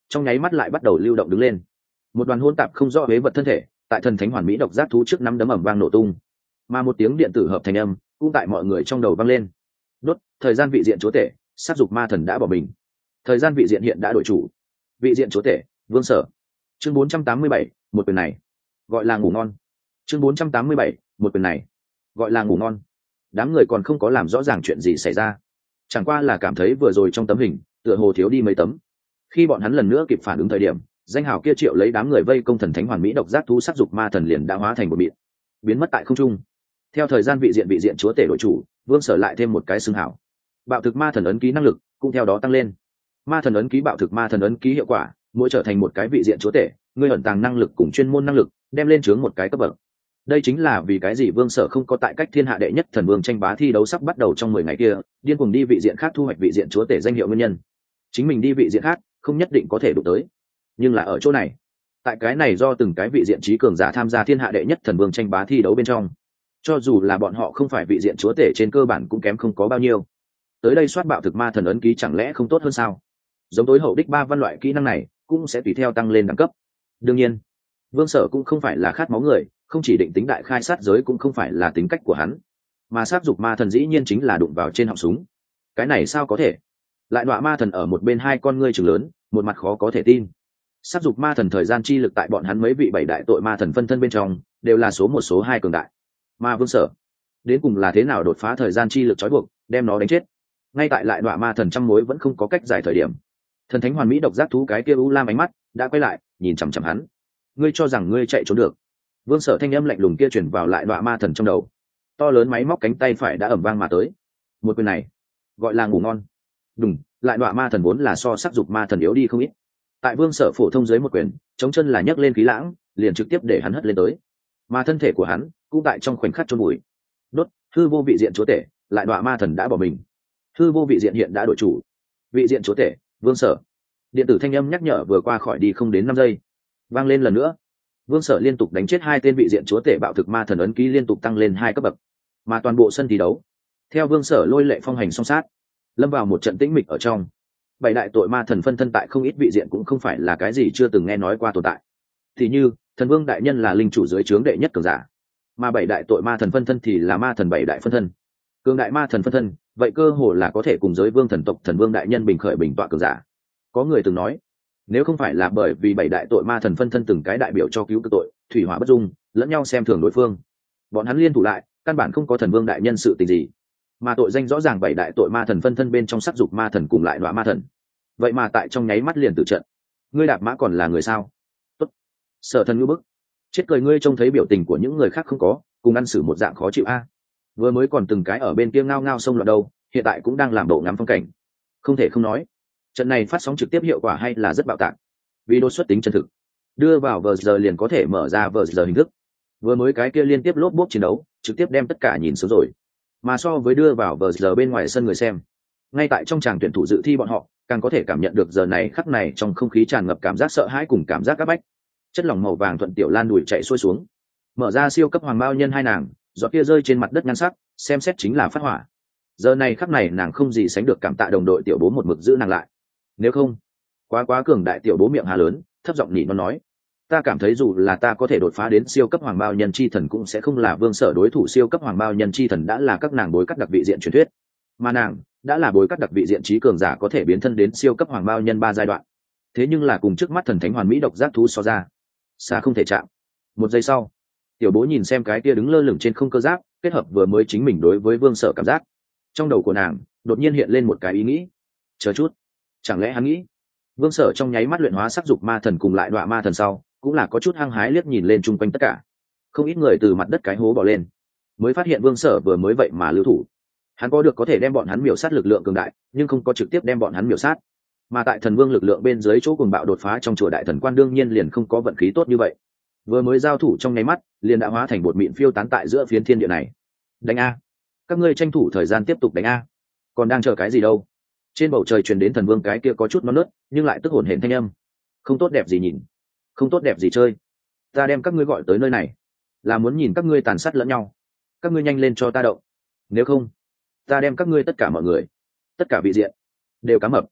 trong nháy mắt lại bắt đầu lưu động đứng lên. Một đoàn hỗn tạp không rõ huế vật thân thể tại thần thánh hoàn mỹ độc giác thú trước nắm đấm ầm vang nổ tung, mà một tiếng điện tử hợp thành âm cũng tại mọi người trong đầu vang lên. Đốt, thời gian vị diện chúa tể, sát dục ma thần đã bỏ mình. Thời gian vị diện hiện đã đổi chủ. Vị diện chúa tể, Vương Sở. Chương 487, một quyền này gọi là ngủ ngon. Chương 487, một quyền này gọi là ngủ ngon. Đám người còn không có làm rõ ràng chuyện gì xảy ra, chẳng qua là cảm thấy vừa rồi trong tấm hình tựa hồ thiếu đi mấy tấm. Khi bọn hắn lần nữa kịp phản ứng thời điểm, danh hào kia triệu lấy đám người vây công thần thánh hoàn mỹ độc giác thú sắc dục ma thần liền đã hóa thành một mịn, biến mất tại không trung. Theo thời gian vị diện chúa tể đổi chủ, Vương Sở lại thêm một cái xưng hảo. Bạo thực ma thần ấn ký năng lực cũng theo đó tăng lên. Ma thần ấn ký bạo thực ma thần ấn ký hiệu quả, mỗi trở thành một cái vị diện chúa tể, ngươi ẩn tàng năng lực cùng chuyên môn năng lực đem lên chướng một cái cấp bậc. Đây chính là vì cái gì Vương Sở không có tại cách thiên hạ đệ nhất thần vương tranh bá thi đấu sắp bắt đầu trong 10 ngày kia, điên cuồng đi vị diện khác thu hoạch vị diện chúa tể danh hiệu nguyên nhân. Chính mình đi vị diện khác không nhất định có thể đụng tới, nhưng là ở chỗ này, tại cái này do từng cái vị diện trí cường giả tham gia thiên hạ đệ nhất thần vương tranh bá thi đấu bên trong, cho dù là bọn họ không phải vị diện chúa tể trên cơ bản cũng kém không có bao nhiêu. Tới đây soát bạo thực ma thần ấn ký chẳng lẽ không tốt hơn sao? Giống tối hậu đích 3 văn loại kỹ năng này cũng sẽ tùy theo tăng lên đẳng cấp. Đương nhiên, Vương Sở cũng không phải là khát máu người, không chỉ định tính đại khai sát giới cũng không phải là tính cách của hắn, mà sát dục ma thần dĩ nhiên chính là đụng vào trên họng súng. Cái này sao có thể? Lại đọa ma thần ở một bên hai con ngươi trừng lớn, một mặt khó có thể tin. Sát dục ma thần thời gian chi lực tại bọn hắn mấy vị 7 đại tội ma thần phân thân bên trong đều là số 1 số 2 cường đại. Mà Vương Sở đến cùng là thế nào đột phá thời gian chi lực trói buộc, đem nó đánh chết? Ngay tại lại đọa ma thần trăm mối vẫn không có cách giải thời điểm, thần thánh hoàn mỹ độc giác thú cái kia u lam ánh mắt đã quay lại, nhìn chằm chằm hắn. Ngươi cho rằng ngươi chạy trốn được? Vương Sở thanh âm lạnh lùng kia truyền vào lại đọa ma thần trong đầu. To lớn máy móc cánh tay phải đã ầm vang mà tới. Một quyền này gọi là ngủ ngon. Đùng, lại đọa ma thần vốn là so sắc dục ma thần yếu đi không ít. Tại Vương Sở phổ thông dưới một quyền, chống chân là nhấc lên khí lãng, liền trực tiếp để hắn hất lên tới. Mà thân thể của hắn cũng tại trong khoảnh khắc chôn bụi. Đốt, hư vô vị diện chúa tể, lại đọa ma thần đã bỏ mình. Hư vô vị diện hiện đã đổi chủ. Vị diện chúa tể, Vương Sở. Điện tử thanh âm nhắc nhở vừa qua khỏi đi không đến 5 giây. Vang lên lần nữa. Vương Sở liên tục đánh chết 2 tên vị diện chúa tể bạo thực ma thần ấn ký liên tục tăng lên 2 cấp bậc. Mà toàn bộ sân thi đấu, theo Vương Sở lôi lệ phong hành song sát, lâm vào một trận tĩnh mịch ở trong. 7 đại tội ma thần phân thân tại không ít vị diện cũng không phải là cái gì chưa từng nghe nói qua tồn tại. Thì như, thần vương đại nhân là linh chủ dưới trướng đệ nhất cường giả, mà 7 đại tội ma thần phân thân thì là ma thần 7 đại phân thân. Cường đại ma thần phân thân, vậy cơ hồ là có thể cùng giới vương thần tộc thần vương đại nhân bình khởi bình tọa cường giả. Có người từng nói, nếu không phải là bởi vì 7 đại tội ma thần phân thân từng cái đại biểu cho cứu cực tội, thủy hỏa bất dung, lẫn nhau xem thường đối phương, bọn hắn liên thủ lại, căn bản không có thần vương đại nhân sự tình gì. Mà tội danh rõ ràng 7 đại tội ma thần phân thân bên trong sắc dục ma thần cùng lại đọa ma thần, vậy mà tại trong nháy mắt liền tử trận. Ngươi đạp mã còn là người sao? Tốt. Sở thần ngư bức. Chết cười, ngươi trông thấy biểu tình của những người khác không có, cùng ăn xử một dạng khó chịu a. Vừa mới còn từng cái ở bên kia ngao ngao sông loạn đâu, hiện tại cũng đang làm bộ ngắm phong cảnh. Không thể không nói, trận này phát sóng trực tiếp hiệu quả hay là rất bạo tạc. Vì đột xuất tính chân thực, đưa vào vờ giờ liền có thể mở ra vờ giờ hình thức. Vừa mới cái kia liên tiếp lốp bốp chiến đấu, trực tiếp đem tất cả nhìn xuống rồi. Mà so với đưa vào vờ giờ bên ngoài sân người xem, ngay tại trong tràng tuyển thủ dự thi bọn họ càng có thể cảm nhận được giờ này khắc này trong không khí tràn ngập cảm giác sợ hãi cùng cảm giác áp bách. Chất lỏng màu vàng thuận tiểu lan đùi chạy xuôi xuống, mở ra siêu cấp hoàng bao nhân hai nàng, giọt kia rơi trên mặt đất nhan sắc, xem xét chính là phát hỏa. Giờ này khắc này nàng không gì sánh được cảm tạ đồng đội tiểu bố một mực giữ nàng lại. Nếu không, quá cường đại, tiểu bố miệng hà lớn, thấp giọng nhị nó nói, ta cảm thấy dù là ta có thể đột phá đến siêu cấp hoàng bao nhân chi thần cũng sẽ không là Vương Sở đối thủ. Siêu cấp hoàng bao nhân chi thần đã là các nàng bối cắt đặc vị diện truyền thuyết, mà nàng đã là bối cắt đặc vị diện trí cường giả có thể biến thân đến siêu cấp hoàng bao nhân 3 giai đoạn. Thế nhưng là cùng trước mắt thần thánh hoàn mỹ độc giác thú so ra, xa không thể chạm. Một giây sau, tiểu bố nhìn xem cái kia đứng lơ lửng trên không cơ giáp, kết hợp vừa mới chính mình đối với Vương Sở cảm giác, trong đầu của nàng đột nhiên hiện lên một cái ý nghĩ. Chờ chút, chẳng lẽ hắn nghĩ Vương Sở trong nháy mắt luyện hóa sắc dục ma thần cùng lại đọa ma thần sau cũng là có chút hăng hái liếc nhìn lên chung quanh tất cả. Không ít người từ mặt đất cái hố bỏ lên, mới phát hiện Vương Sở vừa mới vậy mà lưu thủ. Hắn có thể đem bọn hắn miểu sát lực lượng cường đại, nhưng không có trực tiếp đem bọn hắn miểu sát. Mà tại thần vương lực lượng bên dưới chỗ cuồng bạo đột phá trong chùa đại thần quan đương nhiên liền không có vận khí tốt như vậy. Vừa mới giao thủ trong nháy mắt, liền đã hóa thành bột mịn phiêu tán tại giữa phiến thiên địa này. Đánh a, các ngươi tranh thủ thời gian tiếp tục đánh a, còn đang chờ cái gì đâu? Trên bầu trời truyền đến thần vương cái kia có chút non nớt nhưng lại tức hổn hển thanh âm. Không tốt đẹp gì nhìn, không tốt đẹp gì chơi. Ta đem các ngươi gọi tới nơi này là muốn nhìn các ngươi tàn sát lẫn nhau. Các ngươi nhanh lên cho ta động, nếu không ta đem các ngươi tất cả mọi người, tất cả vị diện đều cá mập.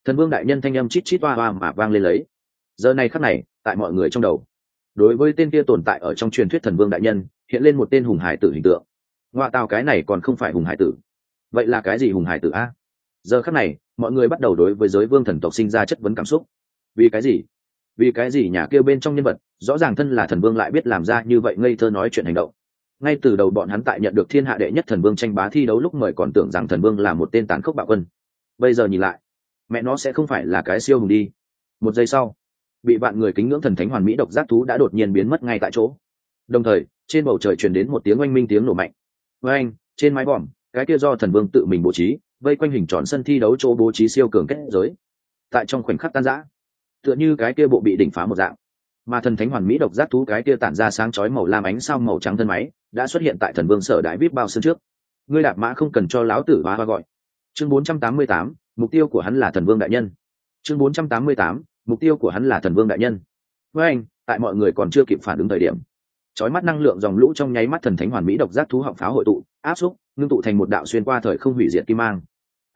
Thần vương đại nhân thanh âm chít chít toa toa mà vang lên lấy. Giờ này khắc này, tại mọi người trong đầu, đối với tên kia tồn tại ở trong truyền thuyết thần vương đại nhân, hiện lên một tên hùng hải tử hình tượng. Ngoại tào, cái này còn không phải hùng hải tử. Vậy là cái gì hùng hải tử a? Giờ khắc này, mọi người bắt đầu đối với giới vương thần tộc sinh ra chất vấn cảm xúc. Vì cái gì? Vì cái gì nhà kia bên trong nhân vật, rõ ràng thân là thần vương lại biết làm ra như vậy ngây thơ nói chuyện hành động. Ngay từ đầu bọn hắn tại nhận được thiên hạ đệ nhất thần vương tranh bá thi đấu lúc mời còn tưởng rằng thần vương là một tên tàn khốc bạo quân. Bây giờ nhìn lại, mẹ nó sẽ không phải là cái siêu hùng đi. Một giây sau, bị vạn người kính ngưỡng thần thánh hoàn mỹ độc giác thú đã đột nhiên biến mất ngay tại chỗ. Đồng thời, trên bầu trời truyền đến một tiếng oanh minh tiếng nổ mạnh. Oanh, trên mái vòm, cái kia do thần vương tự mình bố trí, vây quanh hình tròn sân thi đấu chỗ bố trí siêu cường kết giới. Tại trong khoảnh khắc tan rã, tựa như cái kia bộ bị đỉnh phá một dạng. Mà thần thánh hoàn mỹ độc giác thú cái kia tản ra sáng chói màu lam ánh sao màu trắng thân máy, đã xuất hiện tại thần vương sở đại vip bao xương trước. Ngươi đạp mã không cần cho láo tử hóa gọi. Chương 488, mục tiêu của hắn là thần vương đại nhân. Chương 488, mục tiêu của hắn là thần vương đại nhân. Với anh, tại mọi người còn chưa kịp phản ứng thời điểm, chói mắt năng lượng dòng lũ trong nháy mắt thần thánh hoàn mỹ độc giác thú họng pháo hội tụ, áp xúc, ngưng tụ thành một đạo xuyên qua thời không hủy diệt kim mang.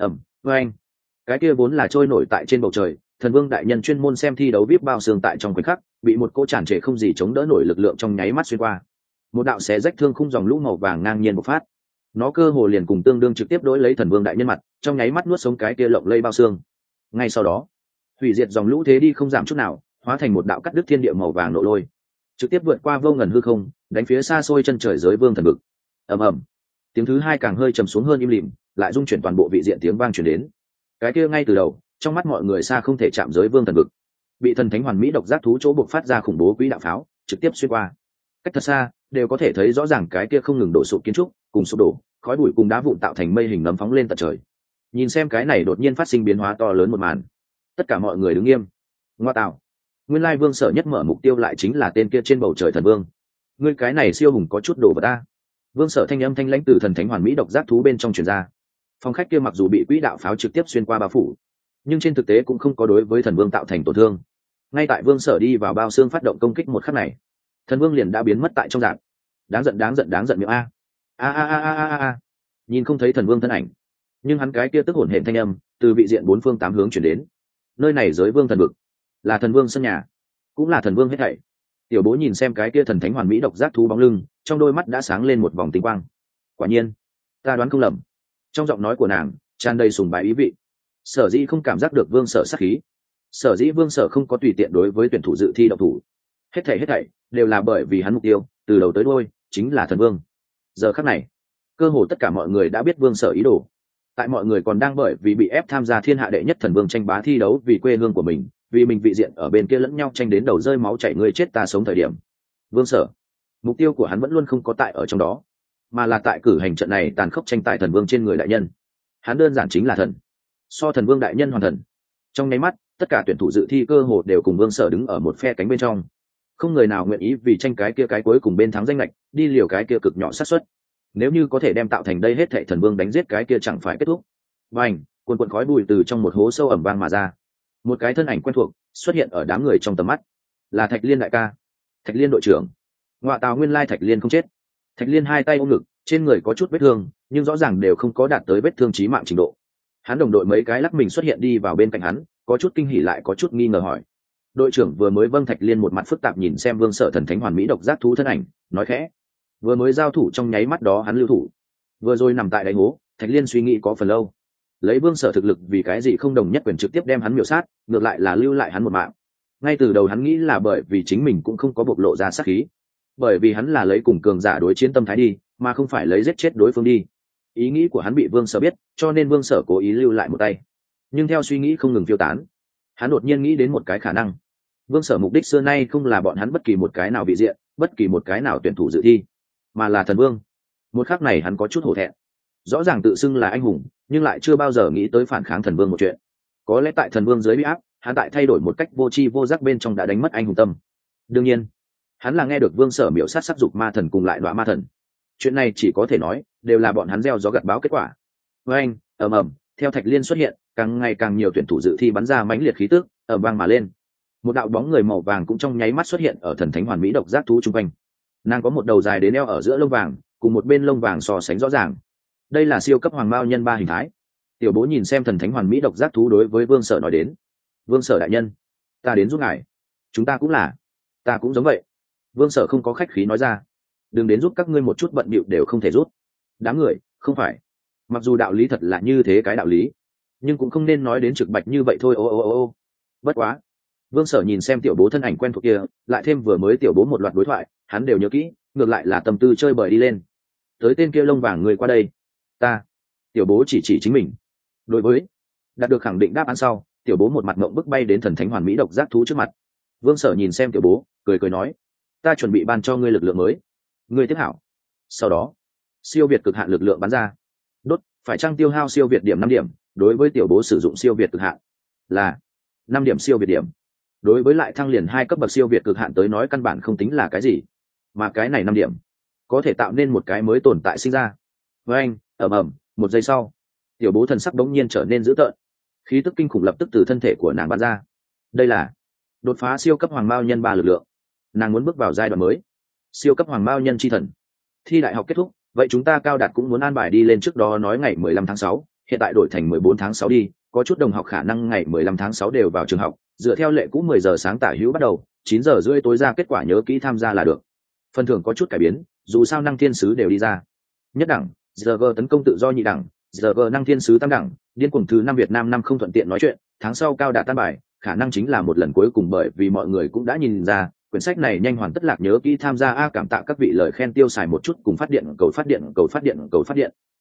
Với anh, cái kia vốn là trôi nổi tại trên bầu trời, thần vương đại nhân chuyên môn xem thi đấu vip bao xương tại trong khoảnh khắc, bị một cỗ tràn trề không gì chống đỡ nổi lực lượng trong nháy mắt xuyên qua. Một đạo xé rách thương khung dòng lũ màu vàng ngang nhiên bộc phát. Nó cơ hồ liền cùng tương đương trực tiếp đối lấy thần vương đại nhân mặt, trong nháy mắt nuốt sống cái kia lộng lây bao xương. Ngay sau đó, hủy diệt dòng lũ thế đi không giảm chút nào, hóa thành một đạo cắt đứt thiên địa màu vàng nổ lôi, trực tiếp vượt qua vô ngần hư không, đánh phía xa xôi chân trời giới vương thần vực. Ầm ầm, tiếng thứ hai càng hơi trầm xuống hơn im lìm, lại rung chuyển toàn bộ vị diện tiếng vang truyền đến. Cái kia ngay từ đầu, trong mắt mọi người xa không thể chạm giới vương thần vực, bị thần thánh hoàn mỹ độc giác thú chỗ buộc phát ra khủng bố quỹ đạo pháo trực tiếp xuyên qua. Cách thật xa đều có thể thấy rõ ràng cái kia không ngừng đổ sụp kiến trúc cùng sụp đổ, khói bụi cùng đá vụn tạo thành mây hình nấm phóng lên tận trời. Nhìn xem cái này đột nhiên phát sinh biến hóa to lớn một màn, tất cả mọi người đứng nghiêm. Ngoa tạo, nguyên lai vương sở nhất mở mục tiêu lại chính là tên kia trên bầu trời thần vương. Ngươi cái này siêu hùng có chút đồ vật ta. Vương sở thanh âm thanh lãnh từ thần thánh hoàn mỹ độc giác thú bên trong truyền ra. Phòng khách kia mặc dù bị quỹ đạo pháo trực tiếp xuyên qua bao phủ, nhưng trên thực tế cũng không có đối với thần vương tạo thành tổn thương. Ngay tại vương sở đi vào bao xương phát động công kích một khắc này, thần vương liền đã biến mất tại trong dạng. Đáng giận đáng giận đáng giận miệng a. Nhìn không thấy thần vương thân ảnh, nhưng hắn cái kia tức hổn hển thanh âm từ vị diện bốn phương tám hướng chuyển đến. Nơi này giới vương thần vực, là thần vương sân nhà, cũng là thần vương hết thảy. Tiểu bố nhìn xem cái kia thần thánh hoàn mỹ độc giác thú bóng lưng, trong đôi mắt đã sáng lên một vòng tinh quang. Quả nhiên, ta đoán không lầm. Trong giọng nói của nàng tràn đầy sùng bái ý vị. Sở dĩ không cảm giác được vương sở sát khí, sở dĩ vương sở không có tùy tiện đối với tuyển thủ dự thi độc thủ, hết thảy đều là bởi vì hắn mục tiêu từ đầu tới đuôi chính là thần vương. Giờ khắc này, cơ hồ tất cả mọi người đã biết vương sở ý đồ. Tại mọi người còn đang bởi vì bị ép tham gia thiên hạ đệ nhất thần vương tranh bá thi đấu vì quê hương của mình, vì mình vị diện ở bên kia lẫn nhau tranh đến đầu rơi máu chảy người chết ta sống thời điểm, vương sở mục tiêu của hắn vẫn luôn không có tại ở trong đó, mà là tại cử hành trận này tàn khốc tranh tài thần vương trên người đại nhân. Hắn đơn giản chính là thần, so thần vương đại nhân hoàn thần. Trong nháy mắt, tất cả tuyển thủ dự thi cơ hồ đều cùng vương sở đứng ở một phe cánh bên trong, không người nào nguyện ý vì tranh cái kia cái cuối cùng bên thắng danh lệch đi liều cái kia cực nhỏ xác suất. Nếu như có thể đem tạo thành đây hết thệ thần vương đánh giết cái kia chẳng phải kết thúc. Bành, cuồn cuộn khói bụi từ trong một hố sâu ẩm vang mà ra, một cái thân ảnh quen thuộc xuất hiện ở đám người trong tầm mắt, là Thạch Liên đại ca, Thạch Liên đội trưởng. Ngoại tào, nguyên lai Thạch Liên không chết. Thạch Liên hai tay ôm ngực, trên người có chút vết thương, nhưng rõ ràng đều không có đạt tới vết thương chí mạng trình độ. Hắn đồng đội mấy cái lắc mình xuất hiện đi vào bên cạnh hắn, có chút kinh hỉ lại có chút nghi ngờ hỏi: đội trưởng vừa mới? Vâng. Thạch Liên một mặt phức tạp nhìn xem vương sở thần thánh hoàn mỹ độc giác thú thân ảnh, nói khẽ: vừa mới giao thủ trong nháy mắt đó hắn lưu thủ, vừa rồi nằm tại đáy hố. Thạch Liên suy nghĩ có phần lâu, lấy vương sở thực lực vì cái gì không đồng nhất quyền trực tiếp đem hắn miểu sát, ngược lại là lưu lại hắn một mạng. Ngay từ đầu hắn nghĩ là bởi vì chính mình cũng không có bộc lộ ra sát khí, bởi vì hắn là lấy cùng cường giả đối chiến tâm thái đi, mà không phải lấy giết chết đối phương đi. Ý nghĩ của hắn bị vương sở biết, cho nên vương sở cố ý lưu lại một tay. Nhưng theo suy nghĩ không ngừng phiêu tán, hắn đột nhiên nghĩ đến một cái khả năng. Vương sở mục đích xưa nay không là bọn hắn bất kỳ một cái nào bị diện, bất kỳ một cái nào tuyển thủ dự thi, mà là thần vương. Một khắc này hắn có chút hổ thẹn. Rõ ràng tự xưng là anh hùng, nhưng lại chưa bao giờ nghĩ tới phản kháng thần vương một chuyện. Có lẽ tại thần vương dưới uy áp, hắn tại thay đổi một cách vô tri vô giác bên trong đã đánh mất anh hùng tâm. Đương nhiên, hắn là nghe được vương sở miểu sát sắc dục ma thần cùng lại đọa ma thần. Chuyện này chỉ có thể nói đều là bọn hắn gieo gió gặt báo kết quả. Với anh, ầm, theo Thạch Liên xuất hiện, càng ngày càng nhiều tuyển thủ dự thi bắn ra mãnh liệt khí tức, ầm vang mà lên. Một đạo bóng người màu vàng cũng trong nháy mắt xuất hiện ở thần thánh hoàn mỹ độc giác thú trung quanh. Nàng có một đầu dài đến eo ở giữa lông vàng, cùng một bên lông vàng so sánh rõ ràng. Đây là siêu cấp hoàng mao nhân 3 hình thái. Tiểu bố nhìn xem thần thánh hoàn mỹ độc giác thú đối với vương sở nói đến. Vương sở đại nhân, ta đến giúp ngài. Chúng ta cũng là. Ta cũng giống vậy. Vương sở không có khách khí nói ra. Đừng đến giúp các ngươi một chút bận bịu đều không thể rút. Đám người, không phải. Mặc dù đạo lý thật là như thế cái đạo lý, nhưng cũng không nên nói đến trực bạch như vậy thôi. Ô. Bất quá. Vương sở nhìn xem tiểu bố thân ảnh quen thuộc kia, lại thêm vừa mới tiểu bố một loạt đối thoại, hắn đều nhớ kỹ, ngược lại là tâm tư chơi bời đi lên. Tới tên kia lông vàng người qua đây. Ta. Tiểu bố chỉ chính mình. Đối với đạt được khẳng định đáp án sau, tiểu bố một mặt mộng bức bay đến thần thánh hoàn mỹ độc giác thú trước mặt. Vương sở nhìn xem tiểu bố, cười nói, ta chuẩn bị ban cho ngươi lực lượng mới, ngươi tiếp hảo. Sau đó siêu việt cực hạn lực lượng bắn ra. Đốt, phải chăng tiêu hao siêu việt điểm 5 điểm, đối với tiểu bố sử dụng siêu việt cực hạn là 5 điểm siêu việt điểm. Đối với lại thăng liền 2 cấp bậc siêu việt cực hạn tới nói căn bản không tính là cái gì, mà cái này 5 điểm có thể tạo nên một cái mới tồn tại sinh ra. Với anh, ầm, 1 giây sau, tiểu bố thần sắc đống nhiên trở nên dữ tợn, khí tức kinh khủng lập tức từ thân thể của nàng bắn ra. Đây là đột phá siêu cấp hoàng mao nhân 3 lực lượng, nàng muốn bước vào giai đoạn mới, siêu cấp hoàng mao nhân chi thần. Thi đại học kết thúc, vậy chúng ta cao đạt cũng muốn an bài đi lên, trước đó nói ngày 15 tháng 6, hiện tại đổi thành 14 tháng 6 đi, có chút đồng học khả năng ngày 15 tháng 6 đều vào trường học, dựa theo lệ cũ 10 giờ sáng tả hữu bắt đầu, 9 giờ rưỡi tối ra kết quả nhớ kỹ tham gia là được. Phần thưởng có chút cải biến, dù sao năng thiên sứ đều đi ra. Nhất đẳng, GG tấn công tự do, nhị đẳng, GG năng thiên sứ tam đẳng, điên cuồng thứ 5 Việt Nam năm không thuận tiện nói chuyện, tháng sau cao đạt tan bài, khả năng chính là một lần cuối cùng, bởi vì mọi người cũng đã nhìn ra, quyển sách này nhanh hoàn tất lạc nhớ kỹ tham gia. Cảm tạ các vị lời khen tiêu xài một chút, cùng phát điện cầu phát điện.